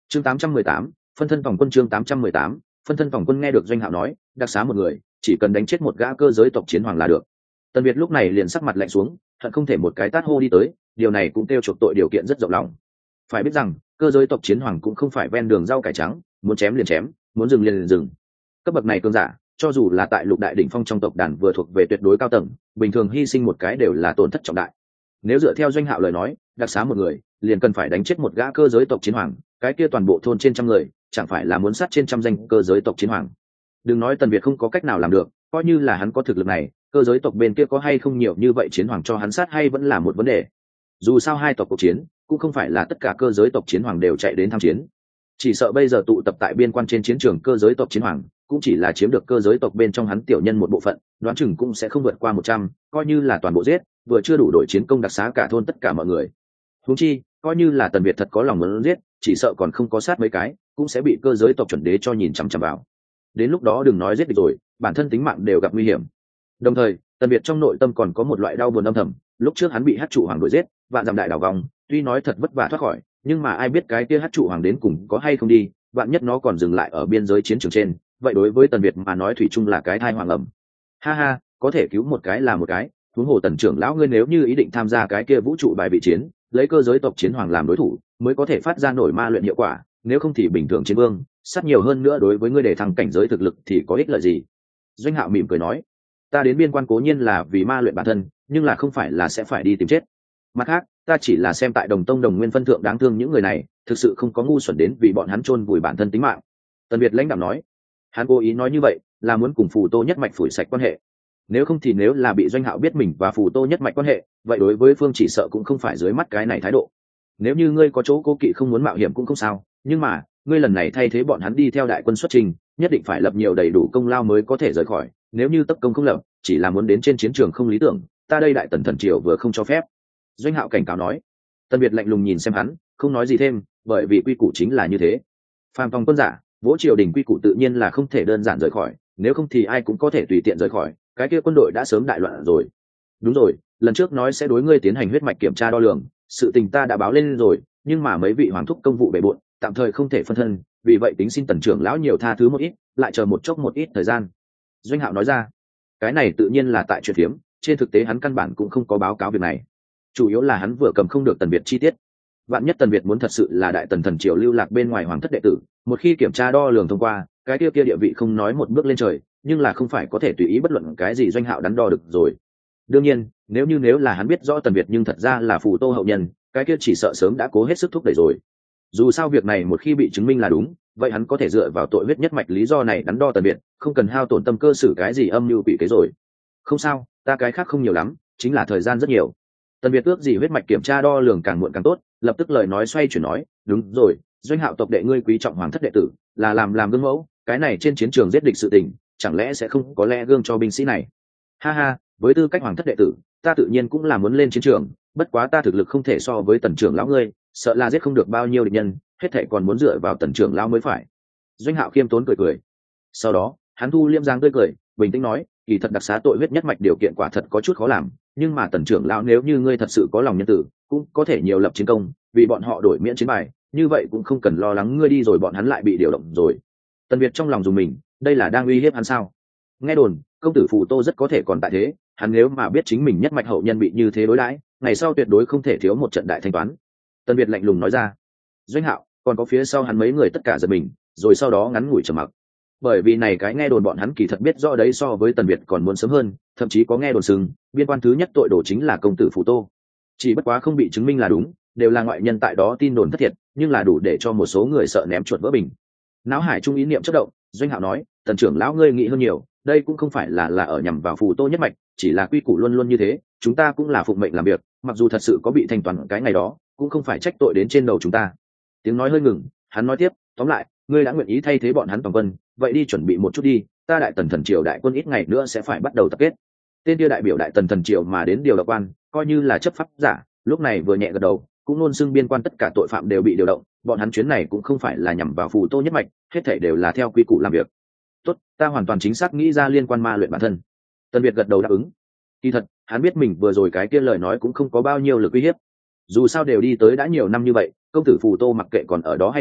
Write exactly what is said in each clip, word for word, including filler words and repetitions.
chương tám trăm mười tám phân thân vòng quân chương tám trăm mười tám phân thân vòng quân. Nghe được Doanh Hạo nói đặc xá một người chỉ cần đánh chết một gã cơ giới tộc chiến hoàng là được. Tần Việt lúc này liền sắc mặt lạnh xuống, hận không thể một cái tát hô đi tới, điều này cũng kêu chuộc tội điều kiện rất rộng lòng. Phải biết rằng cơ giới tộc chiến hoàng cũng không phải ven đường rau cải trắng, muốn chém liền chém, muốn dừng liền liền dừng. Cấp bậc này cường giả cho dù là tại lục đại đỉnh phong trong tộc đàn vừa thuộc về tuyệt đối cao tầng, bình thường hy sinh một cái đều là tổn thất trọng đại. Nếu dựa theo Doanh Hạo lời nói, đặc xá một người liền cần phải đánh chết một gã cơ giới tộc chiến hoàng, cái kia toàn bộ thôn trên trăm người chẳng phải là muốn sát trên trăm danh cơ giới tộc chiến hoàng. Đừng nói Tần Việt không có cách nào làm được, coi như là hắn có thực lực này, cơ giới tộc bên kia có hay không nhiều như vậy chiến hoàng cho hắn sát hay vẫn là một vấn đề. Dù sao hai tộc cuộc chiến cũng không phải là tất cả cơ giới tộc chiến hoàng đều chạy đến tham chiến, chỉ sợ bây giờ tụ tập tại biên quan trên chiến trường cơ giới tộc chiến hoàng cũng chỉ là chiếm được cơ giới tộc bên trong hắn tiểu nhân một bộ phận, đoán chừng cũng sẽ không vượt qua một trăm, coi như là toàn bộ giết, vừa chưa đủ đội chiến công đặc xá cả thôn tất cả mọi người. Huống chi, coi như là Tần Việt thật có lòng muốn giết, chỉ sợ còn không có sát mấy cái, cũng sẽ bị cơ giới tộc chuẩn đế cho nhìn chằm chằm vào. Đến lúc đó đừng nói giết địch rồi, bản thân tính mạng đều gặp nguy hiểm. Đồng thời, Tần Việt trong nội tâm còn có một loại đau buồn âm thầm, lúc trước hắn bị Hắc trụ hoàng đuổi giết, vạn dặm đại đảo vòng, tuy nói thật vất vả thoát khỏi, nhưng mà ai biết cái kia Hắc trụ hoàng đến cùng có hay không đi, vạn nhất nó còn dừng lại ở biên giới chiến trường trên, vậy đối với Tần Việt mà nói thủy chung là cái thai hoàng ẩm. Ha ha, có thể cứu một cái là một cái, huống hồ Tần trưởng lão ngươi nếu như ý định tham gia cái kia vũ trụ bài vị chiến, lấy cơ giới tộc chiến hoàng làm đối thủ, mới có thể phát ra nổi ma luyện hiệu quả, nếu không thì bình thường chiến vương, sát nhiều hơn nữa đối với ngươi để thăng cảnh giới thực lực thì có ích lợi gì? Doanh Hạo mỉm cười nói, ta đến biên quan cố nhiên là vì ma luyện bản thân, nhưng là không phải là sẽ phải đi tìm chết. Mặt khác, ta chỉ là xem tại đồng tông đồng nguyên phân thượng đáng thương những người này, thực sự không có ngu xuẩn đến vì bọn hắn chôn vùi bản thân tính mạng. Tần Việt lãnh đạo nói, hắn cố ý nói như vậy là muốn cùng Phù Tô nhất mạch phủi sạch quan hệ. Nếu không thì nếu là bị Doanh Hạo biết mình và Phù Tô nhất mạch quan hệ, vậy đối với Phương chỉ sợ cũng không phải dưới mắt cái này thái độ. Nếu như ngươi có chỗ cố kỵ không muốn mạo hiểm cũng không sao, nhưng mà ngươi lần này thay thế bọn hắn đi theo đại quân xuất trình, nhất định phải lập nhiều đầy đủ công lao mới có thể rời khỏi. Nếu như tất công không lập, chỉ là muốn đến trên chiến trường không lý tưởng, ta đây đại tần thần triều vừa không cho phép. Doanh Hạo cảnh cáo nói. Tần Việt lạnh lùng nhìn xem hắn, không nói gì thêm, bởi vì quy củ chính là như thế. Phàm phòng quân giả, vỗ triều đình quy củ tự nhiên là không thể đơn giản rời khỏi, nếu không thì ai cũng có thể tùy tiện rời khỏi, cái kia quân đội đã sớm đại loạn rồi. Đúng rồi, lần trước nói sẽ đối ngươi tiến hành huyết mạch kiểm tra đo lường, sự tình ta đã báo lên rồi, nhưng mà mấy vị hoàng thúc công vụ bề bộn, tạm thời không thể phân thân, vì vậy tính xin Tần trưởng lão nhiều tha thứ một ít, lại chờ một chốc một ít thời gian. Doanh Hạo nói ra, cái này tự nhiên là tại chuyện phiếm, trên thực tế hắn căn bản cũng không có báo cáo việc này, chủ yếu là hắn vừa cầm không được Tần Việt chi tiết. Vạn nhất Tần Việt muốn thật sự là đại tần thần triều lưu lạc bên ngoài hoàng thất đệ tử, một khi kiểm tra đo lường thông qua, cái kia kia địa vị không nói một bước lên trời, nhưng là không phải có thể tùy ý bất luận cái gì Doanh Hạo đắn đo được rồi. Đương nhiên, nếu như nếu là hắn biết rõ Tần Việt nhưng thật ra là Phù Tô hậu nhân, cái kia chỉ sợ sớm đã cố hết sức thúc đẩy rồi. Dù sao việc này một khi bị chứng minh là đúng, vậy hắn có thể dựa vào tội huyết nhất mạch lý do này đắn đo Tần Việt, không cần hao tổn tâm cơ xử cái gì âm mưu quỷ kế rồi. Không sao, ta cái khác không nhiều lắm, chính là thời gian rất nhiều. Tần Việt ước gì huyết mạch kiểm tra đo lường càng muộn càng tốt, lập tức lời nói xoay chuyển nói, đúng rồi, Doanh Hạo tộc đệ ngươi quý trọng hoàng thất đệ tử, là làm làm gương mẫu, cái này trên chiến trường giết địch sự tình, chẳng lẽ sẽ không có lẽ gương cho binh sĩ này? Ha ha, với tư cách hoàng thất đệ tử, ta tự nhiên cũng là muốn lên chiến trường, bất quá ta thực lực không thể so với Tần trưởng lão ngươi, sợ là giết không được bao nhiêu địch nhân, hết thảy còn muốn dựa vào Tần trưởng lão mới phải. Doanh Hạo khiêm tốn cười cười. Sau đó, hắn thu liêm giang tươi cười, bình tĩnh nói, kỳ thật đặc xá tội huyết nhất mạch điều kiện quả thật có chút khó làm, nhưng mà Tần trưởng lão nếu như ngươi thật sự có lòng nhân tử, cũng có thể nhiều lập chiến công, vì bọn họ đổi miễn chiến bài, như vậy cũng không cần lo lắng ngươi đi rồi bọn hắn lại bị điều động rồi. Tần Việt trong lòng dùng mình, đây là đang uy hiếp hắn sao? Nghe đồn, công tử Phù Tô rất có thể còn tại thế, hắn nếu mà biết chính mình nhất mạch hậu nhân bị như thế đối đãi, ngày sau tuyệt đối không thể thiếu một trận đại thanh toán. Tần Việt lạnh lùng nói ra. Doanh Hạo, còn có phía sau hắn mấy người tất cả giật mình, rồi sau đó ngắn ngủi trầm mặc. Bởi vì này cái nghe đồn bọn hắn kỳ thật biết rõ đấy so với Tần Việt còn muốn sớm hơn, thậm chí có nghe đồn sừng, biên quan thứ nhất tội đồ chính là công tử Phù Tô. Chỉ bất quá không bị chứng minh là đúng, đều là ngoại nhân tại đó tin đồn thất thiệt, nhưng là đủ để cho một số người sợ ném chuột vỡ bình. Náo hải trung ý niệm chớp động, Doanh Hạo nói, Tần trưởng lão ngươi nghĩ hơn nhiều, đây cũng không phải là là ở nhằm vào Phù Tô nhất mạch, chỉ là quy củ luôn luôn như thế, chúng ta cũng là phụng mệnh làm việc, mặc dù thật sự có bị thanh toán cái ngày đó, cũng không phải trách tội đến trên đầu chúng ta. Tiếng nói hơi ngừng, hắn nói tiếp, tóm lại, ngươi đã nguyện ý thay thế bọn hắn toàn quân, vậy đi chuẩn bị một chút đi, ta đại tần thần triều đại quân ít ngày nữa sẽ phải bắt đầu tập kết. Tên kia đại biểu đại tần thần triều mà đến điều động quan, coi như là chấp pháp giả, lúc này vừa nhẹ gật đầu, cũng luôn xưng biên quan tất cả tội phạm đều bị điều động, bọn hắn chuyến này cũng không phải là nhằm vào Phù Tô nhất mạch, hết thảy đều là theo quy củ làm việc. Tốt, ta hoàn toàn chính xác nghĩ ra liên quan ma luyện bản thân. Tần Việt gật đầu đáp ứng. Kỳ thật, hắn biết mình vừa rồi cái kia lời nói cũng không có bao nhiêu lực uy hiếp. Dù sao đều đi tới đã nhiều năm như vậy, công tử Phù Tô mặc kệ còn ở đó hay không,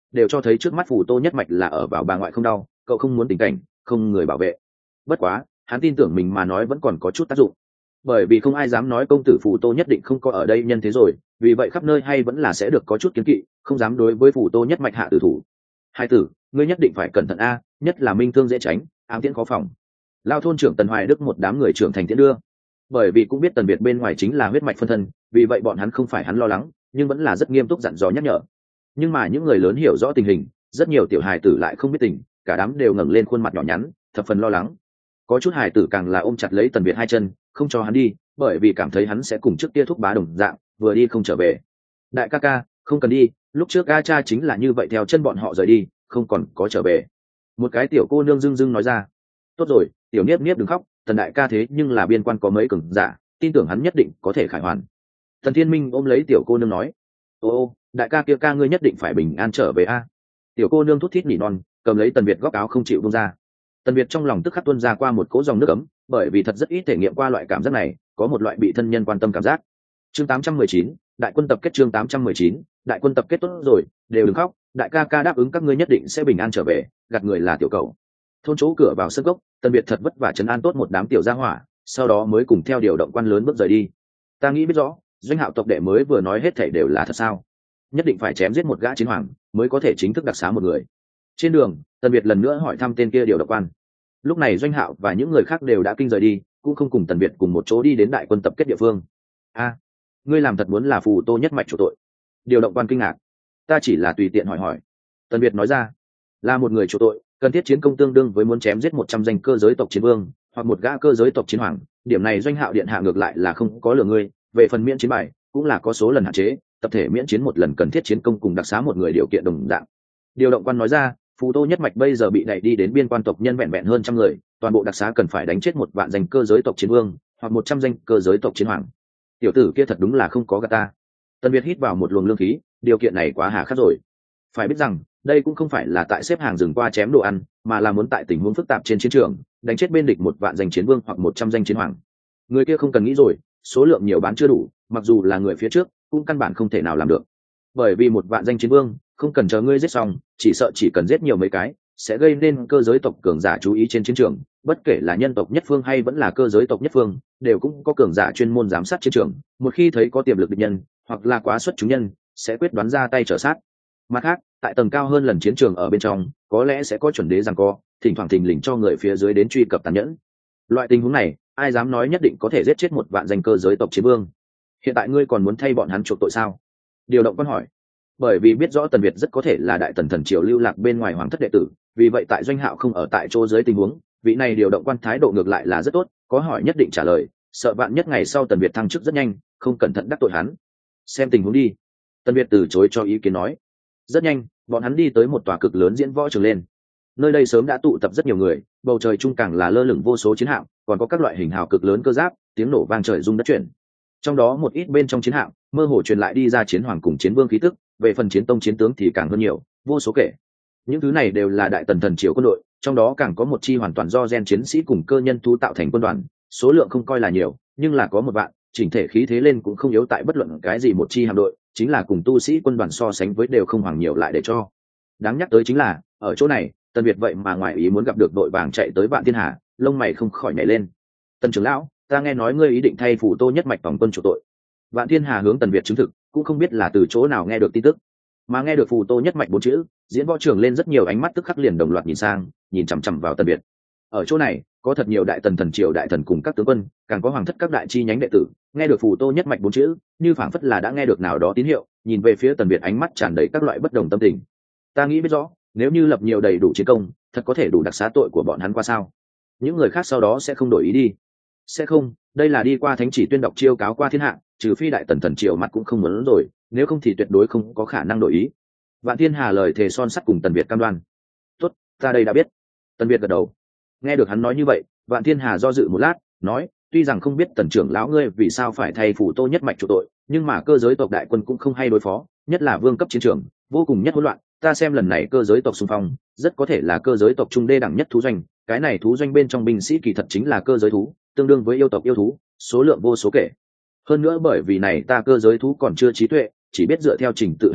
đều cho thấy trước mắt phù tô nhất mạch là ở vào bà ngoại không đau, cậu không muốn tình cảnh không người bảo vệ. Bất quá hắn tin tưởng mình mà nói vẫn còn có chút tác dụng, bởi vì không ai dám nói công tử phù tô nhất định không có ở đây nhân thế rồi, vì vậy khắp nơi hay vẫn là sẽ được có chút kiến kỵ, không dám đối với phù tô nhất mạch hạ tử thủ. Hai tử, ngươi nhất định phải cẩn thận a, nhất là minh thương dễ tránh, ám tiễn khó phòng. Lao thôn trưởng Tần Hoài Đức một đám người trưởng thành tiễn đưa, bởi vì cũng biết Tần Việt bên ngoài chính là huyết mạch phân thân, vì vậy bọn hắn không phải hắn lo lắng, nhưng vẫn là rất nghiêm túc dặn dò nhắc nhở. Nhưng mà những người lớn hiểu rõ tình hình, rất nhiều tiểu hài tử lại không biết tình, cả đám đều ngẩng lên khuôn mặt nhỏ nhắn, thập phần lo lắng. Có chút hài tử càng là ôm chặt lấy Tần Việt hai chân, không cho hắn đi, bởi vì cảm thấy hắn sẽ cùng trước kia thúc bá đồng dạng, vừa đi không trở về. Đại ca ca, không cần đi, lúc trước A cha chính là như vậy theo chân bọn họ rời đi, không còn có trở về. Một cái tiểu cô nương dưng dưng nói ra. Tốt rồi, tiểu niếp niếp đừng khóc, Tần đại ca thế nhưng là biên quan có mấy cường giả, tin tưởng hắn nhất định có thể khải hoàn. Tần Thiên Minh ôm lấy tiểu cô nương nói. Ô ô, đại ca kia ca ngươi nhất định phải bình an trở về a. Tiểu cô nương thút thít nỉ non, cầm lấy Tần Việt góc áo không chịu buông ra. Tần Việt trong lòng tức khắc tuôn ra qua một cỗ dòng nước ấm, bởi vì thật rất ít thể nghiệm qua loại cảm giác này, có một loại bị thân nhân quan tâm cảm giác. Chương tám trăm mười chín, đại quân tập kết. Chương tám trăm mười chín, đại quân tập kết. Tốt rồi, đều đừng khóc, đại ca ca đáp ứng các ngươi nhất định sẽ bình an trở về, gạt người là tiểu cầu. Thôn chỗ cửa vào sân gốc, Tần Việt thật vất vả trấn an tốt một đám tiểu gia hỏa, sau đó mới cùng theo điều động quan lớn bước rời đi. Ta nghĩ biết rõ, Doanh Hạo tộc đệ mới vừa nói hết thảy đều là thật sao? Nhất định phải chém giết một gã chiến hoàng mới có thể chính thức đặc xá một người. Trên đường, Tần Việt lần nữa hỏi thăm tên kia điều động quan. Lúc này Doanh Hạo và những người khác đều đã kinh rời đi, cũng không cùng Tần Việt cùng một chỗ đi đến đại quân tập kết địa phương. A, ngươi làm thật muốn là phù tô nhất mạch chủ tội? Điều động quan kinh ngạc. Ta chỉ là tùy tiện hỏi hỏi. Tần Việt nói ra, là một người chủ tội, cần thiết chiến công tương đương với muốn chém giết một trăm danh cơ giới tộc chiến vương hoặc một gã cơ giới tộc chiến hoàng. Điểm này Doanh Hạo điện hạ ngược lại là không có lừa ngươi. Về phần miễn chiến bài cũng là có số lần hạn chế, tập thể miễn chiến một lần cần thiết chiến công cùng đặc xá một người điều kiện đồng dạng. Điều động quan nói ra, phù tô nhất mạch bây giờ bị đẩy đi đến biên quan tộc nhân vẹn vẹn hơn trăm người, toàn bộ đặc xá cần phải đánh chết một vạn danh cơ giới tộc chiến vương hoặc một trăm danh cơ giới tộc chiến hoàng. Tiểu tử kia thật đúng là không có gạt ta. Tần Việt hít vào một luồng lương khí, điều kiện này quá hà khắc rồi. Phải biết rằng đây cũng không phải là tại xếp hàng dừng qua chém đồ ăn, mà là muốn tại tình huống phức tạp trên chiến trường đánh chết bên địch một vạn danh chiến vương hoặc một trăm danh chiến hoàng. Người kia không cần nghĩ rồi, số lượng nhiều bán chưa đủ, mặc dù là người phía trước cũng căn bản không thể nào làm được, bởi vì một vạn danh chiến vương không cần chờ ngươi giết xong, chỉ sợ chỉ cần giết nhiều mấy cái sẽ gây nên cơ giới tộc cường giả chú ý trên chiến trường. Bất kể là nhân tộc nhất phương hay vẫn là cơ giới tộc nhất phương, đều cũng có cường giả chuyên môn giám sát chiến trường, một khi thấy có tiềm lực địch nhân hoặc là quá xuất chúng nhân sẽ quyết đoán ra tay trở sát. Mặt khác, tại tầng cao hơn lần chiến trường ở bên trong có lẽ sẽ có chuẩn đế giằng co, thỉnh thoảng thình lình cho người phía dưới đến truy cập tàn nhẫn. Loại tình huống này ai dám nói nhất định có thể giết chết một vạn danh cơ giới tộc chiến vương? Hiện tại ngươi còn muốn thay bọn hắn chuộc tội sao? Điều động quan hỏi. Bởi vì biết rõ Tần Việt rất có thể là đại tần thần triều lưu lạc bên ngoài hoàng thất đệ tử, vì vậy tại Doanh Hạo không ở tại chỗ dưới tình huống, vị này điều động quan thái độ ngược lại là rất tốt, có hỏi nhất định trả lời, sợ bạn nhất ngày sau Tần Việt thăng chức rất nhanh, không cẩn thận đắc tội hắn. Xem tình huống đi. Tần Việt từ chối cho ý kiến nói. Rất nhanh, bọn hắn đi tới một tòa cực lớn diễn võ trường lên. Nơi đây sớm đã tụ tập rất nhiều người, bầu trời trung càng là lơ lửng vô số chiến hạm, còn có các loại hình hào cực lớn cơ giáp, tiếng nổ vang trời rung đất chuyển. Trong đó một ít bên trong chiến hạm mơ hồ truyền lại đi ra chiến hoàng cùng chiến vương khí tức, về phần chiến tông chiến tướng thì càng hơn nhiều, vô số kể. Những thứ này đều là đại tần thần triều quân đội, trong đó càng có một chi hoàn toàn do gen chiến sĩ cùng cơ nhân thú tạo thành quân đoàn, số lượng không coi là nhiều, nhưng là có một vạn, chỉnh thể khí thế lên cũng không yếu tại bất luận cái gì một chi hạm đội, chính là cùng tu sĩ quân đoàn so sánh với đều không hoàng nhiều lại để cho. Đáng nhắc tới chính là, ở chỗ này, Tần Việt vậy mà ngoài ý muốn gặp được đội vàng chạy tới Vạn Thiên Hà, lông mày không khỏi nhảy lên. Tần trưởng lão, ta nghe nói ngươi ý định thay phủ tô nhất mạch tổng quân chủ tội. Vạn Thiên Hà hướng Tần Việt chứng thực, cũng không biết là từ chỗ nào nghe được tin tức, mà nghe được phủ tô nhất mạch bốn chữ, diễn võ trường lên rất nhiều ánh mắt tức khắc liền đồng loạt nhìn sang, nhìn chằm chằm vào Tần Việt. Ở chỗ này có thật nhiều đại tần thần triều đại thần cùng các tướng quân, càng có hoàng thất các đại chi nhánh đệ tử, nghe được phủ tô nhất mạch bốn chữ, như phảng phất là đã nghe được nào đó tín hiệu, nhìn về phía Tần Việt ánh mắt tràn đầy các loại bất đồng tâm tình. Ta nghĩ biết rõ, nếu như lập nhiều đầy đủ chiến công, thật có thể đủ đặc xá tội của bọn hắn qua sao? Những người khác sau đó sẽ không đổi ý đi. Sẽ không, đây là đi qua thánh chỉ tuyên đọc chiêu cáo qua thiên hạ, trừ phi đại tần thần triều mặt cũng không muốn rồi, nếu không thì tuyệt đối không có khả năng đổi ý. Vạn Thiên Hà lời thề son sắt cùng Tần Việt cam đoan. Tốt, ta đây đã biết. Tần Việt gật đầu. Nghe được hắn nói như vậy, Vạn Thiên Hà do dự một lát, nói, tuy rằng không biết Tần trưởng lão ngươi vì sao phải thay phủ tô nhất mạch chủ tội, nhưng mà cơ giới tộc đại quân cũng không hay đối phó, nhất là vương cấp chiến trường, vô cùng nhất hỗn loạn. Ta xem lần này cơ giới tộc xung phong rất có thể là cơ giới tộc trung đê đẳng nhất thú doanh, cái này thú doanh bên trong binh sĩ kỳ thật chính là cơ giới thú, tương đương với yêu tộc yêu thú, số lượng vô số kể. Hơn nữa bởi vì này ta cơ giới thú còn chưa trí tuệ, chỉ biết dựa theo trình tự hành động,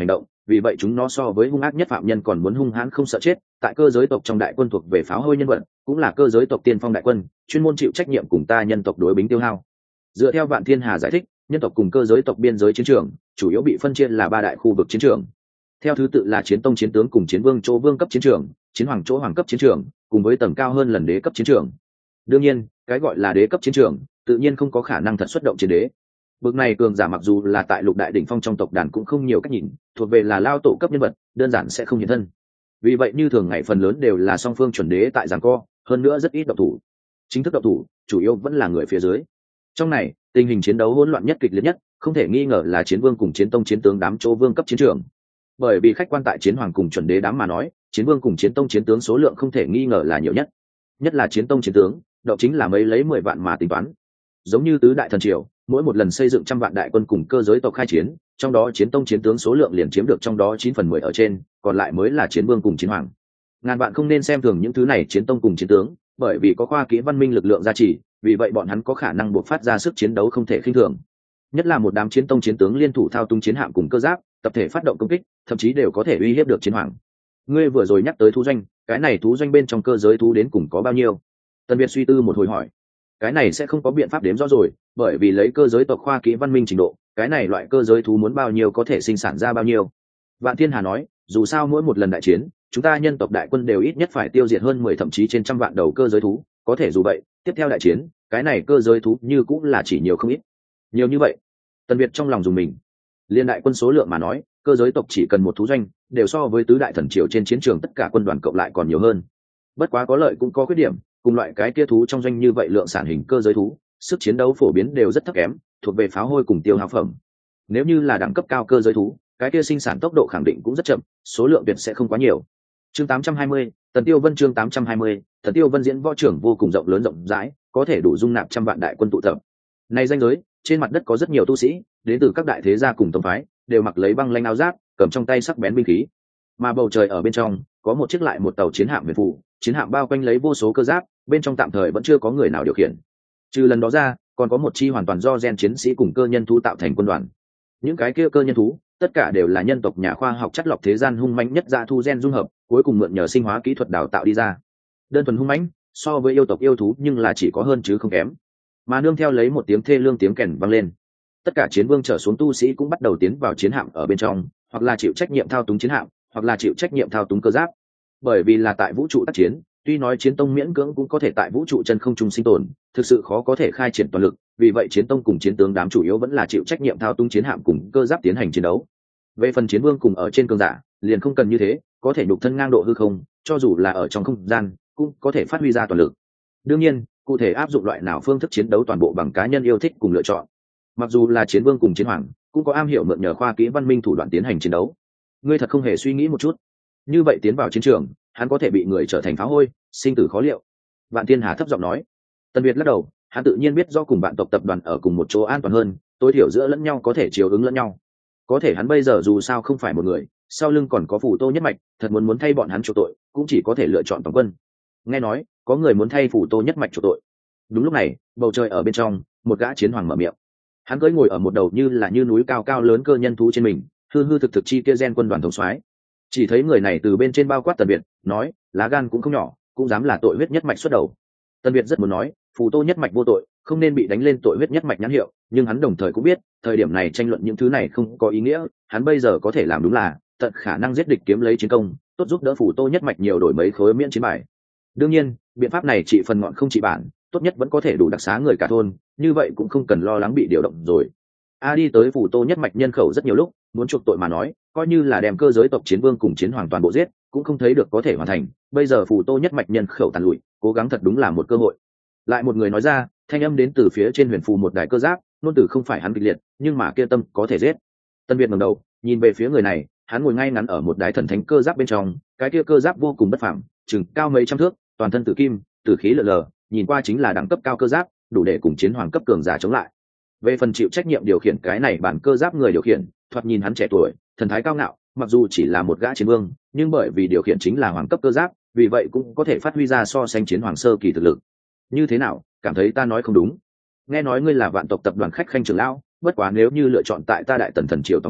vì vậy chúng nó so với hung ác nhất phạm nhân còn muốn hung hãn không sợ chết. Tại cơ giới tộc trong đại quân thuộc về pháo hôi nhân vật, cũng là cơ giới tộc tiên phong đại quân, chuyên môn chịu trách nhiệm cùng ta nhân tộc đối bính tiêu hao. Dựa theo Vạn Thiên Hà giải thích, nhân tộc cùng cơ giới tộc biên giới chiến trường chủ yếu bị phân chia là ba đại khu vực chiến trường, theo thứ tự là chiến tông chiến tướng cùng chiến vương chỗ vương cấp chiến trường, chiến hoàng chỗ hoàng cấp chiến trường, cùng với tầng cao hơn lần đế cấp chiến trường. Đương nhiên, cái gọi là đế cấp chiến trường tự nhiên không có khả năng thật xuất động chiến đế. Bực này cường giả mặc dù là tại lục đại đỉnh phong trong tộc đàn cũng không nhiều cách nhìn, thuộc về là lao tổ cấp nhân vật, đơn giản sẽ không hiện thân. Vì vậy như thường ngày phần lớn đều là song phương chuẩn đế tại giằng co, hơn nữa rất ít độc thủ. Chính thức độc thủ chủ yếu vẫn là người phía dưới. Trong này, tình hình chiến đấu hỗn loạn nhất, kịch liệt nhất, không thể nghi ngờ là chiến vương cùng chiến tông chiến tướng đám chỗ vương cấp chiến trường. Bởi vì khách quan tại chiến hoàng cùng chuẩn đế đám mà nói, chiến vương cùng chiến tông chiến tướng số lượng không thể nghi ngờ là nhiều nhất. Nhất là chiến tông chiến tướng, động chính là mấy lấy mười vạn mà tính toán. Giống như tứ đại thần triều, mỗi một lần xây dựng trăm vạn đại quân cùng cơ giới tộc khai chiến, trong đó chiến tông chiến tướng số lượng liền chiếm được trong đó chín phần mười ở trên, còn lại mới là chiến vương cùng chiến hoàng. Ngàn vạn không nên xem thường những thứ này chiến tông cùng chiến tướng, bởi vì có khoa kỹ văn minh lực lượng gia trì, vì vậy bọn hắn có khả năng buộc phát ra sức chiến đấu không thể khinh thường. Nhất là một đám chiến tông chiến tướng liên thủ thao túng chiến hạm cùng cơ giáp, tập thể phát động công kích, thậm chí đều có thể uy hiếp được chiến hoàng. Ngươi vừa rồi nhắc tới thú doanh, cái này thú doanh bên trong cơ giới thú đến cùng có bao nhiêu? Tần Việt suy tư một hồi hỏi. Cái này sẽ không có biện pháp đếm rõ rồi, bởi vì lấy cơ giới tộc khoa kỹ văn minh trình độ, cái này loại cơ giới thú muốn bao nhiêu có thể sinh sản ra bao nhiêu. Vạn Thiên Hà nói, dù sao mỗi một lần đại chiến, chúng ta nhân tộc đại quân đều ít nhất phải tiêu diệt hơn mười thậm chí trên trăm vạn đầu cơ giới thú, có thể dù vậy, tiếp theo đại chiến, cái này cơ giới thú như cũng là chỉ nhiều không ít. Nhiều như vậy. Tần Việt trong lòng dùng mình. Liên đại quân số lượng mà nói, cơ giới tộc chỉ cần một thú doanh, đều so với tứ đại thần triều trên chiến trường tất cả quân đoàn cộng lại còn nhiều hơn. Bất quá có lợi cũng có khuyết điểm, cùng loại cái kia thú trong doanh như vậy lượng sản hình cơ giới thú, sức chiến đấu phổ biến đều rất thấp kém, thuộc về pháo hôi cùng tiêu hao phẩm. Nếu như là đẳng cấp cao cơ giới thú, cái kia sinh sản tốc độ khẳng định cũng rất chậm, số lượng tuyệt sẽ không quá nhiều. Chương tám trăm hai mươi, Tần Tiêu Vân chương tám trăm hai mươi, Tần Tiêu Vân diễn võ trưởng vô cùng rộng lớn rộng rãi, có thể đủ dung nạp trăm vạn đại quân tụ tập. Này danh giới, trên mặt đất có rất nhiều tu sĩ, đến từ các đại thế gia cùng tông phái, đều mặc lấy băng lanh áo giáp, cầm trong tay sắc bén binh khí. Mà bầu trời ở bên trong, có một chiếc lại một tàu chiến hạm huyền phù, chiến hạm bao quanh lấy vô số cơ giáp, bên trong tạm thời vẫn chưa có người nào điều khiển. Trừ lần đó ra, còn có một chi hoàn toàn do gen chiến sĩ cùng cơ nhân thú tạo thành quân đoàn. Những cái kia cơ nhân thú, tất cả đều là nhân tộc nhà khoa học chất lọc thế gian hung mãnh nhất dã thu gen dung hợp, cuối cùng mượn nhờ sinh hóa kỹ thuật đào tạo đi ra. Đơn thuần hung mãnh, so với yêu tộc yêu thú nhưng là chỉ có hơn chứ không kém. Mà nương theo lấy một tiếng thê lương tiếng kèn vang lên, tất cả chiến vương trở xuống tu sĩ cũng bắt đầu tiến vào chiến hạm ở bên trong, hoặc là chịu trách nhiệm thao túng chiến hạm, hoặc là chịu trách nhiệm thao túng cơ giáp. Bởi vì là tại vũ trụ tác chiến, tuy nói chiến tông miễn cưỡng cũng có thể tại vũ trụ chân không trung sinh tồn, thực sự khó có thể khai triển toàn lực, vì vậy chiến tông cùng chiến tướng đám chủ yếu vẫn là chịu trách nhiệm thao túng chiến hạm cùng cơ giáp tiến hành chiến đấu. Về phần chiến vương cùng ở trên cường giả, liền không cần như thế, có thể nhục thân ngang độ hư không, cho dù là ở trong không gian, cũng có thể phát huy ra toàn lực. Đương nhiên, cụ thể áp dụng loại nào phương thức chiến đấu toàn bộ bằng cá nhân yêu thích cùng lựa chọn. Mặc dù là chiến vương cùng chiến hoàng, cũng có am hiểu mượn nhờ khoa kỹ văn minh thủ đoạn tiến hành chiến đấu. Ngươi thật không hề suy nghĩ một chút, như vậy tiến vào chiến trường, hắn có thể bị người trở thành phá hôi, sinh tử khó liệu. Vạn Thiên Hà thấp giọng nói. Tần Việt lắc đầu, hắn tự nhiên biết do cùng bạn tộc tập đoàn ở cùng một chỗ an toàn hơn, tối thiểu giữa lẫn nhau có thể chiều ứng lẫn nhau. Có thể hắn bây giờ dù sao không phải một người, sau lưng còn có Phủ Tô Nhất Mạch, thật muốn muốn thay bọn hắn chuộc tội, cũng chỉ có thể lựa chọn toàn quân. Nghe nói, có người muốn thay Phủ Tô Nhất Mạch chuộc tội. Đúng lúc này, bầu trời ở bên trong, một gã chiến hoàng mở miệng. Hắn cưỡi ngồi ở một đầu như là như núi cao cao lớn cơ nhân thú trên mình, hư hư thực thực chi kia gen quân đoàn thống soái. Chỉ thấy người này từ bên trên bao quát Tần Việt, nói, lá gan cũng không nhỏ, cũng dám là tội huyết nhất mạch xuất đầu. Tần Việt rất muốn nói, Phù Tô Nhất Mạch vô tội, không nên bị đánh lên tội huyết nhất mạch nhãn hiệu, nhưng hắn đồng thời cũng biết, thời điểm này tranh luận những thứ này không có ý nghĩa, hắn bây giờ có thể làm đúng là tận khả năng giết địch kiếm lấy chiến công, tốt giúp đỡ Phù Tô Nhất Mạch nhiều đổi mấy khối miễn chiến bài. Đương nhiên, biện pháp này trị phần ngọn không trị bản, tốt nhất vẫn có thể đủ đặc xá người cả thôn, như vậy cũng không cần lo lắng bị điều động rồi. A đi tới Phù Tô Nhất Mạch nhân khẩu rất nhiều lúc, muốn chuộc tội mà nói, coi như là đem cơ giới tộc chiến vương cùng chiến hoàng toàn bộ giết, cũng không thấy được có thể hoàn thành. Bây giờ Phù Tô Nhất Mạch nhân khẩu tàn lụi, cố gắng thật đúng là một cơ hội. Lại một người nói ra, thanh âm đến từ phía trên huyền phù một đài cơ giáp, nôn từ không phải hắn kịch liệt, nhưng mà kia tâm có thể giết. Tân Việt ngẩng đầu, nhìn về phía người này, hắn ngồi ngay ngắn ở một đài thần thánh cơ giáp bên trong, cái kia cơ giáp vô cùng bất phàm, chừng cao mấy trăm thước, toàn thân tử kim, tử khí lờ lờ, nhìn qua chính là đẳng cấp cao cơ giáp, đủ để cùng chiến hoàng cấp cường giả chống lại. Về phần chịu trách nhiệm điều khiển cái này bản cơ giáp người điều khiển, thoạt nhìn hắn trẻ tuổi, thần thái cao ngạo, mặc dù chỉ là một gã chiến vương, nhưng bởi vì điều khiển chính là hoàng cấp cơ giáp, vì vậy cũng có thể phát huy ra so sánh chiến hoàng sơ kỳ thực lực. Như thế nào, cảm thấy ta nói không đúng? Nghe nói ngươi là vạn tộc tập đoàn khách khanh trưởng lão, bất quá nếu như lựa chọn tại ta đại tần thần triều toàn quân,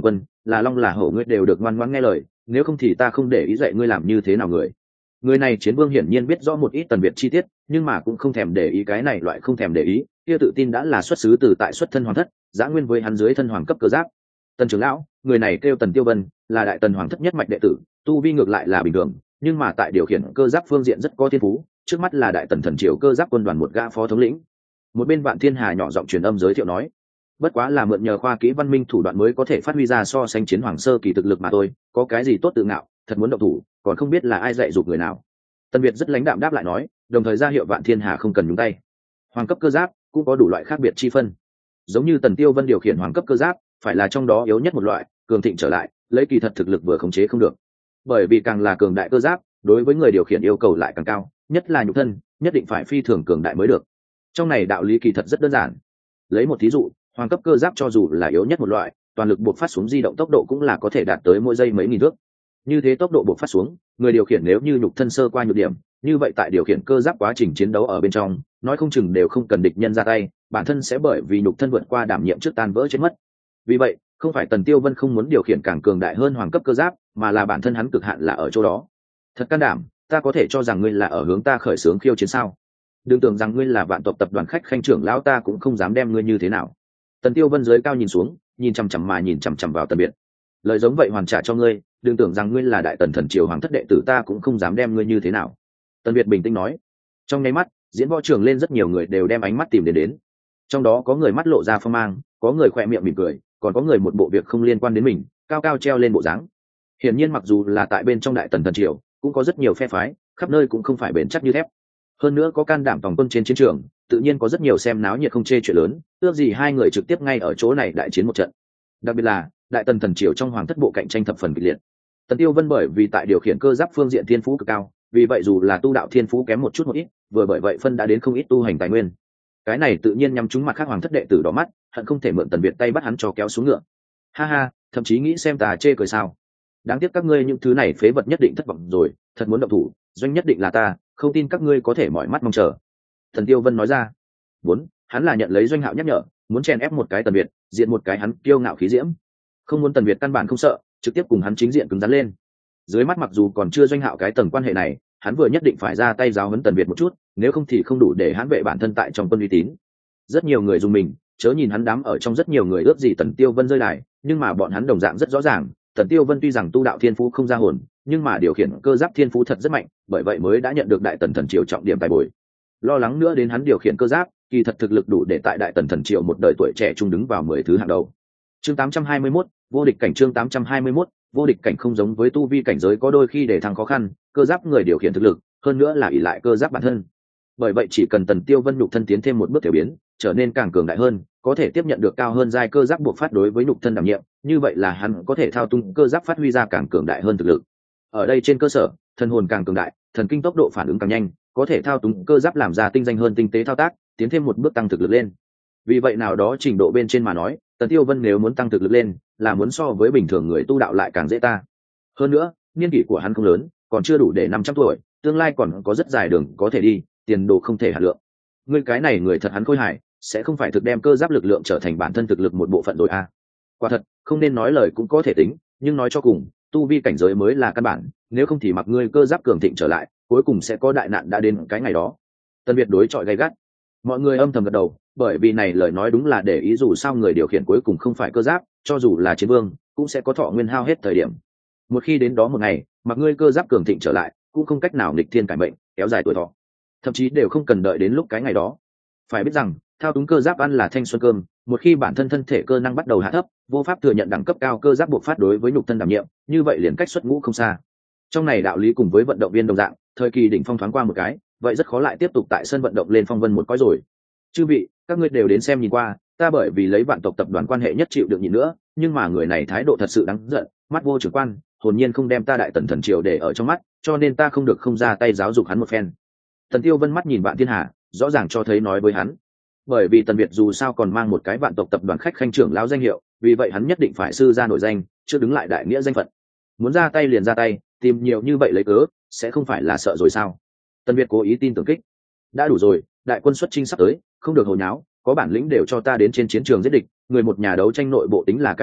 là long là hổ ngươi đều được ngoan ngoãn nghe lời, nếu không thì ta không để ý dạy ngươi làm như thế nào người. Người này Chiến Vương hiển nhiên biết rõ một ít Tần Việt chi tiết, nhưng mà cũng không thèm để ý cái này loại không thèm để ý, kia tự tin đã là xuất xứ từ tại xuất thân hoàng thất, giã nguyên với hắn dưới thân hoàng cấp cơ giáp. Tần trưởng lão, người này kêu Tần Tiêu Vân, là đại tần hoàng thất nhất mạch đệ tử, tu vi ngược lại là bình thường, nhưng mà tại điều khiển cơ giáp phương diện rất có thiên phú, trước mắt là đại tần thần triều cơ giáp quân đoàn một gã phó thống lĩnh. Một bên Vạn Thiên Hà nhỏ giọng truyền âm giới thiệu nói, bất quá là mượn nhờ khoa kỹ văn minh thủ đoạn mới có thể phát huy ra so sánh chiến hoàng sơ kỳ thực lực mà thôi, có cái gì tốt tự ngạo, thật muốn động thủ, còn không biết là ai dạy dục người nào. Tần Việt rất lãnh đạm đáp lại nói, đồng thời ra hiệu Vạn Thiên Hà không cần nhúng tay. Hoàng cấp cơ giáp cũng có đủ loại khác biệt chi phân, giống như Tần Tiêu Vân điều khiển hoàng cấp cơ giáp, phải là trong đó yếu nhất một loại, cường thịnh trở lại, lấy kỳ thật thực lực vừa khống chế không được. Bởi vì càng là cường đại cơ giáp, đối với người điều khiển yêu cầu lại càng cao, nhất là nhục thân, nhất định phải phi thường cường đại mới được. Trong này đạo lý kỳ thật rất đơn giản. Lấy một thí dụ, hoàng cấp cơ giáp cho dù là yếu nhất một loại, toàn lực buộc phát xuống di động tốc độ cũng là có thể đạt tới mỗi giây mấy nghìn thước. Như thế tốc độ buộc phát xuống, người điều khiển nếu như nhục thân sơ qua nhược điểm, như vậy tại điều khiển cơ giáp quá trình chiến đấu ở bên trong, nói không chừng đều không cần địch nhân ra tay, bản thân sẽ bởi vì nhục thân vượt qua đảm nhiệm trước tan vỡ chết mất. Vì vậy, không phải Tần Tiêu Vân không muốn điều khiển càng cường đại hơn hoàng cấp cơ giáp, mà là bản thân hắn cực hạn là ở chỗ đó. Thật can đảm, ta có thể cho rằng ngươi là ở hướng ta khởi xướng khiêu chiến sao? Đừng tưởng rằng ngươi là vạn tộc tập đoàn khách khanh trưởng lão, ta cũng không dám đem ngươi như thế nào. Tần Tiêu Vân dưới cao nhìn xuống, nhìn chằm chằm mà nhìn chằm chằm vào Tần Biệt. Lời giống vậy hoàn trả cho ngươi, đừng tưởng rằng ngươi là đại tần thần triều hoàng thất đệ tử, ta cũng không dám đem ngươi như thế nào. Tần Biệt bình tĩnh nói. Trong nháy mắt, diễn võ trường lên rất nhiều người đều đem ánh mắt tìm đến đến. Trong đó có người mắt lộ ra phong mang, có người khỏe miệng mỉm cười, còn có người một bộ việc không liên quan đến mình, cao cao treo lên bộ dáng. Hiển nhiên mặc dù là tại bên trong đại tần thần triều, cũng có rất nhiều phe phái, khắp nơi cũng không phải bền chắc như thép. Hơn nữa có can đảm tòng quân trên chiến trường, tự nhiên có rất nhiều xem náo nhiệt không chê chuyện lớn, ước gì hai người trực tiếp ngay ở chỗ này đại chiến một trận. Đặc biệt là đại tần thần triều trong hoàng thất bộ cạnh tranh thập phần kịch liệt. Tần Tiêu Vân bởi vì tại điều khiển cơ giáp phương diện thiên phú cực cao, vì vậy dù là tu đạo thiên phú kém một chút một ít, vừa bởi vậy phân đã đến không ít tu hành tài nguyên. Cái này tự nhiên nhắm trúng mặt khác hoàng thất đệ tử đỏ mắt, hận không thể mượn Tần Việt tay bắt hắn cho kéo xuống ngựa. Ha ha, thậm chí nghĩ xem ta chê cười sao? Đáng tiếc các ngươi những thứ này phế vật nhất định thất vọng rồi, thật muốn động thủ, doanh nhất định là ta, không tin các ngươi có thể mỏi mắt mong chờ. Thần Tiêu Vân nói ra. Muốn, hắn là nhận lấy doanh hạo nhắc nhở, muốn chèn ép một cái Tần Việt, diện một cái hắn kiêu ngạo khí diễm. Không muốn Tần Việt căn bản không sợ, trực tiếp cùng hắn chính diện cứng rắn lên. Dưới mắt mặc dù còn chưa doanh hạo cái tầng quan hệ này, hắn vừa nhất định phải ra tay giáo huấn Tần Việt một chút, nếu không thì không đủ để hắn vệ bản thân tại trong quân uy tín. Rất nhiều người dùng mình, chớ nhìn hắn đám ở trong rất nhiều người ước gì Tần Tiêu Vân rơi đài, nhưng mà bọn hắn đồng dạng rất rõ ràng, Tần Tiêu Vân tuy rằng tu đạo thiên phú không ra hồn, nhưng mà điều khiển cơ giáp thiên phú thật rất mạnh, bởi vậy mới đã nhận được đại tần thần triều trọng điểm tài bồi. Lo lắng nữa đến hắn điều khiển cơ giáp, kỳ thật thực lực đủ để tại đại tần thần triều một đời tuổi trẻ trung đứng vào mười thứ hàng đầu. Chương tám trăm hai mươi mốt, vô địch cảnh. Chương tám trăm hai mươi mốt, vô địch cảnh. Không giống với tu vi cảnh giới có đôi khi để thăng khó khăn, cơ giáp người điều khiển thực lực, hơn nữa là ỷ lại cơ giáp bản thân. Bởi vậy chỉ cần Tần Tiêu Vân nhục thân tiến thêm một bước tiểu biến, trở nên càng cường đại hơn, có thể tiếp nhận được cao hơn giai cơ giáp buộc phát đối với nhục thân đảm nhiệm, như vậy là hắn có thể thao túng cơ giáp phát huy ra càng cường đại hơn thực lực. Ở đây trên cơ sở, thần hồn càng cường đại, thần kinh tốc độ phản ứng càng nhanh, có thể thao túng cơ giáp làm ra tinh danh hơn tinh tế thao tác, tiến thêm một bước tăng thực lực lên. Vì vậy nào đó trình độ bên trên mà nói, Tần Tiêu Vân nếu muốn tăng thực lực lên, là muốn so với bình thường người tu đạo lại càng dễ ta. Hơn nữa, niên kỷ của hắn không lớn, còn chưa đủ để năm trăm tuổi, tương lai còn có rất dài đường có thể đi, tiền đồ không thể hạt lượng. Ngươi cái này người thật hắn khôi hài, sẽ không phải thực đem cơ giáp lực lượng trở thành bản thân thực lực một bộ phận rồi à? Quả thật, không nên nói lời cũng có thể tính, nhưng nói cho cùng, tu vi cảnh giới mới là căn bản, nếu không thì mặc ngươi cơ giáp cường thịnh trở lại, cuối cùng sẽ có đại nạn đã đến cái ngày đó. Tân Việt đối chọi gay gắt, mọi người âm thầm gật đầu, bởi vì này lời nói đúng là để ý, dù sao người điều khiển cuối cùng không phải cơ giáp, cho dù là chiến vương, cũng sẽ có thọ nguyên hao hết thời điểm. Một khi đến đó một ngày, mặc ngươi cơ giáp cường thịnh trở lại, cũng không cách nào nghịch thiên cải mệnh, kéo dài tuổi thọ, thậm chí đều không cần đợi đến lúc cái ngày đó. Phải biết rằng, thao túng cơ giáp ăn là thanh xuân cơm, một khi bản thân thân thể cơ năng bắt đầu hạ thấp, vô pháp thừa nhận đẳng cấp cao cơ giáp buộc phát đối với nhục thân đảm nhiệm, như vậy liền cách xuất ngũ không xa. Trong này đạo lý cùng với vận động viên đồng dạng, thời kỳ đỉnh phong thoáng qua một cái, vậy rất khó lại tiếp tục tại sân vận động lên phong vân một cõi rồi. Chư vị, các ngươi đều đến xem nhìn qua, ta bởi vì lấy vạn tộc tập đoàn quan hệ nhất chịu được nhịn nữa, nhưng mà người này thái độ thật sự đáng giận, mắt vô trưởng quan, hồn nhiên không đem ta đại tần thần triều để ở trong mắt, cho nên ta không được không ra tay giáo dục hắn một phen. Tần Tiêu Vân mắt nhìn Vạn Thiên Hà, rõ ràng cho thấy nói với hắn, bởi vì Tần Việt dù sao còn mang một cái vạn tộc tập đoàn khách khanh trưởng lão danh hiệu, vì vậy hắn nhất định phải sư ra nổi danh, chưa đứng lại đại nghĩa danh phận. Muốn ra tay liền ra tay, tìm nhiều như vậy lấy cớ, sẽ không phải là sợ rồi sao? Tần Việt cố ý tin tưởng kích, đã đủ rồi, đại quân xuất chinh sắp tới, không được hồ nháo, có bản lĩnh đều cho ta đến trên chiến trường giết địch, người một nhà đấu tranh nội bộ tính là cái gì,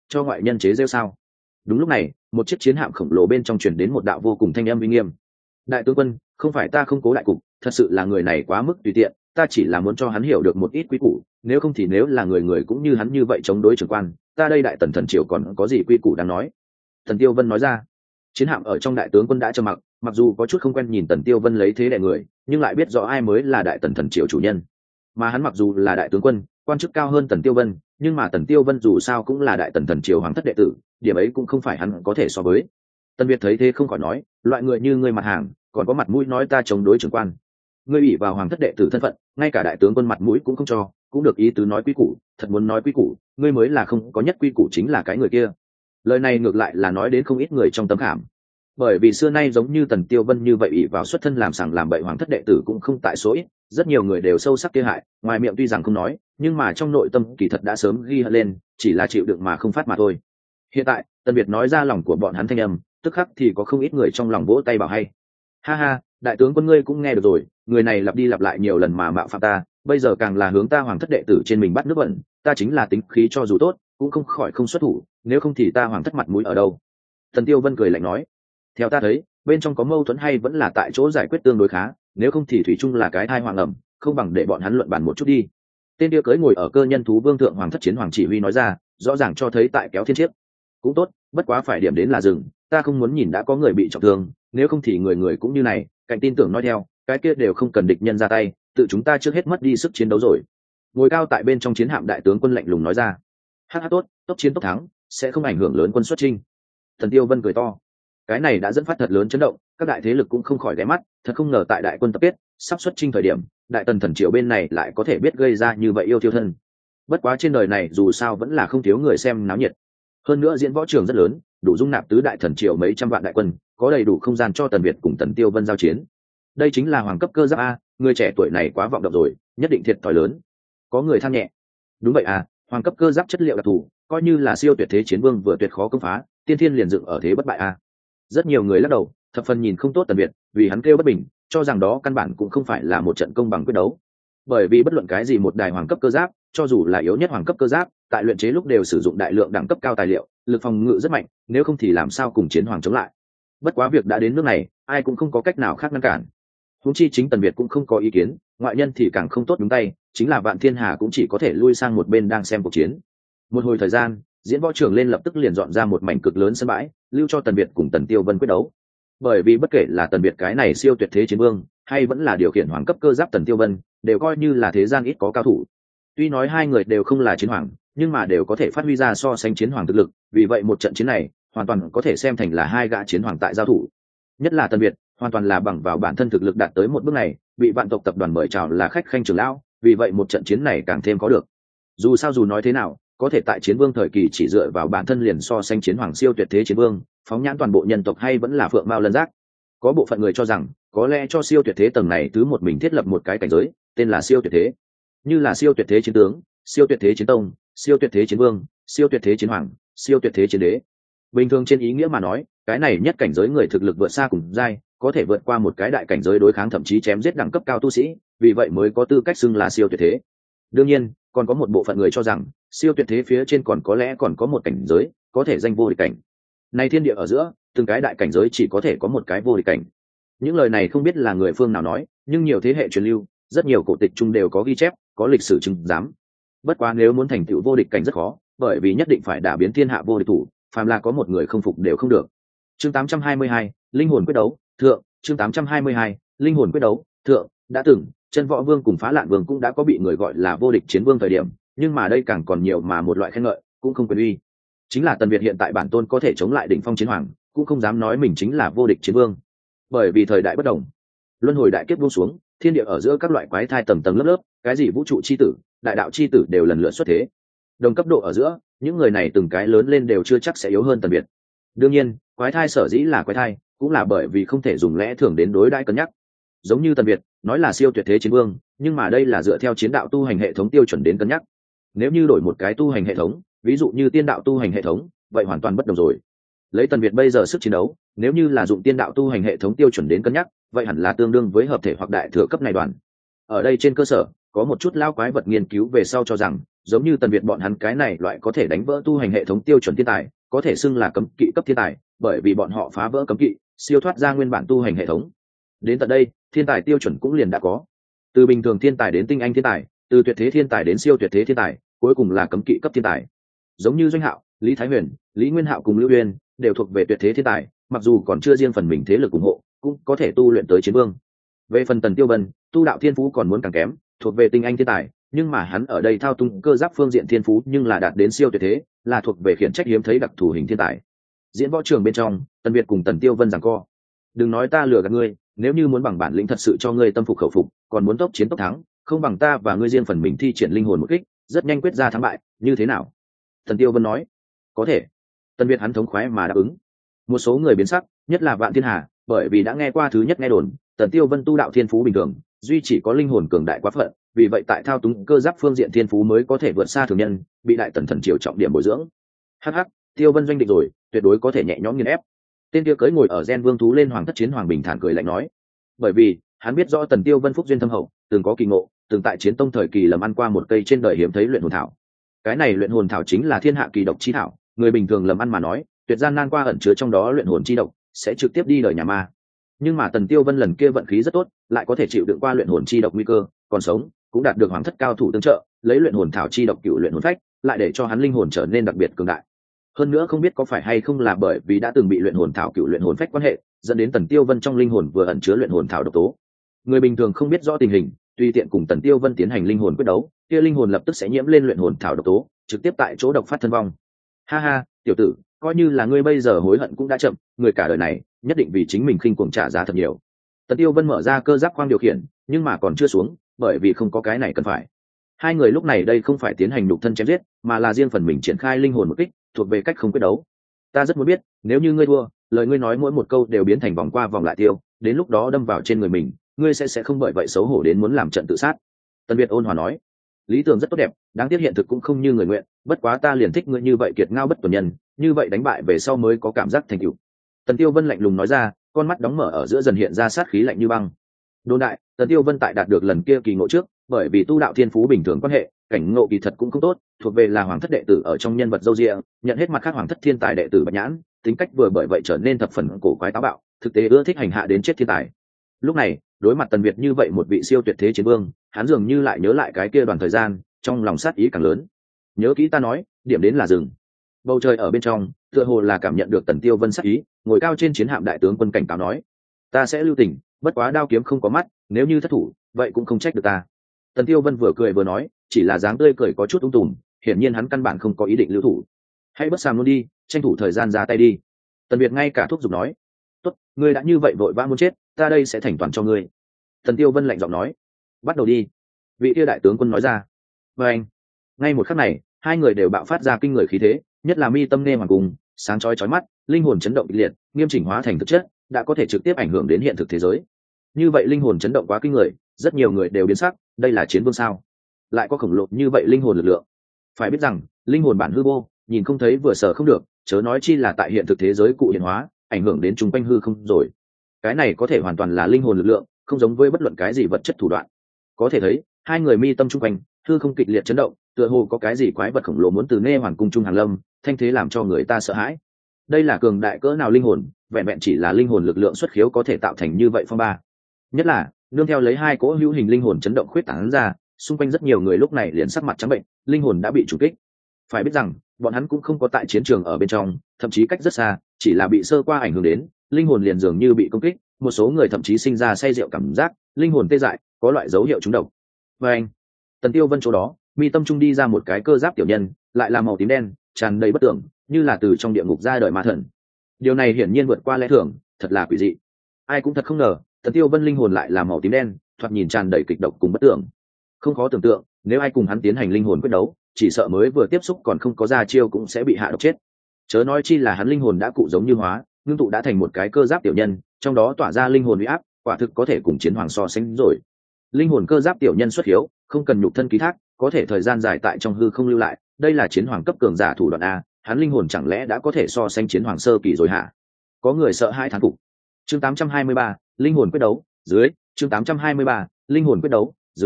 cho ngoại nhân chế rêu sao? Đúng lúc này, một chiếc chiến hạm khổng lồ bên trong truyền đến một đạo vô cùng thanh âm uy nghiêm. Đại tướng quân, không phải ta không cố đại cục, thật sự là người này quá mức tùy tiện, ta chỉ là muốn cho hắn hiểu được một ít quy củ, nếu không thì nếu là người người cũng như hắn như vậy chống đối trưởng quan, ta đây đại tần thần triều còn có gì quy củ đáng nói. Tần Tiêu Vân nói ra. Chiến hạm ở trong đại tướng quân đã trầm mặc, mặc dù có chút không quen nhìn Tần Tiêu Vân lấy thế đè người, nhưng lại biết rõ ai mới là đại tần thần triều chủ nhân. Mà hắn mặc dù là đại tướng quân, quan chức cao hơn Tần Tiêu Vân, nhưng mà Tần Tiêu Vân dù sao cũng là đại tần thần triều hoàng thất đệ tử, điểm ấy cũng không phải hắn có thể so với. Tần Việt thấy thế không khỏi nói, loại người như ngươi mặt hàng, còn có mặt mũi nói ta chống đối trưởng quan. Ngươi ủy vào hoàng thất đệ tử thân phận, ngay cả đại tướng quân mặt mũi cũng không cho, cũng được ý tứ nói quy củ, thật muốn nói quy củ, ngươi mới là không có nhất quy củ chính là cái người kia. Lời này ngược lại là nói đến không ít người trong tấm khảm, bởi vì xưa nay giống như Tần Tiêu Vân như vậy ủy vào xuất thân làm sằng làm bậy hoàng thất đệ tử cũng không tại số ít, rất nhiều người đều sâu sắc kia hại, ngoài miệng tuy rằng không nói, nhưng mà trong nội tâm kỳ thật đã sớm ghi hận lên, chỉ là chịu đựng mà không phát mà thôi. Hiện tại, Tần Việt nói ra lòng của bọn hắn thanh âm, tức khắc thì có không ít người trong lòng vỗ tay bảo hay. Ha ha, đại tướng quân ngươi cũng nghe được rồi, người này lặp đi lặp lại nhiều lần mà mạo phạm ta, bây giờ càng là hướng ta hoàng thất đệ tử trên mình bắt nước bẩn, ta chính là tính khí cho dù tốt, cũng không khỏi không xuất thủ, nếu không thì ta hoàng thất mặt mũi ở đâu. Tần Tiêu Vân cười lạnh nói, theo ta thấy, bên trong có mâu thuẫn hay vẫn là tại chỗ giải quyết tương đối khá, nếu không thì thủy chung là cái thai hoàng ẩm, không bằng để bọn hắn luận bàn một chút đi. Tên kia cưỡi ngồi ở cơ nhân thú vương thượng hoàng thất chiến hoàng chỉ huy nói ra, rõ ràng cho thấy tại kéo thiên chiếc. Cũng tốt, bất quá phải điểm đến là rừng, ta không muốn nhìn đã có người bị trọng thương, nếu không thì người người cũng như này, cạnh tin tưởng nói theo, cái kia đều không cần địch nhân ra tay, tự chúng ta trước hết mất đi sức chiến đấu rồi. Ngồi cao tại bên trong chiến hạm đại tướng quân lạnh lùng nói ra. Hát hát tốt, tốc chiến tốc thắng, sẽ không ảnh hưởng lớn quân xuất chinh. Thần Tiêu Vân cười to. Cái này đã dẫn phát thật lớn chấn động, các đại thế lực cũng không khỏi ghé mắt, thật không ngờ tại đại quân tập kết sắp xuất chinh thời điểm, đại tần thần triều bên này lại có thể biết gây ra như vậy yêu thiêu thân. Bất quá trên đời này dù sao vẫn là không thiếu người xem náo nhiệt, hơn nữa diễn võ trường rất lớn, đủ dung nạp tứ đại thần triều mấy trăm vạn đại quân, có đầy đủ không gian cho Tần Việt cùng Tần Tiêu Vân giao chiến. Đây chính là hoàng cấp cơ giáp a, người trẻ tuổi này quá vọng động rồi, nhất định thiệt thòi lớn. Có người than nhẹ. Đúng vậy à, hoàng cấp cơ giáp chất liệu đặc thù, coi như là siêu tuyệt thế chiến vương vừa tuyệt khó công phá, tiên thiên liền dựng ở thế bất bại a. Rất nhiều người lắc đầu, thập phần nhìn không tốt Tần Việt, vì hắn kêu bất bình, cho rằng đó căn bản cũng không phải là một trận công bằng quyết đấu. Bởi vì bất luận cái gì một đài hoàng cấp cơ giáp, cho dù là yếu nhất hoàng cấp cơ giáp, tại luyện chế lúc đều sử dụng đại lượng đẳng cấp cao tài liệu, lực phòng ngự rất mạnh, nếu không thì làm sao cùng chiến hoàng chống lại. Bất quá việc đã đến nước này, ai cũng không có cách nào khác ngăn cản. Huống chi chính Tần Việt cũng không có ý kiến, ngoại nhân thì càng không tốt đúng tay, chính là Vạn Thiên Hà cũng chỉ có thể lui sang một bên đang xem cuộc chiến. Một hồi thời gian, diễn võ trường lên lập tức liền dọn ra một mảnh cực lớn sân bãi, lưu cho Tần Việt cùng Tần Tiêu Vân quyết đấu. Bởi vì bất kể là Tần Việt cái này siêu tuyệt thế chiến vương, hay vẫn là điều khiển hoàng cấp cơ giáp Tần Tiêu Vân, đều coi như là thế gian ít có cao thủ. Tuy nói hai người đều không là chiến hoàng, nhưng mà đều có thể phát huy ra so sánh chiến hoàng thực lực, vì vậy một trận chiến này hoàn toàn có thể xem thành là hai gã chiến hoàng tại giao thủ. Nhất là Tần Việt, hoàn toàn là bằng vào bản thân thực lực đạt tới một bước này, bị vạn tộc tập đoàn mời chào là khách khanh trưởng lão, vì vậy một trận chiến này càng thêm có được. Dù sao dù nói thế nào, có thể tại chiến vương thời kỳ chỉ dựa vào bản thân liền so sánh chiến hoàng siêu tuyệt thế chiến vương, phóng nhãn toàn bộ nhân tộc hay vẫn là phượng mao lân giác. Có bộ phận người cho rằng, có lẽ cho siêu tuyệt thế tầng này thứ một mình thiết lập một cái cảnh giới, tên là siêu tuyệt thế, như là siêu tuyệt thế chiến tướng, siêu tuyệt thế chiến tông, siêu tuyệt thế chiến vương, siêu tuyệt thế chiến hoàng, siêu tuyệt thế chiến đế. Bình thường trên ý nghĩa mà nói, cái này nhất cảnh giới người thực lực vượt xa cùng giai, có thể vượt qua một cái đại cảnh giới đối kháng thậm chí chém giết đẳng cấp cao tu sĩ, vì vậy mới có tư cách xưng là siêu tuyệt thế. Đương nhiên, còn có một bộ phận người cho rằng, siêu tuyệt thế phía trên còn có lẽ còn có một cảnh giới, có thể danh vô địch cảnh. Này thiên địa ở giữa, từng cái đại cảnh giới chỉ có thể có một cái vô địch cảnh. Những lời này không biết là người phương nào nói, nhưng nhiều thế hệ truyền lưu, rất nhiều cổ tịch chung đều có ghi chép, có lịch sử chứng giám. Bất quá nếu muốn thành tựu vô địch cảnh rất khó, bởi vì nhất định phải đả biến thiên hạ vô địch thủ, phàm là có một người không phục đều không được. Chương tám trăm hai mươi hai, linh hồn quyết đấu, thượng, chương tám trăm hai mươi hai, linh hồn quyết đấu, thượng, đã từng, Chân Võ Vương cùng Phá Lạn Vương cũng đã có bị người gọi là vô địch chiến vương thời điểm, nhưng mà đây càng còn nhiều mà một loại khen ngợi, cũng không quyền uy. Chính là Tần Việt hiện tại bản tôn có thể chống lại đỉnh phong chiến hoàng, cũng không dám nói mình chính là vô địch chiến vương. Bởi vì thời đại bất đồng, luân hồi đại kiếp buông xuống, thiên địa ở giữa các loại quái thai tầng tầng lớp lớp, cái gì vũ trụ chi tử, đại đạo chi tử đều lần lượt xuất thế. Đồng cấp độ ở giữa, những người này từng cái lớn lên đều chưa chắc sẽ yếu hơn Tần Việt. Đương nhiên, quái thai sở dĩ là quái thai, cũng là bởi vì không thể dùng lẽ thường đến đối đãi cân nhắc. Giống như Tần Việt, nói là siêu tuyệt thế chiến vương, nhưng mà đây là dựa theo chiến đạo tu hành hệ thống tiêu chuẩn đến cân nhắc. Nếu như đổi một cái tu hành hệ thống, ví dụ như tiên đạo tu hành hệ thống, vậy hoàn toàn bất đồng rồi. Lấy Tần Việt bây giờ sức chiến đấu, nếu như là dụng tiên đạo tu hành hệ thống tiêu chuẩn đến cân nhắc, vậy hẳn là tương đương với hợp thể hoặc đại thừa cấp này đoàn. Ở đây trên cơ sở, có một chút lao quái vật nghiên cứu về sau cho rằng giống như Tần Việt bọn hắn cái này loại có thể đánh vỡ tu hành hệ thống tiêu chuẩn thiên tài có thể xưng là cấm kỵ cấp thiên tài, bởi vì bọn họ phá vỡ cấm kỵ, siêu thoát ra nguyên bản tu hành hệ thống. Đến tận đây, thiên tài tiêu chuẩn cũng liền đã có. Từ bình thường thiên tài đến tinh anh thiên tài, từ tuyệt thế thiên tài đến siêu tuyệt thế thiên tài, cuối cùng là cấm kỵ cấp thiên tài. Giống như Doanh Hạo, Lý Thái Huyền, Lý Nguyên Hạo cùng Lưu Uyên đều thuộc về tuyệt thế thiên tài, mặc dù còn chưa riêng phần mình thế lực ủng hộ, cũng có thể tu luyện tới chiến vương. Về phần Tần Tiêu Vân, tu đạo thiên phú còn muốn càng kém, thuộc về tinh anh thiên tài, nhưng mà hắn ở đây thao túng cơ giáp phương diện thiên phú nhưng là đạt đến siêu tuyệt thế, là thuộc về khiển trách hiếm thấy đặc thù hình thiên tài. Diễn võ trường bên trong, Tần Việt cùng Tần Tiêu Vân giằng co. Đừng nói ta lừa gạt ngươi, nếu như muốn bằng bản lĩnh thật sự cho ngươi tâm phục khẩu phục, còn muốn tốc chiến tốc thắng, không bằng ta và ngươi riêng phần mình thi triển linh hồn một kích, rất nhanh quyết ra thắng bại, như thế nào? Tần Tiêu Vân nói. Có thể. Tần Việt hắn thống khoái mà đáp ứng. Một số người biến sắc, nhất là Vạn Thiên Hà, bởi vì đã nghe qua thứ nhất nghe đồn, Tần Tiêu Vân tu đạo thiên phú bình thường, duy chỉ có linh hồn cường đại quá phận, vì vậy tại thao túng cơ giáp phương diện thiên phú mới có thể vượt xa thường nhân, bị đại tần thần triều trọng điểm bồi dưỡng. Hắc hắc, Tiêu Vân doanh định rồi, tuyệt đối có thể nhẹ nhõm nghiền ép. Tên kia cưỡi ngồi ở gen vương thú lên hoàng thất chiến hoàng bình thản cười lạnh nói, bởi vì hắn biết rõ Tần Tiêu Vân phúc duyên thâm hậu, từng có kỳ ngộ, từng tại chiến tông thời kỳ lầm ăn qua một cây trên đời hiếm thấy luyện hồn thảo. Cái này luyện hồn thảo chính là thiên hạ kỳ độc chi thảo, người bình thường lầm ăn mà nói, tuyệt gian nan qua ẩn chứa trong đó luyện hồn chi độc, sẽ trực tiếp đi đời nhà ma. Nhưng mà Tần Tiêu Vân lần kia vận khí rất tốt, lại có thể chịu đựng qua luyện hồn chi độc nguy cơ, còn sống, cũng đạt được hoàng thất cao thủ tương trợ, lấy luyện hồn thảo chi độc cựu luyện hồn phách, lại để cho hắn linh hồn trở nên đặc biệt cường đại. Hơn nữa không biết có phải hay không là bởi vì đã từng bị luyện hồn thảo cựu luyện hồn phách quan hệ, dẫn đến Tần Tiêu Vân trong linh hồn vừa ẩn chứa luyện hồn thảo độc tố. Người bình thường không biết rõ tình hình, tùy tiện cùng Tần Tiêu Vân tiến hành linh hồn quyết đấu, kia linh hồn lập tức sẽ nhiễm lên luyện hồn thảo độc tố, trực tiếp tại chỗ độc phát thân vong. Ha ha, tiểu tử, coi như là ngươi bây giờ hối hận cũng đã chậm, người cả đời này nhất định vì chính mình khinh cuồng trả giá thật nhiều. Tần Tiêu Vân mở ra cơ giáp khoang điều khiển, nhưng mà còn chưa xuống, bởi vì không có cái này cần phải. Hai người lúc này đây không phải tiến hành nhục thân chém giết, mà là riêng phần mình triển khai linh hồn một kích, thuộc về cách không quyết đấu. Ta rất muốn biết, nếu như ngươi thua, lời ngươi nói mỗi một câu đều biến thành vòng qua vòng lại tiêu, đến lúc đó đâm vào trên người mình, ngươi sẽ sẽ không bởi vậy xấu hổ đến muốn làm trận tự sát. Tần Việt ôn hòa nói, lý tưởng rất tốt đẹp, đáng tiếc hiện thực cũng không như người nguyện, bất quá ta liền thích ngươi như vậy kiệt ngao bất tuần nhân, như vậy đánh bại về sau mới có cảm giác thành tựu. Tần Tiêu Vân lạnh lùng nói ra, con mắt đóng mở ở giữa dần hiện ra sát khí lạnh như băng. Đồn đại, Tần Tiêu Vân tại đạt được lần kia kỳ ngộ trước, bởi vì tu đạo thiên phú bình thường quan hệ, cảnh ngộ kỳ thật cũng không tốt, thuộc về là hoàng thất đệ tử ở trong nhân vật dâu dịa, nhận hết mặt khác hoàng thất thiên tài đệ tử bạch nhãn, tính cách vừa bởi vậy trở nên thập phần cổ quái táo bạo, thực tế ưa thích hành hạ đến chết thiên tài. Lúc này, đối mặt Tần Việt như vậy một vị siêu tuyệt thế chiến vương, hắn dường như lại nhớ lại cái kia đoạn thời gian, trong lòng sát ý càng lớn. Nhớ kỹ ta nói, điểm đến là rừng. Bầu trời ở bên trong, tựa hồ là cảm nhận được Tần Tiêu Vân sát ý, ngồi cao trên chiến hạm đại tướng quân cảnh cáo nói, ta sẽ lưu tình, bất quá đao kiếm không có mắt, nếu như thất thủ, vậy cũng không trách được ta. Tần Tiêu Vân vừa cười vừa nói, chỉ là dáng tươi cười có chút ung tùm, hiển nhiên hắn căn bản không có ý định lưu thủ. Hãy bất sàm luôn đi, tranh thủ thời gian ra tay đi. Tần Việt ngay cả thúc giục nói, tốt, ngươi đã như vậy vội vã muốn chết, ta đây sẽ thành toàn cho ngươi. Tần Tiêu Vân lạnh giọng nói, bắt đầu đi. Vị kia đại tướng quân nói ra. Và anh, ngay một khắc này, hai người đều bạo phát ra kinh người khí thế, nhất là mi tâm nghe hoàng cùng, sáng chói chói mắt, linh hồn chấn động kịch liệt, nghiêm chỉnh hóa thành thực chất, đã có thể trực tiếp ảnh hưởng đến hiện thực thế giới. Như vậy linh hồn chấn động quá kinh người, rất nhiều người đều biến sắc, đây là chiến vương sao? Lại có khổng lồ như vậy linh hồn lực lượng. Phải biết rằng, linh hồn bản hư vô, nhìn không thấy vừa sở không được, chớ nói chi là tại hiện thực thế giới cụ hiện hóa, ảnh hưởng đến chúng quanh hư không rồi. Cái này có thể hoàn toàn là linh hồn lực lượng, không giống với bất luận cái gì vật chất thủ đoạn. Có thể thấy, hai người mi tâm trung quanh, hư không kịch liệt chấn động, tựa hồ có cái gì quái vật khổng lồ muốn từ nghe hoàng cung trung hàng lâm, thanh thế làm cho người ta sợ hãi. Đây là cường đại cỡ nào linh hồn, vẹn vẹn chỉ là linh hồn lực lượng xuất khiếu có thể tạo thành như vậy phong ba. Nhất là, nương theo lấy hai cỗ hữu hình linh hồn chấn động khuyết tán ra, xung quanh rất nhiều người lúc này liền sắc mặt trắng bệnh, linh hồn đã bị trùng kích. Phải biết rằng, bọn hắn cũng không có tại chiến trường ở bên trong, thậm chí cách rất xa, chỉ là bị sơ qua ảnh hưởng đến, linh hồn liền dường như bị công kích, một số người thậm chí sinh ra say rượu cảm giác, linh hồn tê dại, có loại dấu hiệu trúng độc. Và anh, Tần Tiêu Vân chỗ đó, mi tâm trung đi ra một cái cơ giáp tiểu nhân, lại là màu tím đen, tràn đầy bất tưởng, như là từ trong địa ngục ra đời ma thần. Điều này hiển nhiên vượt qua lẽ thường, thật là quỷ dị. Ai cũng thật không ngờ, Tần Tiêu Vân linh hồn lại là màu tím đen, thoạt nhìn tràn đầy kịch độc cùng bất tưởng. Không khó tưởng tượng, nếu ai cùng hắn tiến hành linh hồn quyết đấu, chỉ sợ mới vừa tiếp xúc còn không có ra chiêu cũng sẽ bị hạ độc chết. Chớ nói chi là hắn linh hồn đã cụ giống như hóa, ngưng tụ đã thành một cái cơ giáp tiểu nhân, trong đó tỏa ra linh hồn uy áp, quả thực có thể cùng chiến hoàng so sánh rồi. Linh hồn cơ giáp tiểu nhân xuất hiếu, không cần nhục thân ký thác, có thể thời gian dài tại trong hư không lưu lại, đây là chiến hoàng cấp cường giả thủ đoạn a, hắn linh hồn chẳng lẽ đã có thể so sánh chiến hoàng sơ kỳ rồi hả? Có người sợ hai thán phục. Chương tám trăm hai mươi ba, linh hồn quyết đấu, dưới, chương tám trăm hai mươi ba, linh hồn quyết đấu, dưới,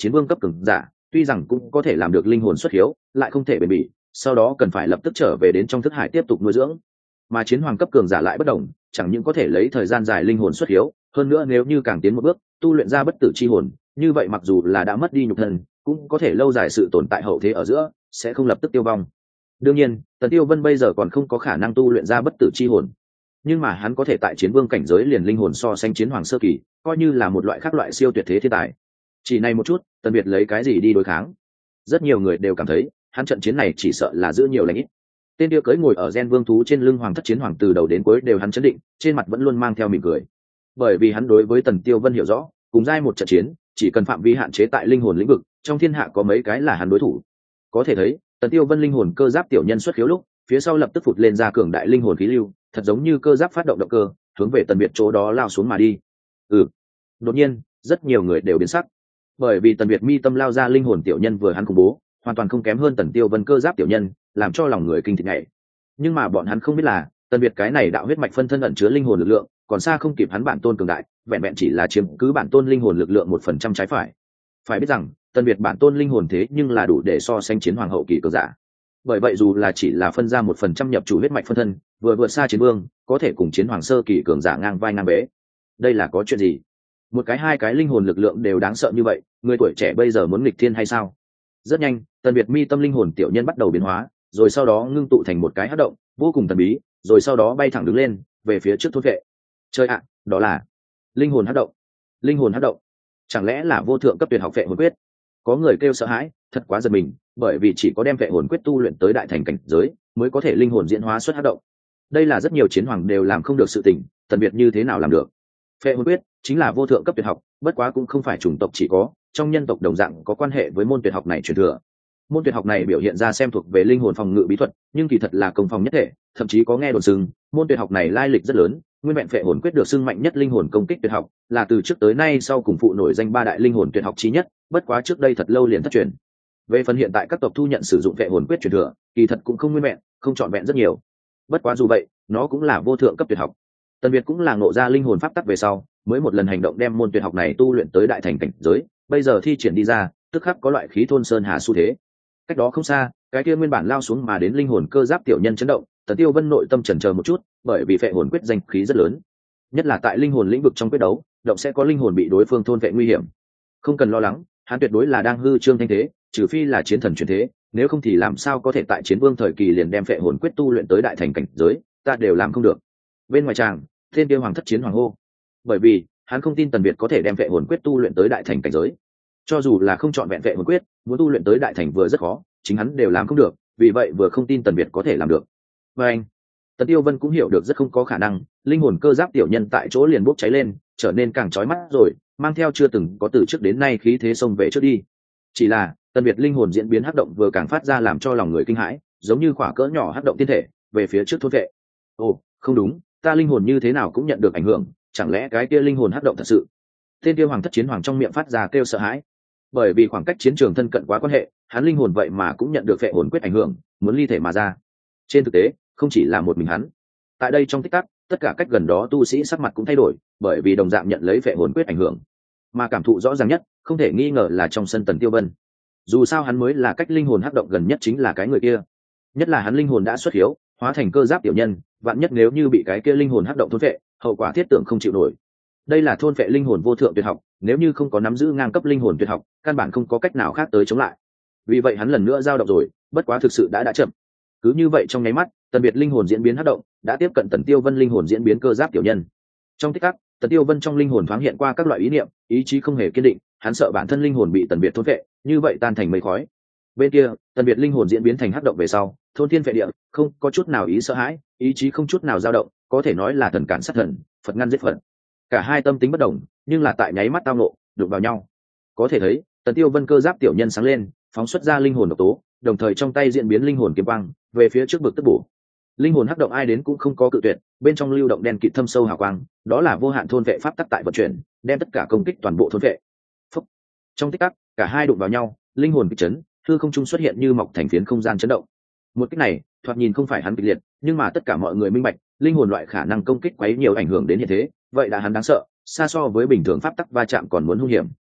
chiến vương cấp cường giả tuy rằng cũng có thể làm được linh hồn xuất hiếu, lại không thể bền bỉ, sau đó cần phải lập tức trở về đến trong thức hải tiếp tục nuôi dưỡng. Mà chiến hoàng cấp cường giả lại bất đồng, chẳng những có thể lấy thời gian dài linh hồn xuất hiếu, hơn nữa nếu như càng tiến một bước tu luyện ra bất tử chi hồn, như vậy mặc dù là đã mất đi nhục thân, cũng có thể lâu dài sự tồn tại hậu thế ở giữa, sẽ không lập tức tiêu vong. Đương nhiên, Tần Tiêu Vân bây giờ còn không có khả năng tu luyện ra bất tử chi hồn, nhưng mà hắn có thể tại chiến vương cảnh giới liền linh hồn so sánh chiến hoàng sơ kỳ, coi như là một loại khác loại siêu tuyệt thế thiên tài. Chỉ này một chút, Tần Biệt lấy cái gì đi đối kháng? Rất nhiều người đều cảm thấy, hắn trận chiến này chỉ sợ là giữ nhiều lành ít. Tên kia cưỡi ngồi ở gen vương thú trên lưng hoàng thất chiến hoàng từ đầu đến cuối đều hắn chấn định, trên mặt vẫn luôn mang theo mỉm cười. Bởi vì hắn đối với Tần Tiêu Vân hiểu rõ, cùng giai một trận chiến, chỉ cần phạm vi hạn chế tại linh hồn lĩnh vực, trong thiên hạ có mấy cái là hắn đối thủ. Có thể thấy, Tần Tiêu Vân linh hồn cơ giáp tiểu nhân xuất khiếu lúc, phía sau lập tức phụt lên ra cường đại linh hồn khí lưu, thật giống như cơ giáp phát động động cơ, hướng về Tần Biệt chỗ đó lao xuống mà đi. Ừ. Đột nhiên, rất nhiều người đều biến sắc, bởi vì Tần Biệt mi tâm lao ra linh hồn tiểu nhân vừa hắn khủng bố, hoàn toàn không kém hơn Tần Tiêu Vân cơ giáp tiểu nhân, làm cho lòng người kinh thịt nhảy. Nhưng mà bọn hắn không biết là, Tần Biệt cái này đạo huyết mạch phân thân ẩn chứa linh hồn lực lượng, còn xa không kịp hắn bản tôn cường đại, vẹn vẹn chỉ là chiếm cứ bản tôn linh hồn lực lượng một phần trăm trái phải. Phải biết rằng, Tần Biệt bản tôn linh hồn thế nhưng là đủ để so sánh chiến hoàng hậu kỳ cường giả. Bởi vậy dù là chỉ là phân ra một phần trăm nhập chủ huyết mạch phân thân, vừa vượt xa chiến vương, có thể cùng chiến hoàng sơ kỳ cường giả ngang vai ngang bế. Đây là có chuyện gì? Một cái hai cái linh hồn lực lượng đều đáng sợ như vậy, người tuổi trẻ bây giờ muốn nghịch thiên hay sao? Rất nhanh, Tần Biệt mi tâm linh hồn tiểu nhân bắt đầu biến hóa, rồi sau đó ngưng tụ thành một cái hắc động, vô cùng thần bí, rồi sau đó bay thẳng đứng lên, về phía trước thôn vệ. Chơi ạ, đó là linh hồn hắc động. Linh hồn hắc động, chẳng lẽ là vô thượng cấp tuyệt học phệ hồn quyết? Có người kêu sợ hãi, thật quá giật mình, bởi vì chỉ có đem phệ hồn quyết tu luyện tới đại thành cảnh giới, mới có thể linh hồn diễn hóa xuất hắc động. Đây là rất nhiều chiến hoàng đều làm không được sự tình, Tần Biệt như thế nào làm được? Phệ hồn quyết chính là vô thượng cấp tuyệt học, bất quá cũng không phải chủng tộc chỉ có, trong nhân tộc đồng dạng có quan hệ với môn tuyệt học này truyền thừa. Môn tuyệt học này biểu hiện ra xem thuộc về linh hồn phòng ngự bí thuật, nhưng kỳ thật là công phòng nhất thể, thậm chí có nghe đồn sừng, môn tuyệt học này lai lịch rất lớn, nguyên vẹn phệ hồn quyết được xưng mạnh nhất linh hồn công kích tuyệt học, là từ trước tới nay sau cùng phụ nổi danh ba đại linh hồn tuyệt học chí nhất, bất quá trước đây thật lâu liền thất truyền. Về phần hiện tại các tộc thu nhận sử dụng phệ hồn quyết truyền thừa, kỳ thật cũng không nguyên vẹn, không trọn vẹn rất nhiều. Bất quá dù vậy, nó cũng là vô thượng cấp tuyệt học. Tần Biệt cũng là ngộ ra linh hồn pháp tắc về sau, mới một lần hành động đem môn tuyệt học này tu luyện tới đại thành cảnh giới, bây giờ thi triển đi ra, tức khắc có loại khí thôn sơn hà xu thế. Cách đó không xa, cái kia nguyên bản lao xuống mà đến linh hồn cơ giáp tiểu nhân chấn động, Tần Tiêu Vân nội tâm chần chờ một chút, bởi vì phệ hồn quyết danh khí rất lớn, nhất là tại linh hồn lĩnh vực trong quyết đấu, động sẽ có linh hồn bị đối phương thôn vệ nguy hiểm. Không cần lo lắng, hắn tuyệt đối là đang hư trương thanh thế, trừ phi là chiến thần chuyển thế, nếu không thì làm sao có thể tại chiến vương thời kỳ liền đem phệ hồn quyết tu luyện tới đại thành cảnh giới, ta đều làm không được. Bên ngoài tràng, thiên tiêu hoàng thất chiến hoàng hô, bởi vì hắn không tin Tần Biệt có thể đem phệ hồn quyết tu luyện tới đại thành cảnh giới. Cho dù là không chọn vẹn phệ hồn quyết, muốn tu luyện tới đại thành vừa rất khó, chính hắn đều làm không được, vì vậy vừa không tin Tần Biệt có thể làm được. Và anh, Tần Tiêu Vân cũng hiểu được rất không có khả năng, linh hồn cơ giáp tiểu nhân tại chỗ liền bốc cháy lên, trở nên càng chói mắt rồi, mang theo chưa từng có từ trước đến nay khí thế xông về trước đi. Chỉ là, Tần Biệt linh hồn diễn biến hắc động vừa càng phát ra làm cho lòng người kinh hãi, giống như quả cỡ nhỏ hắc động thiên thể, về phía trước thôn vệ. Ồ, không đúng, ta linh hồn như thế nào cũng nhận được ảnh hưởng, chẳng lẽ cái kia linh hồn hắc động thật sự? Tên kia hoàng thất chiến hoàng trong miệng phát ra kêu sợ hãi, bởi vì khoảng cách chiến trường thân cận quá quan hệ, hắn linh hồn vậy mà cũng nhận được phệ hồn quyết ảnh hưởng, muốn ly thể mà ra. Trên thực tế, không chỉ là một mình hắn, tại đây trong tích tắc, tất cả cách gần đó tu sĩ sắc mặt cũng thay đổi, bởi vì đồng dạng nhận lấy phệ hồn quyết ảnh hưởng, mà cảm thụ rõ ràng nhất, không thể nghi ngờ là trong sân Tần Tiêu Vân. Dù sao hắn mới là cách linh hồn hắc động gần nhất chính là cái người kia, nhất là hắn linh hồn đã xuất hiếu, hóa thành cơ giáp tiểu nhân, vạn nhất nếu như bị cái kia linh hồn hắc động thôn phệ, hậu quả thiết tưởng không chịu nổi. Đây là thôn phệ linh hồn vô thượng tuyệt học, nếu như không có nắm giữ ngang cấp linh hồn tuyệt học, căn bản không có cách nào khác tới chống lại. Vì vậy hắn lần nữa dao động rồi, bất quá thực sự đã đã chậm. Cứ như vậy trong nháy mắt, Tần Biệt linh hồn diễn biến hắc động, đã tiếp cận Tần Tiêu Vân linh hồn diễn biến cơ giáp tiểu nhân. Trong tích tắc, Tần Tiêu Vân trong linh hồn thoáng hiện qua các loại ý niệm, ý chí không hề kiên định, hắn sợ bản thân linh hồn bị Tần Biệt thôn phệ, như vậy tan thành mây khói. Bên kia, Tần Biệt linh hồn diễn biến thành hắc động về sau, thôn thiên phệ địa, không có chút nào ý sợ hãi, ý chí không chút nào dao động, có thể nói là thần cản sát thần, Phật ngăn giết Phật. Cả hai tâm tính bất đồng, nhưng là tại nháy mắt tao nộ, đụng vào nhau. Có thể thấy, Tần Tiêu Vân cơ giáp tiểu nhân sáng lên, phóng xuất ra linh hồn độc tố, đồng thời trong tay diễn biến linh hồn kiếm quang, về phía trước bực tức bổ. Linh hồn hắc động ai đến cũng không có cự tuyệt, bên trong lưu động đen kịt thâm sâu hào quang, đó là vô hạn thôn vệ pháp tắc tại vận chuyển, đem tất cả công kích toàn bộ thôn vệ. Phúc. Trong tích tắc, cả hai đụng vào nhau, linh hồn kịch chấn, hư không trung xuất hiện như mọc thành phiến không gian chấn động. Một cách này, thoạt nhìn không phải hắn kịch liệt, nhưng mà tất cả mọi người minh bạch, linh hồn loại khả năng công kích quấy nhiều ảnh hưởng đến hiện thế, vậy đã hắn đáng sợ, xa so với bình thường pháp tắc va chạm còn muốn hung hiểm.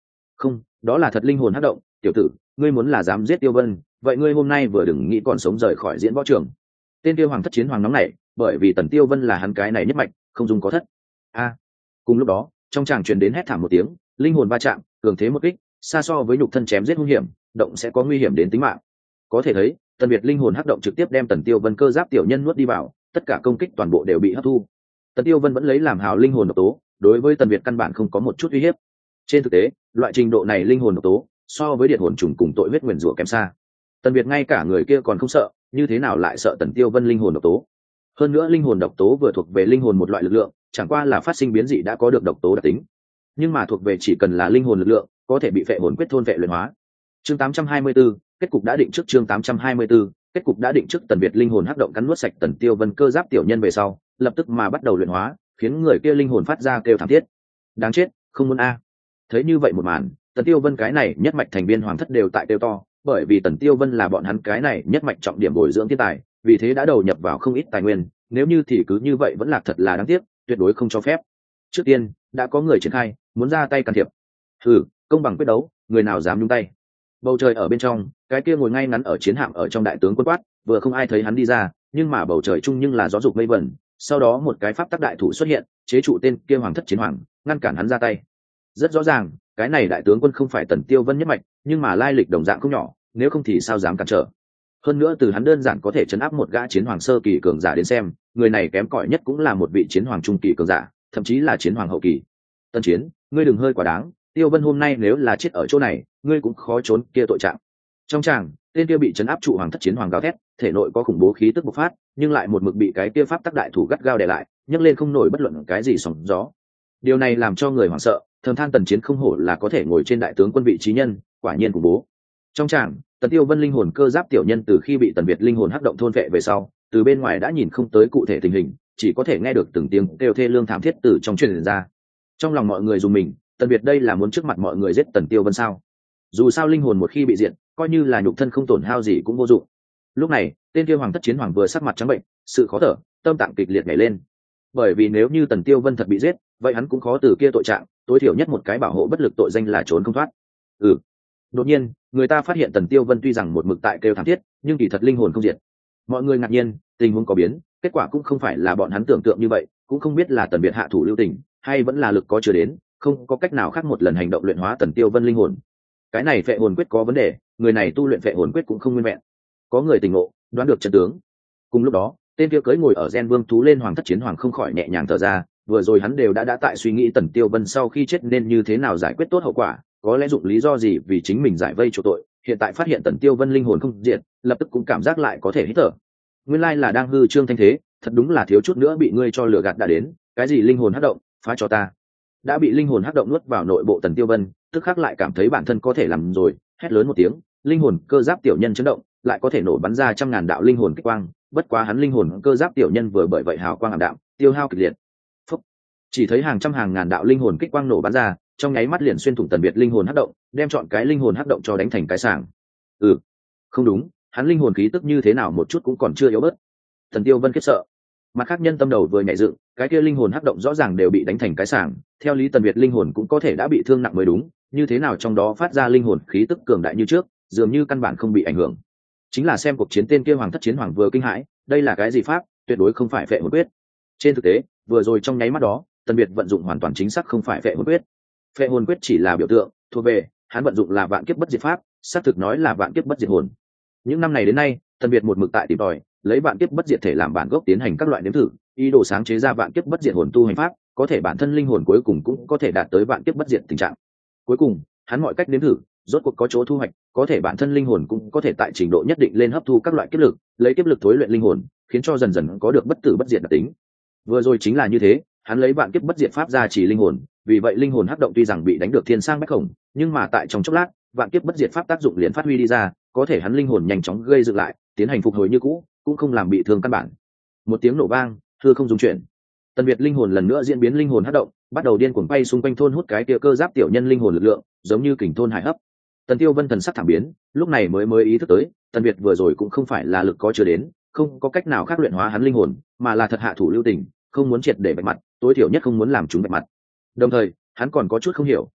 Không, đó là thật linh hồn hắc động. Tiểu tử, ngươi muốn là dám giết Tiêu Vân, vậy ngươi hôm nay vừa đừng nghĩ còn sống rời khỏi diễn võ trường. Tên tiêu hoàng thất chiến hoàng nóng nảy, bởi vì Tần Tiêu Vân là hắn cái này nhất mạch, không dùng có thất. A. Cùng lúc đó, trong tràng truyền đến hét thảm một tiếng, linh hồn va chạm, cường thế một kích, xa so với nhục thân chém giết hung hiểm, động sẽ có nguy hiểm đến tính mạng. Có thể thấy, Tần Việt linh hồn hắc động trực tiếp đem Tần Tiêu Vân cơ giáp tiểu nhân nuốt đi vào, tất cả công kích toàn bộ đều bị hấp thu. Tần Tiêu Vân vẫn lấy làm hào linh hồn độc tố, đối với Tần Việt căn bản không có một chút uy hiếp. Trên thực tế, loại trình độ này linh hồn độc tố, so với điện hồn trùng cùng tội huyết nguyền rủa kém xa. Tần Việt ngay cả người kia còn không sợ, như thế nào lại sợ Tần Tiêu Vân linh hồn độc tố? Hơn nữa linh hồn độc tố vừa thuộc về linh hồn một loại lực lượng, chẳng qua là phát sinh biến dị đã có được độc tố đặc tính, nhưng mà thuộc về chỉ cần là linh hồn lực lượng, có thể bị phệ hồn quyết thôn vệ luyện hóa. Chương tám trăm hai mươi 84, kết cục đã định trước. Chương tám trăm hai mươi 84, kết cục đã định trước. Tần Việt linh hồn hắc động cắn nuốt sạch Tần Tiêu Vân cơ giáp tiểu nhân về sau, lập tức mà bắt đầu luyện hóa, khiến người kia linh hồn phát ra kêu thảm thiết. Đáng chết, không muốn a. Thấy như vậy một màn, Tần Tiêu Vân cái này nhất mạch thành viên hoàng thất đều tại kêu to, bởi vì Tần Tiêu Vân là bọn hắn cái này nhất mạch trọng điểm bồi dưỡng thiên tài, vì thế đã đầu nhập vào không ít tài nguyên, nếu như thì cứ như vậy vẫn là thật là đáng tiếc, tuyệt đối không cho phép. Trước tiên, đã có người triển khai, muốn ra tay can thiệp. Thử, công bằng quyết đấu, người nào dám nhúng tay. Bầu trời ở bên trong, cái kia ngồi ngay ngắn ở chiến hạm ở trong đại tướng quân quát, vừa không ai thấy hắn đi ra, nhưng mà bầu trời chung nhưng là gió dục mây vẩn, sau đó một cái pháp tắc đại thủ xuất hiện, chế trụ tên kia hoàng thất chiến hoàng, ngăn cản hắn ra tay. Rất rõ ràng, cái này đại tướng quân không phải Tần Tiêu Vân nhất mạch, nhưng mà lai lịch đồng dạng không nhỏ, nếu không thì sao dám cản trở. Hơn nữa từ hắn đơn giản có thể chấn áp một gã chiến hoàng sơ kỳ cường giả đến xem, người này kém cỏi nhất cũng là một vị chiến hoàng trung kỳ cường giả, thậm chí là chiến hoàng hậu kỳ. Tân Chiến, ngươi đừng hơi quá đáng, Tiêu Vân hôm nay nếu là chết ở chỗ này, ngươi cũng khó trốn kia tội trạng. Trong tràng, tên kia bị chấn áp trụ hoàng thất chiến hoàng gào thét, thể nội có khủng bố khí tức bộc phát, nhưng lại một mực bị cái kia pháp tắc đại thủ gắt gao đè lại, nhấc lên không nổi bất luận cái gì sóng gió. Điều này làm cho người hoảng sợ, thầm than Tần Chiến không hổ là có thể ngồi trên đại tướng quân vị trí nhân, quả nhiên khủng bố. Trong tràng, Tần Tiêu Vân linh hồn cơ giáp tiểu nhân từ khi bị Tần Việt linh hồn hắc động thôn vệ về sau, từ bên ngoài đã nhìn không tới cụ thể tình hình, chỉ có thể nghe được từng tiếng kêu thê lương thảm thiết từ trong truyền ra. Trong lòng mọi người dùng mình, Tần Việt đây là muốn trước mặt mọi người giết Tần Tiêu Vân sao? Dù sao linh hồn một khi bị diệt, coi như là nhục thân không tổn hao gì cũng vô dụng. Lúc này, tên kia hoàng thất chiến hoàng vừa sắc mặt trắng bệnh, sự khó thở, tâm tạng kịch liệt nhảy lên. Bởi vì nếu như Tần Tiêu Vân thật bị giết, vậy hắn cũng khó từ kia tội trạng, tối thiểu nhất một cái bảo hộ bất lực tội danh là trốn không thoát. Ừ. Đột nhiên, người ta phát hiện Tần Tiêu Vân tuy rằng một mực tại kêu thảm thiết, nhưng kỳ thật linh hồn không diệt. Mọi người ngạc nhiên, tình huống có biến, kết quả cũng không phải là bọn hắn tưởng tượng như vậy, cũng không biết là Tần Việt hạ thủ lưu tình, hay vẫn là lực có chưa đến, không có cách nào khác một lần hành động luyện hóa Tần Tiêu Vân linh hồn. Cái này phệ hồn quyết có vấn đề, người này tu luyện phệ hồn quyết cũng không nguyên vẹn. Có người tỉnh ngộ, đoán được trận tướng. Cùng lúc đó, tên kia cưỡi ngồi ở gen vương thú lên hoàng thất chiến hoàng không khỏi nhẹ nhàng thở ra, vừa rồi hắn đều đã đã tại suy nghĩ Tần Tiêu Vân sau khi chết nên như thế nào giải quyết tốt hậu quả, có lẽ dụng lý do gì vì chính mình giải vây chỗ tội, hiện tại phát hiện Tần Tiêu Vân linh hồn không diệt, lập tức cũng cảm giác lại có thể hít thở. Nguyên lai là đang hư trương thanh thế, thật đúng là thiếu chút nữa bị ngươi cho lừa gạt đã đến, cái gì linh hồn hắc động, phá cho ta. Đã bị linh hồn hắc động nuốt vào nội bộ Tần Tiêu Vân, tức khắc lại cảm thấy bản thân có thể làm rồi, hét lớn một tiếng, linh hồn cơ giáp tiểu nhân chấn động, lại có thể nổ bắn ra trăm ngàn đạo linh hồn kích quang, bất quá hắn linh hồn cơ giáp tiểu nhân vừa bởi vậy hào quang ảm đạm, tiêu hao kịch liệt. Phúc. Chỉ thấy hàng trăm hàng ngàn đạo linh hồn kích quang nổ bắn ra, trong nháy mắt liền xuyên thủng Tần Việt linh hồn hắc động, đem chọn cái linh hồn hắc động cho đánh thành cái sàng. Ừ, không đúng, hắn linh hồn khí tức như thế nào một chút cũng còn chưa yếu bớt. Tần Tiêu Vân khiếp sợ. Mặt khác nhân tâm đầu vừa nhảy dựng, cái kia linh hồn hắc động rõ ràng đều bị đánh thành cái sàng, theo lý Tần Việt linh hồn cũng có thể đã bị thương nặng mới đúng, như thế nào trong đó phát ra linh hồn khí tức cường đại như trước, dường như căn bản không bị ảnh hưởng. Chính là xem cuộc chiến tên kia hoàng thất chiến hoàng vừa kinh hãi, đây là cái gì pháp, tuyệt đối không phải phệ hồn quyết. Trên thực tế, vừa rồi trong nháy mắt đó, Tần Việt vận dụng hoàn toàn chính xác không phải phệ hồn quyết. Phệ hồn quyết chỉ là biểu tượng, thuộc về, hắn vận dụng là vạn kiếp bất diệt pháp, xác thực nói là vạn kiếp bất diệt hồn. Những năm này đến nay, Tần Việt một mực tại tìm tòi, lấy vạn kiếp bất diệt thể làm bản gốc tiến hành các loại nếm thử, ý đồ sáng chế ra vạn kiếp bất diệt hồn tu hành pháp, có thể bản thân linh hồn cuối cùng cũng có thể đạt tới vạn kiếp bất diệt tình trạng. Cuối cùng, hắn mọi cách nếm thử, rốt cuộc có chỗ thu hoạch, có thể bản thân linh hồn cũng có thể tại trình độ nhất định lên hấp thu các loại kiếp lực, lấy kiếp lực thối luyện linh hồn, khiến cho dần dần có được bất tử bất diệt đặc tính. Vừa rồi chính là như thế, hắn lấy vạn kiếp bất diệt pháp ra chỉ linh hồn, vì vậy linh hồn hắc động tuy rằng bị đánh được thiên sang bách khổng, nhưng mà tại trong chốc lát, vạn kiếp bất diệt pháp tác dụng liền phát huy đi ra, có thể hắn linh hồn nhanh chóng gây dựng lại, tiến hành phục hồi như cũ, cũng không làm bị thương căn bản. Một tiếng nổ vang, thưa không dung chuyển. Tần Việt linh hồn lần nữa diễn biến linh hồn hắc động, bắt đầu điên cuồng bay xung quanh thôn hút cái kia cơ giáp tiểu nhân linh hồn lực lượng, giống như kình thôn hải hấp. Tần Tiêu Vân thần sắc thảm biến, lúc này mới mới ý thức tới, Tần Việt vừa rồi cũng không phải là lực có chưa đến, không có cách nào khác luyện hóa hắn linh hồn, mà là thật hạ thủ lưu tình, không muốn triệt để bạch mặt, tối thiểu nhất không muốn làm chúng bạch mặt. Đồng thời, hắn còn có chút không hiểu,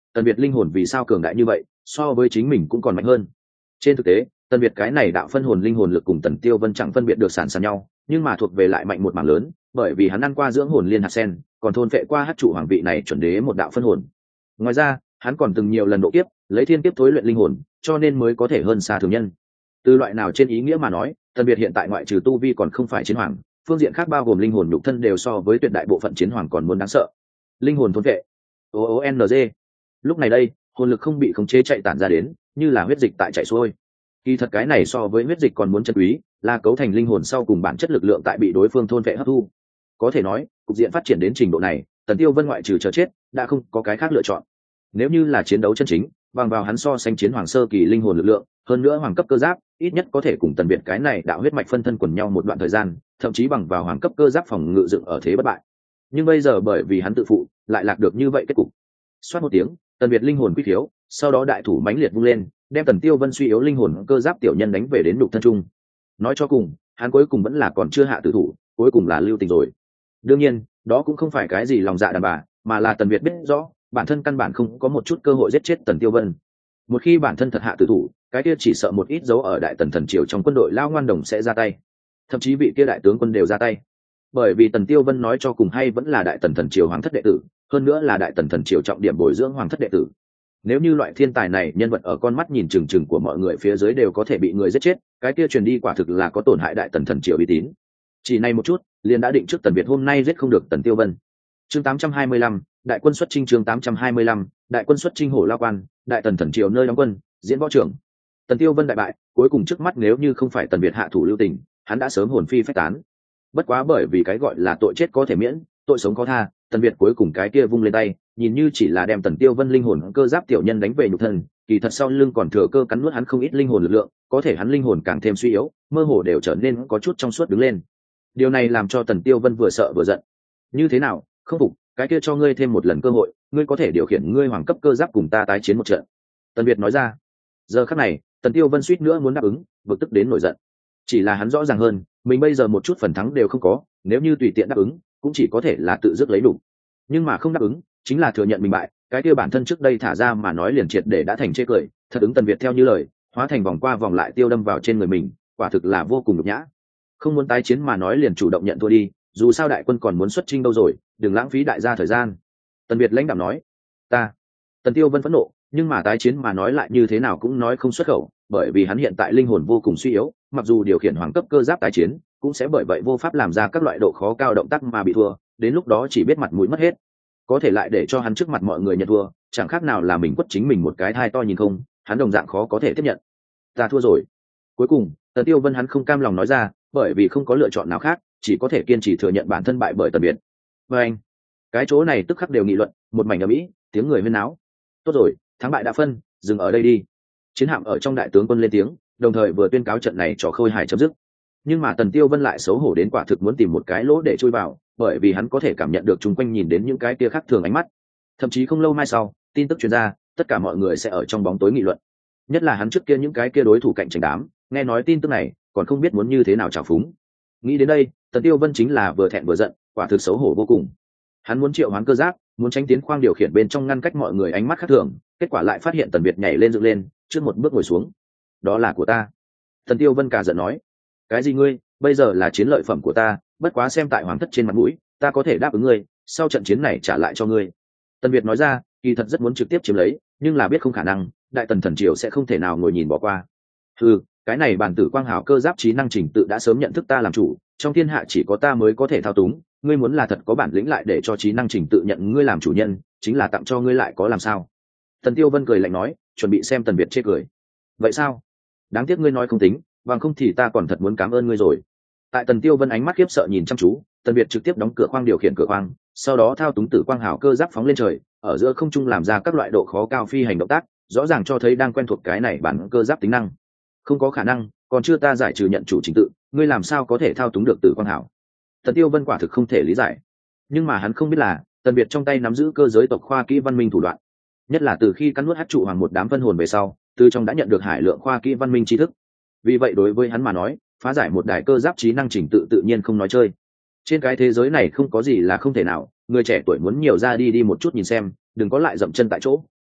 Tần Việt linh hồn vì sao cường đại như vậy, so với chính mình cũng còn mạnh hơn. Trên thực tế, Tần Việt cái này đạo phân hồn linh hồn lực cùng Tần Tiêu Vân chẳng phân biệt được sản sản nhau, nhưng mà thuộc về lại mạnh một mảng lớn, bởi vì hắn ăn qua dưỡng hồn liên hạt sen, còn thôn phệ qua hắc trụ hoàng vị này chuẩn đế một đạo phân hồn. Ngoài ra, hắn còn từng nhiều lần độ kiếp, lấy thiên kiếp thối luyện linh hồn, cho nên mới có thể hơn xa thường nhân. Từ loại nào trên ý nghĩa mà nói, Tần Việt hiện tại ngoại trừ tu vi còn không phải chiến hoàng, phương diện khác bao gồm linh hồn nhục thân đều so với tuyệt đại bộ phận chiến hoàng còn muốn đáng sợ. Linh hồn thôn phệ. O O N G. Lúc này đây, hồn lực không bị khống chế chạy tản ra đến, như là huyết dịch tại chạy xuôi. Kỳ thật cái này so với huyết dịch còn muốn chân quý, là cấu thành linh hồn sau cùng bản chất lực lượng tại bị đối phương thôn phệ hấp thu. Có thể nói, cục diện phát triển đến trình độ này, Tần Tiêu Vân ngoại trừ chờ chết, đã không có cái khác lựa chọn. Nếu như là chiến đấu chân chính, bằng vào hắn so sánh chiến hoàng sơ kỳ linh hồn lực lượng, hơn nữa hoàng cấp cơ giáp, ít nhất có thể cùng Tần Việt cái này đạo huyết mạch phân thân quần nhau một đoạn thời gian, thậm chí bằng vào hoàng cấp cơ giáp phòng ngự dựng ở thế bất bại. Nhưng bây giờ bởi vì hắn tự phụ, lại lạc được như vậy kết cục. Xoát một tiếng, Tần Việt linh hồn quy thiếu, sau đó đại thủ mãnh liệt vung lên, đem Tần Tiêu Vân suy yếu linh hồn cơ giáp tiểu nhân đánh về đến nhục thân trung. Nói cho cùng, hắn cuối cùng vẫn là còn chưa hạ tử thủ, cuối cùng là lưu tình rồi. Đương nhiên, đó cũng không phải cái gì lòng dạ đàn bà, mà là Tần Việt biết rõ, bản thân căn bản không có một chút cơ hội giết chết Tần Tiêu Vân. Một khi bản thân thật hạ tử thủ, cái kia chỉ sợ một ít dấu ở đại tần thần triều trong quân đội lao ngoan đồng sẽ ra tay, thậm chí vị kia đại tướng quân đều ra tay. Bởi vì Tần Tiêu Vân nói cho cùng hay vẫn là đại tần thần triều hoàng thất đệ tử, hơn nữa là đại tần thần triều trọng điểm bồi dưỡng hoàng thất đệ tử. Nếu như loại thiên tài này nhân vật ở con mắt nhìn chừng chừng của mọi người phía dưới đều có thể bị người giết chết, cái kia truyền đi quả thực là có tổn hại đại tần thần triều uy tín. Chỉ này một chút, liền đã định trước Tần Việt hôm nay giết không được Tần Tiêu Vân. Chương tám trăm hai mươi lăm, đại quân xuất chinh. Chương tám trăm hai mươi lăm, đại quân xuất chinh Hổ Lao Quan, đại tần thần triều nơi đóng quân, diễn võ trưởng. Tần Tiêu Vân đại bại, cuối cùng trước mắt nếu như không phải Tần Việt hạ thủ lưu tình, hắn đã sớm hồn phi phách tán. Bất quá bởi vì cái gọi là tội chết có thể miễn, tội sống có tha, Tần Việt cuối cùng cái kia vung lên tay, nhìn như chỉ là đem Tần Tiêu Vân linh hồn cơ giáp tiểu nhân đánh về nhục thân, kỳ thật sau lưng còn thừa cơ cắn nuốt hắn không ít linh hồn lực lượng, có thể hắn linh hồn càng thêm suy yếu, mơ hồ đều trở nên có chút trong suốt đứng lên. Điều này làm cho Tần Tiêu Vân vừa sợ vừa giận. Như thế nào, không phục, cái kia cho ngươi thêm một lần cơ hội, ngươi có thể điều khiển ngươi hoàng cấp cơ giáp cùng ta tái chiến một trận. Tần Việt nói ra. Giờ khắc này, Tần Tiêu Vân suýt nữa muốn đáp ứng, bực tức đến nổi giận. Chỉ là hắn rõ ràng hơn, mình bây giờ một chút phần thắng đều không có, nếu như tùy tiện đáp ứng, cũng chỉ có thể là tự dứt lấy đủ. Nhưng mà không đáp ứng, chính là thừa nhận mình bại, cái kia bản thân trước đây thả ra mà nói liền triệt để đã thành chê cười, thật ứng Tần Việt theo như lời, hóa thành vòng qua vòng lại tiêu đâm vào trên người mình, quả thực là vô cùng nhục nhã. Không muốn tái chiến mà nói liền chủ động nhận thua đi, dù sao đại quân còn muốn xuất chinh đâu rồi, đừng lãng phí đại gia thời gian. Tần Việt lãnh đạm nói. Ta. Tần Tiêu Vân phẫn nộ, nhưng mà tái chiến mà nói lại như thế nào cũng nói không xuất khẩu, bởi vì hắn hiện tại linh hồn vô cùng suy yếu, mặc dù điều khiển hoàng cấp cơ giáp tái chiến, cũng sẽ bởi vậy vô pháp làm ra các loại độ khó cao động tác mà bị thua, đến lúc đó chỉ biết mặt mũi mất hết. Có thể lại để cho hắn trước mặt mọi người nhận thua, chẳng khác nào là mình quất chính mình một cái thai to nhìn không, hắn đồng dạng khó có thể tiếp nhận. Ta thua rồi. Cuối cùng, Tần Tiêu Vân hắn không cam lòng nói ra, bởi vì không có lựa chọn nào khác, chỉ có thể kiên trì thừa nhận bản thân bại bởi Tần Việt. Và anh, cái chỗ này tức khắc đều nghị luận, một mảnh ầm ĩ, tiếng người huyên náo. Tốt rồi, thắng bại đã phân, dừng ở đây đi. Chiến hạm ở trong đại tướng quân lên tiếng, đồng thời vừa tuyên cáo trận này trò khôi hài chấm dứt. Nhưng mà Tần Tiêu Vân lại xấu hổ đến quả thực muốn tìm một cái lỗ để chui vào, bởi vì hắn có thể cảm nhận được chung quanh nhìn đến những cái kia khác thường ánh mắt. Thậm chí không lâu mai sau, tin tức truyền ra, tất cả mọi người sẽ ở trong bóng tối nghị luận. Nhất là hắn trước kia những cái kia đối thủ cạnh tranh đám, nghe nói tin tức này, còn không biết muốn như thế nào trào phúng. Nghĩ đến đây, Tần Tiêu Vân chính là vừa thẹn vừa giận, quả thực xấu hổ vô cùng. Hắn muốn triệu hoán cơ giáp, muốn tránh tiến khoang điều khiển bên trong ngăn cách mọi người ánh mắt khác thường, kết quả lại phát hiện Tần Việt nhảy lên dựng lên, trước một bước ngồi xuống. Đó là của ta. Tần Tiêu Vân cả giận nói. Cái gì ngươi, bây giờ là chiến lợi phẩm của ta, bất quá xem tại hoàng thất trên mặt mũi, ta có thể đáp ứng ngươi, sau trận chiến này trả lại cho ngươi. Tần Việt nói ra, kỳ thật rất muốn trực tiếp chiếm lấy, nhưng là biết không khả năng, đại tần thần triều sẽ không thể nào ngồi nhìn bỏ qua. Ừ, cái này bản tử quang hảo cơ giáp trí năng trình tự đã sớm nhận thức ta làm chủ, trong thiên hạ chỉ có ta mới có thể thao túng, ngươi muốn là thật có bản lĩnh lại để cho trí năng trình tự nhận ngươi làm chủ nhân, chính là tặng cho ngươi lại có làm sao. Tần Tiêu Vân cười lạnh nói, chuẩn bị xem Tần Việt chê cười. Vậy sao? Đáng tiếc ngươi nói không tính, bằng không thì ta còn thật muốn cảm ơn ngươi rồi. Tại Tần Tiêu Vân ánh mắt khiếp sợ nhìn chăm chú, Tần Việt trực tiếp đóng cửa khoang điều khiển cửa khoang, sau đó thao túng tử quang hảo cơ giáp phóng lên trời, ở giữa không trung làm ra các loại độ khó cao phi hành động tác, rõ ràng cho thấy đang quen thuộc cái này bản cơ giáp tính năng. Không có khả năng, còn chưa ta giải trừ nhận chủ trình tự, ngươi làm sao có thể thao túng được tử quang hảo? Tần Tiêu Vân quả thực không thể lý giải. Nhưng mà hắn không biết là, Tần Việt trong tay nắm giữ cơ giới tộc khoa kỹ văn minh thủ đoạn. Nhất là từ khi cắn nuốt hắc trụ hoàng một đám phân hồn về sau, từ trong đã nhận được hải lượng khoa kỹ văn minh tri thức. Vì vậy đối với hắn mà nói, phá giải một đài cơ giáp trí năng trình tự tự nhiên không nói chơi. Trên cái thế giới này không có gì là không thể nào, người trẻ tuổi muốn nhiều ra đi đi một chút nhìn xem, đừng có lại dậm chân tại chỗ,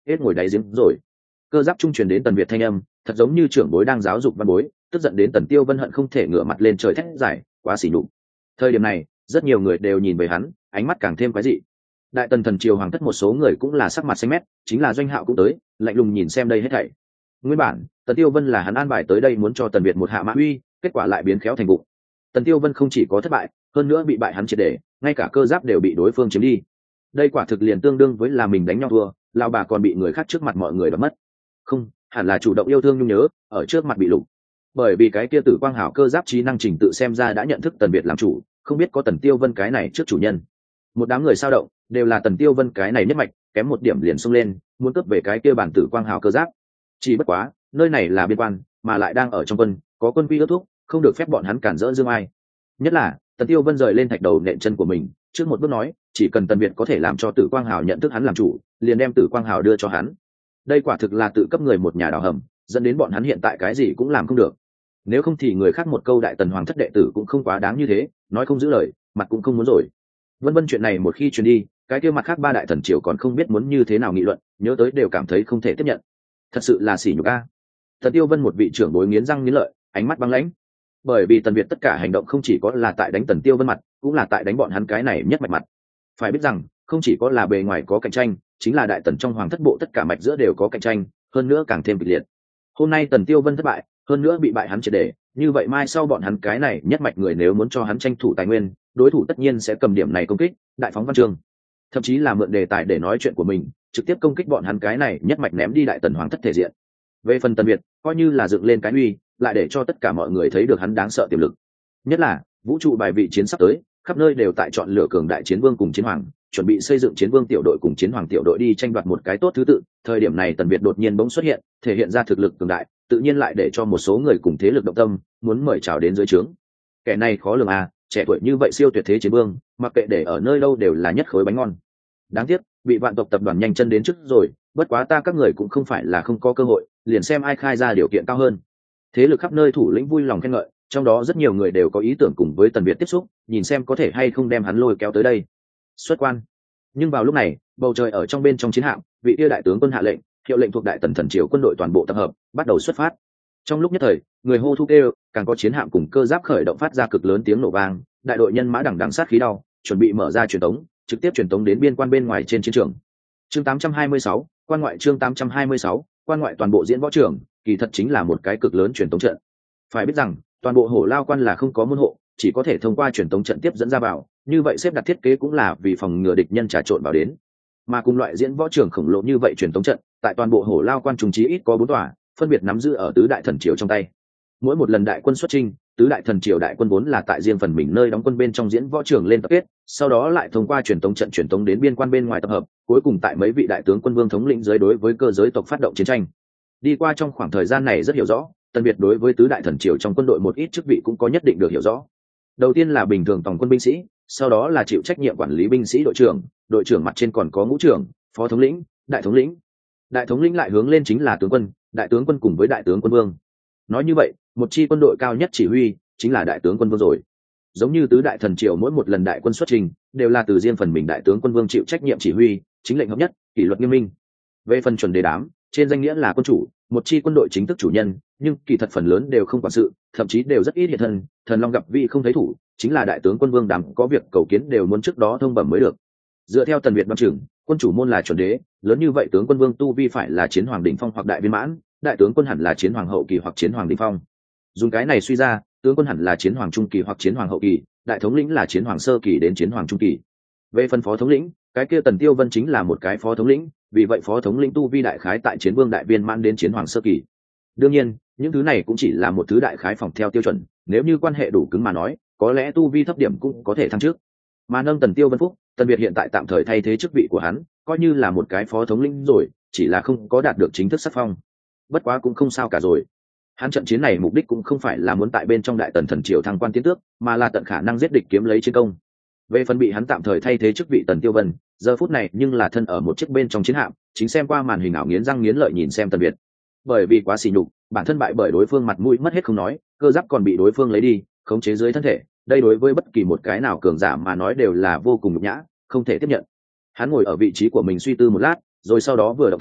hết ngồi đáy giếng rồi. Cơ giáp trung truyền đến Tần Việt thanh âm, thật giống như trưởng bối đang giáo dục văn bối, tức giận đến Tần Tiêu Vân hận không thể ngửa mặt lên trời thét giải, quá xỉ nhục. Thời điểm này, rất nhiều người đều nhìn về hắn, ánh mắt càng thêm quái dị. Đại Tần thần triều hoàng thất một số người cũng là sắc mặt xanh mét, chính là Doanh Hạo cũng tới, lạnh lùng nhìn xem đây hết thảy. Nguyên bản, Tần Tiêu Vân là hắn an bài tới đây muốn cho Tần Việt một hạ mã uy, kết quả lại biến khéo thành vụ. Tần Tiêu Vân không chỉ có thất bại, hơn nữa bị bại hắn triệt để, ngay cả cơ giáp đều bị đối phương chiếm đi. Đây quả thực liền tương đương với là mình đánh nhau thua, lão bà còn bị người khác trước mặt mọi người đoạt mất. Không, hẳn là chủ động yêu thương nhung nhớ, ở trước mặt bị lục. Bởi vì cái kia Tử Quang Hảo cơ giáp trí năng trình tự xem ra đã nhận thức Tần Việt làm chủ, không biết có Tần Tiêu Vân cái này trước chủ nhân. Một đám người sao động, đều là Tần Tiêu Vân cái này nhất mạch, kém một điểm liền xông lên, muốn cướp về cái kia bản Tử Quang Hảo cơ giáp. Chỉ bất quá, nơi này là biên quan, mà lại đang ở trong quân, có quân quy ước thúc, không được phép bọn hắn cản rỡ dương ai. Nhất là, Tần Tiêu Vân rời lên thạch đầu nện chân của mình, trước một bước nói, chỉ cần Tần Việt có thể làm cho Tử Quang Hảo nhận thức hắn làm chủ, liền đem Tử Quang Hảo đưa cho hắn. Đây quả thực là tự cấp người một nhà đào hầm, dẫn đến bọn hắn hiện tại cái gì cũng làm không được. Nếu không thì người khác một câu Đại Tần hoàng thất đệ tử cũng không quá đáng như thế, nói không giữ lời, mặt cũng không muốn rồi. Vân vân chuyện này một khi truyền đi, cái kia mặt khác ba đại thần triều còn không biết muốn như thế nào nghị luận, nhớ tới đều cảm thấy không thể tiếp nhận. Thật sự là sỉ nhục a. Tần Tiêu Vân một vị trưởng bối nghiến răng nghiến lợi, ánh mắt băng lãnh. Bởi vì Tần Việt tất cả hành động không chỉ có là tại đánh Tần Tiêu Vân mặt, cũng là tại đánh bọn hắn cái này nhất mạch mặt. Phải biết rằng, không chỉ có là bề ngoài có cạnh tranh, chính là đại tần trong hoàng thất bộ tất cả mạch giữa đều có cạnh tranh, hơn nữa càng thêm kịch liệt. Hôm nay Tần Tiêu Vân thất bại, hơn nữa bị bại hắn triệt để, như vậy mai sau bọn hắn cái này nhất mạch người nếu muốn cho hắn tranh thủ tài nguyên, đối thủ tất nhiên sẽ cầm điểm này công kích, đại phóng văn chương, thậm chí là mượn đề tài để nói chuyện của mình, trực tiếp công kích bọn hắn cái này nhất mạch ném đi đại tần hoàng thất thể diện. Về phần Tần Việt, coi như là dựng lên cái uy, lại để cho tất cả mọi người thấy được hắn đáng sợ tiềm lực. Nhất là vũ trụ bài vị chiến sắp tới, khắp nơi đều tại chọn lựa cường đại chiến vương cùng chiến hoàng, chuẩn bị xây dựng chiến vương tiểu đội cùng chiến hoàng tiểu đội đi tranh đoạt một cái tốt thứ tự. Thời điểm này Tần Việt đột nhiên bỗng xuất hiện, thể hiện ra thực lực cường đại, tự nhiên lại để cho một số người cùng thế lực động tâm, muốn mời chào đến dưới trướng. Kẻ này khó lường à, trẻ tuổi như vậy siêu tuyệt thế chiến vương, mặc kệ để ở nơi đâu đều là nhất khối bánh ngon. Đáng tiếc, bị vạn tộc tập đoàn nhanh chân đến trước rồi, bất quá ta các người cũng không phải là không có cơ hội, liền xem ai khai ra điều kiện cao hơn. Thế lực khắp nơi thủ lĩnh vui lòng khen ngợi, trong đó rất nhiều người đều có ý tưởng cùng với Tần Việt tiếp xúc, nhìn xem có thể hay không đem hắn lôi kéo tới đây. Xuất quan. Nhưng vào lúc này, bầu trời ở trong bên trong chiến hạm, vị kia đại tướng quân hạ lệnh, hiệu lệnh thuộc đại tần thần triều quân đội toàn bộ tập hợp, bắt đầu xuất phát. Trong lúc nhất thời, người hô thu kêu, càng có chiến hạm cùng cơ giáp khởi động phát ra cực lớn tiếng nổ vang, đại đội nhân mã đằng đằng sát khí đau, chuẩn bị mở ra truyền tống, trực tiếp truyền tống đến biên quan bên ngoài trên chiến trường. Chương tám trăm hai mươi sáu, quan ngoại chương tám trăm hai mươi sáu, quan ngoại toàn bộ diễn võ trường, kỳ thật chính là một cái cực lớn truyền tống trận. Phải biết rằng, toàn bộ Hổ Lao quan là không có môn hộ, chỉ có thể thông qua truyền tống trận tiếp dẫn ra vào, như vậy xếp đặt thiết kế cũng là vì phòng ngừa địch nhân trà trộn vào đến. Mà cùng loại diễn võ trường khổng lồ như vậy truyền tống trận, tại toàn bộ Hổ Lao quan trùng chí ít có bốn tòa, phân biệt nắm giữ ở tứ đại thần triều trong tay. Mỗi một lần đại quân xuất chinh, tứ đại thần triều đại quân vốn là tại riêng phần mình nơi đóng quân bên trong diễn võ trường lên tập kết, sau đó lại thông qua truyền tống trận truyền tống đến biên quan bên ngoài tập hợp, cuối cùng tại mấy vị đại tướng quân vương thống lĩnh dưới đối với cơ giới tộc phát động chiến tranh. Đi qua trong khoảng thời gian này rất hiểu rõ, Tần Việt đối với tứ đại thần triều trong quân đội một ít chức vị cũng có nhất định được hiểu rõ. Đầu tiên là bình thường tổng quân binh sĩ, sau đó là chịu trách nhiệm quản lý binh sĩ đội trưởng, đội trưởng mặt trên còn có ngũ trưởng, phó thống lĩnh, đại thống lĩnh. Đại thống lĩnh lại hướng lên chính là tướng quân, đại tướng quân cùng với đại tướng quân vương. Nói như vậy, một chi quân đội cao nhất chỉ huy chính là đại tướng quân vương rồi. Giống như tứ đại thần triều mỗi một lần đại quân xuất trình, đều là từ riêng phần mình đại tướng quân vương chịu trách nhiệm chỉ huy, chính lệnh hợp nhất, kỷ luật nghiêm minh. Về phần chuẩn đề đám, trên danh nghĩa là quân chủ, một chi quân đội chính thức chủ nhân, nhưng kỳ thật phần lớn đều không quản sự, thậm chí đều rất ít hiện thân, thần long gặp vị không thấy thủ, chính là đại tướng quân vương đám có việc cầu kiến đều muốn trước đó thông bẩm mới được. Dựa theo Tần Việt đoan chừng, quân chủ môn là chuẩn đế, lớn như vậy tướng quân vương tu vi phải là chiến hoàng đỉnh phong hoặc đại viên mãn, đại tướng quân hẳn là chiến hoàng hậu kỳ hoặc chiến hoàng đỉnh phong. Dùng cái này suy ra, tướng quân hẳn là chiến hoàng trung kỳ hoặc chiến hoàng hậu kỳ, đại thống lĩnh là chiến hoàng sơ kỳ đến chiến hoàng trung kỳ. Về phần phó thống lĩnh, cái kia Tần Tiêu Vân chính là một cái phó thống lĩnh, vì vậy phó thống lĩnh tu vi đại khái tại chiến vương đại viên mãn đến chiến hoàng sơ kỳ. Đương nhiên, những thứ này cũng chỉ là một thứ đại khái phòng theo tiêu chuẩn, nếu như quan hệ đủ cứng mà nói, có lẽ tu vi thấp điểm cũng có thể thăng trước. Mà nâng Tần Tiêu Vân phúc, Tần Việt hiện tại tạm thời thay thế chức vị của hắn, coi như là một cái phó thống lĩnh rồi, chỉ là không có đạt được chính thức sắc phong. Bất quá cũng không sao cả rồi. Hắn trận chiến này mục đích cũng không phải là muốn tại bên trong đại tần thần triều thăng quan tiến tước, mà là tận khả năng giết địch kiếm lấy chiến công. Về phần bị hắn tạm thời thay thế chức vị Tần Tiêu Vân, giờ phút này nhưng là thân ở một chiếc bên trong chiến hạm, chính xem qua màn hình ảo nghiến răng nghiến lợi nhìn xem Tần Việt. Bởi vì quá sỉ nhục, bản thân bại bởi đối phương mặt mũi mất hết không nói, cơ giáp còn bị đối phương lấy đi, khống chế dưới thân thể, đây đối với bất kỳ một cái nào cường giả mà nói đều là vô cùng nhục nhã, không thể tiếp nhận. Hắn ngồi ở vị trí của mình suy tư một lát, rồi sau đó vừa động thân,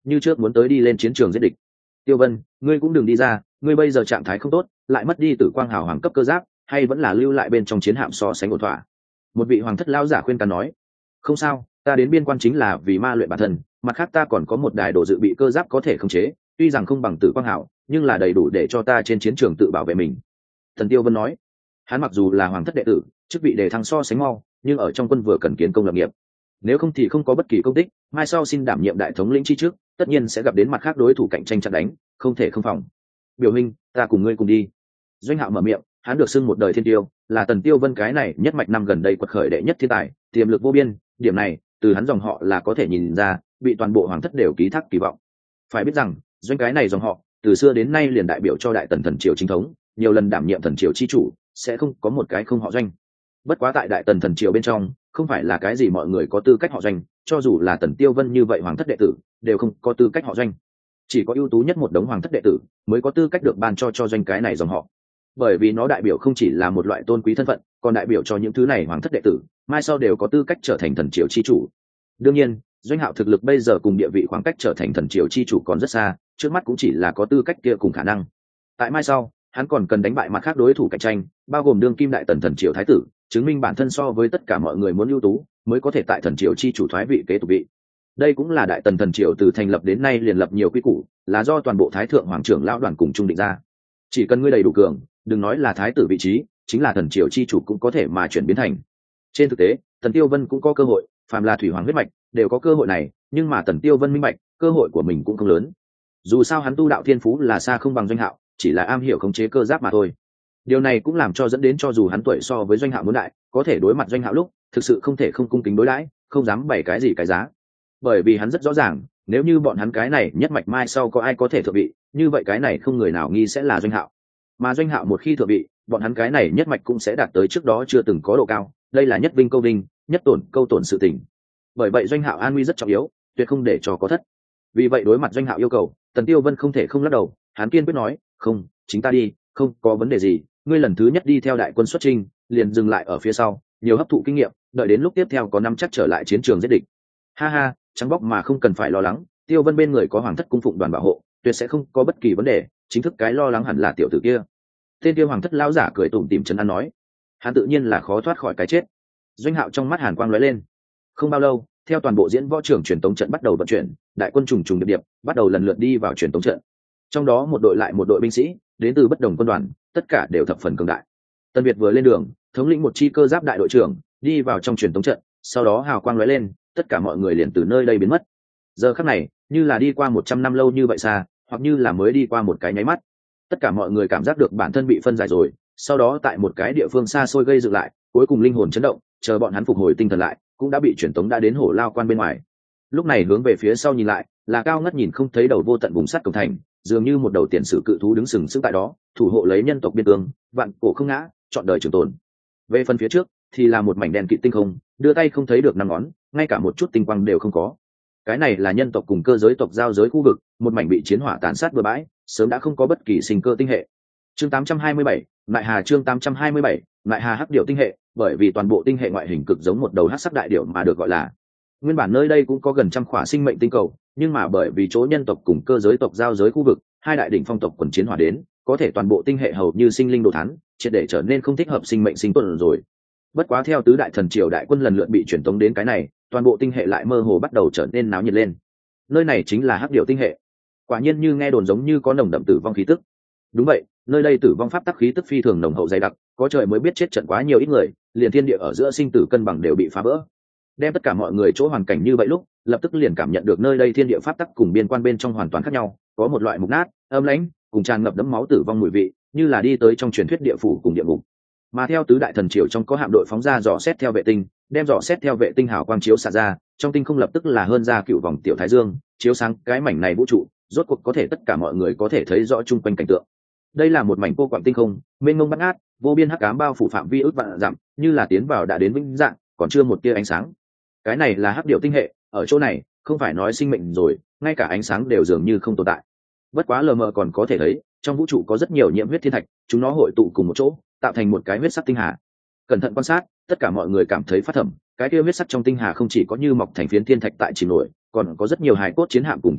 như trước muốn tới đi lên chiến trường giết địch. Tiêu Vân, ngươi cũng đừng đi ra, ngươi bây giờ trạng thái không tốt, lại mất đi tử quang hào hoàng cấp cơ giáp, hay vẫn là lưu lại bên trong chiến hạm so sánh ổn thỏa. Một vị hoàng thất lão giả khuyên can nói. Không sao, ta đến biên quan chính là vì ma luyện bản thân, mặt khác ta còn có một đài đồ dự bị cơ giáp có thể khống chế, tuy rằng không bằng tử quang hào, nhưng là đầy đủ để cho ta trên chiến trường tự bảo vệ mình. Thần Tiêu Vân nói. Hắn mặc dù là hoàng thất đệ tử, chức vị đề thăng so sánh mau, nhưng ở trong quân vừa cần kiến công lập nghiệp, nếu không thì không có bất kỳ công tích, mai sau xin đảm nhiệm đại thống lĩnh chi trước, tất nhiên sẽ gặp đến mặt khác đối thủ cạnh tranh chặn đánh, không thể không phòng. Biểu huynh, ta cùng ngươi cùng đi. Doanh Hạo mở miệng, hắn được xưng một đời thiên tiêu, là Tần Tiêu Vân cái này nhất mạch năm gần đây quật khởi đệ nhất thiên tài, tiềm lực vô biên, điểm này từ hắn dòng họ là có thể nhìn ra, bị toàn bộ hoàng thất đều ký thác kỳ vọng. Phải biết rằng, doanh cái này dòng họ từ xưa đến nay liền đại biểu cho đại tần thần triều chính thống, nhiều lần đảm nhiệm thần triều chi chủ, sẽ không có một cái không họ doanh. Bất quá tại đại tần thần triều bên trong, không phải là cái gì mọi người có tư cách họ doanh, cho dù là Tần Tiêu Vân như vậy hoàng thất đệ tử, đều không có tư cách họ doanh. Chỉ có ưu tú nhất một đống hoàng thất đệ tử mới có tư cách được ban cho cho doanh cái này dòng họ, bởi vì nó đại biểu không chỉ là một loại tôn quý thân phận, còn đại biểu cho những thứ này hoàng thất đệ tử mai sau đều có tư cách trở thành thần triều chi chủ. Đương nhiên, Doanh Hạo thực lực bây giờ cùng địa vị khoảng cách trở thành thần triều chi chủ còn rất xa, trước mắt cũng chỉ là có tư cách kia cùng khả năng. Tại mai sau, hắn còn cần đánh bại mặt khác đối thủ cạnh tranh, bao gồm đương kim đại tần thần triều thái tử, chứng minh bản thân so với tất cả mọi người muốn ưu tú, mới có thể tại thần triều chi chủ thoái vị kế tục vị. Đây cũng là đại tần thần triều từ thành lập đến nay liền lập nhiều quy củ, là do toàn bộ thái thượng hoàng trưởng lão đoàn cùng chung định ra. Chỉ cần ngươi đầy đủ cường, đừng nói là thái tử vị trí, chính là thần triều chi chủ cũng có thể mà chuyển biến thành. Trên thực tế, Tần Tiêu Vân cũng có cơ hội, phàm là thủy hoàng huyết mạch đều có cơ hội này, nhưng mà Tần Tiêu Vân minh bạch, cơ hội của mình cũng không lớn. Dù sao hắn tu đạo thiên phú là xa không bằng Doanh Hạo, chỉ là am hiểu khống chế cơ giáp mà thôi. Điều này cũng làm cho dẫn đến cho dù hắn tuổi so với Doanh Hạo muốn đại, có thể đối mặt Doanh Hạo lúc, thực sự không thể không cung kính đối đãi, không dám bày cái gì cái giá. Bởi vì hắn rất rõ ràng, nếu như bọn hắn cái này nhất mạch mai sau có ai có thể thượng vị, như vậy cái này không người nào nghi sẽ là Doanh Hạo. Mà Doanh Hạo một khi thượng vị, bọn hắn cái này nhất mạch cũng sẽ đạt tới trước đó chưa từng có độ cao, đây là nhất vinh câu vinh, nhất tổn câu tổn sự tình. Bởi vậy Doanh Hạo an nguy rất trọng yếu, tuyệt không để cho có thất. Vì vậy đối mặt Doanh Hạo yêu cầu, Tần Tiêu Vân không thể không lắc đầu, hắn kiên quyết nói, "Không, chính ta đi, không có vấn đề gì, ngươi lần thứ nhất đi theo đại quân xuất chinh, liền dừng lại ở phía sau, nhiều hấp thụ kinh nghiệm, đợi đến lúc tiếp theo có năm chắc trở lại chiến trường giết địch." Ha ha, trắng bóc mà không cần phải lo lắng, Tiêu Vân bên người có hoàng thất cung phụng đoàn bảo hộ, tuyệt sẽ không có bất kỳ vấn đề, chính thức cái lo lắng hẳn là tiểu tử kia. Tên kia hoàng thất lão giả cười tủm tỉm trấn an nói, hắn tự nhiên là khó thoát khỏi cái chết. Doanh Hạo trong mắt hàn quang lóe lên. Không bao lâu, theo toàn bộ diễn võ trưởng truyền tống trận bắt đầu vận chuyển, đại quân trùng trùng điệp điệp bắt đầu lần lượt đi vào truyền tống trận. Trong đó một đội lại một đội binh sĩ, đến từ bất đồng quân đoàn, tất cả đều thập phần cường đại. Tân Việt vừa lên đường, thống lĩnh một chi cơ giáp đại đội trưởng, đi vào trong truyền tống trận, sau đó hào quang lóe lên, tất cả mọi người liền từ nơi đây biến mất. Giờ khắc này, như là đi qua một trăm năm lâu như vậy xa, hoặc như là mới đi qua một cái nháy mắt. Tất cả mọi người cảm giác được bản thân bị phân giải rồi, sau đó tại một cái địa phương xa xôi gây dựng lại, cuối cùng linh hồn chấn động, chờ bọn hắn phục hồi tinh thần lại, cũng đã bị truyền tống đã đến hổ lao quan bên ngoài. Lúc này hướng về phía sau nhìn lại, là cao ngất nhìn không thấy đầu vô tận vùng sắt cổng thành, dường như một đầu tiền sử cự thú đứng sừng sững tại đó, thủ hộ lấy nhân tộc biên cương, vạn cổ không ngã, trọn đời trường tồn. Về phần phía trước, thì là một mảnh đèn kịt tinh không, đưa tay không thấy được năm ngón, ngay cả một chút tinh quang đều không có. Cái này là nhân tộc cùng cơ giới tộc giao giới khu vực, một mảnh bị chiến hỏa tàn sát bừa bãi, sớm đã không có bất kỳ sinh cơ tinh hệ. Chương tám trăm hai mươi bảy, Nại Hà chương tám trăm hai mươi bảy, Nại Hà hắc điểu tinh hệ, bởi vì toàn bộ tinh hệ ngoại hình cực giống một đầu hắc sắc đại điểu mà được gọi là. Nguyên bản nơi đây cũng có gần trăm khỏa sinh mệnh tinh cầu, nhưng mà bởi vì chỗ nhân tộc cùng cơ giới tộc giao giới khu vực, hai đại đỉnh phong tộc quần chiến hỏa đến, có thể toàn bộ tinh hệ hầu như sinh linh đồ thán, triệt để trở nên không thích hợp sinh mệnh sinh tồn rồi. Bất quá theo tứ đại thần triều đại quân lần lượt bị chuyển tống đến cái này, toàn bộ tinh hệ lại mơ hồ bắt đầu trở nên náo nhiệt lên. Nơi này chính là hắc điểu tinh hệ. Quả nhiên như nghe đồn giống như có nồng đậm tử vong khí tức. Đúng vậy, nơi đây tử vong pháp tắc khí tức phi thường nồng hậu dày đặc, có trời mới biết chết trận quá nhiều ít người, liền thiên địa ở giữa sinh tử cân bằng đều bị phá vỡ. Đem tất cả mọi người chỗ hoàn cảnh như vậy lúc, lập tức liền cảm nhận được nơi đây thiên địa pháp tắc cùng biên quan bên trong hoàn toàn khác nhau, có một loại mục nát, âm lãnh, cùng tràn ngập đẫm máu tử vong mùi vị, như là đi tới trong truyền thuyết địa phủ cùng địa ngục. Mà theo tứ đại thần triều trong có hạm đội phóng ra dò xét theo vệ tinh, đem dò xét theo vệ tinh hào quang chiếu xạ ra, trong tinh không lập tức là hơn ra cựu vòng tiểu thái dương, chiếu sáng cái mảnh này vũ trụ, rốt cuộc có thể tất cả mọi người có thể thấy rõ chung quanh cảnh tượng. Đây là một mảnh cô quạng tinh không, mênh mông bát ngát, vô biên hắc ám bao phủ phạm vi ước vạn dặm, như là tiến vào đã đến vĩnh dạng, còn chưa một tia ánh sáng. Cái này là hắc điểu tinh hệ, ở chỗ này, không phải nói sinh mệnh rồi, ngay cả ánh sáng đều dường như không tồn tại. Bất quá lờ mờ còn có thể thấy, trong vũ trụ có rất nhiều nhiễm huyết thiên thạch, chúng nó hội tụ cùng một chỗ, tạo thành một cái huyết sắc tinh hà. Cẩn thận quan sát, tất cả mọi người cảm thấy phát thẩm, cái kia huyết sắc trong tinh hà không chỉ có như mọc thành phiến thiên thạch tại chìm nổi, còn có rất nhiều hài cốt chiến hạm cùng thi thể,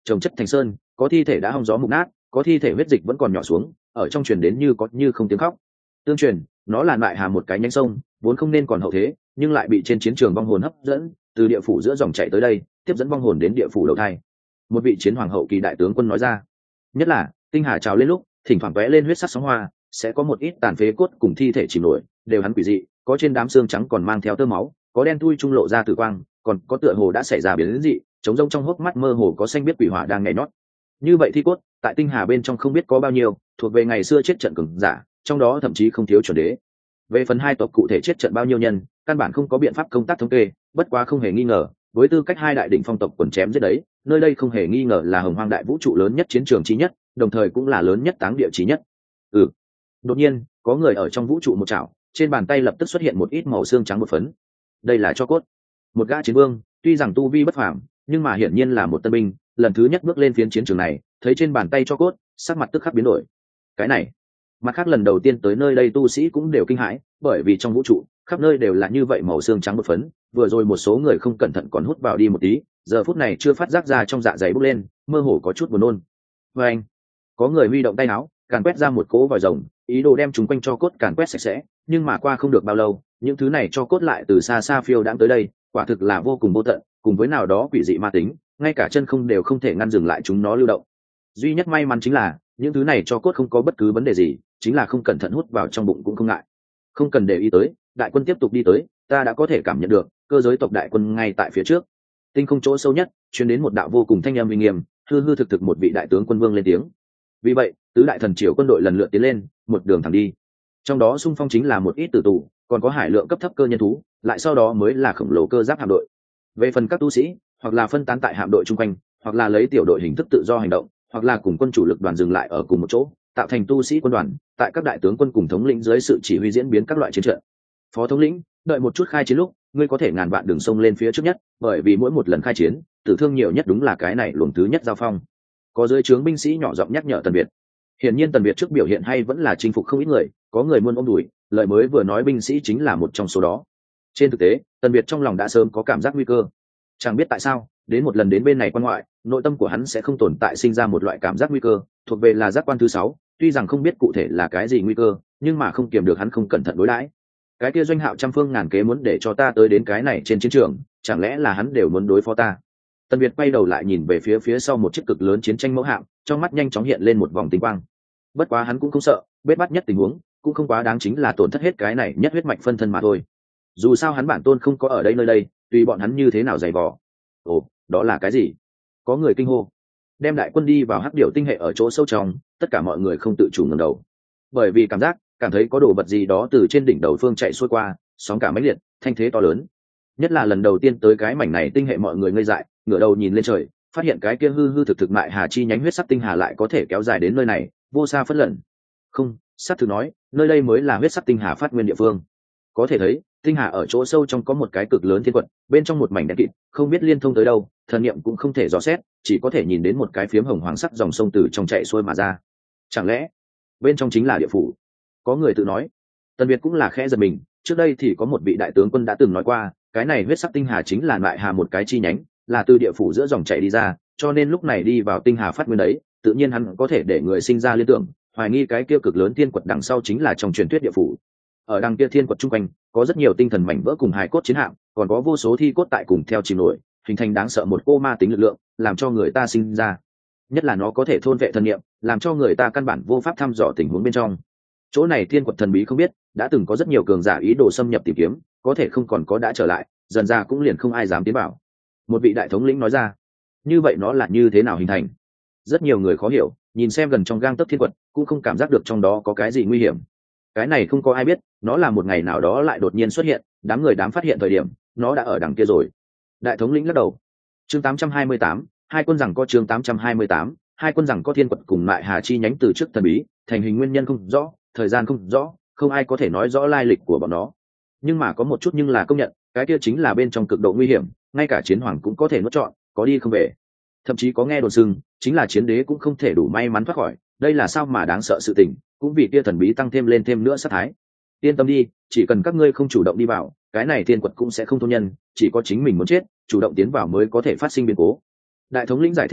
trồng chất thành sơn, có thi thể đã hong gió mục nát, có thi thể huyết dịch vẫn còn nhỏ xuống, ở trong truyền đến như có như không tiếng khóc. Tương truyền, nó là Nại Hà một cái nhánh sông, vốn không nên còn hậu thế, nhưng lại bị trên chiến trường vong hồn hấp dẫn, từ địa phủ giữa dòng chảy tới đây, tiếp dẫn vong hồn đến địa phủ đầu thai. Một vị chiến hoàng hậu kỳ đại tướng quân nói ra, nhất là tinh hà trào lên lúc, thỉnh thoảng vẽ lên huyết sắc sóng hoa, sẽ có một ít tàn phế cốt cùng thi thể chìm nổi, đều hắn quỷ dị, có trên đám xương trắng còn mang theo tơ máu, có đen thui trung lộ ra tử quang, còn có tựa hồ đã xảy ra biến dị, trống rông trong hốc mắt mơ hồ có xanh biết quỷ hỏa đang nhảy nhót. Như vậy thi cốt, tại tinh hà bên trong không biết có bao nhiêu, thuộc về ngày xưa chết trận cường giả, trong đó thậm chí không thiếu chuẩn đế. Về phần hai tộc cụ thể chết trận bao nhiêu nhân, căn bản không có biện pháp công tác thống kê, bất quá không hề nghi ngờ, với tư cách hai đại đỉnh phong tộc quần chém giết đấy, nơi đây không hề nghi ngờ là hồng hoang đại vũ trụ lớn nhất chiến trường chí nhất, đồng thời cũng là lớn nhất táng địa chí nhất. Ừ. Đột nhiên, có người ở trong vũ trụ một chảo, trên bàn tay lập tức xuất hiện một ít màu xương trắng một phấn. Đây là cho cốt. Một gã chiến vương, tuy rằng tu vi bất phàm, nhưng mà hiển nhiên là một tân binh, lần thứ nhất bước lên phiến chiến trường này, thấy trên bàn tay cho cốt, sắc mặt tức khắc biến đổi. Cái này, mặt khác lần đầu tiên tới nơi đây tu sĩ cũng đều kinh hãi, bởi vì trong vũ trụ khắp nơi đều là như vậy màu xương trắng một phấn, vừa rồi một số người không cẩn thận còn hút vào đi một tí, giờ phút này chưa phát giác ra trong dạ dày bốc lên, mơ hồ có chút buồn nôn. Và anh, có người huy động tay áo, càn quét ra một cỗ vòi rồng, ý đồ đem chúng quanh cho cốt càn quét sạch sẽ, nhưng mà qua không được bao lâu, những thứ này cho cốt lại từ xa xa phiêu đãng tới đây, quả thực là vô cùng vô tận, cùng với nào đó quỷ dị ma tính, ngay cả chân không đều không thể ngăn dừng lại chúng nó lưu động. Duy nhất may mắn chính là những thứ này cho cốt không có bất cứ vấn đề gì, chính là không cẩn thận hút vào trong bụng cũng không ngại. Không cần để ý tới, đại quân tiếp tục đi tới, ta đã có thể cảm nhận được cơ giới tộc đại quân ngay tại phía trước. Tinh không chỗ sâu nhất truyền đến một đạo vô cùng thanh âm uy nghiêm, hư hư thực thực một vị đại tướng quân vương lên tiếng. Vì vậy, tứ đại thần triều quân đội lần lượt tiến lên, một đường thẳng đi. Trong đó xung phong chính là một ít tử tù, còn có hải lượng cấp thấp cơ nhân thú, lại sau đó mới là khổng lồ cơ giáp hạm đội. Về phần các tu sĩ, hoặc là phân tán tại hạm đội chung quanh, hoặc là lấy tiểu đội hình thức tự do hành động, hoặc là cùng quân chủ lực đoàn dừng lại ở cùng một chỗ, tạo thành tu sĩ quân đoàn, tại các đại tướng quân cùng thống lĩnh dưới sự chỉ huy diễn biến các loại chiến trận. Phó thống lĩnh, đợi một chút khai chiến lúc, ngươi có thể ngàn vạn đường sông lên phía trước nhất, bởi vì mỗi một lần khai chiến, tử thương nhiều nhất đúng là cái này luồng thứ nhất giao phong. Có dưới trướng binh sĩ nhỏ giọng nhắc nhở Tần Việt. Hiển nhiên Tần Việt trước biểu hiện hay vẫn là chinh phục không ít người, có người muốn ôm đùi, lời mới vừa nói binh sĩ chính là một trong số đó. Trên thực tế, Tần Việt trong lòng đã sớm có cảm giác nguy cơ. Chẳng biết tại sao, đến một lần đến bên này quan ngoại, nội tâm của hắn sẽ không tồn tại sinh ra một loại cảm giác nguy cơ, thuộc về là giác quan thứ sáu, tuy rằng không biết cụ thể là cái gì nguy cơ, nhưng mà không kiềm được hắn không cẩn thận đối đãi. Cái kia Doanh Hạo trăm phương ngàn kế muốn để cho ta tới đến cái này trên chiến trường, chẳng lẽ là hắn đều muốn đối phó ta? Tần Việt quay đầu lại nhìn về phía phía sau một chiếc cực lớn chiến tranh mẫu hạm, trong mắt nhanh chóng hiện lên một vòng tinh quang. Bất quá hắn cũng không sợ, bết bắt nhất tình huống, cũng không quá đáng chính là tổn thất hết cái này nhất huyết mạch phân thân mà thôi. Dù sao hắn bản tôn không có ở đây nơi đây, tùy bọn hắn như thế nào dày vò. Ồ, đó là cái gì? Có người kinh hô. Đem đại quân đi vào hắc điểu tinh hệ ở chỗ sâu trong, tất cả mọi người không tự chủ ngẩng đầu. Bởi vì cảm giác, cảm thấy có đồ vật gì đó từ trên đỉnh đầu phương chạy xuôi qua, sóng cả mãnh liệt, thanh thế to lớn. Nhất là lần đầu tiên tới cái mảnh này tinh hệ mọi người ngây dại, ngửa đầu nhìn lên trời, phát hiện cái kia hư hư thực thực Nại Hà chi nhánh huyết sắc tinh hà lại có thể kéo dài đến nơi này, vô xa phất lận. Không, sát thực nói, nơi đây mới là huyết sắc tinh hà phát nguyên địa phương. Có thể thấy, tinh hà ở chỗ sâu trong có một cái cực lớn thiên quật, bên trong một mảnh đen kịt, không biết liên thông tới đâu, thần niệm cũng không thể dò xét, chỉ có thể nhìn đến một cái phiếm hồng hoàng sắc dòng sông từ trong chạy xuôi mà ra. Chẳng lẽ bên trong chính là địa phủ? Có người tự nói. Tần Việt cũng là khẽ giật mình, trước đây thì có một vị đại tướng quân đã từng nói qua, cái này huyết sắc tinh hà chính là Nại Hà một cái chi nhánh, là từ địa phủ giữa dòng chảy đi ra, cho nên lúc này đi vào tinh hà phát nguyên đấy, tự nhiên hắn có thể để người sinh ra liên tưởng, hoài nghi cái kia cực lớn thiên quật đằng sau chính là trong truyền thuyết địa phủ. Ở đằng kia thiên quật trung quanh, có rất nhiều tinh thần mảnh vỡ cùng hài cốt chiến hạm, còn có vô số thi cốt tại cùng theo chìm nổi, hình thành đáng sợ một cô ma tính lực lượng, làm cho người ta sinh ra. Nhất là nó có thể thôn vệ thân niệm, làm cho người ta căn bản vô pháp thăm dò tình huống bên trong. Chỗ này thiên quật thần bí không biết, đã từng có rất nhiều cường giả ý đồ xâm nhập tìm kiếm, có thể không còn có đã trở lại, dần ra cũng liền không ai dám tiến vào. Một vị đại thống lĩnh nói ra, như vậy nó là như thế nào hình thành? Rất nhiều người khó hiểu, nhìn xem gần trong gang tấc thiên quật, cũng không cảm giác được trong đó có cái gì nguy hiểm. Cái này không có ai biết, nó là một ngày nào đó lại đột nhiên xuất hiện, đám người đám phát hiện thời điểm, nó đã ở đằng kia rồi. Đại thống lĩnh lắc đầu. Chương tám trăm hai mươi tám, hai quân rằng có chương tám trăm hai mươi tám, hai quân rằng có thiên quật cùng Nại Hà chi nhánh từ trước thần bí, thành hình nguyên nhân không rõ, thời gian không rõ, không ai có thể nói rõ lai lịch của bọn nó. Nhưng mà có một chút nhưng là công nhận, cái kia chính là bên trong cực độ nguy hiểm, ngay cả chiến hoàng cũng có thể nuốt trọn, có đi không về. Thậm chí có nghe đồn sưng, chính là chiến đế cũng không thể đủ may mắn thoát khỏi, đây là sao mà đáng sợ sự tình, cũng vì kia thần bí tăng thêm lên thêm nữa sát thái. Yên tâm đi, chỉ cần các ngươi không chủ động đi vào, cái này thiên quật cũng sẽ không thôn nhân, chỉ có chính mình muốn chết, chủ động tiến vào mới có thể phát sinh biến cố. Đại thống lĩnh giải thích nói,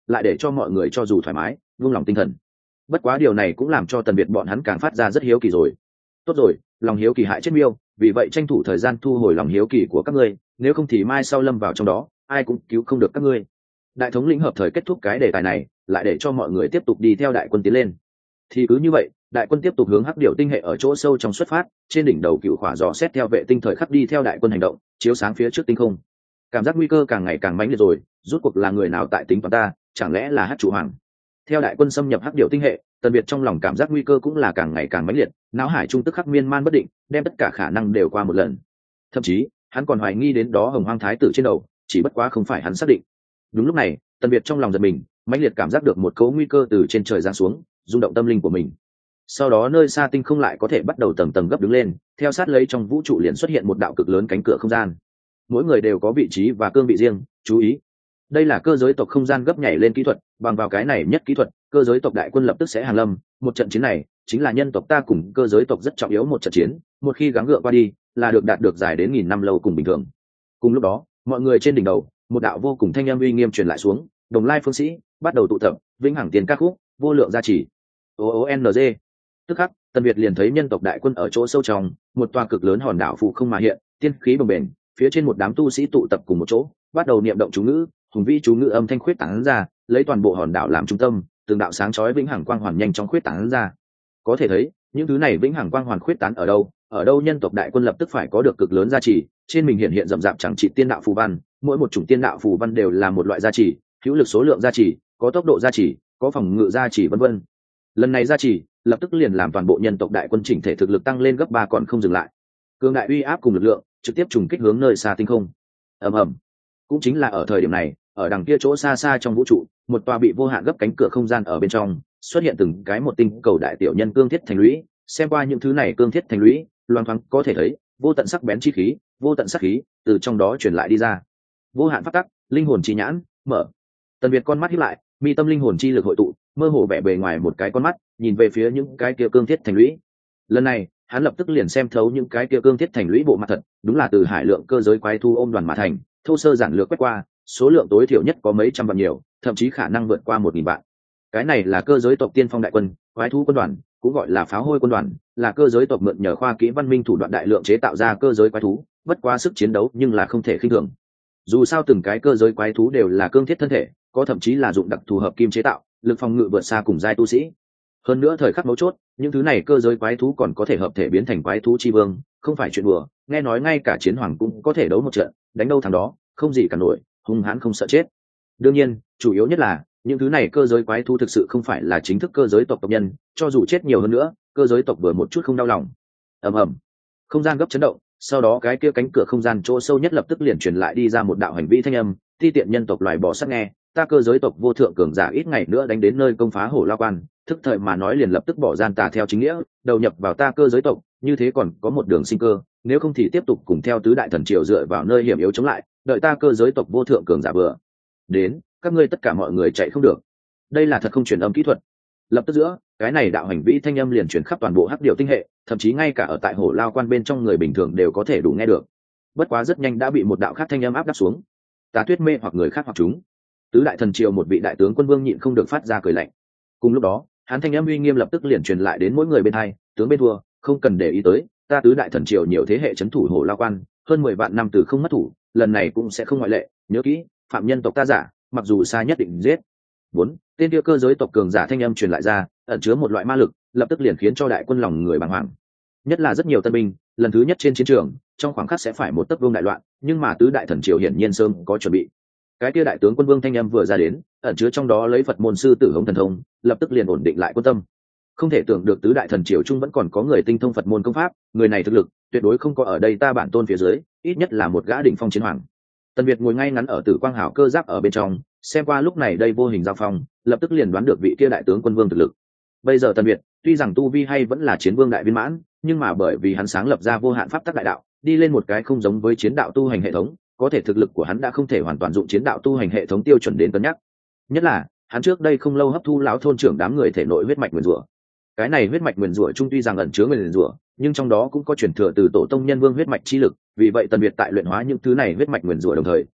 lại để cho mọi người cho dù thoải mái vung lòng tinh thần. Bất quá điều này cũng làm cho Tần Việt bọn hắn càng phát ra rất hiếu kỳ rồi. Tốt rồi, lòng hiếu kỳ hại chết miêu, vì vậy tranh thủ thời gian thu hồi lòng hiếu kỳ của các ngươi, nếu không thì mai sau lâm vào trong đó ai cũng cứu không được các ngươi. Đại thống lĩnh hợp thời kết thúc cái đề tài này, lại để cho mọi người tiếp tục đi theo đại quân tiến lên. Thì cứ như vậy, đại quân tiếp tục hướng hắc điểu tinh hệ ở chỗ sâu trong xuất phát, trên đỉnh đầu cựu khỏa dò xét theo vệ tinh thời khắc đi theo đại quân hành động, chiếu sáng phía trước tinh không. Cảm giác nguy cơ càng ngày càng mãnh liệt rồi, rút cuộc là người nào tại tính toán ta, chẳng lẽ là hắc chủ hoàng? Theo đại quân xâm nhập hắc điểu tinh hệ, Tần Việt trong lòng cảm giác nguy cơ cũng là càng ngày càng mãnh liệt, não hải trung tức khắc miên man bất định, đem tất cả khả năng đều qua một lần. Thậm chí, hắn còn hoài nghi đến đó Hồng Hoang thái tử trên đầu, chỉ bất quá không phải hắn xác định. Đúng lúc này, Tần Việt trong lòng giật mình, mãnh liệt cảm giác được một cấu nguy cơ từ trên trời giáng xuống, rung động tâm linh của mình. Sau đó nơi xa tinh không lại có thể bắt đầu tầng tầng gấp đứng lên, theo sát lấy trong vũ trụ liền xuất hiện một đạo cực lớn cánh cửa không gian. Mỗi người đều có vị trí và cương vị riêng, chú ý. Đây là cơ giới tộc không gian gấp nhảy lên kỹ thuật, bằng vào cái này nhất kỹ thuật, cơ giới tộc đại quân lập tức sẽ hàng lâm, một trận chiến này chính là nhân tộc ta cùng cơ giới tộc rất trọng yếu một trận chiến, một khi gắng gượng qua đi, là được đạt được dài đến nghìn năm lâu cùng bình thường. Cùng lúc đó, mọi người trên đỉnh đầu, một đạo vô cùng thanh âm uy nghiêm truyền lại xuống, đồng lai phương sĩ bắt đầu tụ tập, vĩnh hằng tiền các khúc, vô lượng gia trì. O O N G. Tức khắc, Tần Việt liền thấy nhân tộc đại quân ở chỗ sâu trong, một tòa cực lớn hòn đảo phụ không mà hiện, tiên khí bồng bềnh, phía trên một đám tu sĩ tụ tập cùng một chỗ, bắt đầu niệm động chú ngữ, hùng vĩ chú ngữ âm thanh khuyết tán ra, lấy toàn bộ hòn đảo làm trung tâm, từng đạo sáng chói vĩnh hằng quang hoàn nhanh chóng khuyết tán ra. Có thể thấy, những thứ này vĩnh hằng quang hoàn khuyết tán ở đâu, ở đâu nhân tộc đại quân lập tức phải có được cực lớn gia trì, trên mình hiện hiện rậm rạp chẳng trị tiên đạo phù văn, mỗi một chủng tiên đạo phù văn đều là một loại gia trì, hữu lực số lượng gia trì, có tốc độ gia trì, có phòng ngự gia trì vân vân. Lần này gia trì, lập tức liền làm toàn bộ nhân tộc đại quân chỉnh thể thực lực tăng lên gấp ba còn không dừng lại. Cường đại uy áp cùng lực lượng, trực tiếp trùng kích hướng nơi xa tinh không. Ầm ầm. Cũng chính là ở thời điểm này, ở đằng kia chỗ xa xa trong vũ trụ, một tòa bị vô hạn gấp cánh cửa không gian ở bên trong, xuất hiện từng cái một tinh cầu đại tiểu nhân cương thiết thành lũy, xem qua những thứ này cương thiết thành lũy, loan thoáng có thể thấy, vô tận sắc bén chi khí, vô tận sắc khí, từ trong đó truyền lại đi ra. Vô hạn pháp tắc, linh hồn chi nhãn, mở. Tần Việt con mắt híp lại, mi tâm linh hồn chi lực hội tụ, mơ hồ vẻ bề ngoài một cái con mắt, nhìn về phía những cái kia cương thiết thành lũy. Lần này, hắn lập tức liền xem thấu những cái kia cương thiết thành lũy bộ mặt thật, đúng là từ hải lượng cơ giới quái thu ôm đoàn mà thành, thô sơ giản lược quét qua, số lượng tối thiểu nhất có mấy trăm vạn nhiều, thậm chí khả năng vượt qua một nghìn vạn. Cái này là cơ giới tộc tiên phong đại quân, quái thú quân đoàn, cũng gọi là pháo hôi quân đoàn, là cơ giới tộc mượn nhờ khoa kỹ văn minh thủ đoạn đại lượng chế tạo ra cơ giới quái thú, bất quá sức chiến đấu nhưng là không thể khinh thường. Dù sao từng cái cơ giới quái thú đều là cương thiết thân thể, có thậm chí là dụng đặc thù hợp kim chế tạo, lực phòng ngự vượt xa cùng giai tu sĩ. Hơn nữa thời khắc mấu chốt, những thứ này cơ giới quái thú còn có thể hợp thể biến thành quái thú chi vương, không phải chuyện đùa, nghe nói ngay cả chiến hoàng cũng có thể đấu một trận, đánh đâu thằng đó, không gì cả nổi, hung hãn không sợ chết. Đương nhiên, chủ yếu nhất là những thứ này cơ giới quái thú thực sự không phải là chính thức cơ giới tộc tộc nhân, cho dù chết nhiều hơn nữa, cơ giới tộc vừa một chút không đau lòng. Ầm ầm, không gian gấp chấn động, sau đó cái kia cánh cửa không gian chỗ sâu nhất lập tức liền truyền lại đi ra một đạo hành vi thanh âm, ti tiện nhân tộc loài bỏ sắc nghe, ta cơ giới tộc vô thượng cường giả ít ngày nữa đánh đến nơi công phá hổ lao quan, thức thời mà nói liền lập tức bỏ gian tà theo chính nghĩa, đầu nhập vào ta cơ giới tộc, như thế còn có một đường sinh cơ, nếu không thì tiếp tục cùng theo tứ đại thần triều dựa vào nơi hiểm yếu chống lại, đợi ta cơ giới tộc vô thượng cường giả vừa đến, các ngươi tất cả mọi người chạy không được. Đây là thật không truyền âm kỹ thuật. Lập tức giữa, cái này đạo hành vĩ thanh âm liền truyền khắp toàn bộ hắc điểu tinh hệ, thậm chí ngay cả ở tại hổ lao quan bên trong người bình thường đều có thể đủ nghe được. Bất quá rất nhanh đã bị một đạo khác thanh âm áp đáp xuống. Tà Tuyết mê hoặc người khác hoặc chúng. Tứ đại thần triều một vị đại tướng quân vương nhịn không được phát ra cười lạnh. Cùng lúc đó, hắn thanh âm uy nghiêm lập tức liền truyền lại đến mỗi người bên hai, tướng bên thua, không cần để ý tới, ta tứ đại thần triều nhiều thế hệ trấn thủ hổ lao quan, hơn mười vạn năm từ không mất thủ, lần này cũng sẽ không ngoại lệ, nhớ kỹ, phạm nhân tộc ta giả, mặc dù xa nhất định giết. Bốn, tên kia cơ giới tộc cường giả thanh âm truyền lại ra, ẩn chứa một loại ma lực, lập tức liền khiến cho đại quân lòng người bàng hoàng. Nhất là rất nhiều tân binh, lần thứ nhất trên chiến trường, trong khoảng khắc sẽ phải một tấc vương đại loạn, nhưng mà tứ đại thần triều hiển nhiên sớm có chuẩn bị. Cái kia đại tướng quân vương thanh âm vừa ra đến, ẩn chứa trong đó lấy Phật môn sư tử hống thần thông, lập tức liền ổn định lại quân tâm. Không thể tưởng được tứ đại thần triều chung vẫn còn có người tinh thông Phật môn công pháp, người này thực lực tuyệt đối không có ở đây ta bản tôn phía dưới, ít nhất là một gã đỉnh phong chiến hoàng. Tần Việt ngồi ngay ngắn ở Tử Quang Hảo cơ giáp ở bên trong, xem qua lúc này đây vô hình giao phong, lập tức liền đoán được vị kia đại tướng quân vương thực lực. Bây giờ Tần Việt, tuy rằng tu vi hay vẫn là chiến vương đại viên mãn, nhưng mà bởi vì hắn sáng lập ra vô hạn pháp tắc đại đạo, đi lên một cái không giống với chiến đạo tu hành hệ thống, có thể thực lực của hắn đã không thể hoàn toàn dụng chiến đạo tu hành hệ thống tiêu chuẩn đến cân nhắc. Nhất là, hắn trước đây không lâu hấp thu lão thôn trưởng đám người thể nội huyết mạch nguyên rủa. Cái này huyết mạch nguyên rủa trung tuy rằng ẩn chứa nguyên rủa, nhưng trong đó cũng có truyền thừa từ tổ tông nhân vương huyết mạch chi lực, vì vậy Tần Việt tại luyện hóa những thứ này huyết mạch nguyên rủa đồng thời,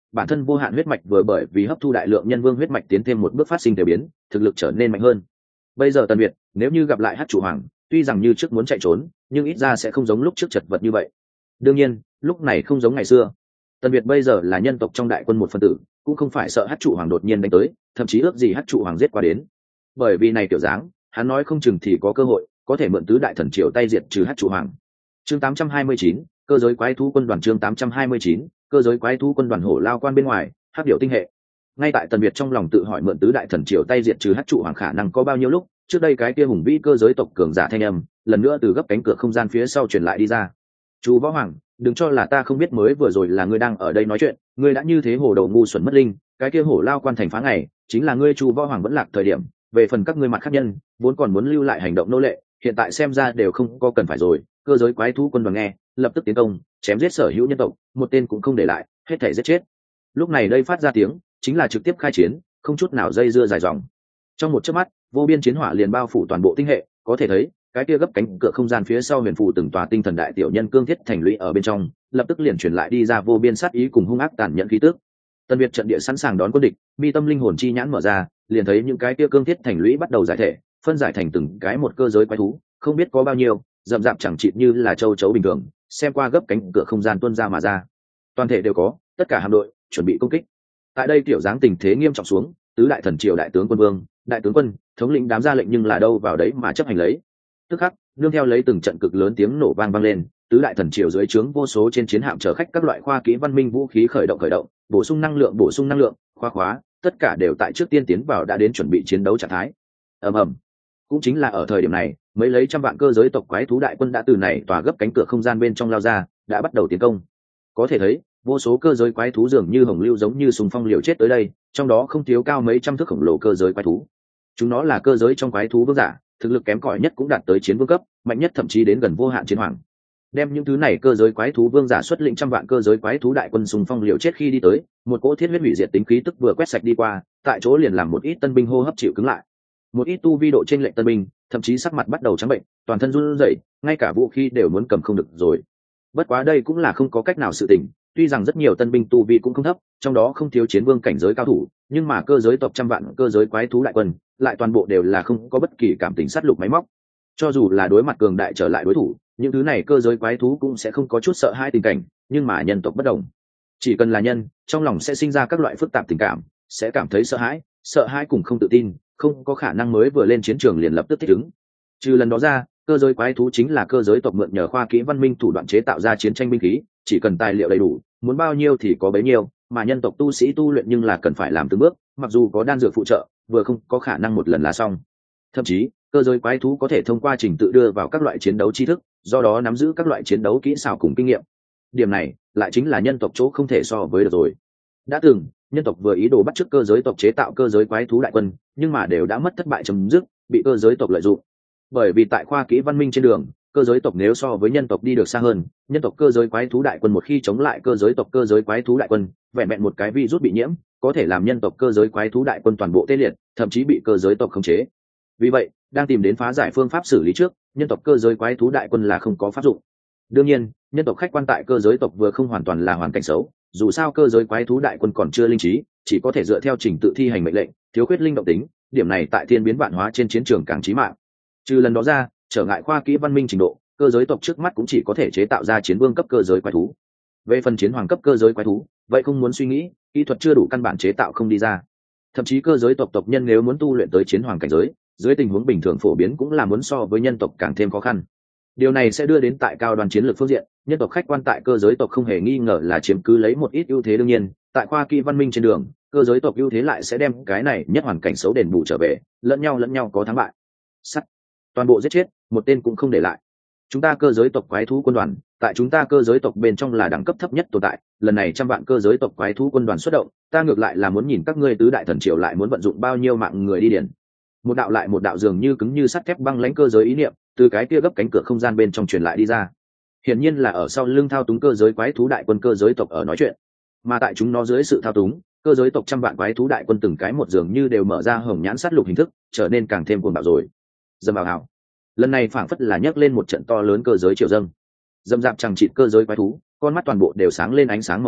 bản thân vô hạn huyết mạch vừa bởi vì hấp thu đại lượng nhân vương huyết mạch tiến thêm một bước phát sinh thể biến, thực lực trở nên mạnh hơn. Bây giờ Tần Việt nếu như gặp lại Hắc Trụ Hoàng, tuy rằng như trước muốn chạy trốn, nhưng ít ra sẽ không giống lúc trước chật vật như vậy. Đương nhiên, lúc này không giống ngày xưa. Tần Việt bây giờ là nhân tộc trong đại quân một phân tử, cũng không phải sợ Hắc Trụ Hoàng đột nhiên đánh tới, thậm chí ước gì Hắc Trụ Hoàng giết qua đến. Bởi vì này kiểu dáng, hắn nói không chừng thì có cơ hội, có thể mượn tứ đại thần triều tay diệt trừ Hắc Trụ Hoàng. Chương tám trăm hai mươi chín, cơ giới quái thú quân đoàn chương tám trăm hai mươi chín, cơ giới quái thú quân đoàn hổ lao quan bên ngoài, Hắc Điểu tinh hệ. Ngay tại Tần Việt trong lòng tự hỏi mượn tứ đại thần triều tay diệt trừ Hắc Trụ Hoàng khả năng có bao nhiêu lúc, trước đây cái kia hùng vĩ cơ giới tộc cường giả thanh âm, lần nữa từ gấp cánh cửa không gian phía sau truyền lại đi ra. Chú Võ Hoàng, đừng cho là ta không biết mới vừa rồi là ngươi đang ở đây nói chuyện, ngươi đã như thế hồ đầu ngu xuẩn mất linh, cái kia hổ lao quan thành phá ngày, chính là ngươi Chu Võ Hoàng vẫn lạc thời điểm, về phần các ngươi mặt khác nhân, vốn còn muốn lưu lại hành động nô lệ, hiện tại xem ra đều không có cần phải rồi. Cơ giới quái thú quân đoàn nghe, lập tức tiến công, chém giết sở hữu nhân tộc, một tên cũng không để lại, hết thảy giết chết. Lúc này đây phát ra tiếng, chính là trực tiếp khai chiến, không chút nào dây dưa dài dòng. Trong một chớp mắt, vô biên chiến hỏa liền bao phủ toàn bộ tinh hệ, có thể thấy, cái kia gấp cánh cửa không gian phía sau huyền phù từng tòa tinh thần đại tiểu nhân cương thiết thành lũy ở bên trong, lập tức liền truyền lại đi ra vô biên sát ý cùng hung ác tàn nhẫn khí tức. Tân Việt trận địa sẵn sàng đón quân địch, mi tâm linh hồn chi nhãn mở ra, liền thấy những cái kia cương thiết thành lũy bắt đầu giải thể, phân giải thành từng cái một cơ giới quái thú, không biết có bao nhiêu, rậm rạp chẳng chịt như là châu chấu bình thường, xem qua gấp cánh cửa không gian tuôn ra mà ra. Toàn thể đều có, tất cả hạm đội chuẩn bị công kích. Tại đây tiểu dáng tình thế nghiêm trọng xuống, tứ đại thần triều đại tướng quân vương, đại tướng quân, thống lĩnh đám ra lệnh nhưng là đâu vào đấy mà chấp hành lấy. Tức khắc, nương theo lấy từng trận cực lớn tiếng nổ vang vang lên, tứ đại thần triều dưới trướng vô số trên chiến hạm chở khách các loại khoa kỹ văn minh vũ khí khởi động khởi động, bổ sung năng lượng bổ sung năng lượng, khoa khóa, tất cả đều tại trước tiên tiến vào đã đến chuẩn bị chiến đấu trạng thái. Ầm ầm. Cũng chính là ở thời điểm này, mấy lấy trăm vạn cơ giới tộc quái thú đại quân đã từ này tòa gấp cánh cửa không gian bên trong lao ra, đã bắt đầu tiến công. Có thể thấy, vô số cơ giới quái thú dường như hồng lưu giống như sùng phong liều chết tới đây, trong đó không thiếu cao mấy trăm thước khổng lồ cơ giới quái thú. Chúng nó là cơ giới trong quái thú vương giả, thực lực kém cỏi nhất cũng đạt tới chiến vương cấp, mạnh nhất thậm chí đến gần vô hạn chiến hoàng. Đem những thứ này cơ giới quái thú vương giả xuất lĩnh trăm vạn cơ giới quái thú đại quân xung phong liều chết khi đi tới, một cỗ thiết huyết hủy diệt tính khí tức vừa quét sạch đi qua, tại chỗ liền làm một ít tân binh hô hấp chịu cứng lại. Một ít tu vi độ trên lệnh tân binh, thậm chí sắc mặt bắt đầu trắng bệnh, toàn thân run rẩy, ngay cả vũ khí đều muốn cầm không được rồi. Bất quá đây cũng là không có cách nào sự tình, tuy rằng rất nhiều tân binh tu vi cũng không thấp, trong đó không thiếu chiến vương cảnh giới cao thủ, nhưng mà cơ giới tộc trăm vạn cơ giới quái thú đại quân, lại toàn bộ đều là không có bất kỳ cảm tình sát lục máy móc. Cho dù là đối mặt cường đại trở lại đối thủ, những thứ này cơ giới quái thú cũng sẽ không có chút sợ hãi tình cảnh, nhưng mà nhân tộc bất đồng, chỉ cần là nhân, trong lòng sẽ sinh ra các loại phức tạp tình cảm, sẽ cảm thấy sợ hãi, sợ hãi cùng không tự tin, không có khả năng mới vừa lên chiến trường liền lập tức thích ứng. Trừ lần đó ra, cơ giới quái thú chính là cơ giới tộc mượn nhờ khoa kỹ văn minh thủ đoạn chế tạo ra chiến tranh binh khí, chỉ cần tài liệu đầy đủ, muốn bao nhiêu thì có bấy nhiêu, mà nhân tộc tu sĩ tu luyện nhưng là cần phải làm từng bước, mặc dù có đan dược phụ trợ, vừa không có khả năng một lần là xong. Thậm chí, cơ giới quái thú có thể thông qua trình tự đưa vào các loại chiến đấu tri thức, do đó nắm giữ các loại chiến đấu kỹ xảo cùng kinh nghiệm. Điểm này lại chính là nhân tộc chỗ không thể so với được rồi. Đã từng, nhân tộc vừa ý đồ bắt chước cơ giới tộc chế tạo cơ giới quái thú đại quân, nhưng mà đều đã mất thất bại chấm dứt, bị cơ giới tộc lợi dụng. Bởi vì tại khoa kỹ văn minh trên đường, cơ giới tộc nếu so với nhân tộc đi được xa hơn, nhân tộc cơ giới quái thú đại quân một khi chống lại cơ giới tộc cơ giới quái thú đại quân, vẹn vẹn một cái virus bị nhiễm, có thể làm nhân tộc cơ giới quái thú đại quân toàn bộ tê liệt, thậm chí bị cơ giới tộc khống chế. Vì vậy, đang tìm đến phá giải phương pháp xử lý trước, nhân tộc cơ giới quái thú đại quân là không có pháp dụng. Đương nhiên, nhân tộc khách quan tại cơ giới tộc vừa không hoàn toàn là hoàn cảnh xấu, dù sao cơ giới quái thú đại quân còn chưa linh trí, chỉ có thể dựa theo trình tự thi hành mệnh lệnh, thiếu khuyết linh động tính, điểm này tại thiên biến vạn hóa trên chiến trường càng chí mạng. Trừ lần đó ra, trở ngại khoa kỹ văn minh trình độ, cơ giới tộc trước mắt cũng chỉ có thể chế tạo ra chiến vương cấp cơ giới quái thú. Về phần chiến hoàng cấp cơ giới quái thú, vậy không muốn suy nghĩ, kỹ thuật chưa đủ căn bản chế tạo không đi ra. Thậm chí cơ giới tộc tộc nhân nếu muốn tu luyện tới chiến hoàng cảnh giới, dưới tình huống bình thường phổ biến cũng là muốn so với nhân tộc càng thêm khó khăn. Điều này sẽ đưa đến tại cao đoàn chiến lược phương diện, nhân tộc khách quan tại cơ giới tộc không hề nghi ngờ là chiếm cứ lấy một ít ưu thế. Đương nhiên, tại khoa kỹ văn minh trên đường, cơ giới tộc ưu thế lại sẽ đem cái này nhất hoàn cảnh xấu đền bù trở về, lẫn nhau lẫn nhau có thắng bại. Sắt, toàn bộ giết chết, một tên cũng không để lại. Chúng ta cơ giới tộc quái thú quân đoàn, tại chúng ta cơ giới tộc bên trong là đẳng cấp thấp nhất tồn tại, lần này trăm vạn cơ giới tộc quái thú quân đoàn xuất động, ta ngược lại là muốn nhìn các ngươi tứ đại thần triều lại muốn vận dụng bao nhiêu mạng người đi điển. Một đạo lại một đạo dường như cứng như sắt thép băng lãnh cơ giới ý niệm, từ cái kia gấp cánh cửa không gian bên trong truyền lại đi ra. Hiển nhiên là ở sau lưng thao túng cơ giới quái thú đại quân cơ giới tộc ở nói chuyện, mà tại chúng nó dưới sự thao túng, cơ giới tộc trăm vạn quái thú đại quân từng cái một dường như đều mở ra hồng nhãn sát lục hình thức, trở nên càng thêm cuồng bạo rồi. Dầm vào hảo. Lần này phảng phất là nhấc lên một trận to lớn cơ giới triều dâng. Dầm dạp chẳng chịt cơ giới quái thú, con mắt toàn bộ đều sáng lên ánh sáng màu đỏ,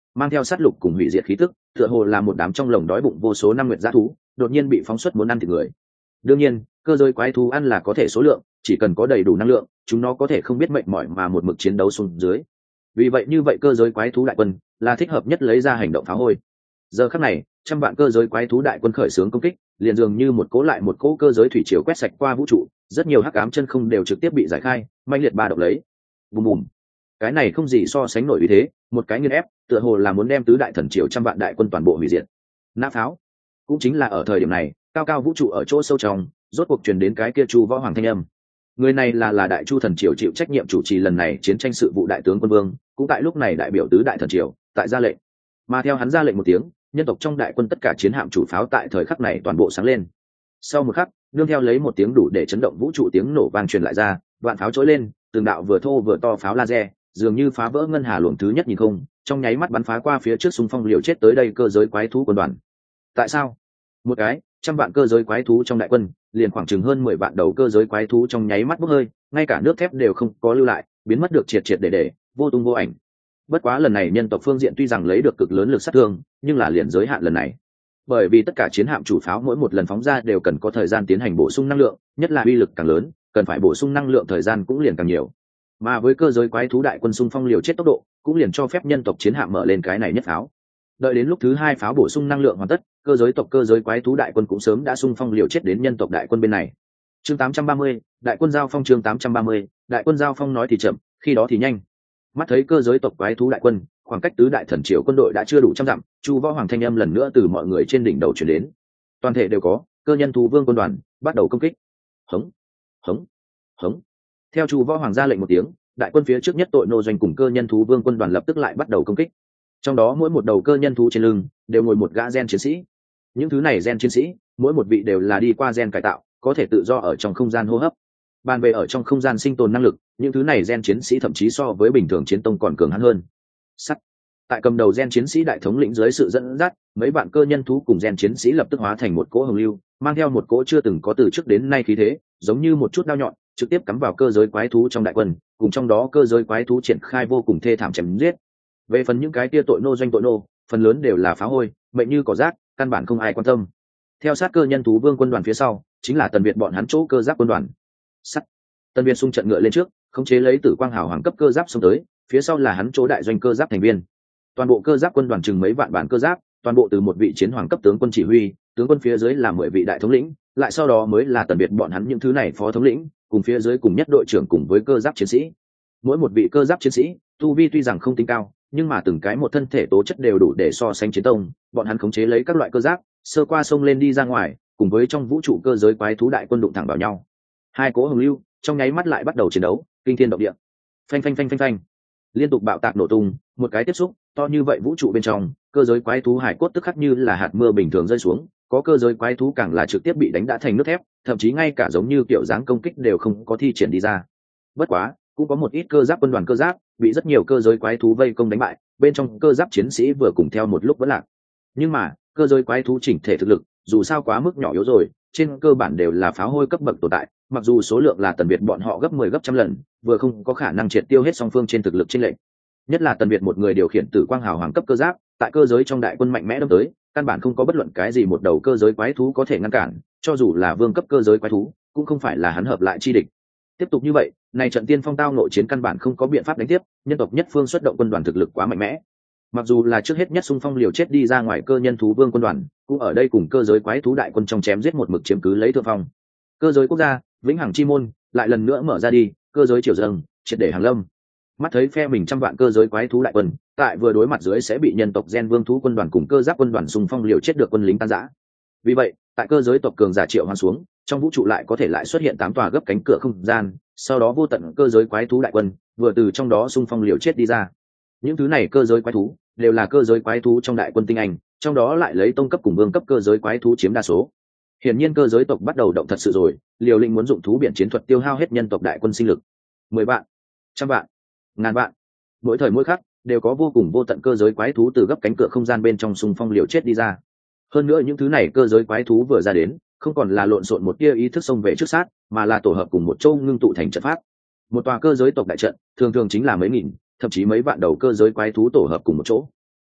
mang theo sát lục cùng hủy diệt khí tức, tựa hồ là một đám trong lồng đói bụng vô số năm nguyệt dã thú đột nhiên bị phóng xuất muốn ăn thịt người. Đương nhiên cơ giới quái thú ăn là có thể số lượng, chỉ cần có đầy đủ năng lượng chúng nó có thể không biết mệt mỏi mà một mực chiến đấu xuống dưới. Vì vậy như vậy cơ giới quái thú đại quân là thích hợp nhất lấy ra hành động phá hôi. Giờ khắc này trăm vạn cơ giới quái thú đại quân khởi xướng công kích, liền dường như một cỗ lại một cỗ cơ giới thủy triều quét sạch qua vũ trụ, rất nhiều hắc ám chân không đều trực tiếp bị giải khai, manh liệt ba động lấy. Bùm bùm. Cái này không gì so sánh nổi uy thế, một cái nghiền ép, tựa hồ là muốn đem tứ đại thần triều trăm vạn đại quân toàn bộ hủy diệt. Nã pháo. Cũng chính là ở thời điểm này, cao cao vũ trụ ở chỗ sâu trong, rốt cuộc truyền đến cái kia Chu Võ Hoàng thanh âm. Người này là là đại chu thần triều chịu trách nhiệm chủ trì lần này chiến tranh sự vụ đại tướng quân vương, cũng tại lúc này đại biểu tứ đại thần triều, tại ra lệnh. Mà theo hắn ra lệnh một tiếng, nhân tộc trong đại quân tất cả chiến hạm chủ pháo tại thời khắc này toàn bộ sáng lên. Sau một khắc, nương theo lấy một tiếng đủ để chấn động vũ trụ tiếng nổ vang truyền lại ra, vạn pháo trỗi lên, từng đạo vừa thô vừa to pháo laser, dường như phá vỡ ngân hà luồng thứ nhất nhìn không, trong nháy mắt bắn phá qua phía trước xung phong liều chết tới đây cơ giới quái thú quân đoàn. Tại sao? Một cái trăm vạn cơ giới quái thú trong đại quân, liền khoảng chừng hơn mười vạn đầu cơ giới quái thú trong nháy mắt bốc hơi, ngay cả nước thép đều không có lưu lại, biến mất được triệt triệt để để, vô tung vô ảnh. Bất quá lần này nhân tộc phương diện tuy rằng lấy được cực lớn lực sát thương, nhưng là liền giới hạn lần này. Bởi vì tất cả chiến hạm chủ pháo mỗi một lần phóng ra đều cần có thời gian tiến hành bổ sung năng lượng, nhất là uy lực càng lớn, cần phải bổ sung năng lượng thời gian cũng liền càng nhiều. Mà với cơ giới quái thú đại quân xung phong liều chết tốc độ, cũng liền cho phép nhân tộc chiến hạm mở lên cái này nhất pháo. Đợi đến lúc thứ hai pháo bổ sung năng lượng hoàn tất, cơ giới tộc cơ giới quái thú đại quân cũng sớm đã xung phong liều chết đến nhân tộc đại quân bên này. Chương tám trăm ba mươi, đại quân giao phong. Chương tám trăm ba mươi, đại quân giao phong. Nói thì chậm, khi đó thì nhanh. Mắt thấy cơ giới tộc quái thú đại quân, khoảng cách tứ đại thần triều quân đội đã chưa đủ trăm dặm, Chu Võ Hoàng thanh âm lần nữa từ mọi người trên đỉnh đầu truyền đến. Toàn thể đều có, cơ nhân thú vương quân đoàn bắt đầu công kích. Hống, hống, hống. Theo Chu Võ Hoàng ra lệnh một tiếng, đại quân phía trước nhất tội nô doanh cùng cơ nhân thú vương quân đoàn lập tức lại bắt đầu công kích. Trong đó mỗi một đầu cơ nhân thú trên lưng đều ngồi một gã gen chiến sĩ. Những thứ này gen chiến sĩ, mỗi một vị đều là đi qua gen cải tạo, có thể tự do ở trong không gian hô hấp. Bàn về ở trong không gian sinh tồn năng lực, những thứ này gen chiến sĩ thậm chí so với bình thường chiến tông còn cường hắn hơn. Sắt. Tại cầm đầu gen chiến sĩ đại thống lĩnh dưới sự dẫn dắt, mấy bạn cơ nhân thú cùng gen chiến sĩ lập tức hóa thành một cỗ hồng lưu, mang theo một cỗ chưa từng có từ trước đến nay khí thế, giống như một chút đao nhọn, trực tiếp cắm vào cơ giới quái thú trong đại quân, cùng trong đó cơ giới quái thú triển khai vô cùng thê thảm chém giết. Về phần những cái tia tội nô doanh tội nô, phần lớn đều là phá hôi, mệnh như cỏ rác, căn bản không ai quan tâm. Theo sát cơ nhân thú vương quân đoàn phía sau, chính là Tần Việt bọn hắn chỗ cơ giáp quân đoàn. Sắt. Tần Việt xung trận ngựa lên trước, khống chế lấy Tử Quang Hào hoàng cấp cơ giáp xông tới, phía sau là hắn chỗ đại doanh cơ giáp thành viên. Toàn bộ cơ giáp quân đoàn chừng mấy vạn bản cơ giáp, toàn bộ từ một vị chiến hoàng cấp tướng quân chỉ huy, tướng quân phía dưới là mười vị đại thống lĩnh, lại sau đó mới là Tần Việt bọn hắn những thứ này phó thống lĩnh, cùng phía dưới cùng nhất đội trưởng cùng với cơ giáp chiến sĩ. Mỗi một vị cơ giáp chiến sĩ, tu vi tuy rằng không tính cao, nhưng mà từng cái một thân thể tố chất đều đủ để so sánh chiến tông, bọn hắn khống chế lấy các loại cơ giáp, sơ qua sông lên đi ra ngoài, cùng với trong vũ trụ cơ giới quái thú đại quân đụng thẳng vào nhau. Hai cỗ hồng lưu trong nháy mắt lại bắt đầu chiến đấu, kinh thiên động địa. Phanh phanh phanh phanh phanh. Liên tục bạo tạc nổ tung, một cái tiếp xúc, to như vậy vũ trụ bên trong, cơ giới quái thú hải cốt tức khắc như là hạt mưa bình thường rơi xuống, có cơ giới quái thú càng là trực tiếp bị đánh đã thành nước thép, thậm chí ngay cả giống như kiểu dáng công kích đều không có thi triển đi ra. Bất quá, cũng có một ít cơ giáp quân đoàn cơ giáp bị rất nhiều cơ giới quái thú vây công đánh bại, bên trong cơ giáp chiến sĩ vừa cùng theo một lúc vẫn lạc. Nhưng mà, cơ giới quái thú chỉnh thể thực lực, dù sao quá mức nhỏ yếu rồi, trên cơ bản đều là pháo hôi cấp bậc tồn tại, mặc dù số lượng là Tần Việt bọn họ gấp mười gấp trăm lần, vừa không có khả năng triệt tiêu hết song phương trên thực lực chênh lệch. Nhất là Tần Việt một người điều khiển Tử Quang Hào hoàng cấp cơ giáp, tại cơ giới trong đại quân mạnh mẽ đâm tới, căn bản không có bất luận cái gì một đầu cơ giới quái thú có thể ngăn cản, cho dù là vương cấp cơ giới quái thú, cũng không phải là hắn hợp lại chi địch. Tiếp tục như vậy, này trận tiên phong tao nội chiến căn bản không có biện pháp đánh tiếp, nhân tộc nhất phương xuất động quân đoàn thực lực quá mạnh mẽ. Mặc dù là trước hết nhất xung phong liều chết đi ra ngoài cơ nhân thú vương quân đoàn, cũng ở đây cùng cơ giới quái thú đại quân trong chém giết một mực chiếm cứ lấy thượng phong. Cơ giới quốc gia, vĩnh hằng chi môn, lại lần nữa mở ra đi, cơ giới triều dâng, triệt để hàng lâm. Mắt thấy phe mình trăm vạn cơ giới quái thú đại quân, tại vừa đối mặt dưới sẽ bị nhân tộc gen vương thú quân đoàn cùng cơ giáp quân đoàn xung phong liều chết được quân lính tan rã. Vì vậy, tại cơ giới tộc cường giả triệu hoán xuống, trong vũ trụ lại có thể lại xuất hiện tám tòa gấp cánh cửa không gian, sau đó vô tận cơ giới quái thú đại quân vừa từ trong đó xung phong liều chết đi ra. Những thứ này cơ giới quái thú đều là cơ giới quái thú trong đại quân tinh anh, trong đó lại lấy tông cấp cùng vương cấp cơ giới quái thú chiếm đa số. Hiển nhiên cơ giới tộc bắt đầu động thật sự rồi, liều lĩnh muốn dụng thú biển chiến thuật tiêu hao hết nhân tộc đại quân sinh lực. Mười vạn, trăm vạn, ngàn vạn, mỗi thời mỗi khắc đều có vô cùng vô tận cơ giới quái thú từ gấp cánh cửa không gian bên trong xung phong liều chết đi ra. Hơn nữa những thứ này cơ giới quái thú vừa ra đến, không còn là lộn xộn một tia ý thức xông về trước sát, mà là tổ hợp cùng một châu ngưng tụ thành trận pháp. Một tòa cơ giới tộc đại trận thường thường chính là mấy nghìn, thậm chí mấy vạn đầu cơ giới quái thú tổ hợp cùng một chỗ.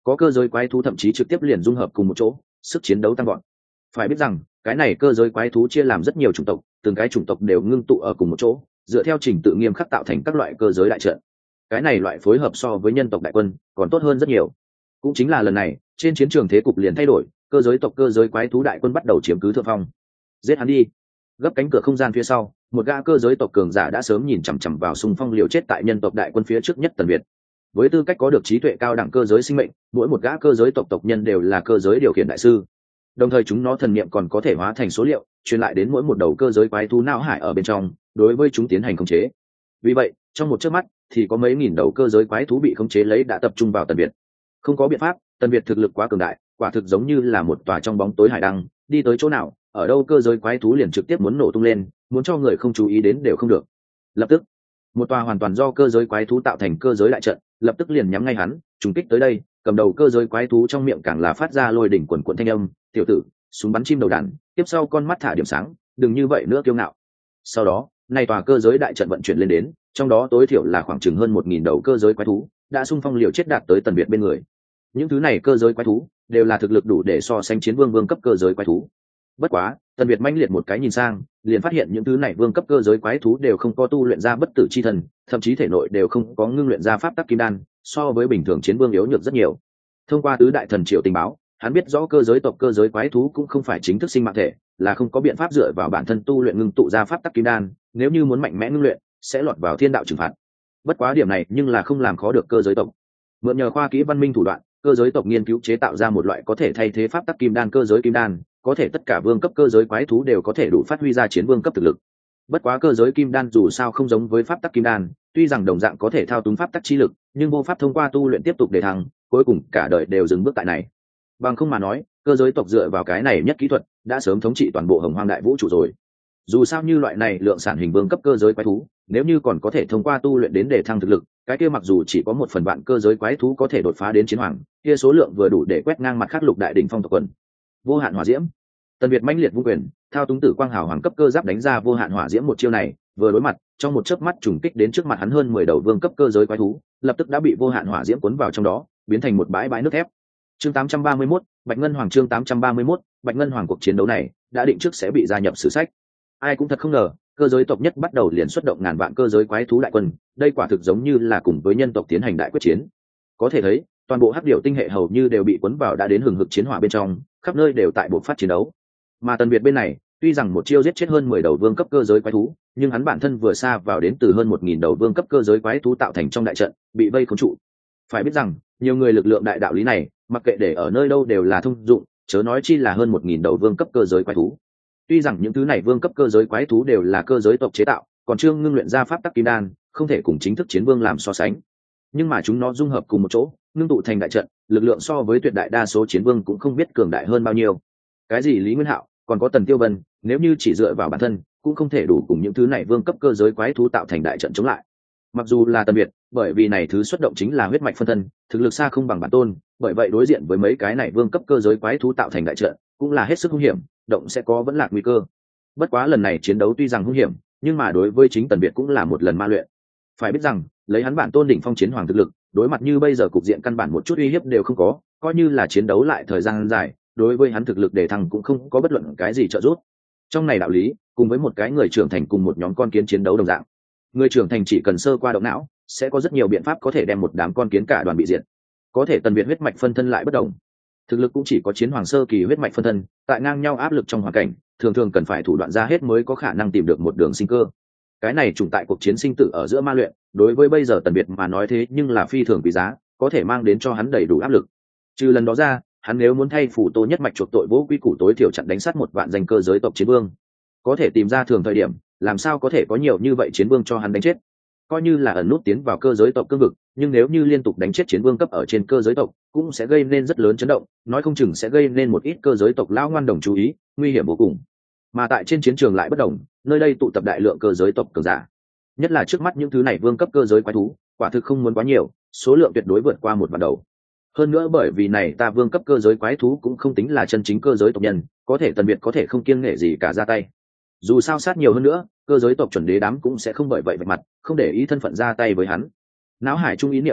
có cơ giới quái thú thậm chí trực tiếp liền dung hợp cùng một chỗ, sức chiến đấu tăng gọn. Phải biết rằng cái này cơ giới quái thú chia làm rất nhiều chủng tộc, từng cái chủng tộc đều ngưng tụ ở cùng một chỗ, dựa theo trình tự nghiêm khắc tạo thành các loại cơ giới đại trận. Cái này loại phối hợp so với nhân tộc đại quân còn tốt hơn rất nhiều. Cũng chính là lần này trên chiến trường thế cục liền thay đổi, cơ giới tộc cơ giới quái thú đại quân bắt đầu chiếm cứ thượng phong. Giết hắn đi! Gấp cánh cửa không gian phía sau, một gã cơ giới tộc cường giả đã sớm nhìn chằm chằm vào xung phong liều chết tại nhân tộc đại quân phía trước nhất Tần Việt. Với tư cách có được trí tuệ cao đẳng cơ giới sinh mệnh, mỗi một gã cơ giới tộc tộc nhân đều là cơ giới điều khiển đại sư. Đồng thời chúng nó thần niệm còn có thể hóa thành số liệu, truyền lại đến mỗi một đầu cơ giới quái thú não hải ở bên trong, đối với chúng tiến hành khống chế. Vì vậy, trong một chớp mắt thì có mấy nghìn đầu cơ giới quái thú bị khống chế lấy đã tập trung vào Tần Việt. Không có biện pháp, Tần Việt thực lực quá cường đại, quả thực giống như là một tòa trong bóng tối hải đăng, đi tới chỗ nào, ở đâu cơ giới quái thú liền trực tiếp muốn nổ tung lên, muốn cho người không chú ý đến đều không được. Lập tức, một tòa hoàn toàn do cơ giới quái thú tạo thành cơ giới đại trận, lập tức liền nhắm ngay hắn, trùng kích tới đây. Cầm đầu cơ giới quái thú trong miệng càng là phát ra lôi đỉnh quần quần thanh âm, "Tiểu tử, súng bắn chim đầu đàn, tiếp sau con mắt thả điểm sáng, đừng như vậy nữa kiêu ngạo." Sau đó, nay tòa cơ giới đại trận vận chuyển lên đến, trong đó tối thiểu là khoảng chừng hơn một nghìn đầu cơ giới quái thú, đã xung phong liều chết đạt tới Tần Việt bên người. Những thứ này cơ giới quái thú đều là thực lực đủ để so sánh chiến vương vương cấp cơ giới quái thú. Bất quá, Tần Việt manh liệt một cái nhìn sang, liền phát hiện những thứ này vương cấp cơ giới quái thú đều không có tu luyện ra bất tử chi thần, thậm chí thể nội đều không có ngưng luyện ra pháp tắc kim đan, so với bình thường chiến vương yếu nhược rất nhiều. Thông qua tứ đại thần triệu tình báo, hắn biết rõ cơ giới tộc cơ giới quái thú cũng không phải chính thức sinh mạng thể, là không có biện pháp dựa vào bản thân tu luyện ngưng tụ ra pháp tắc kim đan, nếu như muốn mạnh mẽ ngưng luyện, sẽ lọt vào thiên đạo trừng phạt. Bất quá điểm này nhưng là không làm khó được cơ giới tộc. Mượn nhờ khoa kỹ văn minh thủ đoạn, cơ giới tộc nghiên cứu chế tạo ra một loại có thể thay thế pháp tắc kim đan cơ giới kim đan, có thể tất cả vương cấp cơ giới quái thú đều có thể đủ phát huy ra chiến vương cấp thực lực. Bất quá cơ giới kim đan dù sao không giống với pháp tắc kim đan, tuy rằng đồng dạng có thể thao túng pháp tắc chi lực, nhưng vô pháp thông qua tu luyện tiếp tục để thăng, cuối cùng cả đời đều dừng bước tại này. Bằng không mà nói, cơ giới tộc dựa vào cái này nhất kỹ thuật, đã sớm thống trị toàn bộ Hồng Hoang đại vũ trụ rồi. Dù sao như loại này lượng sản hình vương cấp cơ giới quái thú, nếu như còn có thể thông qua tu luyện đến để thăng thực lực, cái kia mặc dù chỉ có một phần vạn cơ giới quái thú có thể đột phá đến chiến hoàng, kia số lượng vừa đủ để quét ngang mặt khác lục đại đỉnh phong tộc quần. Vô hạn hỏa diễm. Tần Việt mãnh liệt vung quyền, thao túng tử quang hào hoàng cấp cơ giáp đánh ra vô hạn hỏa diễm một chiêu này, vừa đối mặt, trong một chớp mắt trùng kích đến trước mặt hắn hơn mười đầu vương cấp cơ giới quái thú, lập tức đã bị vô hạn hỏa diễm cuốn vào trong đó, biến thành một bãi bãi nước thép. Chương tám trăm ba mươi mốt, Bạch Ngân Hoàng chương tám trăm ba mươi mốt, Bạch Ngân Hoàng cuộc chiến đấu này đã định trước sẽ bị gia nhập sử sách. Ai cũng thật không ngờ, cơ giới tộc nhất bắt đầu liền xuất động ngàn vạn cơ giới quái thú đại quân, đây quả thực giống như là cùng với nhân tộc tiến hành đại quyết chiến. Có thể thấy, toàn bộ hắc điểu tinh hệ hầu như đều bị cuốn vào đã đến hừng hực chiến hỏa bên trong, khắp nơi đều tại buộc phát chiến đấu. Mà Tần Việt bên này, tuy rằng một chiêu giết chết hơn mười đầu vương cấp cơ giới quái thú, nhưng hắn bản thân vừa xa vào đến từ hơn một nghìn đầu vương cấp cơ giới quái thú tạo thành trong đại trận, bị vây khống trụ. Phải biết rằng, nhiều người lực lượng đại đạo lý này, mặc kệ để ở nơi đâu đều là thông dụng, chớ nói chi là hơn một nghìn đầu vương cấp cơ giới quái thú. Tuy rằng những thứ này vương cấp cơ giới quái thú đều là cơ giới tộc chế tạo, còn chưa ngưng luyện ra pháp tắc kim đan, không thể cùng chính thức chiến vương làm so sánh. Nhưng mà chúng nó dung hợp cùng một chỗ, ngưng tụ thành đại trận, lực lượng so với tuyệt đại đa số chiến vương cũng không biết cường đại hơn bao nhiêu. Cái gì Lý Nguyên Hạo, còn có Tần Tiêu Vân, nếu như chỉ dựa vào bản thân, cũng không thể đủ cùng những thứ này vương cấp cơ giới quái thú tạo thành đại trận chống lại. Mặc dù là Tần Việt, bởi vì này thứ xuất động chính là huyết mạch phân thân, thực lực xa không bằng bản tôn, bởi vậy đối diện với mấy cái này vương cấp cơ giới quái thú tạo thành đại trận, cũng là hết sức hung hiểm, động sẽ có vẫn lạc nguy cơ. Bất quá lần này chiến đấu tuy rằng hung hiểm, nhưng mà đối với chính Tần Việt cũng là một lần ma luyện. Phải biết rằng, lấy hắn bản tôn đỉnh phong chiến hoàng thực lực, đối mặt như bây giờ cục diện căn bản một chút uy hiếp đều không có, coi như là chiến đấu lại thời gian dài, đối với hắn thực lực để thăng cũng không có bất luận cái gì trợ giúp. Trong này đạo lý, cùng với một cái người trưởng thành cùng một nhóm con kiến chiến đấu đồng dạng. Người trưởng thành chỉ cần sơ qua động não, sẽ có rất nhiều biện pháp có thể đem một đám con kiến cả đoàn bị diệt. Có thể Tần Việt huyết mạch phân thân lại bất đồng. Thực lực cũng chỉ có chiến hoàng sơ kỳ huyết mạch phân thân, tại ngang nhau áp lực trong hoàn cảnh, thường thường cần phải thủ đoạn ra hết mới có khả năng tìm được một đường sinh cơ. Cái này trùng tại cuộc chiến sinh tử ở giữa ma luyện, đối với bây giờ Tần Việt mà nói thế nhưng là phi thường quý giá, có thể mang đến cho hắn đầy đủ áp lực. Trừ lần đó ra, hắn nếu muốn thay phủ Tô nhất mạch chuộc tội vô quy củ tối thiểu chặn đánh sát một vạn danh cơ giới tộc chiến vương, có thể tìm ra thường thời điểm, làm sao có thể có nhiều như vậy chiến vương cho hắn đánh chết. Coi như là ẩn nút tiến vào cơ giới tộc cương vực, nhưng nếu như liên tục đánh chết chiến vương cấp ở trên cơ giới tộc, cũng sẽ gây nên rất lớn chấn động, nói không chừng sẽ gây nên một ít cơ giới tộc lão ngoan đồng chú ý, nguy hiểm vô cùng. Mà tại trên chiến trường lại bất đồng, nơi đây tụ tập đại lượng cơ giới tộc cường giả, nhất là trước mắt những thứ này vương cấp cơ giới quái thú, quả thực không muốn quá nhiều, số lượng tuyệt đối vượt qua một vạn đầu. Hơn nữa bởi vì này ta vương cấp cơ giới quái thú cũng không tính là chân chính cơ giới tộc nhân, có thể Tần Việt có thể không kiêng nể gì cả ra tay. Dù sao sát nhiều hơn nữa, cơ giới tộc chuẩn đế đám cũng sẽ không bởi vậy vạch mặt, không để ý thân phận ra tay với hắn. Náo hải trung ý niệm chớp động,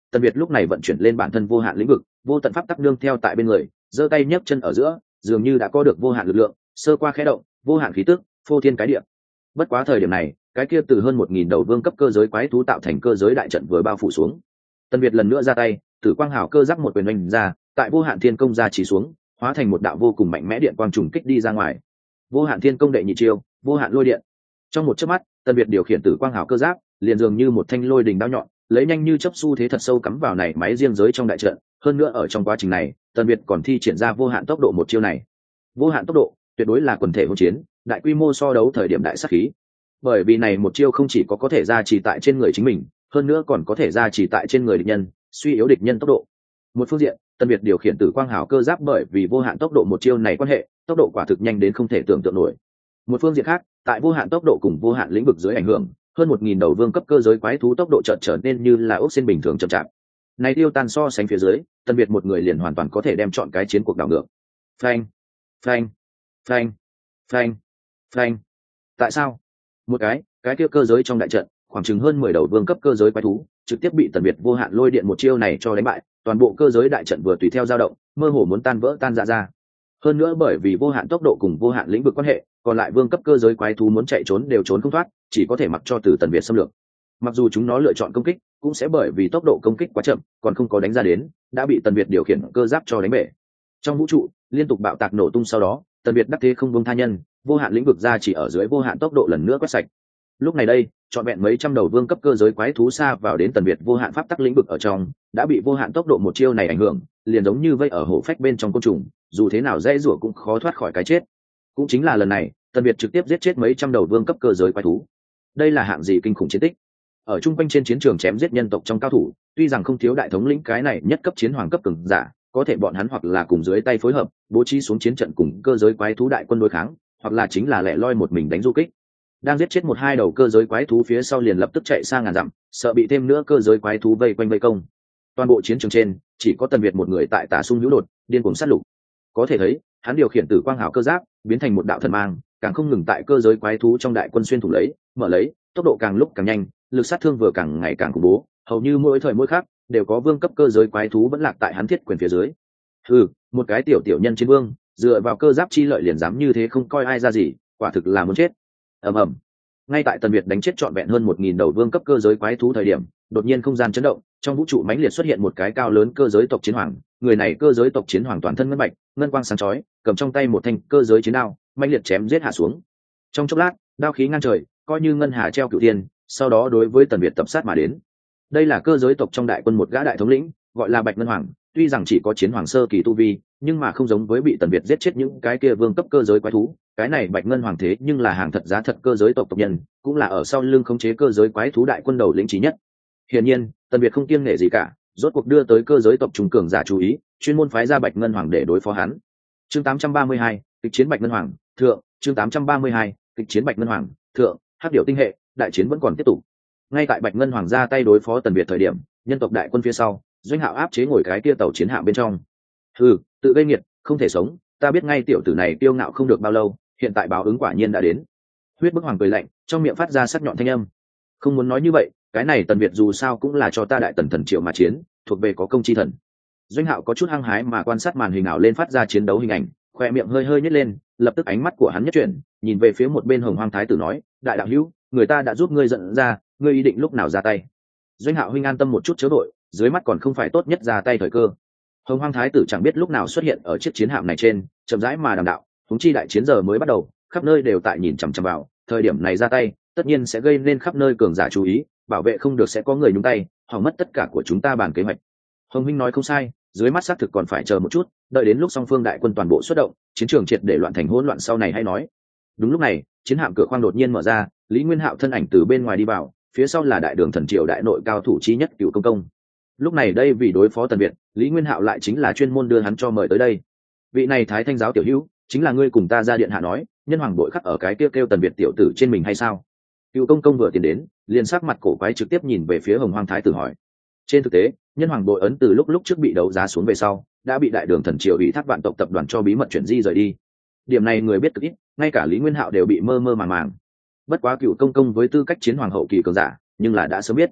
Tần Việt lúc này vận chuyển lên bản thân vô hạn lĩnh vực, vô tận pháp tắc nương theo tại bên người, giơ tay nhấc chân ở giữa, dường như đã có được vô hạn lực lượng, sơ qua khẽ động, vô hạn khí tức, phô thiên cái địa. Bất quá thời điểm này, cái kia từ hơn một nghìn đầu vương cấp cơ giới quái thú tạo thành cơ giới đại trận vừa bao phủ xuống. Tần Việt lần nữa ra tay, Tử Quang Hào cơ giáp một quyền oanh ra, tại vô hạn thiên công ra chỉ xuống, hóa thành một đạo vô cùng mạnh mẽ điện quang trùng kích đi ra ngoài. Vô hạn thiên công đệ nhị chiêu, vô hạn lôi điện. Trong một chớp mắt, Tần Việt điều khiển Tử Quang Hào cơ giáp, liền dường như một thanh lôi đình đao nhọn, lấy nhanh như chớp xu thế thật sâu cắm vào này máy riêng giới trong đại trận. Hơn nữa ở trong quá trình này, Tần Việt còn thi triển ra vô hạn tốc độ một chiêu này. Vô hạn tốc độ, tuyệt đối là quần thể hỗn chiến, đại quy mô so đấu thời điểm đại sát khí. Bởi vì này một chiêu không chỉ có có thể ra chỉ tại trên người chính mình, hơn nữa còn có thể ra chỉ tại trên người địch nhân, suy yếu địch nhân tốc độ. Một phương diện, Tần Việt điều khiển Tử Quang Hào cơ giáp bởi vì vô hạn tốc độ một chiêu này quan hệ, tốc độ quả thực nhanh đến không thể tưởng tượng nổi. Một phương diện khác, tại vô hạn tốc độ cùng vô hạn lĩnh vực dưới ảnh hưởng, hơn một nghìn đầu vương cấp cơ giới quái thú tốc độ chợt trở nên như là ốc sen bình thường chậm chạp. Này tiêu tan so sánh phía dưới, Tần Việt một người liền hoàn toàn có thể đem chọn cái chiến cuộc đảo ngược. Phanh, phanh, phanh, phanh, phanh. Tại sao? Một cái, cái kia cơ giới trong đại trận, khoảng chừng hơn mười đầu vương cấp cơ giới quái thú, trực tiếp bị Tần Việt vô hạn lôi điện một chiêu này cho đánh bại, toàn bộ cơ giới đại trận vừa tùy theo dao động, mơ hồ muốn tan vỡ tan rã ra. Hơn nữa bởi vì vô hạn tốc độ cùng vô hạn lĩnh vực quan hệ, còn lại vương cấp cơ giới quái thú muốn chạy trốn đều trốn không thoát, chỉ có thể mặc cho từ Tần Việt xâm lược. Mặc dù chúng nó lựa chọn công kích, cũng sẽ bởi vì tốc độ công kích quá chậm, còn không có đánh ra đến, đã bị Tần Việt điều khiển cơ giáp cho đánh bể. Trong vũ trụ, liên tục bạo tạc nổ tung sau đó, Tần Việt đắc thế không buông tha nhân, vô hạn lĩnh vực ra chỉ ở dưới vô hạn tốc độ lần nữa quét sạch. Lúc này đây, trọn vẹn mấy trăm đầu vương cấp cơ giới quái thú xa vào đến Tần Việt vô hạn pháp tắc lĩnh vực ở trong, đã bị vô hạn tốc độ một chiêu này ảnh hưởng, liền giống như vây ở hổ phách bên trong côn trùng, dù thế nào dễ rủa cũng khó thoát khỏi cái chết. Cũng chính là lần này, Tần Việt trực tiếp giết chết mấy trăm đầu vương cấp cơ giới quái thú. Đây là hạng gì kinh khủng chiến tích. Ở trung quanh trên chiến trường chém giết nhân tộc trong cao thủ, tuy rằng không thiếu đại thống lĩnh cái này nhất cấp chiến hoàng cấp cường giả, có thể bọn hắn hoặc là cùng dưới tay phối hợp, bố trí xuống chiến trận cùng cơ giới quái thú đại quân đối kháng, hoặc là chính là lẻ loi một mình đánh du kích. Đang giết chết một hai đầu cơ giới quái thú phía sau liền lập tức chạy sang ngàn dặm, sợ bị thêm nữa cơ giới quái thú vây quanh vây công. Toàn bộ chiến trường trên, chỉ có Tần Việt một người tại tả sung hữu đột, điên cuồng sát lục. Có thể thấy, hắn điều khiển Tử Quang Hào cơ giáp, biến thành một đạo thần mang, càng không ngừng tại cơ giới quái thú trong đại quân xuyên thủng lấy, mở lấy, tốc độ càng lúc càng nhanh, lực sát thương vừa càng ngày càng khủng bố, hầu như mỗi thời mỗi khắc đều có vương cấp cơ giới quái thú vẫn lạc tại hắn thiết quyền phía dưới. Ừ, một cái tiểu tiểu nhân chiến vương, dựa vào cơ giáp chi lợi liền dám như thế không coi ai ra gì, quả thực là muốn chết. Ầm ầm. Ngay tại Tần Việt đánh chết trọn vẹn hơn một nghìn đầu vương cấp cơ giới quái thú thời điểm, đột nhiên không gian chấn động, trong vũ trụ mãnh liệt xuất hiện một cái cao lớn cơ giới tộc chiến hoàng, người này cơ giới tộc chiến hoàng toàn thân ngân bạch, ngân quang sáng chói, cầm trong tay một thanh cơ giới chiến đao, mãnh liệt chém giết hạ xuống. Trong chốc lát, đao khí ngang trời, coi như ngân hà treo cửu thiên, sau đó đối với Tần Việt tập sát mà đến. Đây là cơ giới tộc trong đại quân một gã đại thống lĩnh, gọi là Bạch Ngân Hoàng, tuy rằng chỉ có chiến hoàng sơ kỳ tu vi, nhưng mà không giống với bị Tần Việt giết chết những cái kia vương cấp cơ giới quái thú, cái này Bạch Ngân Hoàng thế nhưng là hàng thật giá thật cơ giới tộc tộc nhân, cũng là ở sau lưng khống chế cơ giới quái thú đại quân đầu lĩnh chí nhất. Hiển nhiên, Tần Việt không kiêng nể gì cả, rốt cuộc đưa tới cơ giới tộc trung cường giả chú ý, chuyên môn phái ra Bạch Ngân Hoàng để đối phó hắn. Chương tám trăm ba mươi hai, kịch chiến Bạch Ngân Hoàng, thượng, chương tám trăm ba mươi hai, kịch chiến Bạch Ngân Hoàng, thượng, hắc điểu tinh hệ, đại chiến vẫn còn tiếp tục. Ngay tại Bạch Ngân Hoàng ra tay đối phó Tần Việt thời điểm, nhân tộc đại quân phía sau, Doanh Hạo áp chế ngồi cái kia tàu chiến hạm bên trong. Hừ, tự gây nghiệt, không thể sống, ta biết ngay tiểu tử này kiêu ngạo không được bao lâu, hiện tại báo ứng quả nhiên đã đến. Huyết Bức Hoàng cười lạnh, trong miệng phát ra sắc nhọn thanh âm. Không muốn nói như vậy, cái này Tần Việt dù sao cũng là cho ta đại tần thần triệu mà chiến, thuộc về có công chi thần. Doanh Hạo có chút hăng hái mà quan sát màn hình ảo lên phát ra chiến đấu hình ảnh, khoe miệng hơi hơi nhếch lên, lập tức ánh mắt của hắn nhất chuyển, nhìn về phía một bên Hồng Hoang Thái tử nói, đại đạo hữu, người ta đã giúp ngươi giận ra, ngươi ý định lúc nào ra tay? Doanh Hạo huynh an tâm một chút chớ đội, dưới mắt còn không phải tốt nhất ra tay thời cơ. Hồng Hoang Thái tử chẳng biết lúc nào xuất hiện ở chiếc chiến hạm này trên, chậm rãi mà đàm đạo, huống chi đại chiến giờ mới bắt đầu, khắp nơi đều tại nhìn chằm chằm vào, thời điểm này ra tay, tất nhiên sẽ gây nên khắp nơi cường giả chú ý, bảo vệ không được sẽ có người nhúng tay, hỏng mất tất cả của chúng ta bàn kế hoạch. Hồng huynh nói không sai, dưới mắt xác thực còn phải chờ một chút, đợi đến lúc song phương đại quân toàn bộ xuất động, chiến trường triệt để loạn thành hỗn loạn sau này hay nói. Đúng lúc này, chiến hạm cửa khoang đột nhiên mở ra, Lý Nguyên Hạo thân ảnh từ bên ngoài đi vào, phía sau là đại đường thần triều đại nội cao thủ chí nhất Cựu Công Công. Lúc này đây vì đối phó Tần Việt, Lý Nguyên Hạo lại chính là chuyên môn đưa hắn cho mời tới đây. Vị này Thái Thanh giáo tiểu hữu, chính là ngươi cùng ta ra điện hạ nói, nhân hoàng bội khắc ở cái kêu kêu Tần Việt tiểu tử trên mình hay sao? Cựu Công Công vừa tiến đến, liền sắc mặt cổ quái trực tiếp nhìn về phía Hồng Hoang Thái tử hỏi. Trên thực tế, nhân hoàng bội ấn từ lúc lúc trước bị đấu giá xuống về sau, đã bị đại đường thần triều ủy thác vạn tộc tập đoàn cho bí mật chuyển di rời đi. Điểm này người biết cực ít, ngay cả Lý Nguyên Hạo đều bị mơ mơ màng màng. Bất quá Cựu Công Công với tư cách chiến hoàng hậu kỳ cường giả, nhưng là đã sớm biết.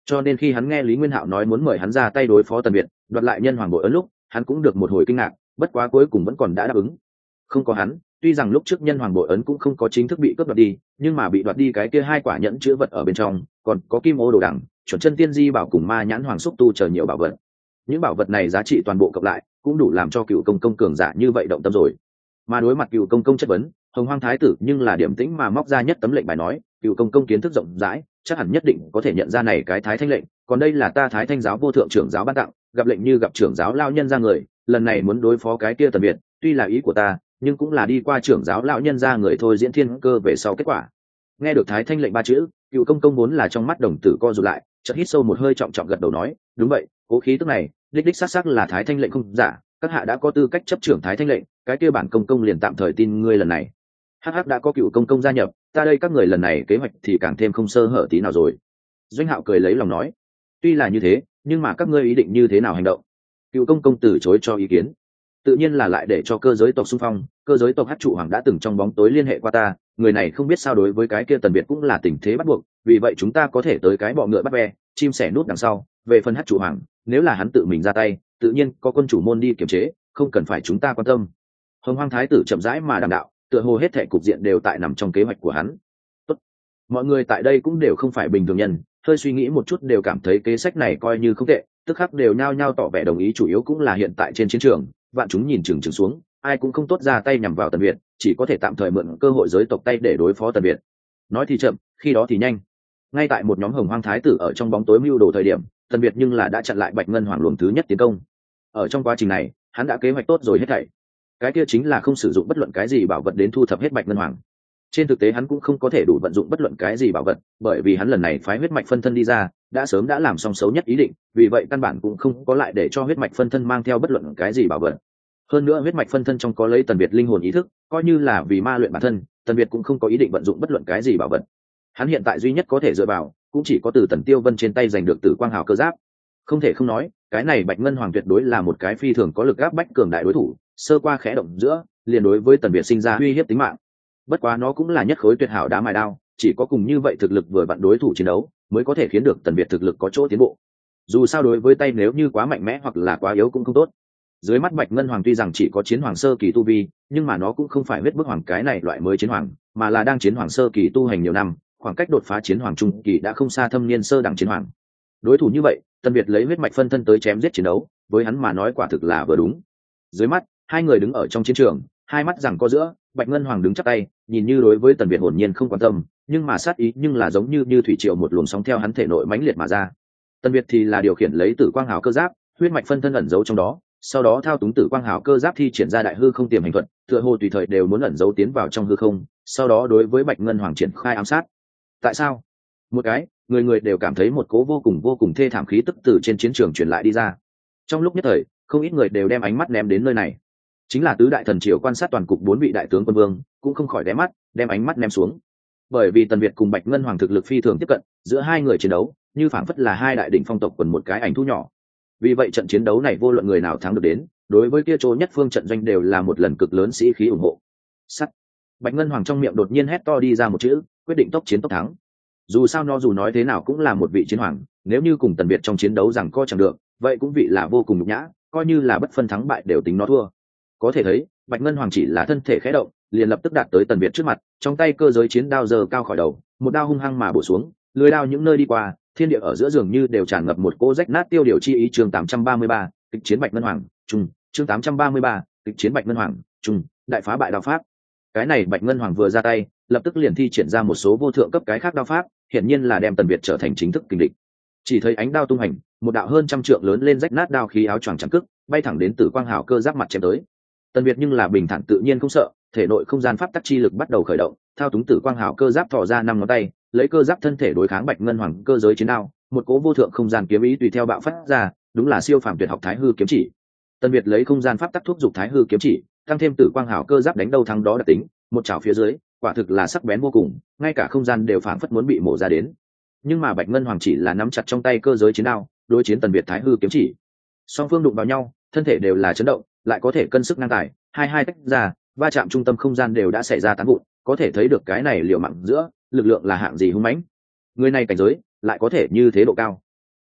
cho nên khi hắn nghe Lý Nguyên Hạo nói muốn mời hắn ra tay đối phó Tần Việt, đoạt lại nhân hoàng bội ấn lúc, hắn cũng được một hồi kinh ngạc, bất quá cuối cùng vẫn còn đã đáp ứng. Không có hắn, tuy rằng lúc trước nhân hoàng bội ấn cũng không có chính thức bị cướp đoạt đi, nhưng mà bị đoạt đi cái kia hai quả nhẫn chứa vật ở bên trong, còn có kim ô đồ đằng, chuẩn chân tiên di bảo cùng ma nhãn hoàng xúc tu chờ nhiều bảo vật. Những bảo vật này giá trị toàn bộ cộng lại, cũng đủ làm cho Cựu Công công cường giả như vậy động tâm rồi. Mà đối mặt Cựu Công công chất vấn, Hồng Hoang thái tử nhưng là điểm tĩnh mà móc ra nhất tấm lệnh bài nói, Cựu Công công kiến thức rộng rãi, chắc hẳn nhất định có thể nhận ra này cái thái thanh lệnh, còn đây là ta thái thanh giáo vô thượng trưởng giáo ban tặng, gặp lệnh như gặp trưởng giáo lao nhân ra người, lần này muốn đối phó cái kia Tần Việt, tuy là ý của ta, nhưng cũng là đi qua trưởng giáo lão nhân ra người thôi diễn thiên cơ về sau kết quả. Nghe được thái thanh lệnh ba chữ, Cựu Công công vốn là trong mắt đồng tử co rụt lại, chợt hít sâu một hơi trọng trọng gật đầu nói, đúng vậy, cố khí tức này, đích đích xác xác là thái thanh lệnh không giả, các hạ đã có tư cách chấp trưởng thái thanh lệnh, cái kia bản công công liền tạm thời tin ngươi lần này. Hắc hắc đã có Cựu Công công gia nhập, ta đây các người lần này kế hoạch thì càng thêm không sơ hở tí nào rồi. Doanh Hạo cười lấy lòng nói, tuy là như thế, nhưng mà các ngươi ý định như thế nào hành động? Cựu Công công từ chối cho ý kiến, tự nhiên là lại để cho cơ giới tộc xung phong. Cơ giới tộc Hắc trụ hoàng đã từng trong bóng tối liên hệ qua ta, người này không biết sao đối với cái kia Tần Biệt cũng là tình thế bắt buộc, vì vậy chúng ta có thể tới cái bọ ngựa bắt ve, chim sẻ nút đằng sau. Về phần Hắc trụ hoàng, nếu là hắn tự mình ra tay, tự nhiên có quân chủ môn đi kiểm chế, không cần phải chúng ta quan tâm. Hồng Hoang thái tử chậm rãi mà đàm đạo, tựa hồ hết thảy cục diện đều tại nằm trong kế hoạch của hắn. Tốt. Mọi người tại đây cũng đều không phải bình thường nhân, hơi suy nghĩ một chút đều cảm thấy kế sách này coi như không tệ, tức khắc đều nhao nhao tỏ vẻ đồng ý, chủ yếu cũng là hiện tại trên chiến trường, vạn chúng nhìn chừng chừng xuống, ai cũng không tốt ra tay nhằm vào Tần Việt, chỉ có thể tạm thời mượn cơ hội giới tộc tay để đối phó Tần Việt. Nói thì chậm, khi đó thì nhanh. Ngay tại một nhóm Hồng Hoang thái tử ở trong bóng tối mưu đồ thời điểm, Tần Việt nhưng là đã chặn lại Bạch Ngân Hoàng luồng thứ nhất tiến công. Ở trong quá trình này, hắn đã kế hoạch tốt rồi hết thảy. Cái kia chính là không sử dụng bất luận cái gì bảo vật đến thu thập hết Bạch Ngân Hoàng. Trên thực tế hắn cũng không có thể đủ vận dụng bất luận cái gì bảo vật, bởi vì hắn lần này phái huyết mạch phân thân đi ra, đã sớm đã làm xong xấu nhất ý định, vì vậy căn bản cũng không có lại để cho huyết mạch phân thân mang theo bất luận cái gì bảo vật. Hơn nữa huyết mạch phân thân trong có lấy Tần Việt linh hồn ý thức, coi như là vì ma luyện bản thân, Tần Việt cũng không có ý định vận dụng bất luận cái gì bảo vật. Hắn hiện tại duy nhất có thể dựa vào, cũng chỉ có từ Tần Tiêu Vân trên tay giành được Tử Quang Hào cơ giáp. Không thể không nói, cái này Bạch Ngân Hoàng tuyệt đối là một cái phi thường có lực áp bách cường đại đối thủ, sơ qua khẽ động giữa, liền đối với Tần Việt sinh ra uy hiếp tính mạng. Bất quá nó cũng là nhất khối tuyệt hảo đá mài đao, chỉ có cùng như vậy thực lực vừa vặn đối thủ chiến đấu, mới có thể khiến được Tần Việt thực lực có chỗ tiến bộ. Dù sao đối với tay nếu như quá mạnh mẽ hoặc là quá yếu cũng không tốt. Dưới mắt Bạch Ngân Hoàng tuy rằng chỉ có chiến hoàng sơ kỳ tu vi, nhưng mà nó cũng không phải huyết bức hoàng cái này loại mới chiến hoàng, mà là đang chiến hoàng sơ kỳ tu hành nhiều năm, khoảng cách đột phá chiến hoàng trung kỳ đã không xa thâm niên sơ đẳng chiến hoàng. Đối thủ như vậy, Tần Việt lấy huyết mạch phân thân tới chém giết chiến đấu, với hắn mà nói quả thực là vừa đúng. Dưới mắt, hai người đứng ở trong chiến trường, hai mắt giằng co giữa, Bạch Ngân Hoàng đứng chắp tay, nhìn như đối với Tần Việt hồn nhiên không quan tâm, nhưng mà sát ý nhưng là giống như như thủy triều một luồng sóng theo hắn thể nội mãnh liệt mà ra. Tần Việt thì là điều khiển lấy Tử Quang Hào cơ giáp, huyết mạch phân thân ẩn giấu trong đó, sau đó thao túng Tử Quang Hào cơ giáp thi triển ra đại hư không tiềm hành thuật, tựa hồ tùy thời đều muốn ẩn giấu tiến vào trong hư không, sau đó đối với Bạch Ngân Hoàng triển khai ám sát. Tại sao? Một cái, người người đều cảm thấy một cố vô cùng vô cùng thê thảm khí tức từ trên chiến trường truyền lại đi ra. Trong lúc nhất thời, không ít người đều đem ánh mắt ném đến nơi này. Chính là tứ đại thần triều quan sát toàn cục bốn vị đại tướng quân vương, cũng không khỏi đé mắt, đem ánh mắt ném xuống. Bởi vì Tần Việt cùng Bạch Ngân Hoàng thực lực phi thường tiếp cận, giữa hai người chiến đấu, như phảng phất là hai đại đỉnh phong tộc quần một cái ảnh thu nhỏ. Vì vậy trận chiến đấu này vô luận người nào thắng được đến, đối với kia chỗ nhất phương trận doanh đều là một lần cực lớn sĩ khí ủng hộ. Sắt. Bạch Ngân Hoàng trong miệng đột nhiên hét to đi ra một chữ, quyết định tốc chiến tốc thắng. Dù sao nó dù nói thế nào cũng là một vị chiến hoàng, nếu như cùng Tần Việt trong chiến đấu rằng co chẳng được, vậy cũng vị là vô cùng nhục nhã, coi như là bất phân thắng bại đều tính nó thua. Có thể thấy, Bạch Ngân Hoàng chỉ là thân thể khẽ động, liền lập tức đạt tới Tần Việt trước mặt, trong tay cơ giới chiến đao giơ cao khỏi đầu, một đao hung hăng mà bổ xuống, lưỡi đao những nơi đi qua, thiên địa ở giữa dường như đều tràn ngập một cỗ rách nát tiêu điều chi ý. Chương tám trăm ba mươi ba, kịch chiến Bạch Ngân Hoàng, trung, chương tám trăm ba mươi ba, kịch chiến Bạch Ngân Hoàng, trung, đại phá bại đao pháp. Cái này Bạch Ngân Hoàng vừa ra tay, lập tức liền thi triển ra một số vô thượng cấp cái khác đao pháp, hiển nhiên là đem Tần Việt trở thành chính thức kình địch. Chỉ thấy ánh đao tung hành, một đạo hơn trăm trượng lớn lên rách nát đao khí áo choàng trắng cức, bay thẳng đến Tử Quang Hào cơ giáp mặt chém tới. Tần Việt nhưng là bình thản tự nhiên không sợ, thể nội không gian pháp tắc chi lực bắt đầu khởi động, thao túng Tử Quang Hào cơ giáp thò ra năm ngón tay, lấy cơ giáp thân thể đối kháng Bạch Ngân Hoàng cơ giới chiến đao, một cỗ vô thượng không gian kiếm ý tùy theo bạo phát ra, đúng là siêu phàm tuyệt học Thái Hư kiếm chỉ. Tần Việt lấy không gian pháp tắc thúc giục Thái Hư kiếm chỉ, tăng thêm Tử Quang Hào cơ giáp đánh đâu thắng đó đặc tính, một chảo phía dưới, quả thực là sắc bén vô cùng, ngay cả không gian đều phảng phất muốn bị mổ ra đến. Nhưng mà Bạch Ngân Hoàng chỉ là nắm chặt trong tay cơ giới chiến đao, đối chiến Tần Việt Thái Hư kiếm chỉ. Song phương đụng vào nhau, thân thể đều là chấn động, lại có thể cân sức ngang tài, hai hai tách ra, va chạm trung tâm không gian đều đã xảy ra tán vụn, có thể thấy được cái này liều mạng giữa, lực lượng là hạng gì hung mãnh. Người này cảnh giới, lại có thể như thế độ cao.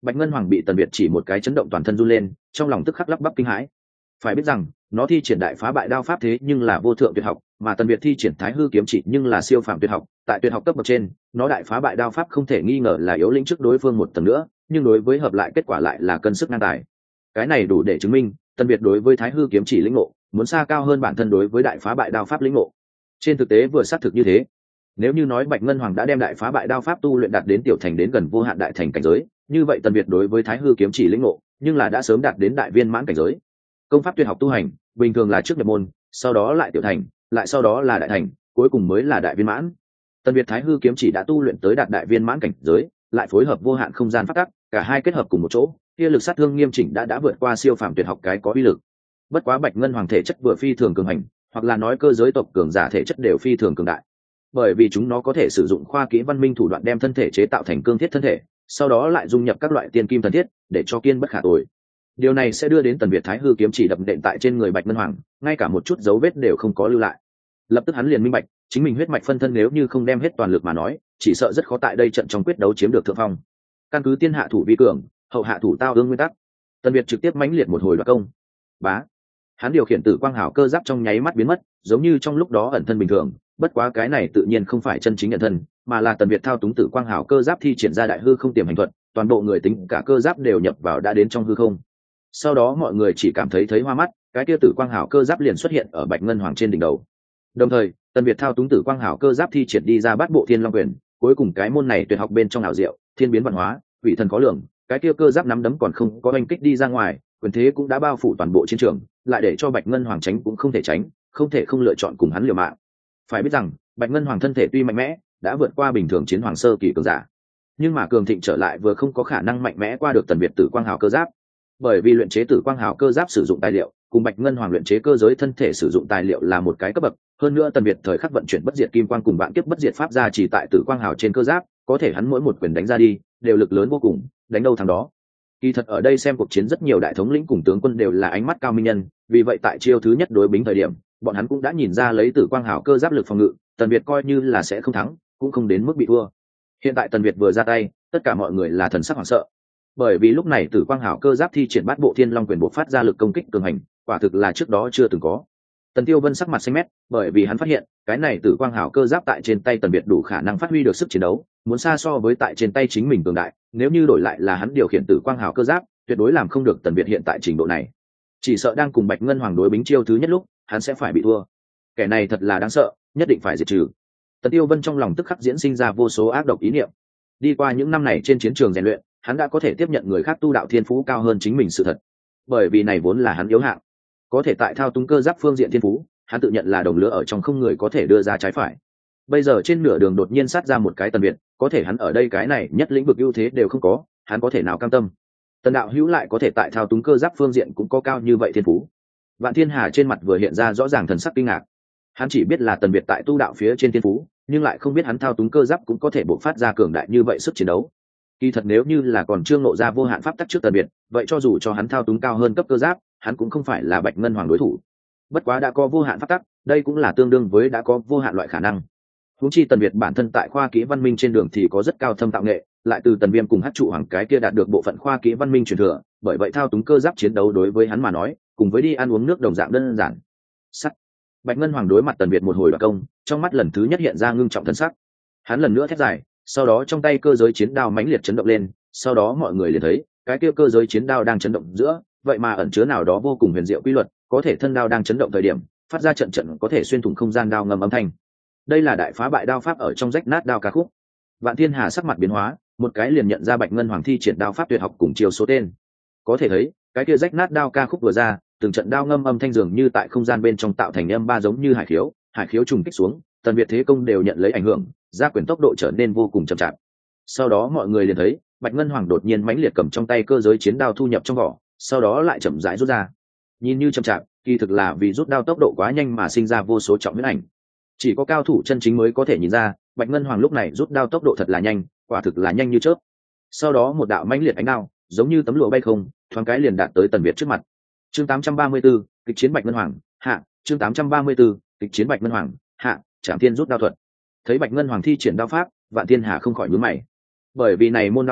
Bạch Ngân Hoàng bị Tần Việt chỉ một cái chấn động toàn thân run lên, trong lòng tức khắc lắp bắp kinh hãi. Phải biết rằng, nó thi triển đại phá bại đao pháp thế nhưng là vô thượng tuyệt học, mà Tần Việt thi triển Thái Hư kiếm chỉ nhưng là siêu phàm tuyệt học, tại tuyệt học cấp bậc trên, nó đại phá bại đao pháp không thể nghi ngờ là yếu lĩnh trước đối phương một tầng nữa, nhưng đối với hợp lại kết quả lại là cân sức ngang tài. Cái này đủ để chứng minh, Tần Việt đối với Thái Hư kiếm chỉ lĩnh ngộ, muốn xa cao hơn bản thân đối với đại phá bại đao pháp lĩnh ngộ. Trên thực tế vừa xác thực như thế. Nếu như nói Bạch Ngân Hoàng đã đem đại phá bại đao pháp tu luyện đạt đến tiểu thành đến gần vô hạn đại thành cảnh giới, như vậy Tần Việt đối với Thái Hư kiếm chỉ lĩnh ngộ, nhưng là đã sớm đạt đến đại viên mãn cảnh giới. Công pháp tuyệt học tu hành, bình thường là trước nhập môn, sau đó lại tiểu thành, lại sau đó là đại thành, cuối cùng mới là đại viên mãn. Tần Việt Thái Hư kiếm chỉ đã tu luyện tới đạt đại viên mãn cảnh giới, lại phối hợp vô hạn không gian pháp tắc, cả hai kết hợp cùng một chỗ, kia lực sát thương nghiêm chỉnh đã đã vượt qua siêu phàm tuyệt học cái có uy lực. Bất quá Bạch Ngân Hoàng thể chất vừa phi thường cường hành, hoặc là nói cơ giới tộc cường giả thể chất đều phi thường cường đại, bởi vì chúng nó có thể sử dụng khoa kỹ văn minh thủ đoạn đem thân thể chế tạo thành cương thiết thân thể, sau đó lại dung nhập các loại tiên kim thần thiết để cho kiên bất khả tồi. Điều này sẽ đưa đến Tần Việt Thái Hư kiếm chỉ đập đệm tại trên người Bạch Ngân Hoàng, ngay cả một chút dấu vết đều không có lưu lại. Lập tức hắn liền minh bạch, chính mình huyết mạch phân thân nếu như không đem hết toàn lực mà nói, chỉ sợ rất khó tại đây trận trong quyết đấu chiếm được thượng phong. Căn cứ tiên hạ thủ vi cường, hậu hạ thủ tao ương nguyên tắc, Tần Việt trực tiếp mãnh liệt một hồi đoạt công. Bá, hắn điều khiển tử quang hào cơ giáp trong nháy mắt biến mất, giống như trong lúc đó ẩn thân bình thường. Bất quá cái này tự nhiên không phải chân chính ẩn thân, mà là Tần Việt thao túng tử quang hào cơ giáp thi triển ra đại hư không tiềm hành thuật, toàn bộ người tính cả cơ giáp đều nhập vào đã đến trong hư không. Sau đó mọi người chỉ cảm thấy thấy hoa mắt, cái kia tử quang hào cơ giáp liền xuất hiện ở Bạch Ngân Hoàng trên đỉnh đầu. Đồng thời, Tần Việt thao túng tử quang hào cơ giáp thi triển đi ra bát bộ thiên long quyền, cuối cùng cái môn này tuyệt học bên trong ảo diệu, thiên biến văn hóa, vị thần có lượng, cái kia cơ giáp nắm đấm còn không có oanh kích đi ra ngoài, quyền thế cũng đã bao phủ toàn bộ chiến trường, lại để cho Bạch Ngân Hoàng tránh cũng không thể tránh, không thể không lựa chọn cùng hắn liều mạng. Phải biết rằng, Bạch Ngân Hoàng thân thể tuy mạnh mẽ, đã vượt qua bình thường chiến hoàng sơ kỳ cường giả, nhưng mà cường thịnh trở lại vừa không có khả năng mạnh mẽ qua được Tần Việt tử quang hào cơ giáp, bởi vì luyện chế tử quang hào cơ giáp sử dụng tài liệu cùng Bạch Ngân Hoàng luyện chế cơ giới thân thể sử dụng tài liệu là một cái cấp bậc. Hơn nữa Tần Việt thời khắc vận chuyển bất diệt kim quang cùng vạn kiếp bất diệt pháp ra chỉ tại tử quang hào trên cơ giáp, có thể hắn mỗi một quyền đánh ra đi đều lực lớn vô cùng, đánh đâu thắng đó. Kỳ thật ở đây xem cuộc chiến rất nhiều đại thống lĩnh cùng tướng quân đều là ánh mắt cao minh nhân, vì vậy tại chiêu thứ nhất đối bính thời điểm, bọn hắn cũng đã nhìn ra lấy tử quang hào cơ giáp lực phòng ngự, Tần Việt coi như là sẽ không thắng, cũng không đến mức bị thua. Hiện tại Tần Việt vừa ra tay, tất cả mọi người là thần sắc hoảng sợ, bởi vì lúc này tử quang hào cơ giáp thi triển bát bộ thiên long quyền bộc phát ra lực công kích cường hành, quả thực là trước đó chưa từng có. Tần Tiêu Vân sắc mặt xanh mét, bởi vì hắn phát hiện cái này tử quang hào cơ giáp tại trên tay Tần Việt đủ khả năng phát huy được sức chiến đấu, muốn xa so với tại trên tay chính mình cường đại. Nếu như đổi lại là hắn điều khiển tử quang hào cơ giáp, tuyệt đối làm không được Tần Việt hiện tại trình độ này. Chỉ sợ đang cùng Bạch Ngân Hoàng đối bính chiêu thứ nhất lúc, hắn sẽ phải bị thua. Kẻ này thật là đáng sợ, nhất định phải diệt trừ. Tần Tiêu Vân trong lòng tức khắc diễn sinh ra vô số ác độc ý niệm. Đi qua những năm này trên chiến trường rèn luyện, hắn đã có thể tiếp nhận người khác tu đạo thiên phú cao hơn chính mình sự thật, bởi vì này vốn là hắn yếu hạng. Có thể tại thao túng cơ giáp phương diện thiên phú, hắn tự nhận là đồng lứa ở trong không người có thể đưa ra trái phải. Bây giờ trên nửa đường đột nhiên sát ra một cái Tần Việt, có thể hắn ở đây cái này nhất lĩnh vực ưu thế đều không có, hắn có thể nào cam tâm? Tần đạo hữu lại có thể tại thao túng cơ giáp phương diện cũng có cao như vậy thiên phú. Vạn Thiên Hà trên mặt vừa hiện ra rõ ràng thần sắc kinh ngạc. Hắn chỉ biết là Tần Việt tại tu đạo phía trên thiên phú, nhưng lại không biết hắn thao túng cơ giáp cũng có thể bộc phát ra cường đại như vậy sức chiến đấu. Kỳ thật nếu như là còn chưa ngộ ra vô hạn pháp tắc trước Tần Việt, vậy cho dù cho hắn thao túng cao hơn cấp cơ giáp, hắn cũng không phải là Bạch Ngân Hoàng đối thủ. Bất quá đã có vô hạn pháp tắc, đây cũng là tương đương với đã có vô hạn loại khả năng. Huống chi Tần Việt bản thân tại khoa kỹ văn minh trên đường thì có rất cao thâm tạo nghệ, lại từ Tần Viêm cùng Hắc trụ hoàng cái kia đạt được bộ phận khoa kỹ văn minh truyền thừa, bởi vậy thao túng cơ giáp chiến đấu đối với hắn mà nói, cùng với đi ăn uống nước đồng dạng đơn giản. Sắt. Bạch Ngân Hoàng đối mặt Tần Việt một hồi đoạt công, trong mắt lần thứ nhất hiện ra ngưng trọng thân sắc. Hắn lần nữa thét dài, sau đó trong tay cơ giới chiến đao mãnh liệt chấn động lên, sau đó mọi người liền thấy, cái kia cơ giới chiến đao đang chấn động giữa, vậy mà ẩn chứa nào đó vô cùng huyền diệu quy luật, có thể thân đao đang chấn động thời điểm, phát ra trận trận có thể xuyên thủng không gian đao ngầm âm thanh. Đây là đại phá bại đao pháp ở trong rách nát đao ca khúc. Vạn Thiên Hà sắc mặt biến hóa, một cái liền nhận ra Bạch Ngân Hoàng thi triển đao pháp tuyệt học cùng chiều số tên. Có thể thấy, cái kia rách nát đao ca khúc vừa ra, từng trận đao ngâm âm thanh dường như tại không gian bên trong tạo thành âm ba giống như hải khiếu, hải khiếu trùng kích xuống, Tần Việt thế công đều nhận lấy ảnh hưởng, gia quyền tốc độ trở nên vô cùng chậm chạp. Sau đó mọi người liền thấy, Bạch Ngân Hoàng đột nhiên mãnh liệt cầm trong tay cơ giới chiến đao thu nhập trong vỏ, sau đó lại chậm rãi rút ra. Nhìn như chậm chạp, kỳ thực là vì rút đao tốc độ quá nhanh mà sinh ra vô số trọng huyễn ảnh. Chỉ có cao thủ chân chính mới có thể nhìn ra, Bạch Ngân Hoàng lúc này rút đao tốc độ thật là nhanh, quả thực là nhanh như chớp. Sau đó một đạo mãnh liệt ánh đao, giống như tấm lụa bay không, thoáng cái liền đạt tới Tần Việt trước mặt. Chương tám trăm ba mươi tư, kịch chiến Bạch Ngân Hoàng, hạ, chương tám trăm ba mươi tư, kịch chiến Bạch Ngân Hoàng, hạ, Trảm Thiên rút đao thuật. Thấy Bạch Ngân Hoàng thi triển đao pháp, Vạn Thiên Hà không khỏi nhíu mày. Bởi vì này môn đao pháp,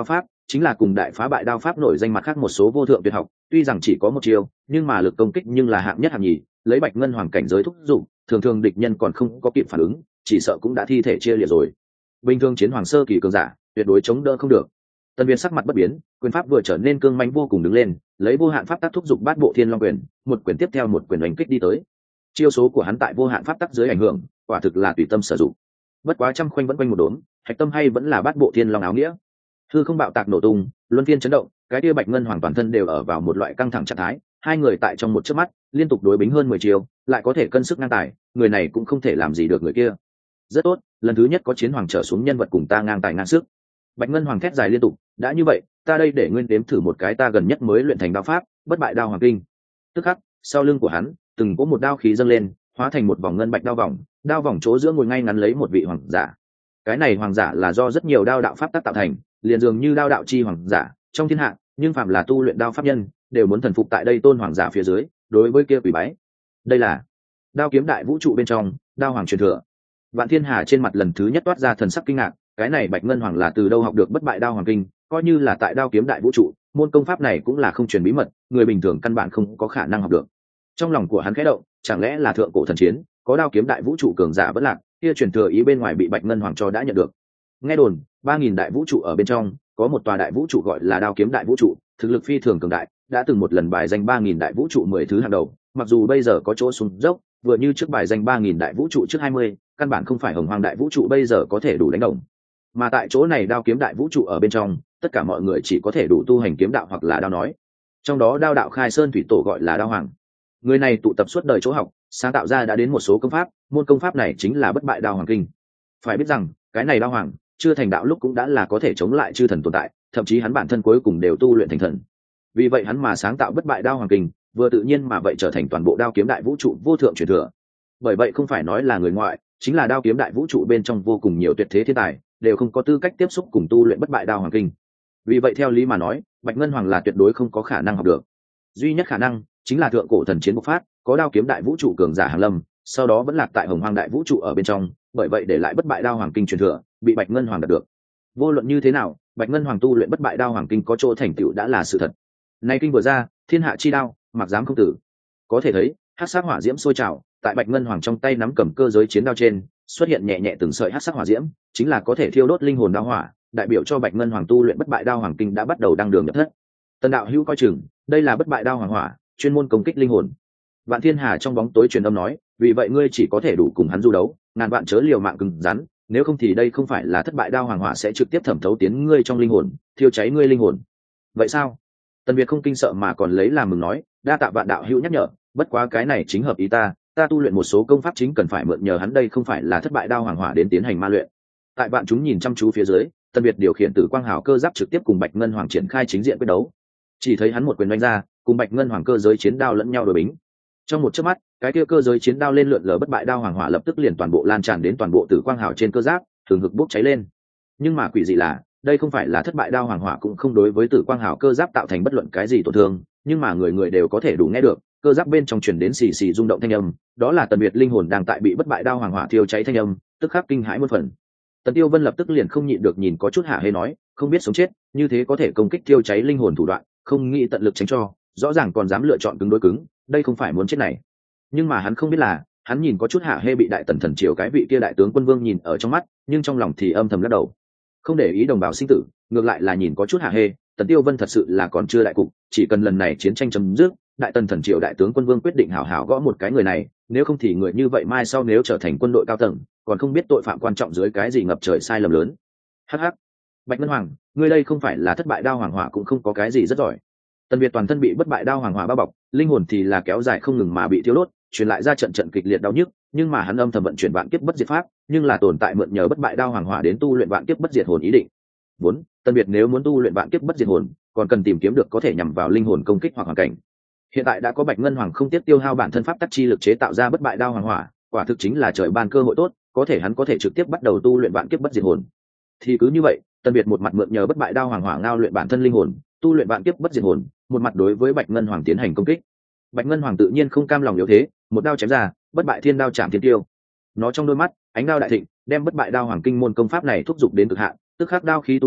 chính là cùng đại phá bại đao pháp nổi danh mặt khác một số vô thượng tuyệt học, tuy rằng chỉ có một chiêu nhưng mà lực công kích nhưng là hạng nhất hạng nhì, lấy Bạch Ngân Hoàng cảnh giới thúc giục, thường thường địch nhân còn không có kịp phản ứng, chỉ sợ cũng đã thi thể chia liệt rồi. Bình thường chiến hoàng sơ kỳ cường giả tuyệt đối chống đỡ không được. Tần Việt sắc mặt bất biến, quyền pháp vừa trở nên cương mãnh vô cùng đứng lên, lấy vô hạn pháp tắc thúc giục bát bộ thiên long quyền, một quyền tiếp theo một quyền đánh kích đi tới. Chiêu số của hắn tại vô hạn pháp tắc dưới ảnh hưởng, quả thực là tùy tâm sử dụng. Bất quá trăm khoanh vẫn quanh một đốn, hạch tâm hay vẫn là bát bộ thiên long áo nghĩa. Hư không bạo tạc nổ tung, luân phiên chấn động, cái kia Bạch Ngân Hoàng toàn thân đều ở vào một loại căng thẳng trạng thái, hai người tại trong một chớp mắt liên tục đối bính hơn mười chiêu, lại có thể cân sức ngang tài, người này cũng không thể làm gì được người kia. Rất tốt, lần thứ nhất có chiến hoàng trở xuống nhân vật cùng ta ngang tài ngang sức. Bạch Ngân Hoàng thét dài liên tục, đã như vậy, ta đây để nguyên đếm thử một cái ta gần nhất mới luyện thành đao pháp, bất bại đao hoàng kinh. Tức khắc, sau lưng của hắn, từng có một đao khí dâng lên, hóa thành một vòng ngân bạch đao vòng, đao vòng chỗ giữa ngồi ngay ngắn lấy một vị hoàng giả. Cái này hoàng giả là do rất nhiều đao đạo pháp tác tạo thành, liền dường như đao đạo chi hoàng giả trong thiên hạ, nhưng phạm là tu luyện đao pháp nhân, đều muốn thần phục tại đây tôn hoàng giả phía dưới, đối với kia quỷ bái. Đây là đao kiếm đại vũ trụ bên trong, đao hoàng truyền thừa. Vạn Thiên Hà trên mặt lần thứ nhất toát ra thần sắc kinh ngạc, cái này Bạch Ngân Hoàng là từ đâu học được bất bại đao hoàng kinh, coi như là tại đao kiếm đại vũ trụ, môn công pháp này cũng là không truyền bí mật, người bình thường căn bản không có khả năng học được. Trong lòng của hắn khẽ động, chẳng lẽ là thượng cổ thần chiến, có đao kiếm đại vũ trụ cường giả vẫn lạc, kia truyền thừa ý bên ngoài bị Bạch Ngân Hoàng cho đã nhận được. Nghe đồn, ba nghìn đại vũ trụ ở bên trong, có một tòa đại vũ trụ gọi là đao kiếm đại vũ trụ, thực lực phi thường cường đại, đã từng một lần bài danh ba nghìn đại vũ trụ mười thứ hàng đầu, mặc dù bây giờ có chỗ xuống dốc, vừa như trước bài danh ba nghìn đại vũ trụ trước hai mươi, căn bản không phải Hồng Hoang đại vũ trụ bây giờ có thể đủ đánh đồng. Mà tại chỗ này đao kiếm đại vũ trụ ở bên trong, tất cả mọi người chỉ có thể đủ tu hành kiếm đạo hoặc là đao nói. Trong đó đao đạo khai sơn thủy tổ gọi là đao hoàng. Người này tụ tập suốt đời chỗ học, sáng tạo ra đã đến một số công pháp, môn công pháp này chính là bất bại đao hoàng kinh. Phải biết rằng, cái này đao hoàng chưa thành đạo lúc cũng đã là có thể chống lại chư thần tồn tại, thậm chí hắn bản thân cuối cùng đều tu luyện thành thần. Vì vậy hắn mà sáng tạo bất bại đao hoàng kinh, vừa tự nhiên mà vậy trở thành toàn bộ đao kiếm đại vũ trụ vô thượng truyền thừa. Bởi vậy không phải nói là người ngoại, chính là đao kiếm đại vũ trụ bên trong vô cùng nhiều tuyệt thế thiên tài, đều không có tư cách tiếp xúc cùng tu luyện bất bại đao hoàng kinh. Vì vậy theo lý mà nói, Bạch Ngân Hoàng là tuyệt đối không có khả năng học được. Duy nhất khả năng chính là thượng cổ thần chiến bộc phát, có đao kiếm đại vũ trụ cường giả hàng lâm, sau đó vẫn lạc tại Hồng Hoang đại vũ trụ ở bên trong, bởi vậy để lại bất bại đao hoàng kinh truyền thừa, bị Bạch Ngân Hoàng đạt được. Vô luận như thế nào, Bạch Ngân Hoàng tu luyện bất bại đao hoàng kinh có chỗ thành tựu đã là sự thật. Nay kinh vừa ra, thiên hạ chi đao, mặc dám không tử. Có thể thấy, hắc sắc hỏa diễm sôi trào, tại Bạch Ngân Hoàng trong tay nắm cầm cơ giới chiến đao trên, xuất hiện nhẹ nhẹ từng sợi hắc sắc hỏa diễm, chính là có thể thiêu đốt linh hồn đao hỏa, đại biểu cho Bạch Ngân Hoàng tu luyện bất bại đao hoàng kinh đã bắt đầu đăng đường nhập thất. Tần đạo hữu coi chừng, đây là bất bại đao hoàng hỏa, chuyên môn công kích linh hồn. Vạn Thiên Hà trong bóng tối truyền âm nói, vì vậy ngươi chỉ có thể đủ cùng hắn du đấu, ngàn vạn chớ liều mạng cứng rắn, nếu không thì đây không phải là thất bại đao hoàng hỏa sẽ trực tiếp thẩm thấu tiến ngươi trong linh hồn, thiêu cháy ngươi linh hồn. Vậy sao? Tần Việt không kinh sợ mà còn lấy làm mừng nói, đa tạ Vạn đạo hữu nhắc nhở, bất quá cái này chính hợp ý ta, ta tu luyện một số công pháp chính cần phải mượn nhờ hắn, đây không phải là thất bại đao hoàng hỏa đến tiến hành ma luyện. Tại bạn chúng nhìn chăm chú phía dưới, Tần Việt điều khiển Tử Quang Hào cơ giáp trực tiếp cùng Bạch Ngân Hoàng triển khai chính diện quyết đấu. Chỉ thấy hắn một quyền đánh ra, cùng Bạch Ngân Hoàng cơ giới chiến đao lẫn nhau đối bính. Trong một chớp mắt, cái kia cơ giới chiến đao lên lượn lờ bất bại đao hoàng hỏa lập tức liền toàn bộ lan tràn đến toàn bộ Tử Quang Hào trên cơ giáp, thường hực bốc cháy lên. Nhưng mà quỷ dị là, đây không phải là thất bại đao hoàng hỏa cũng không đối với Tử Quang Hào cơ giáp tạo thành bất luận cái gì tổn thương, nhưng mà người người đều có thể đủ nghe được, cơ giáp bên trong truyền đến xì xì rung động thanh âm, đó là Tần Việt linh hồn đang tại bị bất bại đao hoàng hỏa thiêu cháy thanh âm, tức khắc kinh hãi muôn phần. Tần Tiêu Vân lập tức liền không nhịn được nhìn có chút hả hê nói, không biết sống chết, như thế có thể công kích thiêu cháy linh hồn thủ đoạn, không nghĩ tận lực tránh cho, rõ ràng còn dám lựa chọn cứng đối cứng, đây không phải muốn chết này. Nhưng mà hắn không biết là, hắn nhìn có chút hả hê bị đại tần thần triều cái vị kia đại tướng quân vương nhìn ở trong mắt, nhưng trong lòng thì âm thầm lắc đầu, không để ý đồng bào sinh tử, ngược lại là nhìn có chút hả hê. Tần Tiêu Vân thật sự là còn chưa đại cục, chỉ cần lần này chiến tranh chấm dứt, đại tần thần triều đại tướng quân vương quyết định hảo hảo gõ một cái người này, nếu không thì người như vậy mai sau nếu trở thành quân đội cao tầng, còn không biết tội phạm quan trọng dưới cái gì ngập trời sai lầm lớn. Hắc hắc, Bạch Ngân Hoàng, ngươi đây không phải là thất bại đao hoàng hỏa cũng không có cái gì rất giỏi. Tần Việt toàn thân bị bất bại đao hoàng hỏa bao bọc, linh hồn thì là kéo dài không ngừng mà bị thiêu đốt, truyền lại ra trận trận kịch liệt đau nhức, nhưng mà hắn âm thầm vận chuyển vạn kiếp bất diệt pháp, nhưng là tồn tại mượn nhờ bất bại đao hoàng hỏa đến tu luyện vạn kiếp bất diệt hồn ý định. Vốn, Tần Việt nếu muốn tu luyện vạn kiếp bất diệt hồn, còn cần tìm kiếm được có thể nhằm vào linh hồn công kích hoặc hoàn cảnh. Hiện tại đã có Bạch Ngân Hoàng không tiếc tiêu hao bản thân pháp tắc chi lực chế tạo ra bất bại đao hoàng hỏa, quả thực chính là trời ban cơ hội tốt, có thể hắn có thể trực tiếp bắt đầu tu luyện vạn kiếp bất diệt hồn. Thì cứ như vậy, Tần Việt một mặt mượn nhờ bất bại đao hoàng hỏa ngao luyện bản thân linh hồn, tu luyện vạn kiếp bất diệt hồn, một mặt đối với Bạch Ngân Hoàng tiến hành công kích. Bạch Ngân Hoàng tự nhiên không cam lòng yếu thế, một đao chém ra, bất bại thiên đao chạm thiên tiêu. Nó trong đôi mắt, ánh đao đại thịnh, đem bất bại đao hoàng kinh môn công pháp này thúc giục đến cực hạn, tức khắc đao khí tung hành,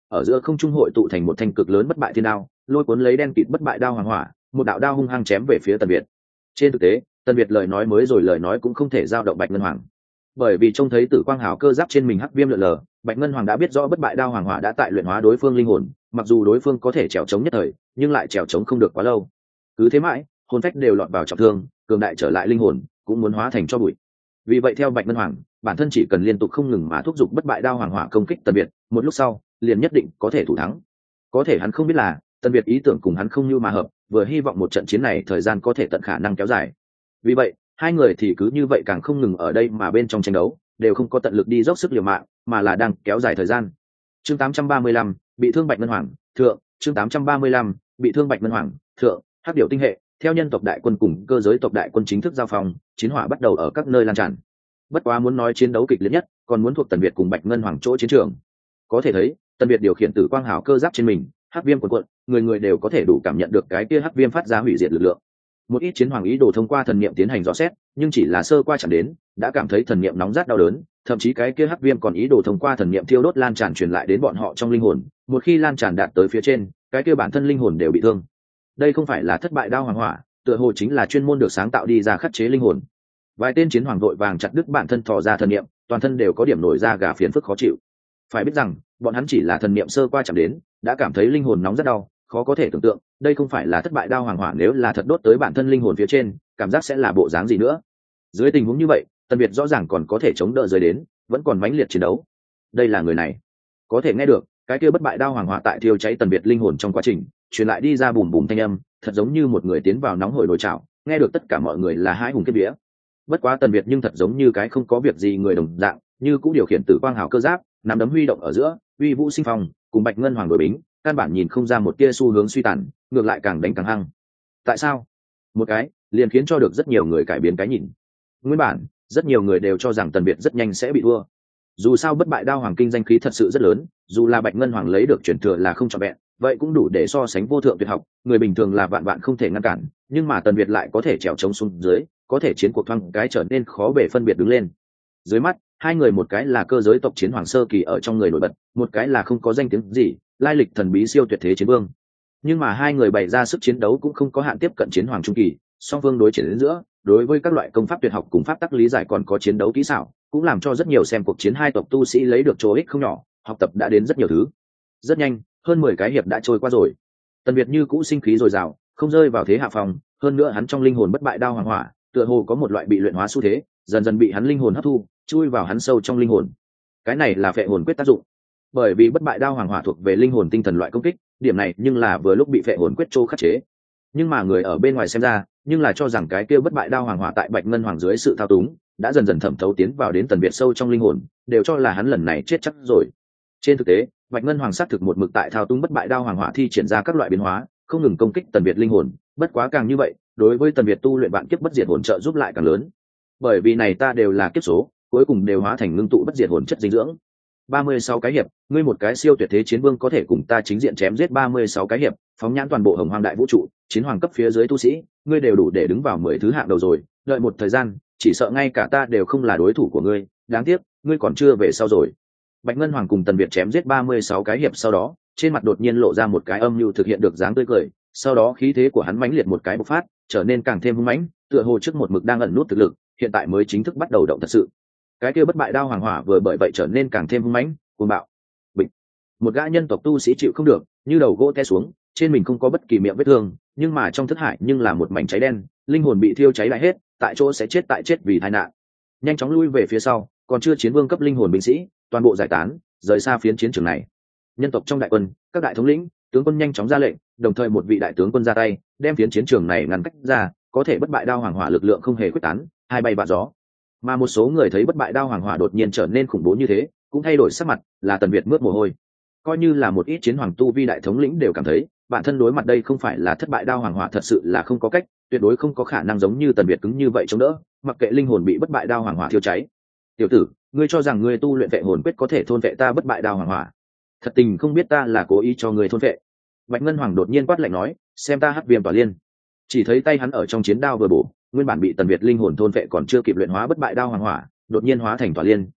ở giữa không trung hội tụ thành một thanh cực lớn bất bại thiên đao, lôi cuốn lấy đen kịt bất bại đao hoàng hỏa, một đạo đao hung hăng chém về phía Tần Việt. Trên thực tế, Tần Việt lời nói mới rồi lời nói cũng không thể giao động Bạch Ngân Hoàng, bởi vì trông thấy tử quang hào cơ giáp trên mình hắc viêm lượn lờ, Bạch Ngân Hoàng đã biết rõ bất bại đao hoàng hỏa đã tại luyện hóa đối phương linh hồn, mặc dù đối phương có thể trèo chống nhất thời, nhưng lại trèo chống không được quá lâu. Cứ thế mãi, hồn phách đều lọt vào trọng thương, cường đại trở lại linh hồn cũng muốn hóa thành cho bụi. Vì vậy theo Bạch Ngân Hoàng, bản thân chỉ cần liên tục không ngừng mà thúc giục bất bại đao hoàng hỏa công kích Tần Việt, một lúc sau, liền nhất định có thể thủ thắng. Có thể hắn không biết là, Tần Việt ý tưởng cùng hắn không như mà hợp, vừa hy vọng một trận chiến này thời gian có thể tận khả năng kéo dài. Vì vậy, hai người thì cứ như vậy càng không ngừng ở đây mà bên trong tranh đấu, đều không có tận lực đi dốc sức liều mạng, mà là đang kéo dài thời gian. Chương tám trăm ba mươi lăm, bị thương Bạch Ngân Hoàng, thượng, chương tám trăm ba mươi lăm, bị thương Bạch Ngân Hoàng, thượng, hắc điểu tinh hệ, theo nhân tộc đại quân cùng cơ giới tộc đại quân chính thức giao phòng, chiến hỏa bắt đầu ở các nơi lan tràn. Bất quá muốn nói chiến đấu kịch liệt nhất, còn muốn thuộc Tần Việt cùng Bạch Ngân Hoàng chỗ chiến trường. Có thể thấy, Tần Việt điều khiển tử quang hào cơ giáp trên mình, hắc viêm cuộn cuộn, người người đều có thể đủ cảm nhận được cái kia hắc viêm phát ra hủy diệt lực lượng. Một ít chiến hoàng ý đồ thông qua thần niệm tiến hành dò xét, nhưng chỉ là sơ qua chẳng đến, đã cảm thấy thần niệm nóng rát đau đớn, thậm chí cái kia hắc viêm còn ý đồ thông qua thần niệm thiêu đốt lan tràn truyền lại đến bọn họ trong linh hồn, một khi lan tràn đạt tới phía trên, cái kia bản thân linh hồn đều bị thương. Đây không phải là thất bại đao hoàng hỏa, tựa hồ chính là chuyên môn được sáng tạo đi ra khắc chế linh hồn. Vài tên chiến hoàng vội vàng chặt đứt bản thân thò ra thần niệm, toàn thân đều có điểm nổi ra gà phiền phức khó chịu. Phải biết rằng, bọn hắn chỉ là thần niệm sơ qua chạm đến, đã cảm thấy linh hồn nóng rất đau, khó có thể tưởng tượng, đây không phải là thất bại đao hoàng hỏa, nếu là thật đốt tới bản thân linh hồn phía trên, cảm giác sẽ là bộ dáng gì nữa. Dưới tình huống như vậy, Tần Việt rõ ràng còn có thể chống đỡ dưới đến, vẫn còn mãnh liệt chiến đấu. Đây là người này, có thể nghe được cái kia bất bại đao hoàng hỏa tại thiêu cháy Tần Việt linh hồn trong quá trình, truyền lại đi ra bùm bùm thanh âm, thật giống như một người tiến vào nóng hổi nồi chảo, nghe được tất cả mọi người là hãi hùng kiếp vía. Bất quá Tần Việt nhưng thật giống như cái không có việc gì người đồng dạng, như cũng điều khiển tử quang hào cơ giáp, nắm đấm huy động ở giữa, uy vũ sinh phong, cùng Bạch Ngân Hoàng đối bính, căn bản nhìn không ra một tia xu hướng suy tàn, ngược lại càng đánh càng hăng. Tại sao? Một cái liền khiến cho được rất nhiều người cải biến cái nhìn. Nguyên bản rất nhiều người đều cho rằng Tần Việt rất nhanh sẽ bị thua. Dù sao bất bại đao hoàng kinh danh khí thật sự rất lớn, dù là Bạch Ngân Hoàng lấy được truyền thừa là không trọn vẹn, vậy cũng đủ để so sánh vô thượng tuyệt học, người bình thường là vạn vạn không thể ngăn cản, nhưng mà Tần Việt lại có thể trèo chống xuống dưới, có thể chiến cuộc thoáng cái trở nên khó bề phân biệt đứng lên. Dưới mắt, hai người một cái là cơ giới tộc chiến hoàng sơ kỳ ở trong người nổi bật, một cái là không có danh tiếng gì, lai lịch thần bí siêu tuyệt thế chiến vương. Nhưng mà hai người bày ra sức chiến đấu cũng không có hạn tiếp cận chiến hoàng trung kỳ, song phương đối chiến đến giữa, đối với các loại công pháp tuyệt học cùng pháp tắc lý giải còn có chiến đấu kỹ xảo, cũng làm cho rất nhiều xem cuộc chiến hai tộc tu sĩ lấy được chỗ ích không nhỏ, học tập đã đến rất nhiều thứ. Rất nhanh, hơn mười cái hiệp đã trôi qua rồi. Tần Việt như cũ sinh khí dồi dào, không rơi vào thế hạ phòng, hơn nữa hắn trong linh hồn bất bại đao hoàng hỏa, tựa hồ có một loại bị luyện hóa xu thế, dần dần bị hắn linh hồn hấp thu, chui vào hắn sâu trong linh hồn. Cái này là phệ hồn quyết tác dụng. Bởi vì bất bại đao hoàng hỏa thuộc về linh hồn tinh thần loại công kích, điểm này nhưng là vừa lúc bị phệ hồn quyết trô khắc chế. Nhưng mà người ở bên ngoài xem ra, nhưng là cho rằng cái kia bất bại đao hoàng hỏa tại Bạch Ngân Hoàng dưới sự thao túng, đã dần dần thẩm thấu tiến vào đến Tần Việt sâu trong linh hồn, đều cho là hắn lần này chết chắc rồi. Trên thực tế, Bạch Ngân Hoàng sát thực một mực tại thao túng bất bại đao hoàng hỏa thi triển ra các loại biến hóa, không ngừng công kích Tần Việt linh hồn, bất quá càng như vậy, đối với Tần Việt tu luyện vạn kiếp bất diệt hồn trợ giúp lại càng lớn. Bởi vì này ta đều là kiếp số, cuối cùng đều hóa thành ngưng tụ bất diệt hồn chất dinh dưỡng. ba mươi sáu cái hiệp, ngươi một cái siêu tuyệt thế chiến vương có thể cùng ta chính diện chém giết ba mươi sáu cái hiệp, phóng nhãn toàn bộ Hồng Hoang đại vũ trụ, chiến hoàng cấp phía dưới tu sĩ, ngươi đều đủ để đứng vào mười thứ hạng đầu rồi, đợi một thời gian, chỉ sợ ngay cả ta đều không là đối thủ của ngươi, đáng tiếc, ngươi còn chưa về sau rồi. Bạch Ngân Hoàng cùng Tần Việt chém giết ba mươi sáu cái hiệp sau đó, trên mặt đột nhiên lộ ra một cái âm nhu thực hiện được dáng tươi cười, sau đó khí thế của hắn mãnh liệt một cái bộc phát, trở nên càng thêm hung mãnh, tựa hồ trước một mực đang ẩn nút thực lực, hiện tại mới chính thức bắt đầu động thật sự. Cái kia bất bại đao hoàng hỏa vừa bởi vậy trở nên càng thêm hung mãnh, cuồng bạo. Bịch. Một gã nhân tộc tu sĩ chịu không được, như đầu gỗ té xuống, trên mình không có bất kỳ miệng vết thương, nhưng mà trong thức hải nhưng là một mảnh cháy đen, linh hồn bị thiêu cháy lại hết, tại chỗ sẽ chết tại chết vì tai nạn. Nhanh chóng lui về phía sau, còn chưa chiến vương cấp linh hồn binh sĩ, toàn bộ giải tán, rời xa phiến chiến trường này. Nhân tộc trong đại quân, các đại thống lĩnh, tướng quân nhanh chóng ra lệnh, đồng thời một vị đại tướng quân ra tay, đem phiến chiến trường này ngăn cách ra, có thể bất bại đao hoàng hỏa lực lượng không hề quyết tán, hai bay bạ gió. Mà một số người thấy bất bại đao hoàng hỏa đột nhiên trở nên khủng bố như thế, cũng thay đổi sắc mặt, là Tần Việt mướt mồ hôi. Coi như là một ít chiến hoàng tu vi đại thống lĩnh đều cảm thấy, bản thân đối mặt đây không phải là thất bại đao hoàng hỏa thật sự là không có cách, tuyệt đối không có khả năng giống như Tần Việt cứng như vậy chống đỡ, mặc kệ linh hồn bị bất bại đao hoàng hỏa thiêu cháy. Tiểu tử, ngươi cho rằng ngươi tu luyện vệ hồn quyết có thể thôn vệ ta bất bại đao hoàng hỏa? Thật tình không biết ta là cố ý cho ngươi thôn vệ. Bạch Ngân Hoàng đột nhiên quát lạnh nói, xem ta hắc viêm tỏa liên. Chỉ thấy tay hắn ở trong chiến đao vừa bổ, nguyên bản bị Tần Việt linh hồn thôn vệ còn chưa kịp luyện hóa bất bại đao hoàng hỏa, đột nhiên hóa thành tỏa liên,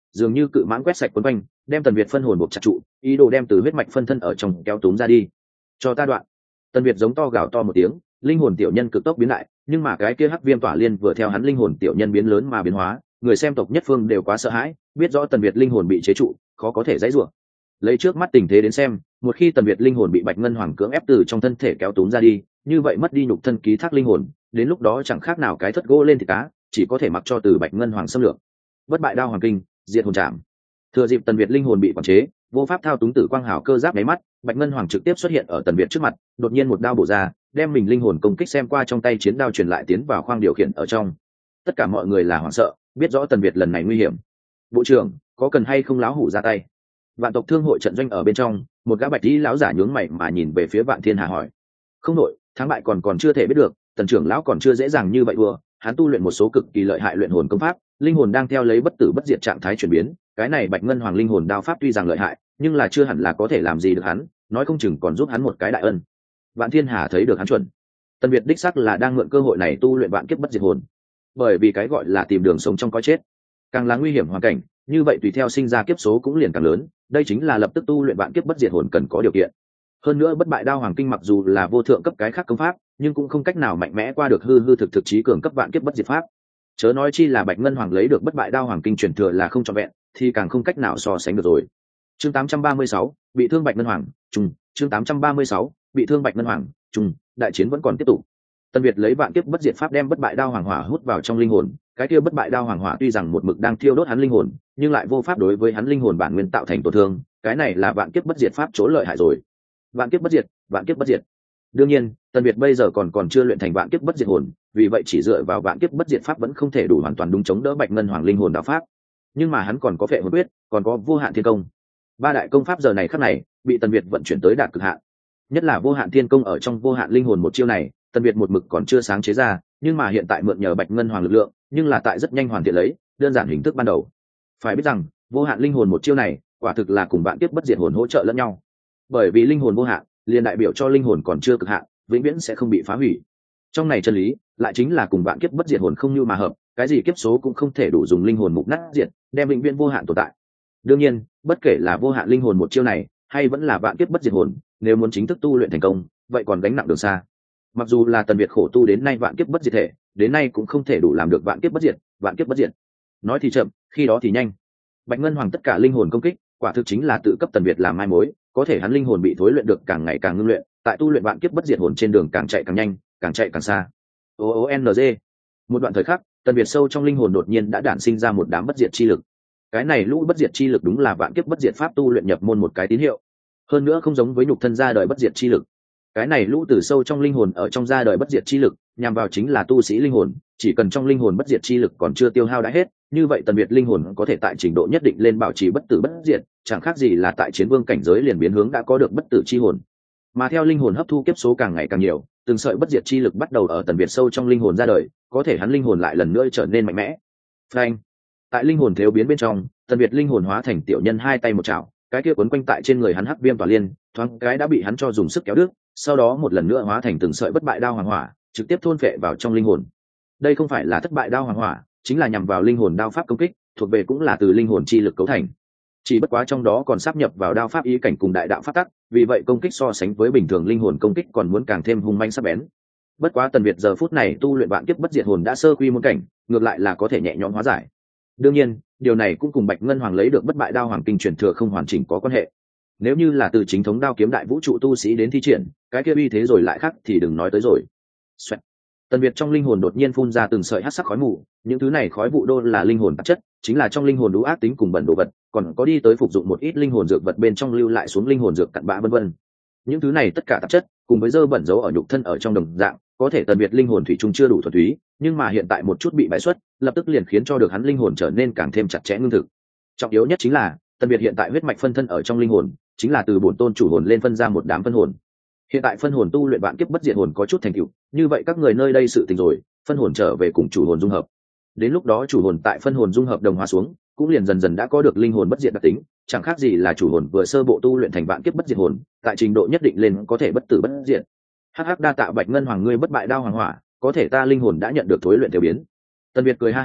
dường như cự mãng quét sạch quấn quanh, đem Tần Việt phân hồn buộc chặt trụ, ý đồ đem từ huyết mạch phân thân ở trong kéo túm ra đi. Cho ta đoạn. Tần Việt giống to gào to một tiếng, linh hồn tiểu nhân cực tốc biến lại, nhưng mà cái kia hắc viêm tỏa liên vừa theo hắn linh hồn tiểu nhân biến lớn mà biến hóa, người xem tộc nhất phương đều quá sợ hãi, biết rõ Tần Việt linh hồn bị chế trụ, khó có thể giãy giụa. Lấy trước mắt tình thế đến xem, một khi Tần Việt linh hồn bị Bạch Ngân Hoàng cưỡng ép từ trong thân thể kéo túm ra đi, như vậy mất đi nhục thân ký thác linh hồn, đến lúc đó chẳng khác nào cái thất gỗ lên thịt cá, chỉ có thể mặc cho từ Bạch Ngân Hoàng xâm lược. Bất bại đao hoàng kinh, diệt hồn trảm. Thừa dịp Tần Việt linh hồn bị quản chế, vô pháp thao túng tử quang hào cơ giáp nháy mắt, Bạch Ngân Hoàng trực tiếp xuất hiện ở Tần Việt trước mặt, đột nhiên một đao bổ ra, đem mình linh hồn công kích xem qua trong tay chiến đao truyền lại tiến vào khoang điều khiển ở trong. Tất cả mọi người là hoảng sợ, biết rõ Tần Việt lần này nguy hiểm. Bộ trưởng, có cần hay không láo hủ ra tay? Vạn tộc thương hội trận doanh ở bên trong, một gã bạch y lão giả nhướng mày mà nhìn về phía Vạn Thiên Hà hỏi. Không nội, thắng bại còn còn chưa thể biết được, Tần trưởng lão còn chưa dễ dàng như vậy thua, hắn tu luyện một số cực kỳ lợi hại luyện hồn công pháp, linh hồn đang theo lấy bất tử bất diệt trạng thái chuyển biến, cái này Bạch Ngân Hoàng linh hồn đao pháp tuy rằng lợi hại, nhưng là chưa hẳn là có thể làm gì được hắn, nói không chừng còn giúp hắn một cái đại ân. Vạn Thiên Hà thấy được hắn chuẩn. Tần Việt đích xác là đang mượn cơ hội này tu luyện vạn kiếp bất diệt hồn, bởi vì cái gọi là tìm đường sống trong có chết, càng là nguy hiểm hoàn cảnh, như vậy tùy theo sinh ra kiếp số cũng liền càng lớn, đây chính là lập tức tu luyện vạn kiếp bất diệt hồn cần có điều kiện. Hơn nữa bất bại đao hoàng kinh mặc dù là vô thượng cấp cái khác công pháp, nhưng cũng không cách nào mạnh mẽ qua được hư hư thực thực trí cường cấp vạn kiếp bất diệt pháp. Chớ nói chi là Bạch Ngân Hoàng lấy được bất bại đao hoàng kinh truyền thừa là không trọn vẹn, thì càng không cách nào so sánh được rồi. Chương tám trăm ba mươi sáu, bị thương Bạch Ngân Hoàng, trùng, chương tám trăm ba mươi sáu, bị thương Bạch Ngân Hoàng, trùng, đại chiến vẫn còn tiếp tục. Tân Việt lấy vạn kiếp bất diệt pháp đem bất bại đao hoàng hỏa hút vào trong linh hồn, cái kia bất bại đao hoàng hỏa tuy rằng một mực đang thiêu đốt hắn linh hồn, nhưng lại vô pháp đối với hắn linh hồn bản nguyên tạo thành tổn thương, cái này là vạn kiếp bất diệt pháp chỗ lợi hại rồi. Vạn kiếp bất diệt, vạn kiếp bất diệt. Đương nhiên, Tân Việt bây giờ còn còn chưa luyện thành vạn kiếp bất diệt hồn, vì vậy chỉ dựa vào vạn kiếp bất diệt pháp vẫn không thể đủ hoàn toàn đúng chống đỡ Bạch Ngân Hoàng linh hồn đạo pháp. Nhưng mà hắn còn có phệ hồn quyết, còn có vô hạn thiên công. Ba đại công pháp giờ này khắc này bị Tân Việt vận chuyển tới đạt cực hạn. Nhất là vô hạn thiên công ở trong vô hạn linh hồn một chiêu này, Tân Việt một mực còn chưa sáng chế ra, nhưng mà hiện tại mượn nhờ Bạch Ngân Hoàng lực lượng, nhưng là tại rất nhanh hoàn thiện lấy, đơn giản hình thức ban đầu. Phải biết rằng, vô hạn linh hồn một chiêu này, quả thực là cùng vạn kiếp bất diệt hồn hỗ trợ lẫn nhau. Bởi vì linh hồn vô hạn, liền đại biểu cho linh hồn còn chưa cực hạn, vĩnh viễn sẽ không bị phá hủy. Trong này chân lý, lại chính là cùng vạn kiếp bất diệt hồn không như mà hợp, cái gì kiếp số cũng không thể đủ dùng linh hồn mục nát diệt, đem vĩnh viễn vô hạn tồn tại. Đương nhiên, bất kể là vô hạn linh hồn một chiêu này, hay vẫn là vạn kiếp bất diệt hồn, nếu muốn chính thức tu luyện thành công, vậy còn gánh nặng đường xa. Mặc dù là Tần Việt khổ tu đến nay vạn kiếp bất diệt thể, đến nay cũng không thể đủ làm được vạn kiếp bất diệt, vạn kiếp bất diệt. Nói thì chậm, khi đó thì nhanh. Bạch Ngân Hoàng tất cả linh hồn công kích, quả thực chính là tự cấp Tần Việt làm mai mối, có thể hắn linh hồn bị thối luyện được càng ngày càng ngưng luyện, tại tu luyện vạn kiếp bất diệt hồn trên đường càng chạy càng nhanh, càng chạy càng xa. O O N G. Một đoạn thời khắc, Tần Việt sâu trong linh hồn đột nhiên đã đản sinh ra một đám bất diệt chi lực. Cái này lũ bất diệt chi lực đúng là vạn kiếp bất diệt pháp tu luyện nhập môn một cái tín hiệu. Hơn nữa không giống với nhục thân ra đời bất diệt chi lực. Cái này lũ từ sâu trong linh hồn ở trong ra đời bất diệt chi lực, nhằm vào chính là tu sĩ linh hồn, chỉ cần trong linh hồn bất diệt chi lực còn chưa tiêu hao đã hết, như vậy Tần Việt linh hồn có thể tại trình độ nhất định lên bảo trì bất tử bất diệt, chẳng khác gì là tại chiến vương cảnh giới liền biến hướng đã có được bất tử chi hồn. Mà theo linh hồn hấp thu kiếp số càng ngày càng nhiều, từng sợi bất diệt chi lực bắt đầu ở Tần Việt sâu trong linh hồn ra đời, có thể hắn linh hồn lại lần nữa trở nên mạnh mẽ. Phanh! Tại linh hồn thiếu biến bên trong, Tần Việt linh hồn hóa thành tiểu nhân hai tay một chảo, cái kia quấn quanh tại trên người hắn hắc viêm tỏa liên, thoáng cái đã bị hắn cho dùng sức kéo đứt, sau đó một lần nữa hóa thành từng sợi bất bại đao hoàng hỏa, trực tiếp thôn phệ vào trong linh hồn. Đây không phải là thất bại đao hoàng hỏa, chính là nhằm vào linh hồn đao pháp công kích, thuộc về cũng là từ linh hồn chi lực cấu thành. Chỉ bất quá trong đó còn sáp nhập vào đao pháp ý cảnh cùng đại đạo pháp tắc, vì vậy công kích so sánh với bình thường linh hồn công kích còn muốn càng thêm hung manh sắc bén. Bất quá Tần Việt giờ phút này tu luyện vạn kiếp bất diệt hồn đã sơ quy môn cảnh, ngược lại là có thể nhẹ nhõm hóa giải. Đương nhiên, điều này cũng cùng Bạch Ngân Hoàng lấy được bất bại đao hoàng kinh truyền thừa không hoàn chỉnh có quan hệ. Nếu như là từ chính thống đao kiếm đại vũ trụ tu sĩ đến thi triển, cái kia uy thế rồi lại khác thì đừng nói tới rồi. Xoẹt. Tần Việt trong linh hồn đột nhiên phun ra từng sợi hắc sắc khói mù, những thứ này khói vụ đô là linh hồn tạp chất, chính là trong linh hồn đú ác tính cùng bẩn đồ vật, còn có đi tới phục dụng một ít linh hồn dược vật bên trong lưu lại xuống linh hồn dược cặn bã vân vân. Những thứ này tất cả tạp chất, cùng với dơ bẩn dấu ở nhục thân ở trong đồng dạng, có thể Tần Việt linh hồn thủy chung chưa đủ thuần túy, nhưng mà hiện tại một chút bị bãi xuất, lập tức liền khiến cho được hắn linh hồn trở nên càng thêm chặt chẽ ngưng thực. Trọng yếu nhất chính là, Tần Việt hiện tại huyết mạch phân thân ở trong linh hồn, chính là từ bổn tôn chủ hồn lên phân ra một đám phân hồn. Hiện tại phân hồn tu luyện vạn kiếp bất diệt hồn có chút thành tựu, như vậy các người nơi đây sự tình rồi, phân hồn trở về cùng chủ hồn dung hợp. Đến lúc đó chủ hồn tại phân hồn dung hợp đồng hóa xuống, cũng liền dần dần đã có được linh hồn bất diệt đặc tính, chẳng khác gì là chủ hồn vừa sơ bộ tu luyện thành vạn kiếp bất diệt hồn, tại trình độ nhất định lên có thể bất tử bất diệt. Hắc hắc đa tạ Bạch Ngân Hoàng ngươi bất bại đao hoàng hỏa, có thể ta linh hồn đã nhận được thối luyện tiểu biến. Tần Việt cười ha ha,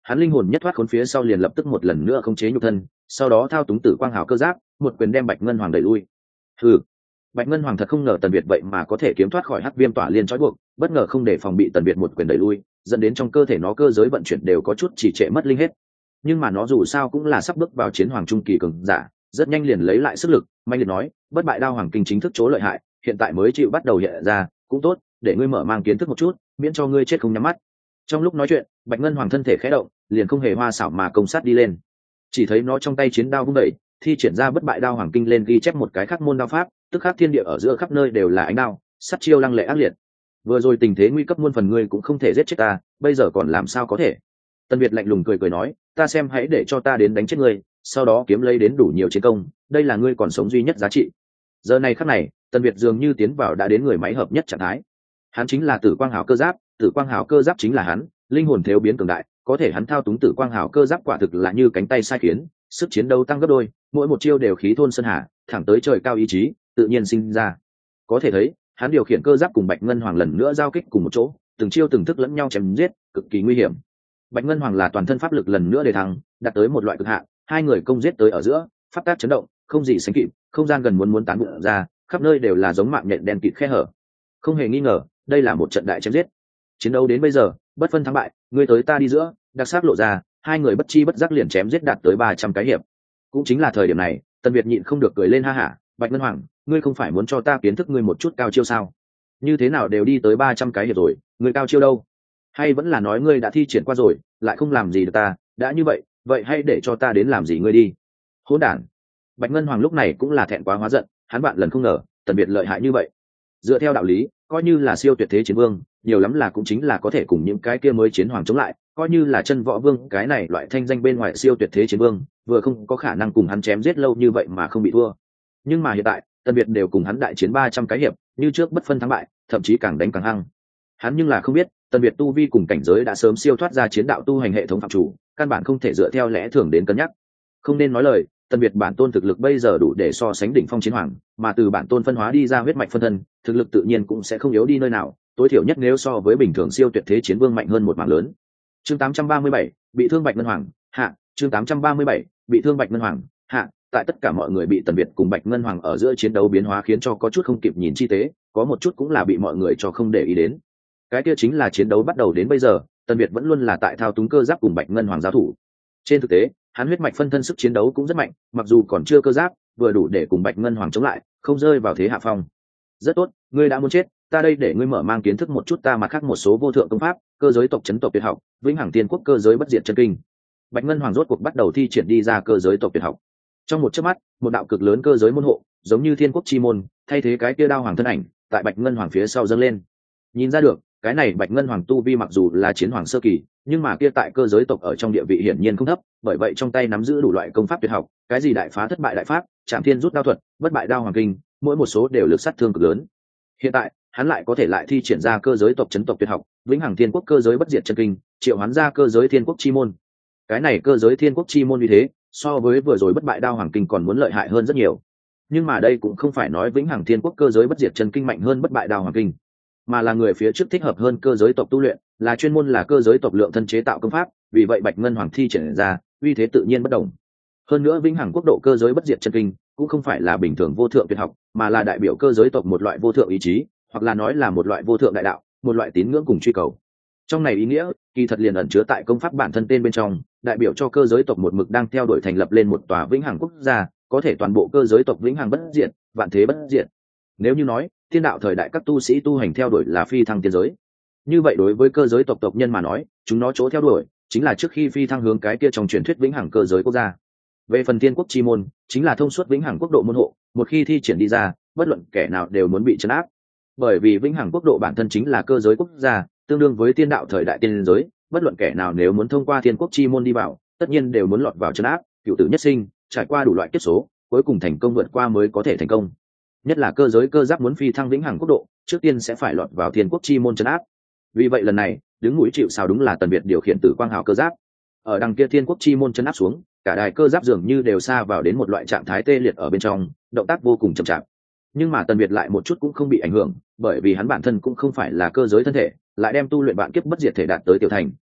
hắn linh hồn nhất thoát khốn phía sau liền lập tức một lần nữa khống chế nhục thân, sau đó thao túng tử quang hào cơ giáp, một quyền đem Bạch Ngân Hoàng đẩy lui. Hừ. Bạch Ngân Hoàng thật không ngờ Tần Việt vậy mà có thể kiếm thoát khỏi hắc viêm tỏa liên trói buộc, bất ngờ không để phòng bị Tần Việt một quyền đẩy lui, dẫn đến trong cơ thể nó cơ giới vận chuyển đều có chút trì trệ mất linh hết. Nhưng mà nó dù sao cũng là sắp bước vào chiến hoàng trung kỳ cường giả, rất nhanh liền lấy lại sức lực, mạnh liệt nói, bất bại đao hoàng kinh chính thức chỗ lợi hại, hiện tại mới chịu bắt đầu hiện ra, cũng tốt, để ngươi mở mang kiến thức một chút, miễn cho ngươi chết không nhắm mắt. Trong lúc nói chuyện, Bạch Ngân Hoàng thân thể khẽ động, liền không hề hoa xảo mà công sát đi lên. Chỉ thấy nó trong tay chiến đao vung đẩy, thi triển ra bất bại đao hoàng kinh lên ghi chép một cái khắc môn đao pháp, tức khắc thiên địa ở giữa khắp nơi đều là ánh đao, sắt chiêu lăng lệ ác liệt. Vừa rồi tình thế nguy cấp muôn phần, ngươi cũng không thể giết chết ta, bây giờ còn làm sao có thể? Tân Việt lạnh lùng cười cười nói, ta xem hãy để cho ta đến đánh chết ngươi, sau đó kiếm lấy đến đủ nhiều chiến công, đây là ngươi còn sống duy nhất giá trị. Giờ này khắc này, Tân Việt dường như tiến vào đã đến người máy hợp nhất trạng thái. Hắn chính là Tử Quang Hào cơ giáp, Tử Quang Hào cơ giáp chính là hắn, linh hồn thiếu biến cường đại, có thể hắn thao túng Tử Quang Hào cơ giáp quả thực là như cánh tay sai khiến, sức chiến đấu tăng gấp đôi, mỗi một chiêu đều khí thôn sơn hà, thẳng tới trời cao ý chí tự nhiên sinh ra. Có thể thấy, hắn điều khiển cơ giáp cùng Bạch Ngân Hoàng lần nữa giao kích cùng một chỗ, từng chiêu từng thức lẫn nhau chém giết, cực kỳ nguy hiểm. Bạch Ngân Hoàng là toàn thân pháp lực lần nữa để thăng, đạt tới một loại cực hạn, hai người công giết tới ở giữa, pháp tác chấn động, không gì sánh kịp, không gian gần muốn muốn tán vụn ra, khắp nơi đều là giống mạng nhện đen kịt khe hở. Không hề nghi ngờ, đây là một trận đại chém giết. Chiến đấu đến bây giờ, bất phân thắng bại, ngươi tới ta đi giữa, đặc sắc lộ ra, hai người bất chi bất giác liền chém giết đạt tới ba trăm cái hiệp. Cũng chính là thời điểm này, Tần Việt nhịn không được cười lên ha hả, Bạch Ngân Hoàng, ngươi không phải muốn cho ta kiến thức ngươi một chút cao chiêu sao? Như thế nào đều đi tới ba trăm cái hiệp rồi, ngươi cao chiêu đâu? Hay vẫn là nói ngươi đã thi triển qua rồi, lại không làm gì được ta, đã như vậy, vậy hãy để cho ta đến làm gì ngươi đi. Hỗn đản. Bạch Ngân Hoàng lúc này cũng là thẹn quá hóa giận, hắn bạn lần không ngờ, Tần Việt lợi hại như vậy. Dựa theo đạo lý, coi như là siêu tuyệt thế chiến vương, nhiều lắm là cũng chính là có thể cùng những cái kia mới chiến hoàng chống lại, coi như là chân võ vương, cái này loại thanh danh bên ngoài siêu tuyệt thế chiến vương, vừa không có khả năng cùng hắn chém giết lâu như vậy mà không bị thua. Nhưng mà hiện tại, Tần Việt đều cùng hắn đại chiến ba trăm cái hiệp, như trước bất phân thắng bại, thậm chí càng đánh càng hăng. Hắn nhưng là không biết, Tần Việt tu vi cùng cảnh giới đã sớm siêu thoát ra chiến đạo tu hành hệ thống phạm chủ, căn bản không thể dựa theo lẽ thường đến cân nhắc. Không nên nói lời, Tần Việt bản tôn thực lực bây giờ đủ để so sánh đỉnh phong chiến hoàng, mà từ bản tôn phân hóa đi ra huyết mạch phân thân, thực lực tự nhiên cũng sẽ không yếu đi nơi nào, tối thiểu nhất nếu so với bình thường siêu tuyệt thế chiến vương mạnh hơn một mảng lớn. Chương tám trăm ba mươi bảy, bị thương Bạch Ngân Hoàng, hạ, chương tám trăm ba mươi bảy, bị thương Bạch Ngân Hoàng, hạ, tại tất cả mọi người bị Tần Việt cùng Bạch Ngân Hoàng ở giữa chiến đấu biến hóa khiến cho có chút không kịp nhìn chi tế, có một chút cũng là bị mọi người cho không để ý đến. Cái kia chính là chiến đấu bắt đầu đến bây giờ, Tần Việt vẫn luôn là tại thao túng cơ giáp cùng Bạch Ngân Hoàng giao thủ. Trên thực tế, hắn huyết mạch phân thân sức chiến đấu cũng rất mạnh, mặc dù còn chưa cơ giáp, vừa đủ để cùng Bạch Ngân Hoàng chống lại, không rơi vào thế hạ phong. Rất tốt, ngươi đã muốn chết, ta đây để ngươi mở mang kiến thức một chút ta mặt khác một số vô thượng công pháp, cơ giới tộc chấn tộc tuyệt học, vĩnh hằng tiên quốc cơ giới bất diệt chân kinh. Bạch Ngân Hoàng rốt cuộc bắt đầu thi triển đi ra cơ giới tộc tuyệt học. Trong một chớp mắt, một đạo cực lớn cơ giới môn hộ, giống như thiên quốc chi môn, thay thế cái kia đao hoàng thân ảnh, tại Bạch Ngân Hoàng phía sau dâng lên. Nhìn ra được, cái này Bạch Ngân Hoàng tu vi mặc dù là chiến hoàng sơ kỳ, nhưng mà kia tại cơ giới tộc ở trong địa vị hiển nhiên không thấp, bởi vậy trong tay nắm giữ đủ loại công pháp tuyệt học, cái gì đại phá thất bại đại pháp, trảm thiên rút đao thuật, bất bại đao hoàng kinh, mỗi một số đều lực sát thương cực lớn. Hiện tại, hắn lại có thể lại thi triển ra cơ giới tộc chấn tộc tuyệt học, vĩnh hằng thiên quốc cơ giới bất diệt chân kinh, triệu hoán ra cơ giới thiên quốc chi môn. Cái này cơ giới thiên quốc chi môn như thế, so với vừa rồi bất bại đao hoàng kinh còn muốn lợi hại hơn rất nhiều. Nhưng mà đây cũng không phải nói vĩnh hằng thiên quốc cơ giới bất diệt chân kinh mạnh hơn bất bại đao hoàng kinh, mà là người phía trước thích hợp hơn cơ giới tộc tu luyện, là chuyên môn là cơ giới tộc lượng thân chế tạo công pháp, vì vậy Bạch Ngân Hoàng thi triển ra, uy thế tự nhiên bất đồng. Hơn nữa vĩnh hằng quốc độ cơ giới bất diệt chân kinh cũng không phải là bình thường vô thượng tuyệt học, mà là đại biểu cơ giới tộc một loại vô thượng ý chí, hoặc là nói là một loại vô thượng đại đạo, một loại tín ngưỡng cùng truy cầu. Trong này ý nghĩa, kỳ thật liền ẩn chứa tại công pháp bản thân tên bên trong, đại biểu cho cơ giới tộc một mực đang theo đuổi thành lập lên một tòa vĩnh hằng quốc gia, có thể toàn bộ cơ giới tộc vĩnh hằng bất diệt, vạn thế bất diệt. Nếu như nói, thiên đạo thời đại các tu sĩ tu hành theo đuổi là phi thăng tiên giới, như vậy đối với cơ giới tộc tộc nhân mà nói, chúng nó chỗ theo đuổi chính là trước khi phi thăng hướng cái kia trong truyền thuyết vĩnh hằng cơ giới quốc gia. Về phần tiên quốc chi môn, chính là thông suốt vĩnh hằng quốc độ môn hộ, một khi thi triển đi ra, bất luận kẻ nào đều muốn bị trấn áp. Bởi vì vĩnh hằng quốc độ bản thân chính là cơ giới quốc gia, tương đương với tiên đạo thời đại tiên giới, bất luận kẻ nào nếu muốn thông qua thiên quốc chi môn đi vào, tất nhiên đều muốn lọt vào trấn áp, cựu tử nhất sinh, trải qua đủ loại kiếp số, cuối cùng thành công vượt qua mới có thể thành công. Nhất là cơ giới cơ giáp muốn phi thăng vĩnh hằng quốc độ, trước tiên sẽ phải lọt vào thiên quốc chi môn trấn áp. Vì vậy lần này, đứng mũi chịu sào đúng là Tần Việt điều khiển Tử Quang Hào cơ giáp. Ở đằng kia thiên quốc chi môn trấn áp xuống, cả đài cơ giáp dường như đều sa vào đến một loại trạng thái tê liệt ở bên trong, động tác vô cùng chậm chạp. Nhưng mà Tần Việt lại một chút cũng không bị ảnh hưởng, bởi vì hắn bản thân cũng không phải là cơ giới thân thể, lại đem tu luyện vạn kiếp bất diệt thể đạt tới tiểu thành,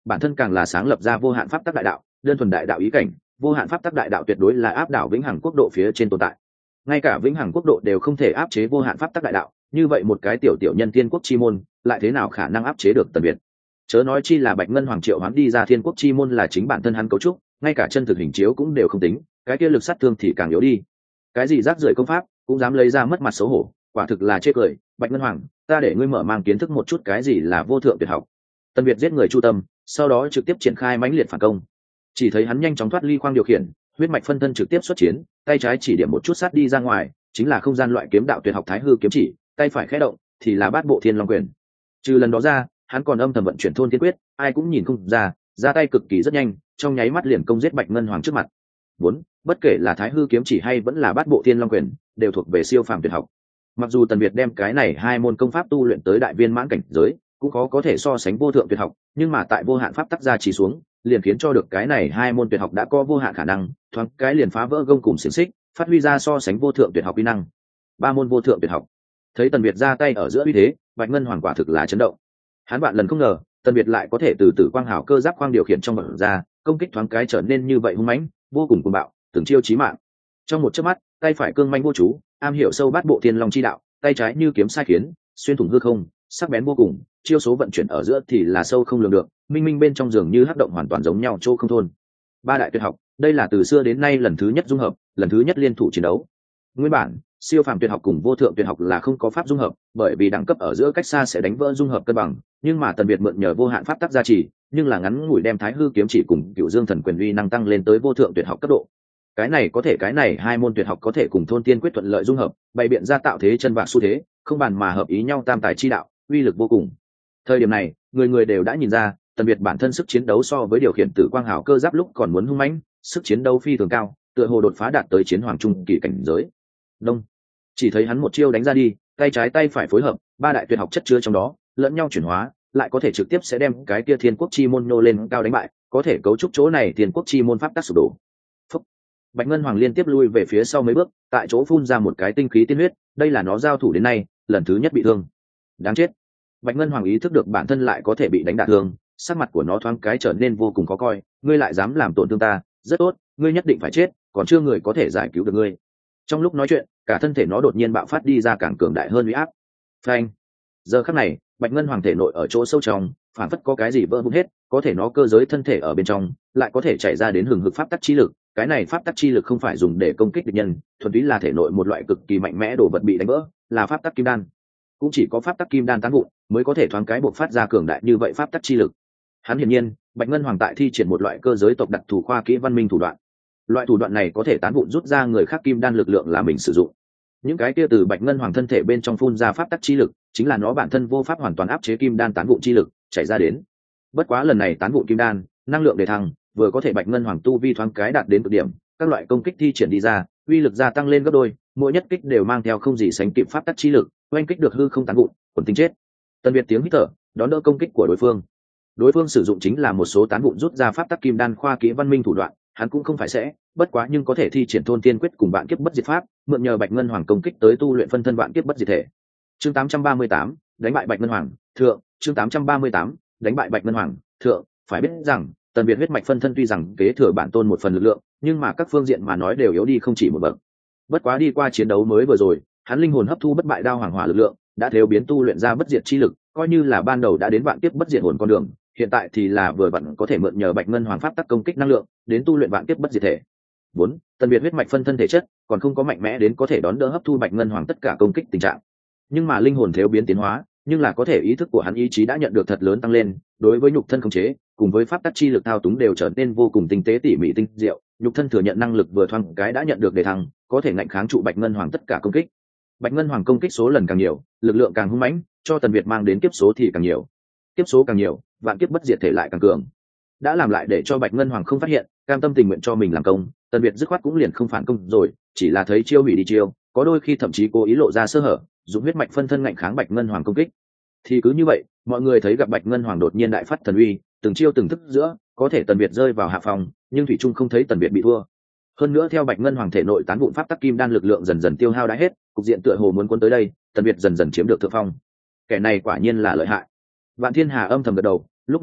bản thân càng là sáng lập ra vô hạn pháp tắc đại đạo, đơn thuần đại đạo ý cảnh, vô hạn pháp tắc đại đạo tuyệt đối là áp đảo vĩnh hằng quốc độ phía trên tồn tại. Ngay cả vĩnh hằng quốc độ đều không thể áp chế vô hạn pháp tắc đại đạo, như vậy một cái tiểu tiểu nhân thiên quốc chi môn lại thế nào khả năng áp chế được Tần Việt? Chớ nói chi là Bạch Ngân Hoàng triệu hoán đi ra thiên quốc chi môn là chính bản thân hắn cấu trúc, ngay cả chân thực hình chiếu cũng đều không tính, cái kia lực sát thương thì càng yếu đi. Cái gì rác rưởi công pháp cũng dám lấy ra mất mặt xấu hổ, quả thực là chê cười. Bạch Ngân Hoàng, ta để ngươi mở mang kiến thức một chút cái gì là vô thượng tuyệt học. Tần Việt giết người chu tâm, sau đó trực tiếp triển khai mãnh liệt phản công. Chỉ thấy hắn nhanh chóng thoát ly khoang điều khiển, huyết mạch phân thân trực tiếp xuất chiến, tay trái chỉ điểm một chút sát đi ra ngoài, chính là không gian loại kiếm đạo tuyệt học Thái Hư kiếm chỉ, tay phải khẽ động thì là Bát Bộ Thiên Long quyền. Trừ lần đó ra, hắn còn âm thầm vận chuyển thôn thiên quyết, ai cũng nhìn không ra, ra tay cực kỳ rất nhanh, trong nháy mắt liền công giết Bạch Ngân Hoàng trước mặt. Bốn, bất kể là Thái Hư kiếm chỉ hay vẫn là Bát Bộ Thiên Long quyền, đều thuộc về siêu phàm tuyệt học. Mặc dù Tần Việt đem cái này hai môn công pháp tu luyện tới đại viên mãn cảnh giới, cũng khó có thể so sánh vô thượng tuyệt học, nhưng mà tại vô hạn pháp tắc gia chỉ xuống, liền khiến cho được cái này hai môn tuyệt học đã có vô hạn khả năng, thoáng cái liền phá vỡ gông cùng xiềng xích, phát huy ra so sánh vô thượng tuyệt học uy năng. Ba môn vô thượng tuyệt học. Thấy Tần Việt ra tay ở giữa uy thế, Bạch Ngân Hoàng quả thực là chấn động. Hắn vạn lần không ngờ, Tần Việt lại có thể từ từ quang hào cơ giáp khoang điều khiển trong bật ra, công kích thoáng cái trở nên như vậy hung mãnh, vô cùng cuồng bạo, từng chiêu chí mạng. Trong một chớp mắt, tay phải cương manh vô chú, am hiểu sâu Bát Bộ Thiên Long chi đạo, tay trái như kiếm sai khiến, xuyên thủng hư không, sắc bén vô cùng, chiêu số vận chuyển ở giữa thì là sâu không lường được, minh minh bên trong dường như hấp động hoàn toàn giống nhau chỗ không thôn. Ba đại tuyệt học, đây là từ xưa đến nay lần thứ nhất dung hợp, lần thứ nhất liên thủ chiến đấu. Nguyên bản, siêu phàm tuyệt học cùng vô thượng tuyệt học là không có pháp dung hợp, bởi vì đẳng cấp ở giữa cách xa sẽ đánh vỡ dung hợp cân bằng, nhưng mà Tần Việt mượn nhờ vô hạn pháp tắc gia trì, nhưng là ngắn ngủi đem Thái Hư kiếm chỉ cùng Cựu Dương thần quyền uy năng tăng lên tới vô thượng tuyệt học cấp độ. Cái này có thể cái này hai môn tuyệt học có thể cùng thôn tiên quyết thuận lợi dung hợp, bày biện ra tạo thế chân vạc xu thế, không bàn mà hợp ý nhau tam tài chi đạo, uy lực vô cùng. Thời điểm này, người người đều đã nhìn ra, Tần Việt bản thân sức chiến đấu so với điều khiển tử quang hào cơ giáp lúc còn muốn hung mãnh, sức chiến đấu phi thường cao, tựa hồ đột phá đạt tới chiến hoàng trung kỳ cảnh giới. Đông, chỉ thấy hắn một chiêu đánh ra đi, tay trái tay phải phối hợp, ba đại tuyệt học chất chứa trong đó, lẫn nhau chuyển hóa, lại có thể trực tiếp sẽ đem cái kia thiên quốc chi môn nô lên cao đánh bại, có thể cấu trúc chỗ này thiên quốc chi môn pháp tắc sụp đổ. Phúc. Bạch Ngân Hoàng liên tiếp lui về phía sau mấy bước, tại chỗ phun ra một cái tinh khí tiên huyết, đây là nó giao thủ đến nay lần thứ nhất bị thương. Đáng chết. Bạch Ngân Hoàng ý thức được bản thân lại có thể bị đánh đả thương, sắc mặt của nó thoáng cái trở nên vô cùng khó coi, ngươi lại dám làm tổn thương ta, rất tốt, ngươi nhất định phải chết, còn chưa người có thể giải cứu được ngươi. Trong lúc nói chuyện, cả thân thể nó đột nhiên bạo phát đi ra càng cường đại hơn uy áp. Phanh. Giờ khắc này, Bạch Ngân Hoàng thể nội ở chỗ sâu trong, phản phất có cái gì vỡ vụn hết, có thể nó cơ giới thân thể ở bên trong, lại có thể chạy ra đến hừng hực pháp tắc chi lực, cái này pháp tắc chi lực không phải dùng để công kích địch nhân, thuần túy là thể nội một loại cực kỳ mạnh mẽ đồ vật bị đánh vỡ, là pháp tắc kim đan. Cũng chỉ có pháp tắc kim đan tán vụn, mới có thể thoáng cái bộc phát ra cường đại như vậy pháp tắc chi lực. Hắn hiển nhiên, Bạch Ngân Hoàng tại thi triển một loại cơ giới tộc đặc thù khoa kỹ văn minh thủ đoạn. Loại thủ đoạn này có thể tán vụn rút ra người khác kim đan lực lượng là mình sử dụng. Những cái kia từ Bạch Ngân Hoàng thân thể bên trong phun ra pháp tắc chi lực, chính là nó bản thân vô pháp hoàn toàn áp chế kim đan tán vụn chi lực, chảy ra đến. Bất quá lần này tán vụn kim đan, năng lượng đề thăng, vừa có thể Bạch Ngân Hoàng tu vi thoáng cái đạt đến cực điểm, các loại công kích thi triển đi ra, uy lực gia tăng lên gấp đôi, mỗi nhất kích đều mang theo không gì sánh kịp pháp tắc chi lực, oanh kích được hư không tán vụn, quần tính chết. Tần Việt tiếng hít thở, đón đỡ công kích của đối phương. Đối phương sử dụng chính là một số tán vụn rút ra pháp tắc kim đan khoa kỹ văn minh thủ đoạn, hắn cũng không phải sẽ, bất quá nhưng có thể thi triển thôn tiên quyết cùng vạn kiếp bất diệt pháp, mượn nhờ Bạch Ngân Hoàng công kích tới tu luyện phân thân vạn kiếp bất diệt thể. Chương tám trăm ba mươi tám, đánh bại Bạch Ngân Hoàng, thượng, chương tám trăm ba mươi tám, đánh bại Bạch Ngân Hoàng, thượng, phải biết rằng, Tần Việt huyết mạch phân thân tuy rằng kế thừa bản tôn một phần lực lượng, nhưng mà các phương diện mà nói đều yếu đi không chỉ một bậc. Bất quá đi qua chiến đấu mới vừa rồi, hắn linh hồn hấp thu bất bại đao hoàng hỏa lực lượng, đã theo biến tu luyện ra bất diệt chi lực, coi như là ban đầu đã đến vạn kiếp bất diệt hồn con đường, hiện tại thì là vừa vặn có thể mượn nhờ Bạch Ngân Hoàng pháp tắc công kích năng lượng, đến tu luyện vạn kiếp bất diệt thể. Bốn, Tần Việt huyết mạch phân thân thể chất, còn không có mạnh mẽ đến có thể đón đỡ hấp thu Bạch Ngân Hoàng tất cả công kích tình trạng. Nhưng mà linh hồn theo biến tiến hóa, nhưng là có thể ý thức của hắn ý chí đã nhận được thật lớn tăng lên, đối với nhục thân khống chế, cùng với pháp tắc chi lực thao túng đều trở nên vô cùng tinh tế tỉ mỉ tinh diệu, nhục thân thừa nhận năng lực vừa thoáng cái đã nhận được đề thăng, có thể ngạnh kháng trụ Bạch Ngân Hoàng tất cả công kích. Bạch Ngân Hoàng công kích số lần càng nhiều, lực lượng càng hung mãnh, cho Tần Việt mang đến kiếp số thì càng nhiều. Kiếp số càng nhiều, vạn kiếp bất diệt thể lại càng cường. Đã làm lại để cho Bạch Ngân Hoàng không phát hiện, cam tâm tình nguyện cho mình làm công, Tần Việt dứt khoát cũng liền không phản công rồi, chỉ là thấy chiêu hủy đi chiêu, có đôi khi thậm chí cố ý lộ ra sơ hở, dùng huyết mạch phân thân ngạnh kháng Bạch Ngân Hoàng công kích. Thì cứ như vậy, mọi người thấy gặp Bạch Ngân Hoàng đột nhiên đại phát thần uy, từng chiêu từng thức giữa, có thể Tần Việt rơi vào hạ phòng, nhưng thủy trung không thấy Tần Việt bị thua. Hơn nữa theo Bạch Ngân Hoàng thể nội tán vụn pháp tắc kim đan lực lượng dần dần tiêu hao đã hết, cục diện tựa hồ muốn cuốn tới đây, Tần Việt dần dần chiếm được thượng phong. Kẻ này quả nhiên là lợi hại. Vạn Thiên Hà âm thầm gật đầu, lúc này đây,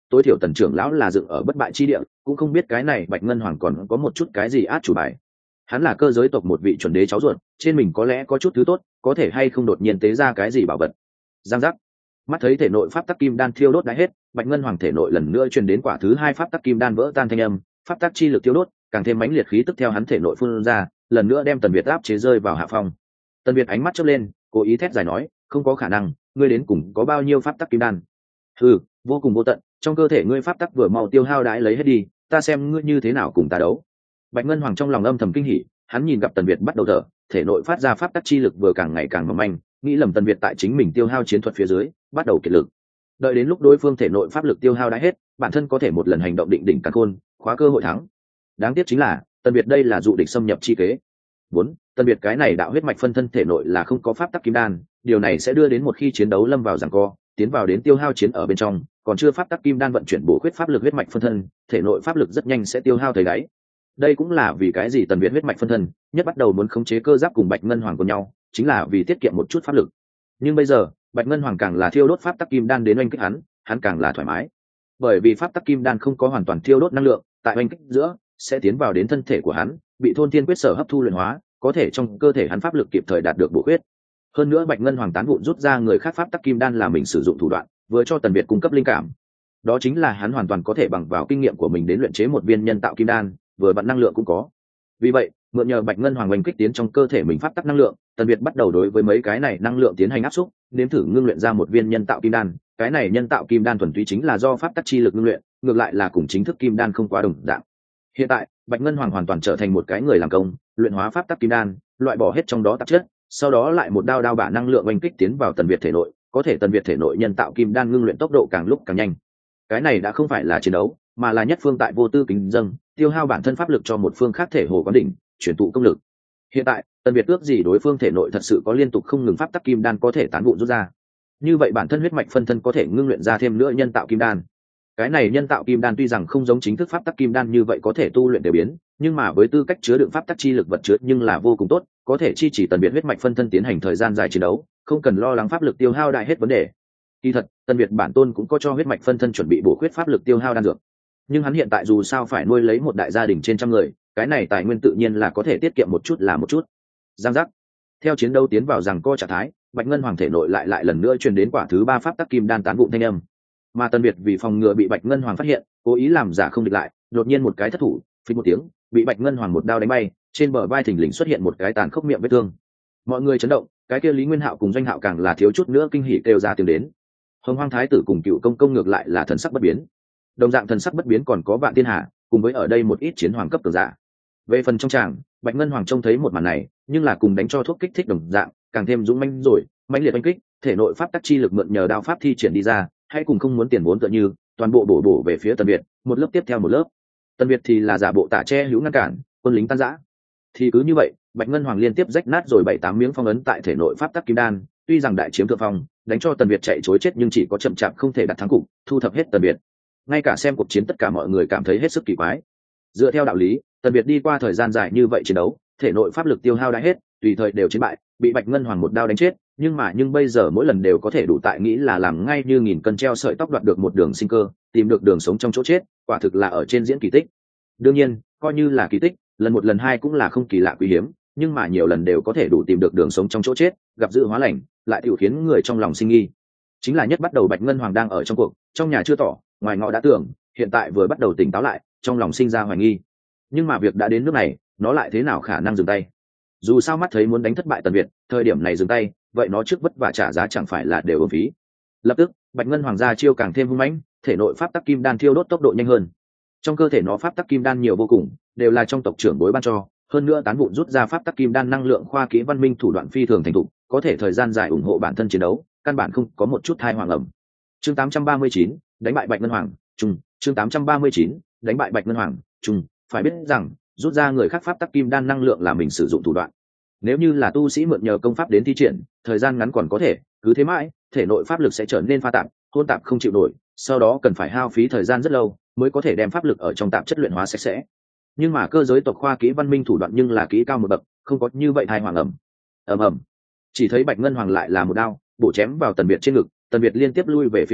tối thiểu tần trưởng lão là dựng ở bất bại chi địa, cũng không biết cái này Bạch Ngân Hoàng còn có một chút cái gì át chủ bài. Hắn là cơ giới tộc một vị chuẩn đế cháu ruột, trên mình có lẽ có chút thứ tốt, có thể hay không đột nhiên tế ra cái gì bảo vật. Giang giác. Mắt thấy thể nội pháp tắc kim đan thiêu đốt đã hết, Bạch Ngân Hoàng thể nội lần nữa truyền đến quả thứ hai pháp tắc kim đan vỡ tan thanh âm, pháp tắc chi lực thiêu đốt, càng thêm mãnh liệt khí tức theo hắn thể nội phun ra, lần nữa đem Tần Việt áp chế rơi vào hạ phong. Tần Việt ánh mắt chớp lên, cố ý thét dài nói, không có khả năng, ngươi đến cùng có bao nhiêu pháp tắc kim đan? Ừ, vô cùng vô tận, trong cơ thể ngươi pháp tắc vừa mau tiêu hao đãi lấy hết đi, ta xem ngươi như thế nào cùng ta đấu. Bạch Ngân Hoàng trong lòng âm thầm kinh hỉ, hắn nhìn gặp Tần Việt bắt đầu thở, thể nội phát ra pháp tắc chi lực vừa càng ngày càng mỏng manh, nghĩ lầm Tần Việt tại chính mình tiêu hao chiến thuật phía dưới, bắt đầu kiệt lực. Đợi đến lúc đối phương thể nội pháp lực tiêu hao đã hết, bản thân có thể một lần hành động định đỉnh càn khôn, khóa cơ hội thắng. Đáng tiếc chính là, Tần Việt đây là dụ địch xâm nhập chi kế. Bốn, Tần Việt cái này đạo huyết mạch phân thân thể nội là không có pháp tắc kim đan, điều này sẽ đưa đến một khi chiến đấu lâm vào giằng co, tiến vào đến tiêu hao chiến ở bên trong, còn chưa pháp tắc kim đan vận chuyển bổ khuyết pháp lực huyết mạch phân thân, thể nội pháp lực rất nhanh sẽ tiêu hao thấy đáy. Đây cũng là vì cái gì Tần Việt huyết mạch phân thân nhất bắt đầu muốn khống chế cơ giáp cùng Bạch Ngân Hoàng của nhau, chính là vì tiết kiệm một chút pháp lực. Nhưng bây giờ, Bạch Ngân Hoàng càng là thiêu đốt pháp tắc kim đan đến oanh kích hắn, hắn càng là thoải mái. Bởi vì pháp tắc kim đan không có hoàn toàn thiêu đốt năng lượng, tại oanh kích giữa sẽ tiến vào đến thân thể của hắn, bị thôn thiên quyết sở hấp thu luyện hóa, có thể trong cơ thể hắn pháp lực kịp thời đạt được bổ khuyết. Hơn nữa Bạch Ngân Hoàng tán vụn rút ra người khác pháp tắc kim đan là mình sử dụng thủ đoạn, vừa cho Tần Việt cung cấp linh cảm. Đó chính là hắn hoàn toàn có thể bằng vào kinh nghiệm của mình đến luyện chế một viên nhân tạo kim đan, vừa vặn năng lượng cũng có. Vì vậy, mượn nhờ Bạch Ngân Hoàng oanh kích tiến trong cơ thể mình pháp tắc năng lượng, Tần Việt bắt đầu đối với mấy cái này năng lượng tiến hành áp xúc, nếm thử ngưng luyện ra một viên nhân tạo kim đan. Cái này nhân tạo kim đan thuần túy chính là do pháp tắc chi lực ngưng luyện, ngược lại là cùng chính thức kim đan không quá đồng dạng. Hiện tại, Bạch Ngân Hoàng hoàn toàn trở thành một cái người làm công, luyện hóa pháp tắc kim đan, loại bỏ hết trong đó tạp chất, sau đó lại một đao đao bả năng lượng oanh kích tiến vào Tần Việt thể nội, có thể Tần Việt thể nội nhân tạo kim đan ngưng luyện tốc độ càng lúc càng nhanh. Cái này đã không phải là chiến đấu, mà là nhất phương tại vô tư kính dâng, tiêu hao bản thân pháp lực cho một phương khác thể hồ quán đỉnh, chuyển tụ công lực. Hiện tại, Tần Việt ước gì đối phương thể nội thật sự có liên tục không ngừng pháp tắc kim đan có thể tán vụn rút ra. Như vậy bản thân huyết mạch phân thân có thể ngưng luyện ra thêm nữa nhân tạo kim đan. Cái này nhân tạo kim đan tuy rằng không giống chính thức pháp tắc kim đan như vậy có thể tu luyện đều biến, nhưng mà với tư cách chứa đựng pháp tắc chi lực vật chứa nhưng là vô cùng tốt, có thể chi chỉ Tần Việt huyết mạch phân thân tiến hành thời gian dài chiến đấu, không cần lo lắng pháp lực tiêu hao đại hết vấn đề. Kỳ thật, Tần Việt bản tôn cũng có cho huyết mạch phân thân chuẩn bị bổ khuyết pháp lực tiêu hao đan dược. Nhưng hắn hiện tại dù sao phải nuôi lấy một đại gia đình trên trăm người, cái này tài nguyên tự nhiên là có thể tiết kiệm một chút là một chút. Giang giác. Theo chiến đấu tiến vào giằng co trạng thái, Bạch Ngân Hoàng thể nội lại lại lần nữa truyền đến quả thứ ba pháp tắc kim đan tán vụn thanh âm. Mà Tần Việt vì phòng ngừa bị Bạch Ngân Hoàng phát hiện, cố ý làm giả không địch lại, đột nhiên một cái thất thủ, phịch một tiếng, bị Bạch Ngân Hoàng một đao đánh bay, trên bờ vai thình lình xuất hiện một cái tàn khốc miệng vết thương. Mọi người chấn động, cái kia Lý Nguyên Hạo cùng Doanh Hạo càng là thiếu chút nữa kinh hỉ kêu ra tiếng đến. Hồng Hoang Thái tử cùng Cựu Công Công ngược lại là thần sắc bất biến. Đồng dạng thần sắc bất biến còn có Vạn Thiên Hà, cùng với ở đây một ít chiến hoàng cấp cường giả. Về phần trong tràng, Bạch Ngân Hoàng trông thấy một màn này, nhưng là cùng đánh cho thuốc kích thích đồng dạng, càng thêm dũng mãnh rồi, mãnh liệt oanh kích, thể nội pháp tắc chi lực mượn nhờ đao pháp thi triển đi ra, hay cùng không muốn tiền vốn tựa như, toàn bộ bổ bổ về phía Tần Việt, một lớp tiếp theo một lớp. Tần Việt thì là giả bộ tả che hữu ngăn cản, quân lính tan rã. Thì cứ như vậy, Bạch Ngân Hoàng liên tiếp rách nát rồi bảy tám miếng phong ấn tại thể nội pháp tắc kim đan, tuy rằng đại chiếm thượng phong, đánh cho Tần Việt chạy trối chết nhưng chỉ có chậm chạp không thể đặt thắng cục, thu thập hết Tần Việt. Ngay cả xem cuộc chiến tất cả mọi người cảm thấy hết sức kỳ quái. Dựa theo đạo lý, Tần Việt đi qua thời gian dài như vậy chiến đấu, thể nội pháp lực tiêu hao đã hết, tùy thời đều chiến bại, bị Bạch Ngân Hoàng một đao đánh chết, nhưng mà nhưng bây giờ mỗi lần đều có thể đủ tại nghĩ là làm ngay như nghìn cân treo sợi tóc đoạt được một đường sinh cơ, tìm được đường sống trong chỗ chết, quả thực là ở trên diễn kỳ tích. Đương nhiên, coi như là kỳ tích, lần một lần hai cũng là không kỳ lạ quý hiếm, nhưng mà nhiều lần đều có thể đủ tìm được đường sống trong chỗ chết, gặp dự hóa lành, lại tiểu khiến người trong lòng sinh nghi. Chính là nhất bắt đầu Bạch Ngân Hoàng đang ở trong cuộc, trong nhà chưa tỏ, ngoài ngõ đã tưởng, hiện tại vừa bắt đầu tỉnh táo lại, trong lòng sinh ra hoài nghi. Nhưng mà việc đã đến nước này, nó lại thế nào khả năng dừng tay? Dù sao mắt thấy muốn đánh thất bại Tần Việt, thời điểm này dừng tay, vậy nó trước vất vả trả giá chẳng phải là đều uổng phí. Lập tức, Bạch Ngân Hoàng gia chiêu càng thêm hung mãnh, thể nội pháp tắc kim đan thiêu đốt tốc độ nhanh hơn. Trong cơ thể nó pháp tắc kim đan nhiều vô cùng, đều là trong tộc trưởng bối ban cho, hơn nữa tán vụn rút ra pháp tắc kim đan năng lượng khoa kỹ văn minh thủ đoạn phi thường thành thục, có thể thời gian dài ủng hộ bản thân chiến đấu, căn bản không có một chút thai hoàng ẩm. Chương tám trăm ba mươi chín, đánh bại Bạch Ngân Hoàng, trung, chương tám trăm ba mươi chín, đánh bại Bạch Ngân Hoàng, trung, phải biết rằng, rút ra người khác pháp tắc kim đan năng lượng là mình sử dụng thủ đoạn. Nếu như là tu sĩ mượn nhờ công pháp đến thi triển, thời gian ngắn còn có thể, cứ thế mãi, thể nội pháp lực sẽ trở nên pha tạp, hỗn tạp không chịu nổi, sau đó cần phải hao phí thời gian rất lâu mới có thể đem pháp lực ở trong tạp chất luyện hóa sạch sẽ. Nhưng mà cơ giới tộc khoa kỹ văn minh thủ đoạn nhưng là kỹ cao một bậc, không có như vậy thai hoàng ẩm. Ầm ầm. Chỉ thấy Bạch Ngân Hoàng lại là một đao, bổ chém vào Tần Việt trên ngực, Tần Việt liên tiếp lui về phía sau,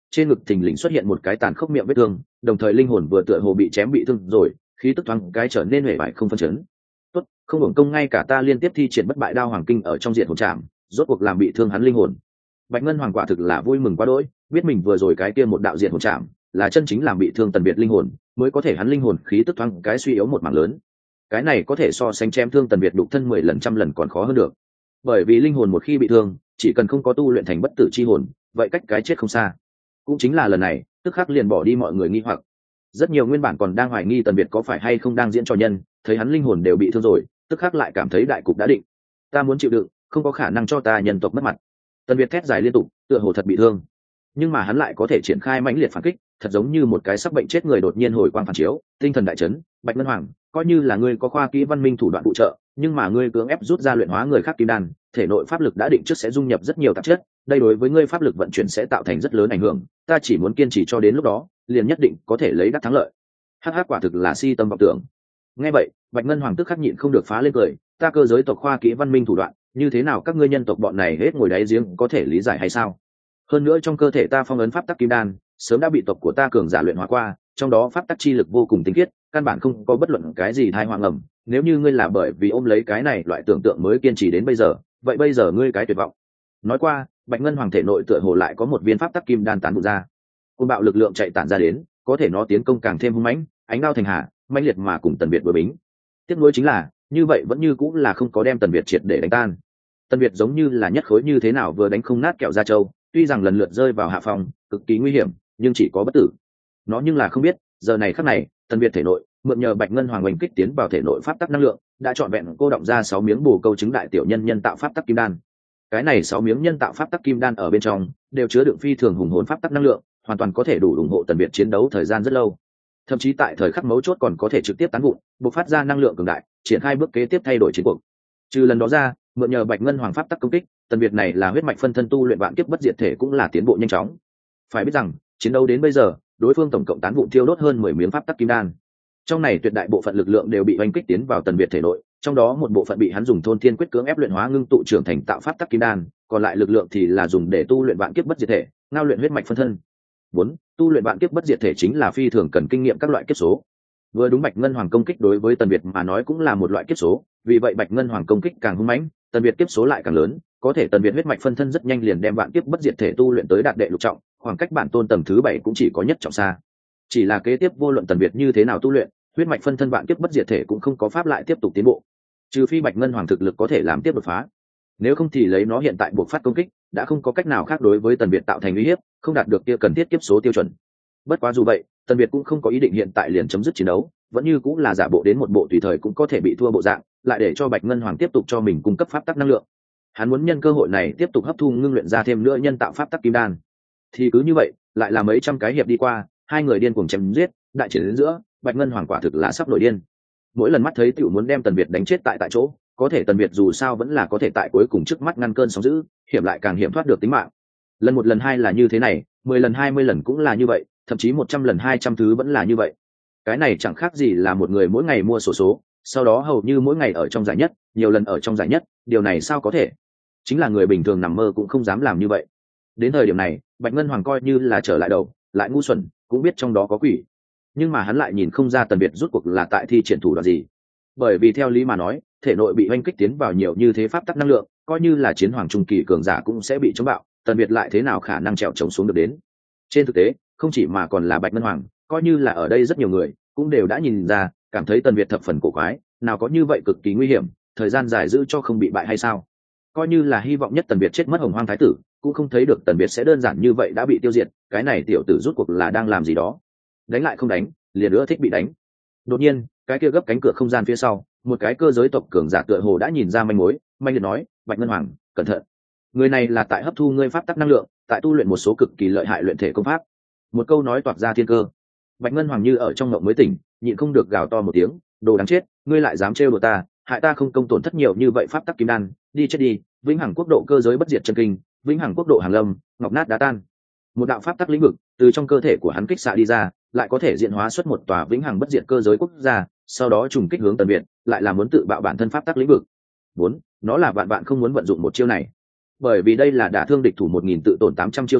trên ngực thình lình xuất hiện một cái tàn khốc miệng vết thương, đồng thời linh hồn vừa tựa hồ bị chém bị thương rồi, khí tức thoáng cái trở nên hề bại không phân chấn. Tốt, không hưởng công ngay cả ta liên tiếp thi triển bất bại đao hoàng kinh ở trong diện hồn trạm, rốt cuộc làm bị thương hắn linh hồn. Bạch Ngân Hoàng quả thực là vui mừng quá đỗi, biết mình vừa rồi cái kia một đạo diện hồn trạm là chân chính làm bị thương Tần Việt linh hồn, mới có thể hắn linh hồn khí tức thoáng cái suy yếu một mảng lớn. Cái này có thể so sánh chém thương Tần Việt đục thân mười lần trăm lần còn khó hơn được. Bởi vì linh hồn một khi bị thương, chỉ cần không có tu luyện thành bất tử chi hồn, vậy cách cái chết không xa. Cũng chính là lần này, tức khắc liền bỏ đi mọi người nghi hoặc. Rất nhiều nguyên bản còn đang hoài nghi Tần Việt có phải hay không đang diễn trò nhân, thấy hắn linh hồn đều bị thương rồi, tức khắc lại cảm thấy đại cục đã định. Ta muốn chịu đựng, không có khả năng cho ta nhân tộc mất mặt. Tần Việt thét dài liên tục, tựa hồ thật bị thương, nhưng mà hắn lại có thể triển khai mãnh liệt phản kích, thật giống như một cái sắp bệnh chết người đột nhiên hồi quang phản chiếu, tinh thần đại chấn. Bạch Ngân Hoàng, coi như là ngươi có khoa kỹ văn minh thủ đoạn phụ trợ, nhưng mà ngươi cưỡng ép rút ra luyện hóa người khác kim đan, thể nội pháp lực đã định trước sẽ dung nhập rất nhiều tạp chất, đây đối với ngươi pháp lực vận chuyển sẽ tạo thành rất lớn ảnh hưởng, ta chỉ muốn kiên trì cho đến lúc đó, liền nhất định có thể lấy đắc thắng lợi. Hắc hắc, quả thực là si tâm vọng tưởng. Nghe vậy, Bạch Ngân Hoàng tức khắc nhịn không được phá lên cười, ta cơ giới tộc khoa kỹ văn minh thủ đoạn, như thế nào các ngươi nhân tộc bọn này hết ngồi đáy giếng có thể lý giải hay sao? Hơn nữa trong cơ thể ta phong ấn pháp tắc kim đan, sớm đã bị tộc của ta cường giả luyện hóa qua, trong đó pháp tắc chi lực vô cùng tinh khiết, căn bản không có bất luận cái gì thai hoang ẩm. Nếu như ngươi là bởi vì ôm lấy cái này loại tưởng tượng mới kiên trì đến bây giờ, vậy bây giờ ngươi cái tuyệt vọng. Nói qua, Bạch Ngân Hoàng thể nội tựa hồ lại có một viên pháp tắc kim đan tán vụn ra, côn bạo lực lượng chạy tản ra đến, có thể nó tiến công càng thêm hung mãnh, ánh đao thành hà, mãnh liệt mà cùng Tần Việt đối bính. Tiếc nuối chính là, như vậy vẫn như cũng là không có đem Tần Việt triệt để đánh tan. Tần Việt giống như là nhất khối như thế nào vừa đánh không nát kẹo da trâu, tuy rằng lần lượt rơi vào hạ phòng, cực kỳ nguy hiểm, nhưng chỉ có bất tử. Nó nhưng là không biết, giờ này khắc này, Tần Việt thể nội, mượn nhờ Bạch Ngân Hoàng oanh kích tiến vào thể nội pháp tắc năng lượng, đã trọn vẹn cô động ra sáu miếng bổ câu chứng đại tiểu nhân nhân tạo pháp tắc kim đan. Cái này sáu miếng nhân tạo pháp tắc kim đan ở bên trong, đều chứa đựng phi thường hùng hồn pháp tắc năng lượng, hoàn toàn có thể đủ ủng hộ Tần Việt chiến đấu thời gian rất lâu. Thậm chí tại thời khắc mấu chốt còn có thể trực tiếp tán vụn, bộc phát ra năng lượng cường đại, triển khai bước kế tiếp thay đổi chiến cuộc. Trừ lần đó ra, mượn nhờ Bạch Ngân Hoàng pháp tắc công kích, Tần Việt này là huyết mạch phân thân tu luyện vạn kiếp bất diệt thể cũng là tiến bộ nhanh chóng. Phải biết rằng, chiến đấu đến bây giờ, đối phương tổng cộng tán vụn tiêu đốt hơn mười miếng pháp tắc kim đan. Trong này tuyệt đại bộ phận lực lượng đều bị oanh kích tiến vào Tần Việt thể nội, trong đó một bộ phận bị hắn dùng thôn thiên quyết cưỡng ép luyện hóa ngưng tụ trưởng thành tạo pháp tắc kim đan, còn lại lực lượng thì là dùng để tu luyện vạn kiếp bất diệt thể, ngao luyện huyết mạch phân thân. Bốn, tu luyện vạn kiếp bất diệt thể chính là phi thường cần kinh nghiệm các loại kiếp số. Vừa đúng Bạch Ngân Hoàng công kích đối với Tần Việt mà nói cũng là một loại kiếp số, vì vậy Bạch Ngân Hoàng công kích càng hung mãnh, Tần Việt kiếp số lại càng lớn, có thể Tần Việt huyết mạch phân thân rất nhanh liền đem vạn kiếp bất diệt thể tu luyện tới đạt đệ lục trọng, khoảng cách bản tôn tầng thứ bảy cũng chỉ có nhất trọng xa. Chỉ là kế tiếp vô luận Tần Việt như thế nào tu luyện, huyết mạch phân thân vạn kiếp bất diệt thể cũng không có pháp lại tiếp tục tiến bộ, trừ phi Bạch Ngân Hoàng thực lực có thể làm tiếp đột phá. Nếu không thì lấy nó hiện tại buộc phát công kích, đã không có cách nào khác đối với Tần Việt tạo thành uy hiếp, không đạt được kia cần thiết kiếp số tiêu chuẩn. Bất quá dù vậy, Tần Việt cũng không có ý định hiện tại liền chấm dứt chiến đấu, vẫn như cũng là giả bộ đến một bộ tùy thời cũng có thể bị thua bộ dạng, lại để cho Bạch Ngân Hoàng tiếp tục cho mình cung cấp pháp tắc năng lượng. Hắn muốn nhân cơ hội này tiếp tục hấp thu ngưng luyện ra thêm nữa nhân tạo pháp tắc kim đan. Thì cứ như vậy, lại là mấy trăm cái hiệp đi qua, hai người điên cuồng chém giết, đại chiến đến giữa, Bạch Ngân Hoàng quả thực là sắp nổi điên. Mỗi lần mắt thấy tiểu muốn đem Tần Việt đánh chết tại tại chỗ, có thể Tần Việt dù sao vẫn là có thể tại cuối cùng trước mắt ngăn cơn sóng dữ, hiểm lại càng hiểm thoát được tính mạng. Lần một lần hai là như thế này, mười lần hai mươi lần cũng là như vậy, thậm chí một trăm lần hai trăm thứ vẫn là như vậy. Cái này chẳng khác gì là một người mỗi ngày mua sổ số, sau đó hầu như mỗi ngày ở trong giải nhất, nhiều lần ở trong giải nhất, điều này sao có thể? Chính là người bình thường nằm mơ cũng không dám làm như vậy. Đến thời điểm này, Bạch Ngân Hoàng coi như là trở lại đầu, lại ngu xuẩn, cũng biết trong đó có quỷ. Nhưng mà hắn lại nhìn không ra Tần Việt rút cuộc là tại thi triển thủ đoạn gì. Bởi vì theo lý mà nói, thể nội bị oanh kích tiến vào nhiều như thế pháp tắc năng lượng, coi như là chiến hoàng trung kỳ cường giả cũng sẽ bị chống bạo, Tần Việt lại thế nào khả năng trèo chống xuống được đến. Trên thực tế, không chỉ mà còn là Bạch Ngân Hoàng, coi như là ở đây rất nhiều người cũng đều đã nhìn ra, cảm thấy Tần Việt thập phần cổ quái, nào có như vậy cực kỳ nguy hiểm, thời gian dài giữ cho không bị bại hay sao? Coi như là hy vọng nhất Tần Việt chết mất Hồng Hoang thái tử, cũng không thấy được Tần Việt sẽ đơn giản như vậy đã bị tiêu diệt, cái này tiểu tử rút cuộc là đang làm gì đó? Đánh lại không đánh, liền nữa thích bị đánh. Đột nhiên, cái kia gấp cánh cửa không gian phía sau, một cái cơ giới tộc cường giả tựa hồ đã nhìn ra manh mối, manh liệt nói, Bạch Ngân Hoàng, cẩn thận. Người này là tại hấp thu ngươi pháp tắc năng lượng, tại tu luyện một số cực kỳ lợi hại luyện thể công pháp. Một câu nói toạc ra thiên cơ. Bạch Ngân Hoàng như ở trong mộng mới tỉnh, nhịn không được gào to một tiếng, đồ đáng chết, ngươi lại dám trêu đùa ta, hại ta không công tổn thất nhiều như vậy pháp tắc kim đan, đi chết đi, vĩnh hằng quốc độ cơ giới bất diệt chân kinh, vĩnh hằng quốc độ hàng lâm, ngọc nát đá tan. Một đạo pháp tắc lĩnh vực từ trong cơ thể của hắn kích xạ đi ra, lại có thể diễn hóa xuất một tòa vĩnh hằng bất diệt cơ giới quốc gia, sau đó trùng kích hướng Tần Việt, lại là muốn tự bạo bản thân pháp tắc lĩnh vực. Bốn, nó là vạn vạn không muốn vận dụng một chiêu này, bởi vì đây là đả thương địch thủ một nghìn tự tổn tám trăm chiêu số,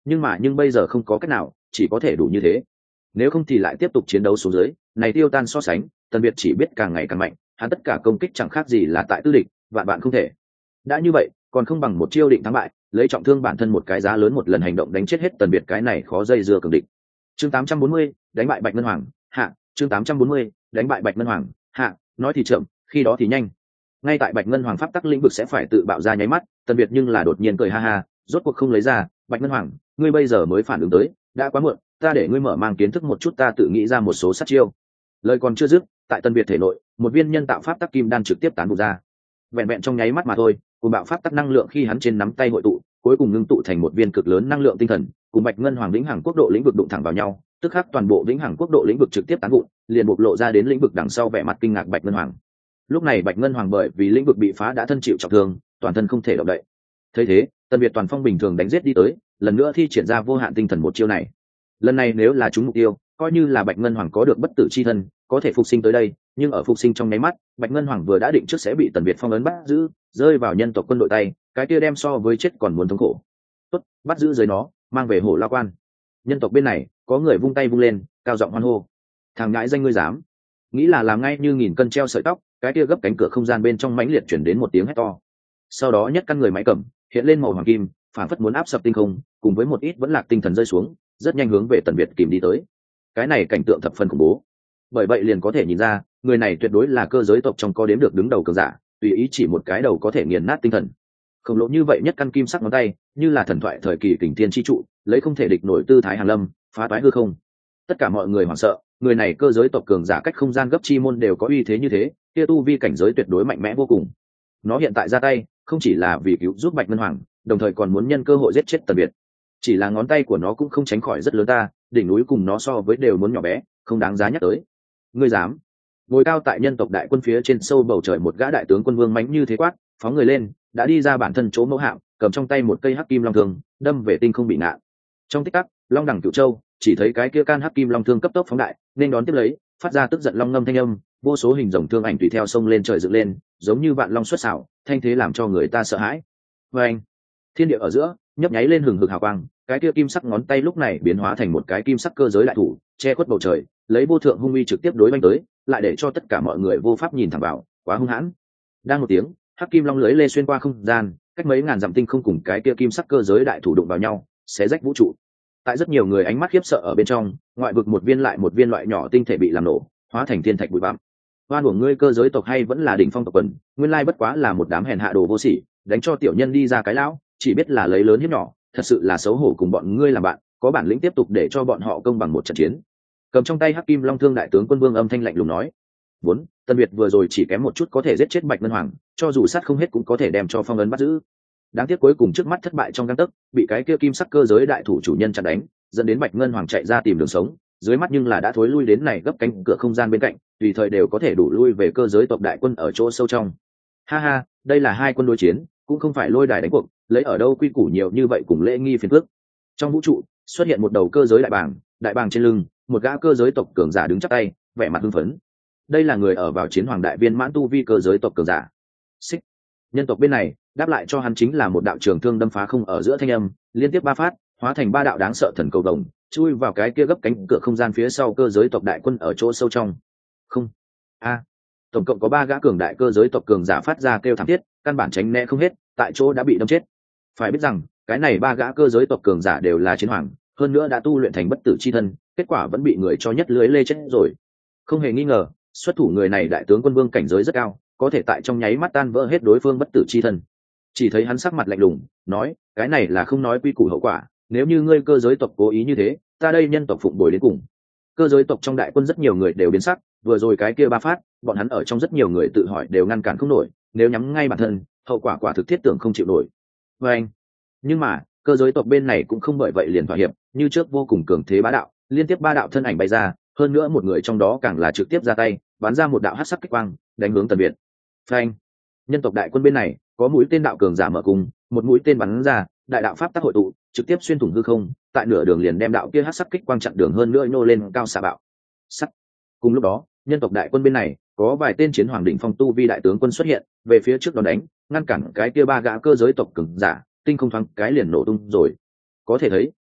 nhưng mà nhưng bây giờ không có cách nào, chỉ có thể đủ như thế. Nếu không thì lại tiếp tục chiến đấu xuống dưới, này tiêu tan so sánh, Tần Việt chỉ biết càng ngày càng mạnh, hắn tất cả công kích chẳng khác gì là tại tư địch, vạn bạn không thể. Đã như vậy, còn không bằng một chiêu định thắng bại, lấy trọng thương bản thân một cái giá lớn một lần hành động đánh chết hết Tần Việt cái này khó dây dưa cường địch. Chương tám trăm bốn mươi, đánh bại Bạch Ngân Hoàng, hạ, chương tám trăm bốn mươi, đánh bại Bạch Ngân Hoàng, hạ, nói thì chậm, khi đó thì nhanh. Ngay tại Bạch Ngân Hoàng pháp tắc lĩnh vực sẽ phải tự bạo ra nháy mắt, Tần Việt nhưng là đột nhiên cười ha ha, rốt cuộc không lấy ra, Bạch Ngân Hoàng, ngươi bây giờ mới phản ứng tới, đã quá muộn, ta để ngươi mở mang kiến thức một chút ta tự nghĩ ra một số sát chiêu. Lời còn chưa dứt, tại Tần Việt thể nội, một viên nhân tạo pháp tắc kim đan trực tiếp tán vụ ra. Vẹn vẹn trong nháy mắt mà thôi, cùng bạo pháp tắc năng lượng khi hắn trên nắm tay hội tụ, cuối cùng ngưng tụ thành một viên cực lớn năng lượng tinh thần, cùng Bạch Ngân Hoàng vĩnh hằng quốc độ lĩnh vực đụng thẳng vào nhau, tức khắc toàn bộ vĩnh hằng quốc độ lĩnh vực trực tiếp tán vụn, liền bộc lộ ra đến lĩnh vực đằng sau vẻ mặt kinh ngạc Bạch Ngân Hoàng. Lúc này Bạch Ngân Hoàng bởi vì lĩnh vực bị phá đã thân chịu trọng thương, toàn thân không thể động đậy. Thấy thế, Tần Việt toàn phong bình thường đánh giết đi tới, lần nữa thi triển ra vô hạn tinh thần một chiêu này. Lần này nếu là trúng mục tiêu, coi như là Bạch Ngân Hoàng có được bất tử chi thân, có thể phục sinh tới đây, nhưng ở phục sinh trong nháy mắt, Bạch Ngân Hoàng vừa đã định trước sẽ bị Tần Việt phong ấn bắt giữ, rơi vào nhân tộc quân đội tay, cái kia đem so với chết còn muốn thống khổ. Tốt, bắt giữ dưới nó, mang về Hổ La Quan. Nhân tộc bên này, có người vung tay vung lên, cao giọng hoan hô. Thằng ngãi danh ngươi dám? Nghĩ là làm ngay như nghìn cân treo sợi tóc, cái kia gấp cánh cửa không gian bên trong mãnh liệt chuyển đến một tiếng hét to. Sau đó nhất căn người máy cầm hiện lên màu hoàng kim, phản phất muốn áp sập tinh không, cùng với một ít vẫn lạc tinh thần rơi xuống, rất nhanh hướng về Tần Việt kìm đi tới. Cái này cảnh tượng thập phần khủng bố. Bởi vậy liền có thể nhìn ra, người này tuyệt đối là cơ giới tộc trong có đếm được đứng đầu cường giả, tùy ý chỉ một cái đầu có thể nghiền nát tinh thần. Khổng lồ như vậy nhất căn kim sắc ngón tay, như là thần thoại thời kỳ kình thiên chi trụ, lấy không thể địch nổi tư thái hàn lâm, phá toái hư không. Tất cả mọi người hoảng sợ, người này cơ giới tộc cường giả cách không gian gấp chi môn đều có uy thế như thế, kia tu vi cảnh giới tuyệt đối mạnh mẽ vô cùng. Nó hiện tại ra tay, không chỉ là vì cứu giúp Bạch Ngân Hoàng, đồng thời còn muốn nhân cơ hội giết chết Tần Việt. Chỉ là ngón tay của nó cũng không tránh khỏi rất lớn ta, đỉnh núi cùng nó so với đều muốn nhỏ bé, không đáng giá nhắc tới. Ngươi dám? Ngồi cao tại nhân tộc đại quân phía trên sâu bầu trời một gã đại tướng quân vương mãnh như thế quát, phóng người lên, đã đi ra bản thân chỗ mẫu hạm, cầm trong tay một cây hắc kim long thương, đâm về tinh không bị nạn. Trong tích tắc, long đẳng cửu châu, chỉ thấy cái kia can hắc kim long thương cấp tốc phóng đại, nên đón tiếp lấy, phát ra tức giận long ngâm thanh âm, vô số hình rồng thương ảnh tùy theo sông lên trời dựng lên, giống như vạn long xuất xảo, thanh thế làm cho người ta sợ hãi. Và anh, thiên địa ở giữa nhấp nháy lên hừng hực hào quang, cái kia kim sắc ngón tay lúc này biến hóa thành một cái kim sắc cơ giới đại thủ, che khuất bầu trời, lấy vô thượng hung uy trực tiếp đối banh tới, lại để cho tất cả mọi người vô pháp nhìn thẳng vào, quá hung hãn. Đang một tiếng, hắc kim long lưới lê xuyên qua không gian, cách mấy ngàn dặm tinh không cùng cái kia kim sắc cơ giới đại thủ đụng vào nhau, xé rách vũ trụ. Tại rất nhiều người ánh mắt khiếp sợ ở bên trong, ngoại vực một viên lại một viên loại nhỏ tinh thể bị làm nổ, hóa thành thiên thạch bụi bặm. Oan của ngươi cơ giới tộc hay vẫn là đỉnh phong tộc quần, nguyên lai bất quá là một đám hèn hạ đồ vô sỉ, đánh cho tiểu nhân đi ra cái lão, chỉ biết là lấy lớn hiếp nhỏ, thật sự là xấu hổ cùng bọn ngươi làm bạn, có bản lĩnh tiếp tục để cho bọn họ công bằng một trận chiến. Cầm trong tay hắc kim long thương đại tướng quân vương âm thanh lạnh lùng nói. Vốn, Tân Việt vừa rồi chỉ kém một chút có thể giết chết Bạch Ngân Hoàng, cho dù sát không hết cũng có thể đem cho phong ấn bắt giữ. Đáng tiếc cuối cùng trước mắt thất bại trong gang tấc, bị cái kia kim sắc cơ giới đại thủ chủ nhân chặn đánh, dẫn đến Bạch Ngân Hoàng chạy ra tìm đường sống, dưới mắt nhưng là đã thối lui đến này gấp cánh cửa không gian bên cạnh, tùy thời đều có thể đủ lui về cơ giới tộc đại quân ở chỗ sâu trong. Ha ha, đây là hai quân đối chiến, cũng không phải lôi đài đánh cuộc, lấy ở đâu quy củ nhiều như vậy cùng lễ nghi phiền phức. Trong vũ trụ xuất hiện một đầu cơ giới đại bàng, đại bàng trên lưng một gã cơ giới tộc cường giả đứng chắp tay, vẻ mặt hưng phấn. Đây là người ở vào chiến hoàng đại viên mãn tu vi cơ giới tộc cường giả. Xích. Nhân tộc bên này đáp lại cho hắn chính là một đạo trường thương đâm phá không ở giữa thanh âm, liên tiếp ba phát, hóa thành ba đạo đáng sợ thần cầu đồng, chui vào cái kia gấp cánh cửa không gian phía sau cơ giới tộc đại quân ở chỗ sâu trong. Không. A. Tổng cộng có ba gã cường đại cơ giới tộc cường giả phát ra kêu thảm thiết, căn bản tránh né không hết, tại chỗ đã bị đâm chết. Phải biết rằng, cái này ba gã cơ giới tộc cường giả đều là chiến hoàng, hơn nữa đã tu luyện thành bất tử chi thân, kết quả vẫn bị người cho nhất lưới lê chết rồi. Không hề nghi ngờ, xuất thủ người này đại tướng quân vương cảnh giới rất cao, có thể tại trong nháy mắt tan vỡ hết đối phương bất tử chi thân. Chỉ thấy hắn sắc mặt lạnh lùng, nói, cái này là không nói quy củ hậu quả, nếu như ngươi cơ giới tộc cố ý như thế, ta đây nhân tộc phụng bồi đến cùng. Cơ giới tộc trong đại quân rất nhiều người đều biến sắc, vừa rồi cái kia ba phát, bọn hắn ở trong rất nhiều người tự hỏi đều ngăn cản không nổi, nếu nhắm ngay bản thân, hậu quả quả thực thiết tưởng không chịu nổi. Và anh, nhưng mà cơ giới tộc bên này cũng không bởi vậy liền thỏa hiệp, như trước vô cùng cường thế bá đạo, liên tiếp ba đạo thân ảnh bay ra, hơn nữa một người trong đó càng là trực tiếp ra tay, bắn ra một đạo hắc sắc kích quang, đánh hướng Tần Việt. Phanh! Nhân tộc đại quân bên này có mũi tên đạo cường giả mở cùng, một mũi tên bắn ra, đại đạo pháp tác hội tụ, trực tiếp xuyên thủng hư không, tại nửa đường liền đem đạo kia hắc sắc kích quang chặn đường hơn nữa nô lên cao xạ bạo. Sắt. Cùng lúc đó, nhân tộc đại quân bên này có vài tên chiến hoàng đỉnh phong tu vi đại tướng quân xuất hiện, về phía trước đón đánh, ngăn cản cái kia ba gã cơ giới tộc cường giả, tinh không thoáng cái liền nổ tung rồi. Có thể thấy,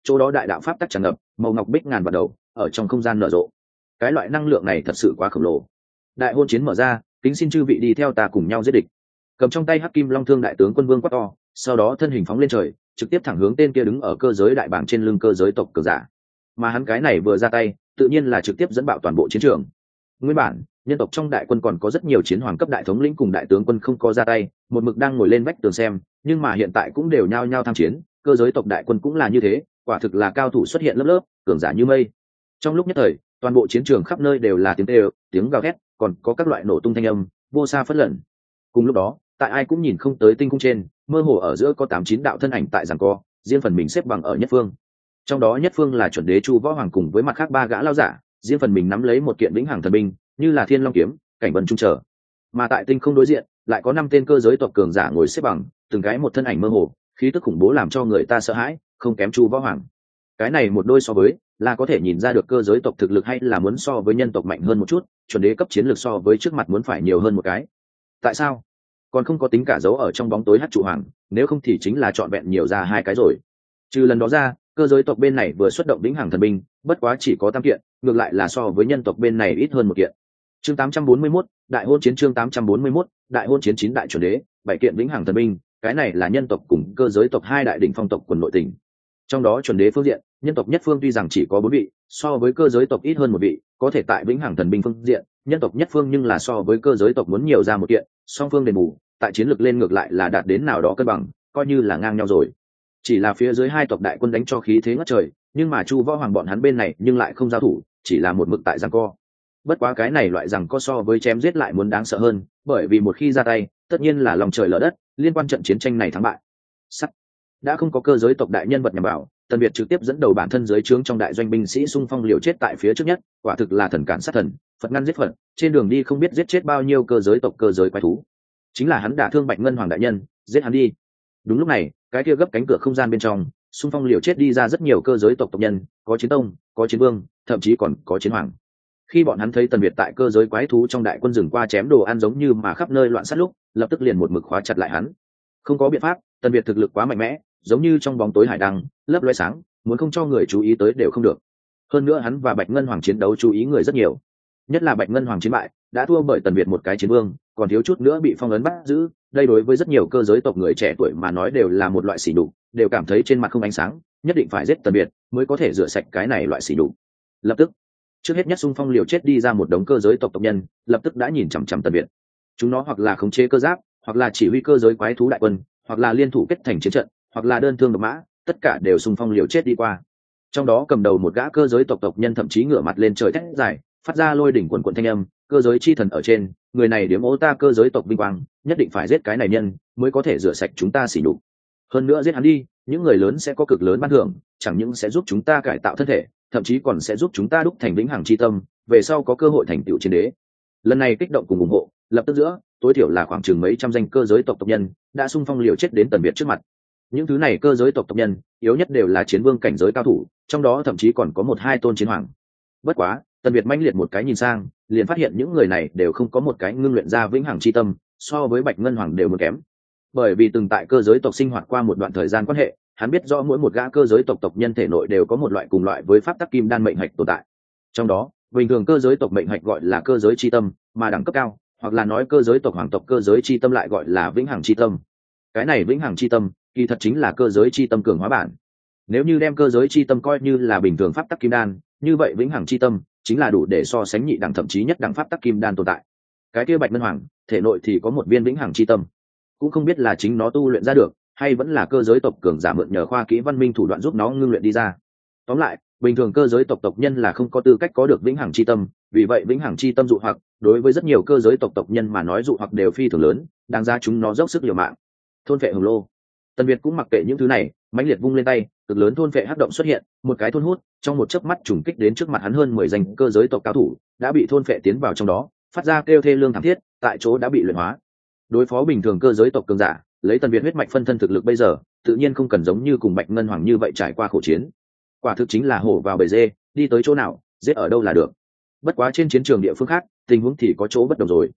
chỗ đó đại đạo pháp tắc tràn ngập, màu ngọc bích ngàn vạn đầu ở trong không gian nở rộ. Cái loại năng lượng này thật sự quá khổng lồ. Đại hôn chiến mở ra, kính xin chư vị đi theo ta cùng nhau giết địch. Cầm trong tay hắc kim long thương đại tướng quân vương quát to, sau đó thân hình phóng lên trời, trực tiếp thẳng hướng tên kia đứng ở cơ giới đại bảng trên lưng cơ giới tộc cường giả. Mà hắn cái này vừa ra tay, tự nhiên là trực tiếp dẫn bạo toàn bộ chiến trường. Nguyên bản nhân tộc trong đại quân còn có rất nhiều chiến hoàng cấp đại thống lĩnh cùng đại tướng quân không có ra tay, một mực đang ngồi lên vách tường xem, nhưng mà hiện tại cũng đều nhao nhao tham chiến, cơ giới tộc đại quân cũng là như thế, quả thực là cao thủ xuất hiện lớp lớp, cường giả như mây. Trong lúc nhất thời, toàn bộ chiến trường khắp nơi đều là tiếng kêu, tiếng gào thét, còn có các loại nổ tung thanh âm, vô xa phất lẩn. Cùng lúc đó, tại ai cũng nhìn không tới tinh cung trên, mơ hồ ở giữa có tám chín đạo thân ảnh tại giằng co, riêng phần mình xếp bằng ở nhất phương. Trong đó nhất phương là chuẩn đế Chu Võ Hoàng cùng với mặt khác ba gã lao giả, riêng phần mình nắm lấy một kiện vĩnh hằng thần binh, như là Thiên Long kiếm, Cảnh Vân trung trở. Mà tại tinh không đối diện, lại có năm tên cơ giới tộc cường giả ngồi xếp bằng, từng cái một thân ảnh mơ hồ, khí tức khủng bố làm cho người ta sợ hãi, không kém Chu Võ Hoàng. Cái này một đôi so với, là có thể nhìn ra được cơ giới tộc thực lực hay là muốn so với nhân tộc mạnh hơn một chút, chuẩn đế cấp chiến lược so với trước mặt muốn phải nhiều hơn một cái. Tại sao? Còn không có tính cả dấu ở trong bóng tối hắc trụ hoàng, nếu không thì chính là trọn vẹn nhiều ra hai cái rồi. Trừ lần đó ra, cơ giới tộc bên này vừa xuất động vĩnh hằng thần binh, bất quá chỉ có tam kiện, ngược lại là so với nhân tộc bên này ít hơn một kiện. Chương tám trăm bốn mươi mốt, đại hôn chiến chương tám trăm bốn mươi mốt, đại hôn chiến chín đại chuẩn đế, bảy kiện vĩnh hằng thần binh, cái này là nhân tộc cùng cơ giới tộc hai đại đỉnh phong tộc quần nội tình. Trong đó chuẩn đế phương diện, nhân tộc nhất phương tuy rằng chỉ có bốn vị, so với cơ giới tộc ít hơn một vị, có thể tại vĩnh hằng thần binh phương diện, nhân tộc nhất phương nhưng là so với cơ giới tộc muốn nhiều ra một kiện, song phương đền bù, tại chiến lược lên ngược lại là đạt đến nào đó cân bằng, coi như là ngang nhau rồi. Chỉ là phía dưới hai tộc đại quân đánh cho khí thế ngất trời, nhưng mà Chu Võ Hoàng bọn hắn bên này nhưng lại không giao thủ, chỉ là một mực tại giằng co. Bất quá cái này loại giằng co so với chém giết lại muốn đáng sợ hơn, bởi vì một khi ra tay, tất nhiên là lòng trời lở đất, liên quan trận chiến tranh này thắng bại. Sắt. Đã không có cơ giới tộc đại nhân vật nhằm vào, Tần Việt trực tiếp dẫn đầu bản thân dưới trướng trong đại doanh binh sĩ xung phong liều chết tại phía trước nhất, quả thực là thần cản sát thần, Phật ngăn giết Phật, trên đường đi không biết giết chết bao nhiêu cơ giới tộc cơ giới quái thú. Chính là hắn đả thương Bạch Ngân Hoàng đại nhân, giết hắn đi. Đúng lúc này, cái kia gấp cánh cửa không gian bên trong, xung phong liều chết đi ra rất nhiều cơ giới tộc tộc nhân, có chiến tông, có chiến vương, thậm chí còn có chiến hoàng. Khi bọn hắn thấy Tần Việt tại cơ giới quái thú trong đại quân rừng qua chém đồ ăn giống như mà khắp nơi loạn sát lúc, lập tức liền một mực khóa chặt lại hắn. Không có biện pháp, Tần Việt thực lực quá mạnh mẽ, giống như trong bóng tối hải đăng, lấp loé sáng, muốn không cho người chú ý tới đều không được. Hơn nữa hắn và Bạch Ngân Hoàng chiến đấu chú ý người rất nhiều, nhất là Bạch Ngân Hoàng chiến bại, đã thua bởi Tần Việt một cái chiến vương, còn thiếu chút nữa bị phong ấn bắt giữ. Đây đối với rất nhiều cơ giới tộc người trẻ tuổi mà nói đều là một loại sỉ nhục, đều cảm thấy trên mặt không ánh sáng, nhất định phải giết Tần Việt mới có thể rửa sạch cái này loại sỉ nhục. Lập tức, trước hết nhất xung phong liều chết đi ra một đống cơ giới tộc tộc nhân, lập tức đã nhìn chằm chằm Tần Việt. Chúng nó hoặc là khống chế cơ giáp, hoặc là chỉ huy cơ giới quái thú đại quân, hoặc là liên thủ kết thành chiến trận, hoặc là đơn thương độc mã, tất cả đều xung phong liều chết đi qua. Trong đó cầm đầu một gã cơ giới tộc tộc nhân thậm chí ngửa mặt lên trời thét dài, phát ra lôi đỉnh quần quần thanh âm, cơ giới chi thần ở trên, người này điếm ô ta cơ giới tộc vinh quang, nhất định phải giết cái này nhân mới có thể rửa sạch chúng ta xỉ nhục. Hơn nữa giết hắn đi, những người lớn sẽ có cực lớn ban thưởng, chẳng những sẽ giúp chúng ta cải tạo thân thể, thậm chí còn sẽ giúp chúng ta đúc thành vĩnh hằng chi tâm, về sau có cơ hội thành tựu chiến đế. Lần này kích động cùng ủng hộ, lập tức giữa tối thiểu là khoảng chừng mấy trăm danh cơ giới tộc tộc nhân đã xung phong liều chết đến Tần Việt trước mặt. Những thứ này cơ giới tộc tộc nhân yếu nhất đều là chiến vương cảnh giới cao thủ, trong đó thậm chí còn có một hai tôn chiến hoàng. Bất quá Tần Việt manh liệt một cái nhìn sang, liền phát hiện những người này đều không có một cái ngưng luyện ra vĩnh hằng chi tâm, so với Bạch Ngân Hoàng đều muốn kém. Bởi vì từng tại cơ giới tộc sinh hoạt qua một đoạn thời gian quan hệ, hắn biết rõ mỗi một gã cơ giới tộc tộc nhân thể nội đều có một loại cùng loại với pháp tắc kim đan mệnh hạch tồn tại. Trong đó, bình thường cơ giới tộc mệnh hạch gọi là cơ giới chi tâm, mà đẳng cấp cao, hoặc là nói cơ giới tộc hoàng tộc cơ giới chi tâm lại gọi là vĩnh hằng chi tâm. Cái này vĩnh hằng chi tâm, kỳ thật chính là cơ giới chi tâm cường hóa bản. Nếu như đem cơ giới chi tâm coi như là bình thường pháp tắc kim đan, như vậy vĩnh hằng chi tâm chính là đủ để so sánh nhị đẳng thậm chí nhất đẳng pháp tắc kim đan tồn tại. Cái kia Bạch Ngân Hoàng thể nội thì có một viên vĩnh hằng chi tâm, cũng không biết là chính nó tu luyện ra được, hay vẫn là cơ giới tộc cường giả mượn nhờ khoa kỹ văn minh thủ đoạn giúp nó ngưng luyện đi ra. Tóm lại, bình thường cơ giới tộc tộc nhân là không có tư cách có được vĩnh hằng chi tâm, vì vậy vĩnh hằng chi tâm dụ hoặc đối với rất nhiều cơ giới tộc tộc nhân mà nói dụ hoặc đều phi thường lớn, đáng ra chúng nó dốc sức liều mạng. Thôn phệ hồng lô. Tần Việt cũng mặc kệ những thứ này, mãnh liệt vung lên tay, cực lớn thôn phệ hắc động xuất hiện, một cái thôn hút, trong một chớp mắt trùng kích đến trước mặt hắn hơn mười danh cơ giới tộc cao thủ, đã bị thôn phệ tiến vào trong đó, phát ra kêu thê lương thảm thiết, tại chỗ đã bị luyện hóa. Đối phó bình thường cơ giới tộc cường giả, lấy Tần Việt huyết mạch phân thân thực lực bây giờ, tự nhiên không cần giống như cùng Bạch Ngân Hoàng như vậy trải qua khổ chiến. Quả thực chính là hổ vào bầy dê, đi tới chỗ nào, giết ở đâu là được. Bất quá trên chiến trường địa phương khác, tình huống thì có chỗ bất đồng rồi.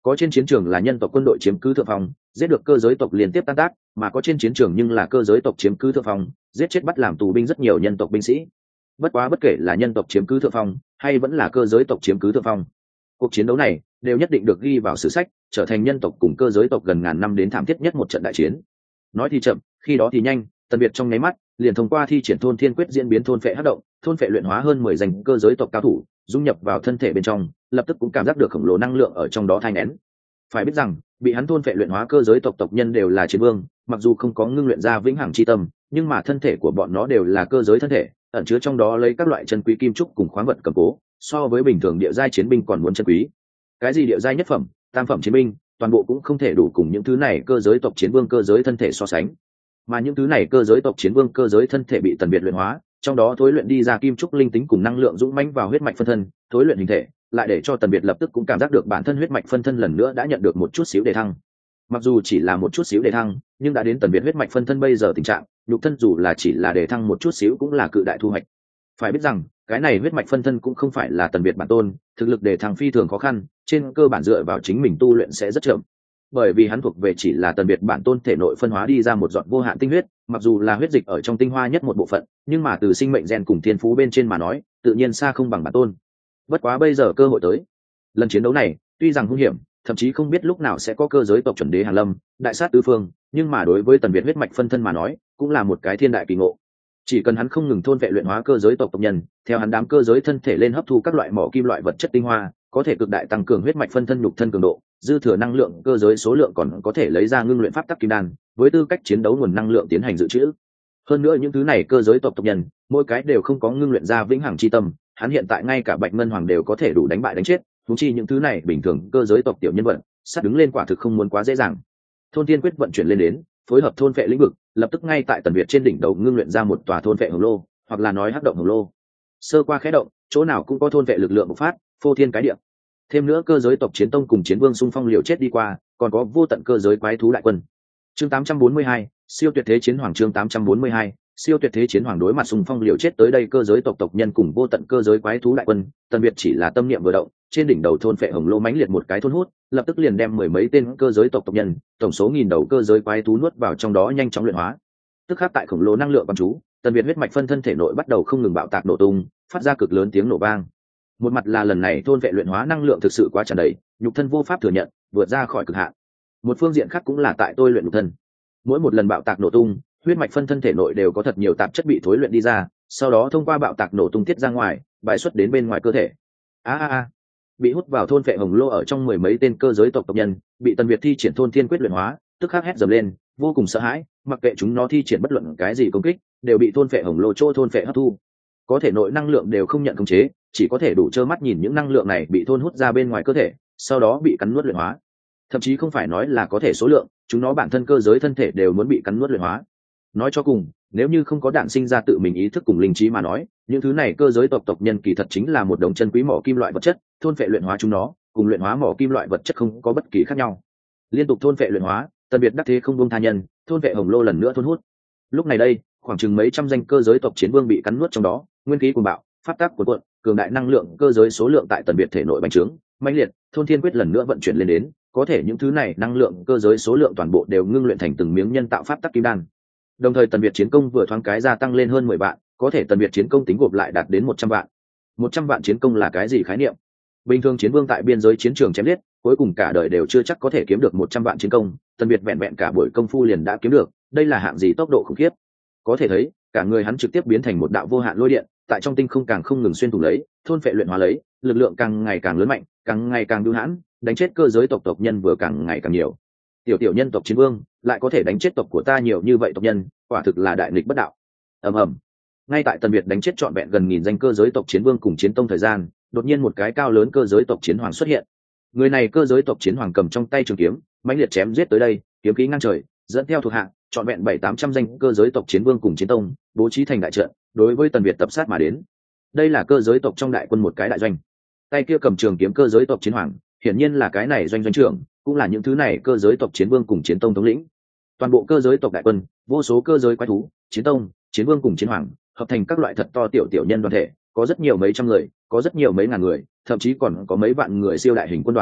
Có trên chiến trường là nhân tộc quân đội chiếm cứ thượng phong, giết được cơ giới tộc liên tiếp tan tác, mà có trên chiến trường nhưng là cơ giới tộc chiếm cứ thượng phong, giết chết bắt làm tù binh rất nhiều nhân tộc binh sĩ. Bất quá bất kể là nhân tộc chiếm cứ thượng phong hay vẫn là cơ giới tộc chiếm cứ thượng phong, cuộc chiến đấu này đều nhất định được ghi vào sử sách, trở thành nhân tộc cùng cơ giới tộc gần ngàn năm đến thảm thiết nhất một trận đại chiến. Nói thì chậm, khi đó thì nhanh, Tần Việt trong nháy mắt liền thông qua thi triển thôn thiên quyết diễn biến thôn phệ hắc động, thôn phệ luyện hóa hơn mười danh cơ giới tộc cao thủ, dung nhập vào thân thể bên trong, lập tức cũng cảm giác được khổng lồ năng lượng ở trong đó thai nén. Phải biết rằng, bị hắn thôn phệ luyện hóa cơ giới tộc tộc nhân đều là chiến vương, mặc dù không có ngưng luyện ra vĩnh hằng chi tâm, nhưng mà thân thể của bọn nó đều là cơ giới thân thể, ẩn chứa trong đó lấy các loại chân quý kim trúc cùng khoáng vật cầm cố, so với bình thường địa giai chiến binh còn muốn chân quý. Cái gì địa giai nhất phẩm, tam phẩm chiến binh, toàn bộ cũng không thể đủ cùng những thứ này cơ giới tộc chiến vương cơ giới thân thể so sánh. Mà những thứ này cơ giới tộc chiến vương cơ giới thân thể bị Tần Việt luyện hóa, trong đó thối luyện đi ra kim trúc linh tính cùng năng lượng dũng mãnh vào huyết mạch phân thân, thối luyện hình thể, lại để cho Tần Việt lập tức cũng cảm giác được bản thân huyết mạch phân thân lần nữa đã nhận được một chút xíu đề thăng. Mặc dù chỉ là một chút xíu đề thăng, nhưng đã đến Tần Việt huyết mạch phân thân bây giờ tình trạng, nhục thân dù là chỉ là đề thăng một chút xíu cũng là cự đại thu hoạch. Phải biết rằng, cái này huyết mạch phân thân cũng không phải là Tần Việt bản tôn, thực lực đề thăng phi thường khó khăn, trên cơ bản dựa vào chính mình tu luyện sẽ rất chậm. Bởi vì hắn thuộc về chỉ là Tần Việt bản tôn thể nội phân hóa đi ra một giọt vô hạn tinh huyết, mặc dù là huyết dịch ở trong tinh hoa nhất một bộ phận, nhưng mà từ sinh mệnh gen cùng thiên phú bên trên mà nói, tự nhiên xa không bằng bản tôn. Bất quá bây giờ cơ hội tới. Lần chiến đấu này, tuy rằng hung hiểm, thậm chí không biết lúc nào sẽ có cơ giới tộc chuẩn đế Hàn Lâm, đại sát tứ phương, nhưng mà đối với Tần Việt huyết mạch phân thân mà nói, cũng là một cái thiên đại kỳ ngộ. Chỉ cần hắn không ngừng thôn vệ luyện hóa cơ giới tộc tộc nhân, theo hắn đám cơ giới thân thể lên hấp thu các loại mỏ kim loại vật chất tinh hoa, có thể cực đại tăng cường huyết mạch phân thân nhục thân cường độ, dư thừa năng lượng cơ giới số lượng còn có thể lấy ra ngưng luyện pháp tắc kim đan, với tư cách chiến đấu nguồn năng lượng tiến hành dự trữ. Hơn nữa những thứ này cơ giới tộc tộc nhân, mỗi cái đều không có ngưng luyện ra vĩnh hằng chi tâm, hắn hiện tại ngay cả Bạch Ngân Hoàng đều có thể đủ đánh bại đánh chết, huống chi những thứ này bình thường cơ giới tộc tiểu nhân vật, sát đứng lên quả thực không muốn quá dễ dàng. Thôn Thiên Quyết vận chuyển lên đến, phối hợp thôn vệ lĩnh vực, lập tức ngay tại Tần Việt trên đỉnh đầu ngưng luyện ra một tòa thôn vệ hồng lô, hoặc là nói hắc động hồng lô. Sơ qua khẽ động, chỗ nào cũng có thôn vệ lực lượng bộc phát, phô thiên cái địa. Thêm nữa cơ giới tộc chiến tông cùng chiến vương xung phong liều chết đi qua, còn có vô tận cơ giới quái thú đại quân. Chương tám trăm bốn mươi hai, siêu tuyệt thế chiến hoàng chương tám trăm bốn mươi hai, siêu tuyệt thế chiến hoàng đối mặt xung phong liều chết tới đây cơ giới tộc tộc nhân cùng vô tận cơ giới quái thú đại quân, Tần Việt chỉ là tâm niệm vừa động, trên đỉnh đầu thôn phệ hồng lô mãnh liệt một cái thôn hút, lập tức liền đem mười mấy tên cơ giới tộc tộc nhân, tổng số nghìn đầu cơ giới quái thú nuốt vào trong đó nhanh chóng luyện hóa. Tức khắc tại khổng lồ năng lượng quan chú, Tần Việt huyết mạch phân thân thể nội bắt đầu không ngừng bạo tạc nổ tung, phát ra cực lớn tiếng nổ vang. Một mặt là lần này thôn vệ luyện hóa năng lượng thực sự quá tràn đầy, nhục thân vô pháp thừa nhận, vượt ra khỏi cực hạn. Một phương diện khác cũng là tại tôi luyện nhục thân. Mỗi một lần bạo tạc nổ tung, huyết mạch phân thân thể nội đều có thật nhiều tạp chất bị thối luyện đi ra, sau đó thông qua bạo tạc nổ tung tiết ra ngoài, bài xuất đến bên ngoài cơ thể. A a a. Bị hút vào thôn vệ hồng lô ở trong mười mấy tên cơ giới tộc tộc nhân, bị Tần Việt thi triển thôn thiên quyết luyện hóa, tức khắc hét dầm lên, vô cùng sợ hãi, mặc kệ chúng nó thi triển bất luận cái gì công kích, đều bị thôn vệ hồng lô trô thôn vệ hấp thu. Có thể nội năng lượng đều không nhận khống chế, chỉ có thể đủ trơ mắt nhìn những năng lượng này bị thôn hút ra bên ngoài cơ thể, sau đó bị cắn nuốt luyện hóa. Thậm chí không phải nói là có thể số lượng, chúng nó bản thân cơ giới thân thể đều muốn bị cắn nuốt luyện hóa. Nói cho cùng, nếu như không có đạn sinh ra tự mình ý thức cùng linh trí mà nói, những thứ này cơ giới tộc tộc nhân kỳ thật chính là một đống chân quý mỏ kim loại vật chất, thôn phệ luyện hóa chúng nó, cùng luyện hóa mỏ kim loại vật chất không có bất kỳ khác nhau. Liên tục thôn phệ luyện hóa, Tần Việt đắc thế không buông tha nhân, thôn phệ hồng lô lần nữa thôn hút. Lúc này đây, khoảng chừng mấy trăm danh cơ giới tộc chiến vương bị cắn nuốt trong đó, nguyên khí cuồng bạo, pháp tắc cuộn cuộn, cường đại năng lượng cơ giới số lượng tại Tần Việt thể nội bành trướng, mãnh liệt, thôn thiên quyết lần nữa vận chuyển lên đến, có thể những thứ này năng lượng cơ giới số lượng toàn bộ đều ngưng luyện thành từng miếng nhân tạo pháp tắc kim đan. Đồng thời Tần Việt chiến công vừa thoáng cái gia tăng lên hơn mười vạn, có thể Tần Việt chiến công tính gộp lại đạt đến một trăm vạn. một trăm vạn chiến công là cái gì khái niệm? Bình thường chiến vương tại biên giới chiến trường chém giết, cuối cùng cả đời đều chưa chắc có thể kiếm được một trăm vạn chiến công, Tần Việt vẹn vẹn cả buổi công phu liền đã kiếm được, đây là hạng gì tốc độ khủng khiếp. Có thể thấy, cả người hắn trực tiếp biến thành một đạo vô hạn lôi điện, tại trong tinh không càng không ngừng xuyên thủng lấy, thôn phệ luyện hóa lấy, lực lượng càng ngày càng lớn mạnh, càng ngày càng dữ hãn, đánh chết cơ giới tộc tộc nhân vừa càng ngày càng nhiều. Tiểu tiểu nhân tộc chiến vương lại có thể đánh chết tộc của ta nhiều như vậy tộc nhân, quả thực là đại nghịch bất đạo. Ầm ầm. Ngay tại Tần Việt đánh chết trọn vẹn gần nghìn danh cơ giới tộc chiến vương cùng chiến tông thời gian, đột nhiên một cái cao lớn cơ giới tộc chiến hoàng xuất hiện. Người này cơ giới tộc chiến hoàng cầm trong tay trường kiếm, mãnh liệt chém giết tới đây, kiếm khí ngang trời, dẫn theo thuộc hạ, trọn vẹn bảy tám trăm danh cơ giới tộc chiến vương cùng chiến tông, bố trí thành đại trận, đối với Tần Việt tập sát mà đến. Đây là cơ giới tộc trong đại quân một cái đại doanh. Tay kia cầm trường kiếm cơ giới tộc chiến hoàng, hiển nhiên là cái này doanh doanh trưởng, cũng là những thứ này cơ giới tộc chiến vương cùng chiến tông thống lĩnh. Toàn bộ cơ giới tộc đại quân, vô số cơ giới quái thú, chiến tông, chiến vương cùng chiến hoàng, hợp thành các loại thật to tiểu tiểu nhân đoàn thể, có rất nhiều mấy trăm người, có rất nhiều mấy ngàn người, thậm chí còn có mấy vạn người siêu đại hình quân đoàn,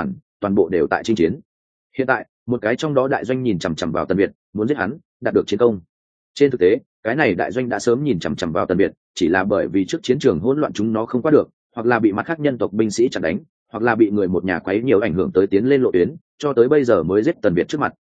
toàn bộ đều tại chinh chiến. Hiện tại một cái trong đó đại doanh nhìn chằm chằm vào Tần Việt, muốn giết hắn, đạt được chiến công. Trên thực tế cái này đại doanh đã sớm nhìn chằm chằm vào Tần Việt, chỉ là bởi vì trước chiến trường hỗn loạn chúng nó không qua được, hoặc là bị mặt khác nhân tộc binh sĩ chặn đánh, hoặc là bị người một nhà quấy nhiều ảnh hưởng tới tiến lên lộ tuyến, cho tới bây giờ mới giết Tần Việt trước mặt.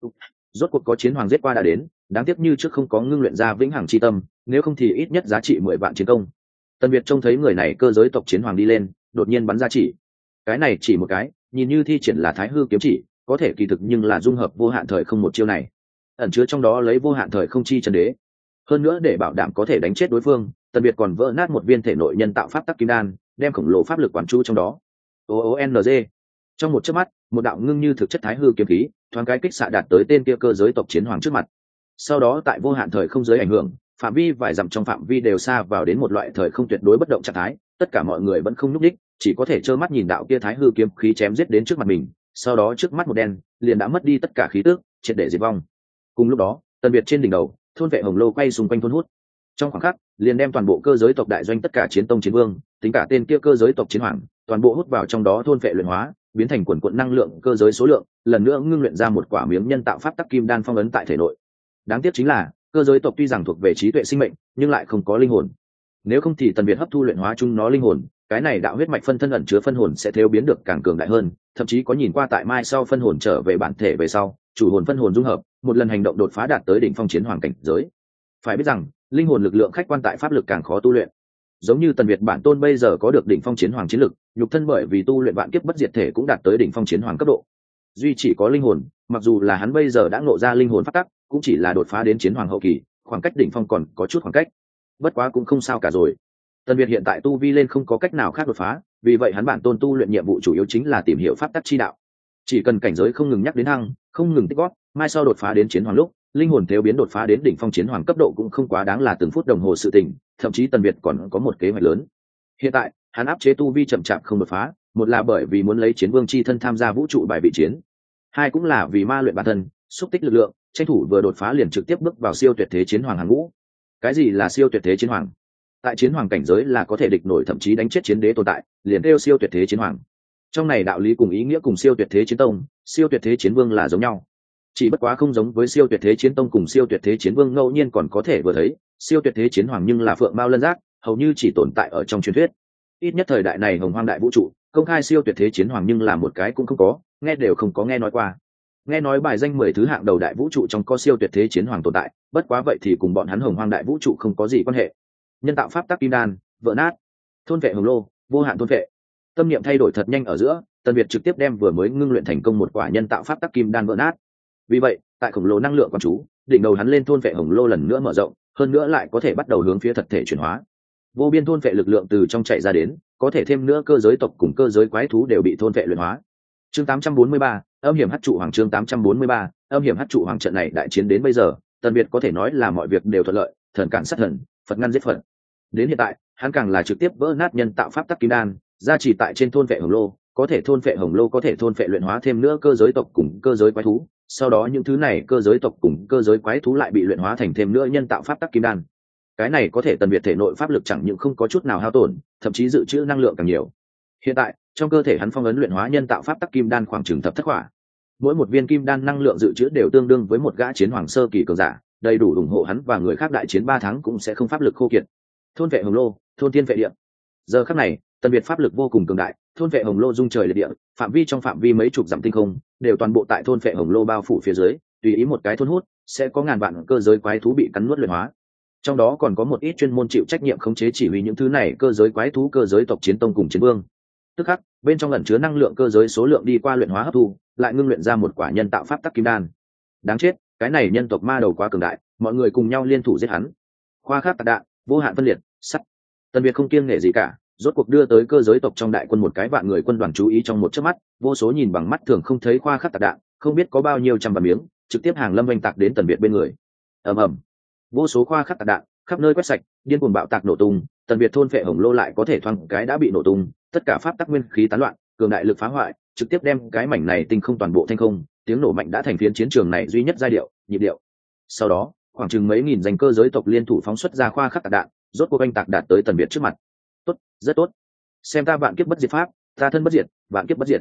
Rốt cuộc có chiến hoàng giết qua đã đến, đáng tiếc như trước không có ngưng luyện ra vĩnh hằng chi tâm, nếu không thì ít nhất giá trị mười vạn chiến công. Tần Việt trông thấy người này cơ giới tộc chiến hoàng đi lên, đột nhiên bắn ra chỉ. Cái này chỉ một cái, nhìn như thi triển là Thái Hư kiếm chỉ, có thể kỳ thực nhưng là dung hợp vô hạn thời không một chiêu này, ẩn chứa trong đó lấy vô hạn thời không chi chân đế. Hơn nữa để bảo đảm có thể đánh chết đối phương, Tần Việt còn vỡ nát một viên thể nội nhân tạo pháp tắc kim đan, đem khổng lồ pháp lực quản chú trong đó. O O N G. Trong một chớp mắt, một đạo ngưng như thực chất Thái Hư kiếm khí, thoáng cái kích xạ đạt tới tên kia cơ giới tộc chiến hoàng trước mặt. Sau đó tại vô hạn thời không giới ảnh hưởng, phạm vi vài dặm trong phạm vi đều xa vào đến một loại thời không tuyệt đối bất động trạng thái, tất cả mọi người vẫn không nhúc nhích, chỉ có thể trơ mắt nhìn đạo kia Thái Hư kiếm khí chém giết đến trước mặt mình, sau đó trước mắt một đen, liền đã mất đi tất cả khí tức, triệt để diệt vong. Cùng lúc đó, Tần Việt trên đỉnh đầu, thôn vệ hồng lô quay xung quanh thôn hút. Trong khoảng khắc, liền đem toàn bộ cơ giới tộc đại doanh tất cả chiến tông chiến vương, tính cả tên kia cơ giới tộc chiến hoàng, toàn bộ hút vào trong đó thôn vệ luyện hóa, biến thành quần quần năng lượng cơ giới số lượng, lần nữa ngưng luyện ra một quả miếng nhân tạo pháp tắc kim đan phong ấn tại thể nội. Đáng tiếc chính là, cơ giới tộc tuy rằng thuộc về trí tuệ sinh mệnh, nhưng lại không có linh hồn. Nếu không thì Tần Việt hấp thu luyện hóa chung nó linh hồn, cái này đạo huyết mạch phân thân ẩn chứa phân hồn sẽ theo biến được càng cường đại hơn, thậm chí có nhìn qua tại mai sau phân hồn trở về bản thể về sau, chủ hồn phân hồn dung hợp, một lần hành động đột phá đạt tới đỉnh phong chiến hoàng cảnh giới. Phải biết rằng, linh hồn lực lượng khách quan tại pháp lực càng khó tu luyện. Giống như Tần Việt bản tôn bây giờ có được đỉnh phong chiến hoàng chiến lực, nhục thân bởi vì tu luyện vạn kiếp bất diệt thể cũng đạt tới đỉnh phong chiến hoàng cấp độ. Duy chỉ có linh hồn, mặc dù là hắn bây giờ đã ngộ ra linh hồn pháp tắc, cũng chỉ là đột phá đến chiến hoàng hậu kỳ, khoảng cách đỉnh phong còn có chút khoảng cách. Bất quá cũng không sao cả rồi. Tần Việt hiện tại tu vi lên không có cách nào khác đột phá, vì vậy hắn bản tôn tu luyện nhiệm vụ chủ yếu chính là tìm hiểu pháp tắc chi đạo. Chỉ cần cảnh giới không ngừng nhắc đến hăng, không ngừng tích gót, mai sau đột phá đến chiến hoàng lúc, linh hồn theo biến đột phá đến đỉnh phong chiến hoàng cấp độ cũng không quá đáng là từng phút đồng hồ sự tình, thậm chí Tần Việt còn có một kế hoạch lớn. Hiện tại, hắn áp chế tu vi chậm chạp không đột phá, một là bởi vì muốn lấy chiến vương chi thân tham gia vũ trụ bài vị chiến, hai cũng là vì ma luyện bản thân, xúc tích lực lượng, tranh thủ vừa đột phá liền trực tiếp bước vào siêu tuyệt thế chiến hoàng hàng ngũ. Cái gì là siêu tuyệt thế chiến hoàng? Tại chiến hoàng cảnh giới là có thể địch nổi thậm chí đánh chết chiến đế tồn tại, liền kêu siêu tuyệt thế chiến hoàng. Trong này đạo lý cùng ý nghĩa cùng siêu tuyệt thế chiến tông, siêu tuyệt thế chiến vương là giống nhau, chỉ bất quá không giống với siêu tuyệt thế chiến tông cùng siêu tuyệt thế chiến vương ngẫu nhiên còn có thể vừa thấy, siêu tuyệt thế chiến hoàng nhưng là phượng mao lân giác, hầu như chỉ tồn tại ở trong truyền thuyết. Ít nhất thời đại này hồng hoang đại vũ trụ, công khai siêu tuyệt thế chiến hoàng nhưng là một cái cũng không có, nghe đều không có nghe nói qua. Nghe nói bài danh mười thứ hạng đầu đại vũ trụ trong có siêu tuyệt thế chiến hoàng tồn tại, bất quá vậy thì cùng bọn hắn hồng hoang đại vũ trụ không có gì quan hệ. Nhân tạo pháp tắc kim đan, vỡ nát, thôn vệ hồng lô, vô hạn thôn vệ. Tâm niệm thay đổi thật nhanh ở giữa, Tần Việt trực tiếp đem vừa mới ngưng luyện thành công một quả nhân tạo pháp tắc kim đan vỡ nát. Vì vậy, tại khổng lồ năng lượng quan chú, đỉnh đầu hắn lên thôn vệ hồng lô lần nữa mở rộng, hơn nữa lại có thể bắt đầu hướng phía thật thể chuyển hóa. Vô biên thôn vệ lực lượng từ trong chạy ra đến, có thể thêm nữa cơ giới tộc cùng cơ giới quái thú đều bị thôn vệ luyện hóa. Chương tám trăm bốn mươi ba, âm hiểm hắc trụ hoàng. Chương tám trăm bốn mươi ba, âm hiểm hắc trụ hoàng. Trận này đại chiến đến bây giờ, Tần Việt có thể nói là mọi việc đều thuận lợi, thần cản sát thần, Phật ngăn giết Phật. Đến hiện tại, hắn càng là trực tiếp vỡ nát nhân tạo pháp tắc kim đan, gia trì tại trên thôn vệ hồng lô, có thể thôn vệ hồng lô có thể thôn vệ luyện hóa thêm nữa cơ giới tộc cùng cơ giới quái thú, sau đó những thứ này cơ giới tộc cùng cơ giới quái thú lại bị luyện hóa thành thêm nữa nhân tạo pháp tắc kim đan. Cái này có thể Tần Việt thể nội pháp lực chẳng những không có chút nào hao tổn, thậm chí dự trữ năng lượng càng nhiều. Hiện tại, trong cơ thể hắn phong ấn luyện hóa nhân tạo pháp tắc kim đan khoảng chừng thập thất quả. Mỗi một viên kim đan năng lượng dự trữ đều tương đương với một gã chiến hoàng sơ kỳ cường giả, đầy đủ ủng hộ hắn và người khác đại chiến ba tháng cũng sẽ không pháp lực khô kiệt. Thôn vệ hồng lô, thôn thiên vệ địa. Giờ khắc này, Tần Việt pháp lực vô cùng cường đại, thôn vệ hồng lô dung trời liệt địa, phạm vi trong phạm vi mấy chục dặm tinh không, đều toàn bộ tại thôn vệ hồng lô bao phủ phía dưới, tùy ý một cái thôn hút, sẽ có ngàn vạn cơ giới quái thú bị cắn nuốt luyện hóa. Trong đó còn có một ít chuyên môn chịu trách nhiệm khống chế chỉ huy những thứ này cơ giới quái thú, cơ giới tộc chiến tông cùng chiến vương. Tức khắc, bên trong ẩn chứa năng lượng cơ giới số lượng đi qua luyện hóa hấp thu, lại ngưng luyện ra một quả nhân tạo pháp tắc kim đan. Đáng chết, cái này nhân tộc ma đầu quá cường đại, mọi người cùng nhau liên thủ giết hắn. Khoa khắc tạc đạn, vô hạn phân liệt, sắt. Tần Việt không kiêng nể gì cả, rốt cuộc đưa tới cơ giới tộc trong đại quân một cái vạn người quân đoàn chú ý trong một chớp mắt, vô số nhìn bằng mắt thường không thấy khoa khắc tạc đạn, không biết có bao nhiêu trăm vạn miếng, trực tiếp hàng lâm oanh tạc đến Tần Việt bên người. Ầm ầm, vô số khoa khắc tạc đạn khắp nơi quét sạch, điên cuồng bạo tạc nổ tung, Tần Việt thôn phệ hồng lô lại có thể thoáng cái đã bị nổ tung, tất cả pháp tắc nguyên khí tán loạn, cường đại lực phá hoại, trực tiếp đem cái mảnh này tinh không toàn bộ thanh không, tiếng nổ mạnh đã thành phiến chiến trường này duy nhất giai điệu, nhịp điệu. Sau đó, khoảng chừng mấy nghìn danh cơ giới tộc liên thủ phóng xuất ra khoa khắc tạc đạn, rốt cuộc oanh tạc đạt tới Tần Việt trước mặt. Tốt, rất tốt. Xem ta vạn kiếp bất diệt pháp, ta thân bất diệt, vạn kiếp bất diệt.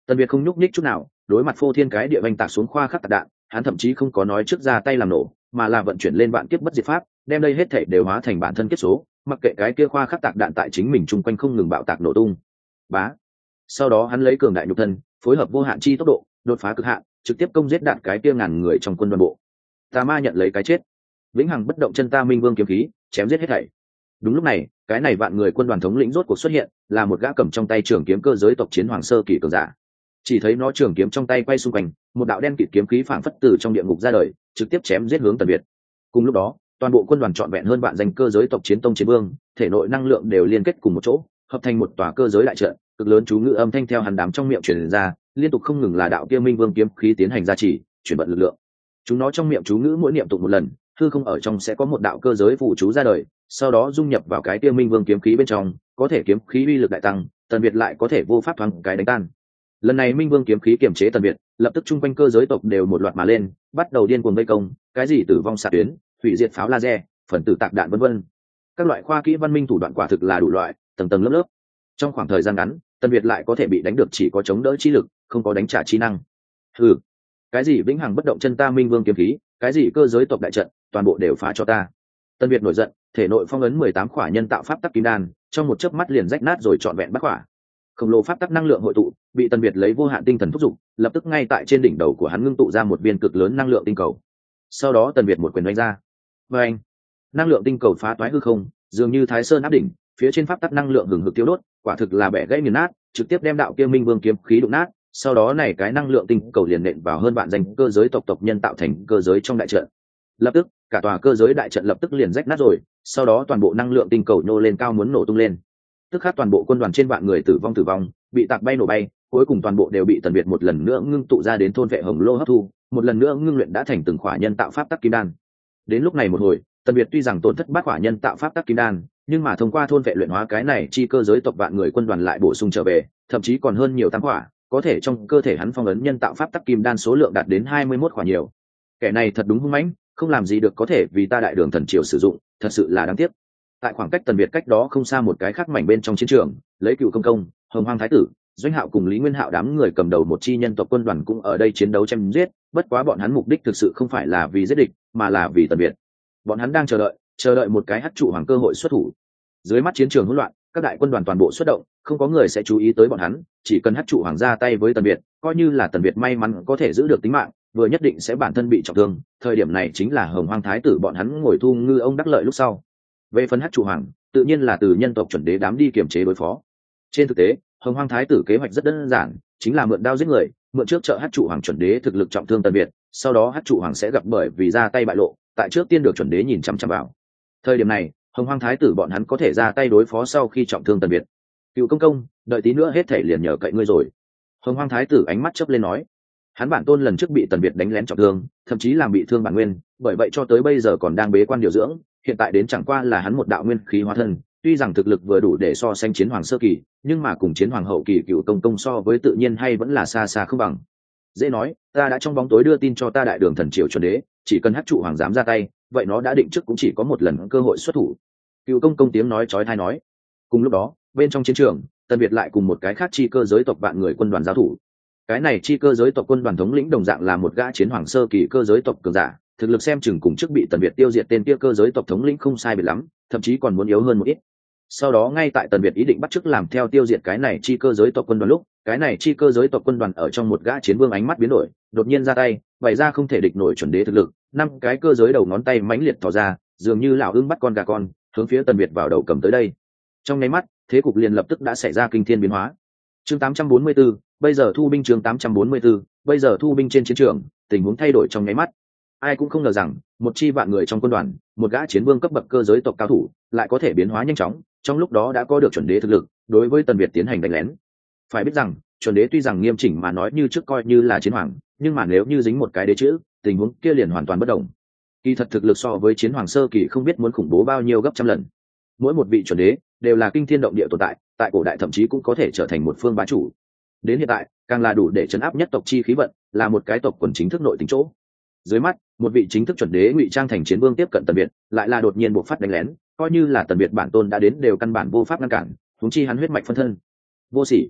Tần Việt không nhúc nhích chút nào, đối mặt phô thiên cái địa vành tạc xuống khoa khắc tạc đạn, hắn thậm chí không có nói trước ra tay làm nổ, mà là vận chuyển lên vạn kiếp bất diệt pháp, đem đây hết thể đều hóa thành bản thân kiếp số, mặc kệ cái kia khoa khắc tạc đạn tại chính mình chung quanh không ngừng bạo tạc nổ tung. Bá. Sau đó hắn lấy cường đại nhục thân, phối hợp vô hạn chi tốc độ, đột phá cực hạn, trực tiếp công giết đạn cái kia ngàn người trong quân đoàn bộ. Tà ma nhận lấy cái chết. Vĩnh hằng bất động chân ta minh vương kiếm khí, chém giết hết thảy. Đúng lúc này, cái này vạn người quân đoàn thống lĩnh rốt cuộc xuất hiện, là một gã cầm trong tay trường kiếm cơ giới tộc chiến hoàng sơ kỳ cường giả. Chỉ thấy nó trường kiếm trong tay quay xung quanh, một đạo đen kịt kiếm khí phảng phất từ trong địa ngục ra đời, trực tiếp chém giết hướng Tần Việt. Cùng lúc đó, toàn bộ quân đoàn trọn vẹn hơn vạn danh cơ giới tộc chiến tông chiến vương, thể nội năng lượng đều liên kết cùng một chỗ, hợp thành một tòa cơ giới đại trận, cực lớn chú ngữ âm thanh theo hắn đám trong miệng truyền ra, liên tục không ngừng là đạo kia minh vương kiếm khí tiến hành gia trì, chuyển vận lực lượng. Chúng nó trong miệng chú ngữ mỗi niệm tụng một lần, hư không ở trong sẽ có một đạo cơ giới phụ chú ra đời, sau đó dung nhập vào cái kia minh vương kiếm khí bên trong, có thể kiếm khí uy lực đại tăng, Tần Việt lại có thể vô pháp thoáng cái đánh tan. Lần này minh vương kiếm khí kiềm chế Tần Việt, lập tức chung quanh cơ giới tộc đều một loạt mà lên, bắt đầu điên cuồng vây công, cái gì tử vong xạ tuyến, hủy diệt pháo laser, phần tử tạc đạn vân vân. Các loại khoa kỹ văn minh thủ đoạn quả thực là đủ loại, tầng tầng lớp lớp. Trong khoảng thời gian ngắn, Tần Việt lại có thể bị đánh được chỉ có chống đỡ chi lực, không có đánh trả chi năng. Hừ, cái gì vĩnh hằng bất động chân ta minh vương kiếm khí, cái gì cơ giới tộc đại trận, toàn bộ đều phá cho ta. Tần Việt nổi giận, thể nội phong ấn mười tám khỏa nhân tạo pháp tắc kim đan, trong một chớp mắt liền rách nát rồi trọn vẹn bắt khỏa. Khổng lồ pháp tắc năng lượng hội tụ, bị Tần Việt lấy vô hạn tinh thần thúc giục, lập tức ngay tại trên đỉnh đầu của hắn ngưng tụ ra một viên cực lớn năng lượng tinh cầu. Sau đó Tần Việt một quyền đánh ra. Và anh, năng lượng tinh cầu phá toái hư không, dường như Thái Sơn áp đỉnh, phía trên pháp tắc năng lượng hừng hực tiêu đốt, quả thực là bẻ gãy nghiền nát, trực tiếp đem đạo kia minh vương kiếm khí đụng nát. Sau đó này cái năng lượng tinh cầu liền nện vào hơn vạn danh cơ giới tộc tộc nhân tạo thành cơ giới trong đại trận. Lập tức, cả tòa cơ giới đại trận lập tức liền rách nát rồi, sau đó toàn bộ năng lượng tinh cầu nhô lên cao muốn nổ tung lên. Tức khắc toàn bộ quân đoàn trên vạn người tử vong tử vong, bị tạc bay nổ bay, cuối cùng toàn bộ đều bị Tần Việt một lần nữa ngưng tụ ra đến thôn vệ hồng lô hấp thu, một lần nữa ngưng luyện đã thành từng khỏa nhân tạo pháp tắc kim đan. Đến lúc này một hồi, Tần Việt tuy rằng tổn thất bát khỏa nhân tạo pháp tắc kim đan, nhưng mà thông qua thôn vệ luyện hóa cái này chi cơ giới tộc vạn người quân đoàn lại bổ sung trở về, thậm chí còn hơn nhiều tám khỏa, có thể trong cơ thể hắn phong ấn nhân tạo pháp tắc kim đan số lượng đạt đến hai mươi mốt khỏa nhiều. Kẻ này thật đúng hung mãnh, không làm gì được có thể vì ta đại đường thần triều sử dụng, thật sự là đáng tiếc. Tại khoảng cách Tần Việt cách đó không xa một cái khác mảnh bên trong chiến trường, lấy Cựu Công Công, Hồng Hoang Thái Tử, Doanh Hạo cùng Lý Nguyên Hạo đám người cầm đầu một chi nhân tộc quân đoàn cũng ở đây chiến đấu chém giết, bất quá bọn hắn mục đích thực sự không phải là vì giết địch, mà là vì Tần Việt. Bọn hắn đang chờ đợi, chờ đợi một cái hắc trụ hoàng cơ hội xuất thủ. Dưới mắt chiến trường hỗn loạn, các đại quân đoàn toàn bộ xuất động, không có người sẽ chú ý tới bọn hắn, chỉ cần hắc trụ hoàng ra tay với Tần Việt, coi như là Tần Việt may mắn có thể giữ được tính mạng, vừa nhất định sẽ bản thân bị trọng thương, thời điểm này chính là Hồng Hoang Thái Tử bọn hắn ngồi thu ngư ông đắc lợi lúc sau. Về phần hắc trụ hoàng, tự nhiên là từ nhân tộc chuẩn đế đám đi kiểm chế đối phó. Trên thực tế, Hồng Hoang Thái Tử kế hoạch rất đơn giản, chính là mượn đao giết người, mượn trước trợ hắc trụ hoàng chuẩn đế thực lực trọng thương Tần Việt, sau đó hắc trụ hoàng sẽ gặp bởi vì ra tay bại lộ, tại trước tiên được chuẩn đế nhìn chằm chằm vào. Thời điểm này, Hồng Hoang Thái Tử bọn hắn có thể ra tay đối phó sau khi trọng thương Tần Việt. Cựu Công Công, đợi tí nữa hết thể liền nhờ cậy ngươi rồi. Hồng Hoang Thái Tử ánh mắt chớp lên nói. Hắn bản tôn lần trước bị Tần Việt đánh lén trọng thương, thậm chí làm bị thương bản nguyên, bởi vậy cho tới bây giờ còn đang bế quan điều dưỡng, hiện tại đến chẳng qua là hắn một đạo nguyên khí hóa thân, tuy rằng thực lực vừa đủ để so sánh chiến hoàng sơ kỳ, nhưng mà cùng chiến hoàng hậu kỳ Cựu Công Công so với tự nhiên hay vẫn là xa xa không bằng. Dễ nói, ta đã trong bóng tối đưa tin cho ta đại đường thần triều chuẩn đế, chỉ cần hắc trụ hoàng dám ra tay, vậy nó đã định trước cũng chỉ có một lần cơ hội xuất thủ. Cựu Công Công tiếng nói chói tai nói. Cùng lúc đó, bên trong chiến trường, Tần Việt lại cùng một cái khác chi cơ giới tộc vạn người quân đoàn giao thủ. Cái này chi cơ giới tộc quân đoàn thống lĩnh đồng dạng là một gã chiến hoàng sơ kỳ cơ giới tộc cường giả, thực lực xem chừng cùng trước bị Tần Việt tiêu diệt tên kia cơ giới tộc thống lĩnh không sai biệt lắm, thậm chí còn muốn yếu hơn một ít. Sau đó ngay tại Tần Việt ý định bắt chước làm theo tiêu diệt cái này chi cơ giới tộc quân đoàn lúc, cái này chi cơ giới tộc quân đoàn ở trong một gã chiến vương ánh mắt biến đổi, đột nhiên ra tay, bày ra không thể địch nổi chuẩn đế thực lực, năm cái cơ giới đầu ngón tay mãnh liệt thò ra, dường như lão ưng bắt con gà con, hướng phía Tần Việt vào đầu cầm tới đây. Trong nháy mắt, thế cục liền lập tức đã xảy ra kinh thiên biến hóa. Chương tám trăm bốn mươi tư, bây giờ thu binh chương tám trăm bốn mươi tư, bây giờ thu binh trên chiến trường, tình huống thay đổi trong nháy mắt. Ai cũng không ngờ rằng, một chi vạn người trong quân đoàn, một gã chiến vương cấp bậc cơ giới tộc cao thủ, lại có thể biến hóa nhanh chóng, trong lúc đó đã có được chuẩn đế thực lực, đối với Tần Việt tiến hành đánh lén. Phải biết rằng, chuẩn đế tuy rằng nghiêm chỉnh mà nói như trước coi như là chiến hoàng, nhưng mà nếu như dính một cái đế chữ, tình huống kia liền hoàn toàn bất đồng. Kỳ thật thực lực so với chiến hoàng sơ kỳ không biết muốn khủng bố bao nhiêu gấp trăm lần. Mỗi một vị chuẩn đế đều là kinh thiên động địa tồn tại, tại cổ đại thậm chí cũng có thể trở thành một phương bá chủ. Đến hiện tại, càng là đủ để chấn áp nhất tộc chi khí vận, là một cái tộc quần chính thức nội tình chỗ. Dưới mắt, một vị chính thức chuẩn đế ngụy trang thành chiến vương tiếp cận Tần Việt, lại là đột nhiên buộc phát đánh lén, coi như là Tần Việt bản tôn đã đến đều căn bản vô pháp ngăn cản, huống chi hắn huyết mạch phân thân. Vô sỉ.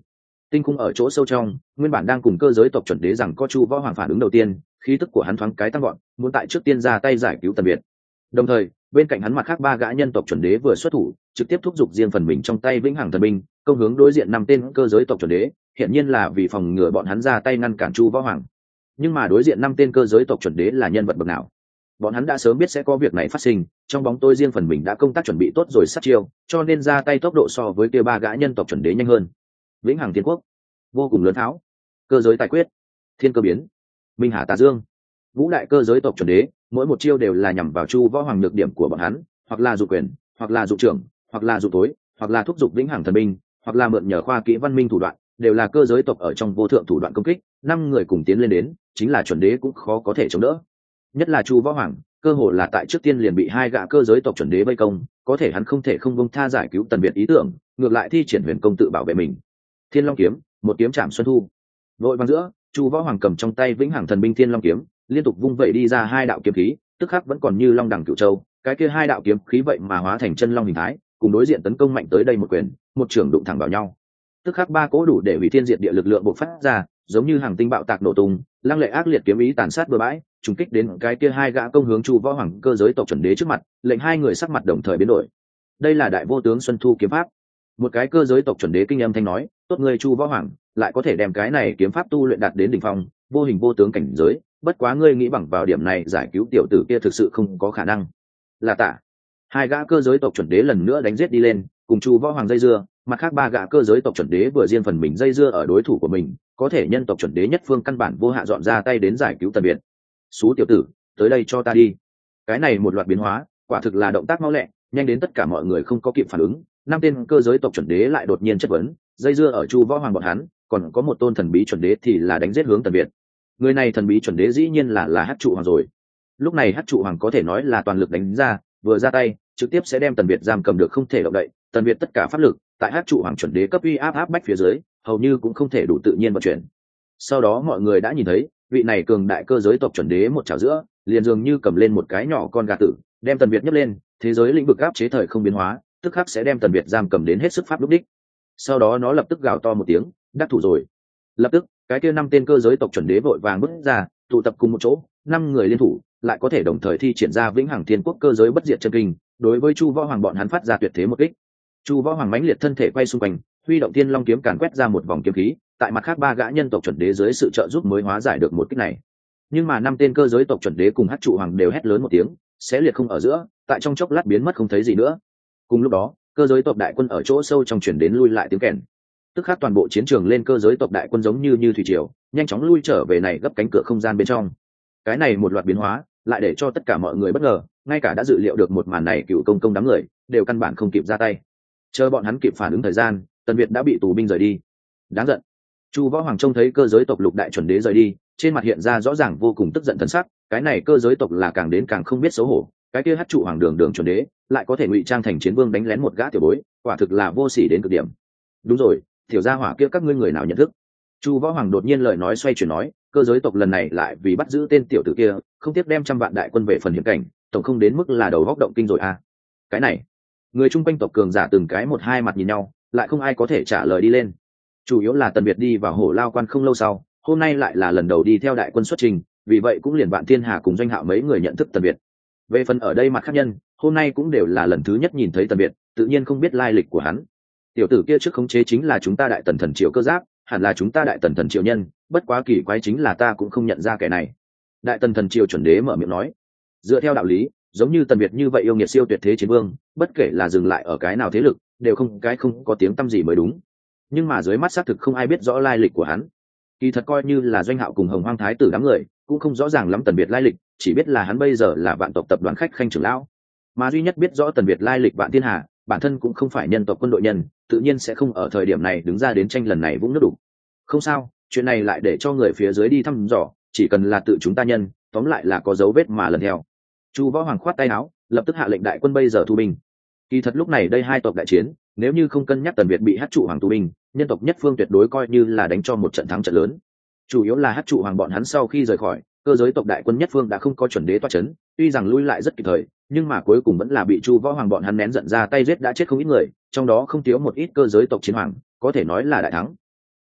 Tinh cung ở chỗ sâu trong, nguyên bản đang cùng cơ giới tộc chuẩn đế rằng có Chu Võ Hoàng phản ứng đầu tiên, khí tức của hắn thoáng cái tăng gọn, muốn tại trước tiên ra tay giải cứu Tần Việt. Đồng thời, bên cạnh hắn mặt khác ba gã nhân tộc chuẩn đế vừa xuất thủ, trực tiếp thúc giục riêng phần mình trong tay vĩnh hằng thần binh, công hướng đối diện năm tên cơ giới tộc chuẩn đế, hiện nhiên là vì phòng ngừa bọn hắn ra tay ngăn cản Chu Võ Hoàng. Nhưng mà đối diện năm tên cơ giới tộc chuẩn đế là nhân vật bậc nào? Bọn hắn đã sớm biết sẽ có việc này phát sinh, trong bóng tối riêng phần mình đã công tác chuẩn bị tốt rồi sát chiêu, cho nên ra tay tốc độ so với kia ba gã nhân tộc chuẩn đế nhanh hơn. Vĩnh hằng thiên quốc, vô cùng lớn tháo, cơ giới tài quyết, thiên cơ biến, minh hà tà dương, vũ đại cơ giới tộc chuẩn đế, mỗi một chiêu đều là nhằm vào Chu Võ Hoàng nhược điểm của bọn hắn, hoặc là dụ quyền, hoặc là dụ trưởng, hoặc là dụ tối, hoặc là thúc giục vĩnh hằng thần binh, hoặc là mượn nhờ khoa kỹ văn minh thủ đoạn, đều là cơ giới tộc ở trong vô thượng thủ đoạn công kích. Năm người cùng tiến lên đến, chính là chuẩn đế cũng khó có thể chống đỡ. Nhất là Chu Võ Hoàng, cơ hồ là tại trước tiên liền bị hai gã cơ giới tộc chuẩn đế vây công, có thể hắn không thể không buông tha giải cứu Tần Việt ý tưởng, ngược lại thi triển huyền công tự bảo vệ mình. Thiên Long kiếm, một kiếm chạm xuân thu. Vội vàng giữa, Chu Võ Hoàng cầm trong tay vĩnh hằng thần binh Thiên Long kiếm, liên tục vung vẩy đi ra hai đạo kiếm khí, tức khắc vẫn còn như long đẳng cửu châu, cái kia hai đạo kiếm khí vậy mà hóa thành chân long hình thái, cùng đối diện tấn công mạnh tới đây một quyền, một trường đụng thẳng vào nhau. Tức khắc ba cỗ đủ để hủy thiên diệt địa lực lượng bộc phát ra, giống như hàng tinh bạo tạc nổ tung, lăng lệ ác liệt kiếm ý tàn sát bừa bãi, trùng kích đến cái kia hai gã công hướng Chu Võ Hoàng cơ giới tộc chuẩn đế trước mặt, lệnh hai người sắc mặt đồng thời biến đổi. Đây là đại vô tướng Xuân Thu kiếm pháp. Một cái cơ giới tộc chuẩn đế kinh âm thanh nói, tốt người Chu Võ Hoàng, lại có thể đem cái này kiếm pháp tu luyện đạt đến đỉnh phong, vô hình vô tướng cảnh giới, bất quá ngươi nghĩ bằng vào điểm này giải cứu tiểu tử kia thực sự không có khả năng. Là tạ. Hai gã cơ giới tộc chuẩn đế lần nữa đánh giết đi lên, cùng Chu Võ Hoàng dây dưa, mặt khác ba gã cơ giới tộc chuẩn đế vừa riêng phần mình dây dưa ở đối thủ của mình, có thể nhân tộc chuẩn đế nhất phương căn bản vô hạ dọn ra tay đến giải cứu Tần Việt. Xú tiểu tử, tới đây cho ta đi. Cái này một loạt biến hóa, quả thực là động tác mau lẹ, nhanh đến tất cả mọi người không có kịp phản ứng. Năm tên cơ giới tộc chuẩn đế lại đột nhiên chất vấn, dây dưa ở Chu Võ Hoàng bọn hắn, còn có một tôn thần bí chuẩn đế thì là đánh giết hướng Tần Việt. Người này thần bí chuẩn đế dĩ nhiên là là Hắc Trụ Hoàng rồi. Lúc này Hắc Trụ Hoàng có thể nói là toàn lực đánh ra, vừa ra tay, trực tiếp sẽ đem Tần Việt giam cầm được không thể động đậy. Tần Việt tất cả pháp lực, tại Hắc Trụ Hoàng chuẩn đế cấp uy áp áp bách phía dưới, hầu như cũng không thể đủ tự nhiên vận chuyển. Sau đó mọi người đã nhìn thấy, vị này cường đại cơ giới tộc chuẩn đế một chảo giữa, liền dường như cầm lên một cái nhỏ con gà tử, đem Tần Việt nhấc lên, thế giới lĩnh vực áp chế thời không biến hóa, tức khắc sẽ đem Tần Việt giam cầm đến hết sức pháp lúc đích. Sau đó nó lập tức gào to một tiếng, đắc thủ rồi. Lập tức, cái kia năm tên cơ giới tộc chuẩn đế vội vàng bước ra, tụ tập cùng một chỗ, năm người liên thủ, lại có thể đồng thời thi triển ra vĩnh hằng thiên quốc cơ giới bất diệt chân kinh, đối với Chu Võ Hoàng bọn hắn phát ra tuyệt thế một kích. Chu Võ Hoàng mãnh liệt thân thể quay xung quanh, huy động Thiên Long kiếm càn quét ra một vòng kiếm khí, tại mặt khác ba gã nhân tộc chuẩn đế dưới sự trợ giúp mới hóa giải được một kích này. Nhưng mà năm tên cơ giới tộc chuẩn đế cùng Hắc Trụ Hoàng đều hét lớn một tiếng, sẽ liệt không ở giữa, tại trong chốc lát biến mất không thấy gì nữa. Cùng lúc đó, cơ giới tộc đại quân ở chỗ sâu trong chuyển đến lui lại tiếng kèn. Tức khắc toàn bộ chiến trường lên cơ giới tộc đại quân giống như như thủy triều, nhanh chóng lui trở về này gấp cánh cửa không gian bên trong. Cái này một loạt biến hóa, lại để cho tất cả mọi người bất ngờ, ngay cả đã dự liệu được một màn này cựu công công đám người, đều căn bản không kịp ra tay. Chờ bọn hắn kịp phản ứng thời gian, Tần Việt đã bị tù binh rời đi. Đáng giận. Chu Võ Hoàng trông thấy cơ giới tộc lục đại chuẩn đế rời đi, trên mặt hiện ra rõ ràng vô cùng tức giận thần sắc, cái này cơ giới tộc là càng đến càng không biết xấu hổ, cái kia Hắc Trụ Hoàng đường đường chuẩn đế, lại có thể ngụy trang thành chiến vương đánh lén một gã tiểu bối, quả thực là vô sỉ đến cực điểm. Đúng rồi, tiểu gia hỏa kia các ngươi người nào nhận thức? Chu Võ Hoàng đột nhiên lời nói xoay chuyển nói, cơ giới tộc lần này lại vì bắt giữ tên tiểu tử kia, không tiếc đem trăm vạn đại quân về phần hiểm cảnh, tổng không đến mức là đầu góc động kinh rồi à? Cái này, người chung quanh tộc cường giả từng cái một hai mặt nhìn nhau, lại không ai có thể trả lời đi lên. Chủ yếu là Tần Việt đi vào Hổ Lao Quan không lâu sau, hôm nay lại là lần đầu đi theo đại quân xuất trình, vì vậy cũng liền Vạn Thiên Hà cùng Doanh Hạo mấy người nhận thức Tần Việt. Về phần ở đây mặt khác nhân, hôm nay cũng đều là lần thứ nhất nhìn thấy Tần Việt, tự nhiên không biết lai lịch của hắn. Tiểu tử kia trước khống chế chính là chúng ta Đại Tần thần triều cơ giáp, hẳn là chúng ta Đại Tần thần triều nhân, bất quá kỳ quái chính là ta cũng không nhận ra kẻ này. Đại Tần thần triều chuẩn đế mở miệng nói, dựa theo đạo lý, giống như Tần Việt như vậy yêu nghiệt siêu tuyệt thế chiến vương, bất kể là dừng lại ở cái nào thế lực, đều không cái không có tiếng tăm gì mới đúng. Nhưng mà dưới mắt xác thực không ai biết rõ lai lịch của hắn. Kỳ thật coi như là Doanh Hạo cùng Hồng Hoang Thái tử đám người, cũng không rõ ràng lắm Tần Việt lai lịch, chỉ biết là hắn bây giờ là vạn tộc tập đoàn khách khanh trưởng lão. Mà duy nhất biết rõ Tần Việt lai lịch Vạn Thiên Hà, bản thân cũng không phải nhân tộc quân đội nhân, tự nhiên sẽ không ở thời điểm này đứng ra đến tranh lần này vũng nước đủ. Không sao, chuyện này lại để cho người phía dưới đi thăm dò, chỉ cần là tự chúng ta nhân, tóm lại là có dấu vết mà lần theo. Chu Võ Hoàng khoát tay áo, lập tức hạ lệnh đại quân bây giờ thu binh. Kỳ thật lúc này đây hai tộc đại chiến, nếu như không cân nhắc Tần Việt bị Hắc Trụ Hoàng tù binh, nhân tộc nhất phương tuyệt đối coi như là đánh cho một trận thắng trận lớn. Chủ yếu là Hắc Trụ Hoàng bọn hắn sau khi rời khỏi, cơ giới tộc đại quân nhất phương đã không có chuẩn đế toa chấn, tuy rằng lui lại rất kịp thời, nhưng mà cuối cùng vẫn là bị Chu Võ Hoàng bọn hắn nén giận ra tay giết đã chết không ít người, trong đó không thiếu một ít cơ giới tộc chiến hoàng, có thể nói là đại thắng.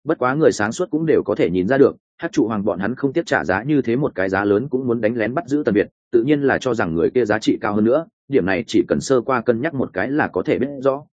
Bất quá người sáng suốt cũng đều có thể nhìn ra được, Hắc trụ hoàng bọn hắn không tiếc trả giá như thế một cái giá lớn cũng muốn đánh lén bắt giữ Tần Việt, tự nhiên là cho rằng người kia giá trị cao hơn nữa, điểm này chỉ cần sơ qua cân nhắc một cái là có thể biết rõ.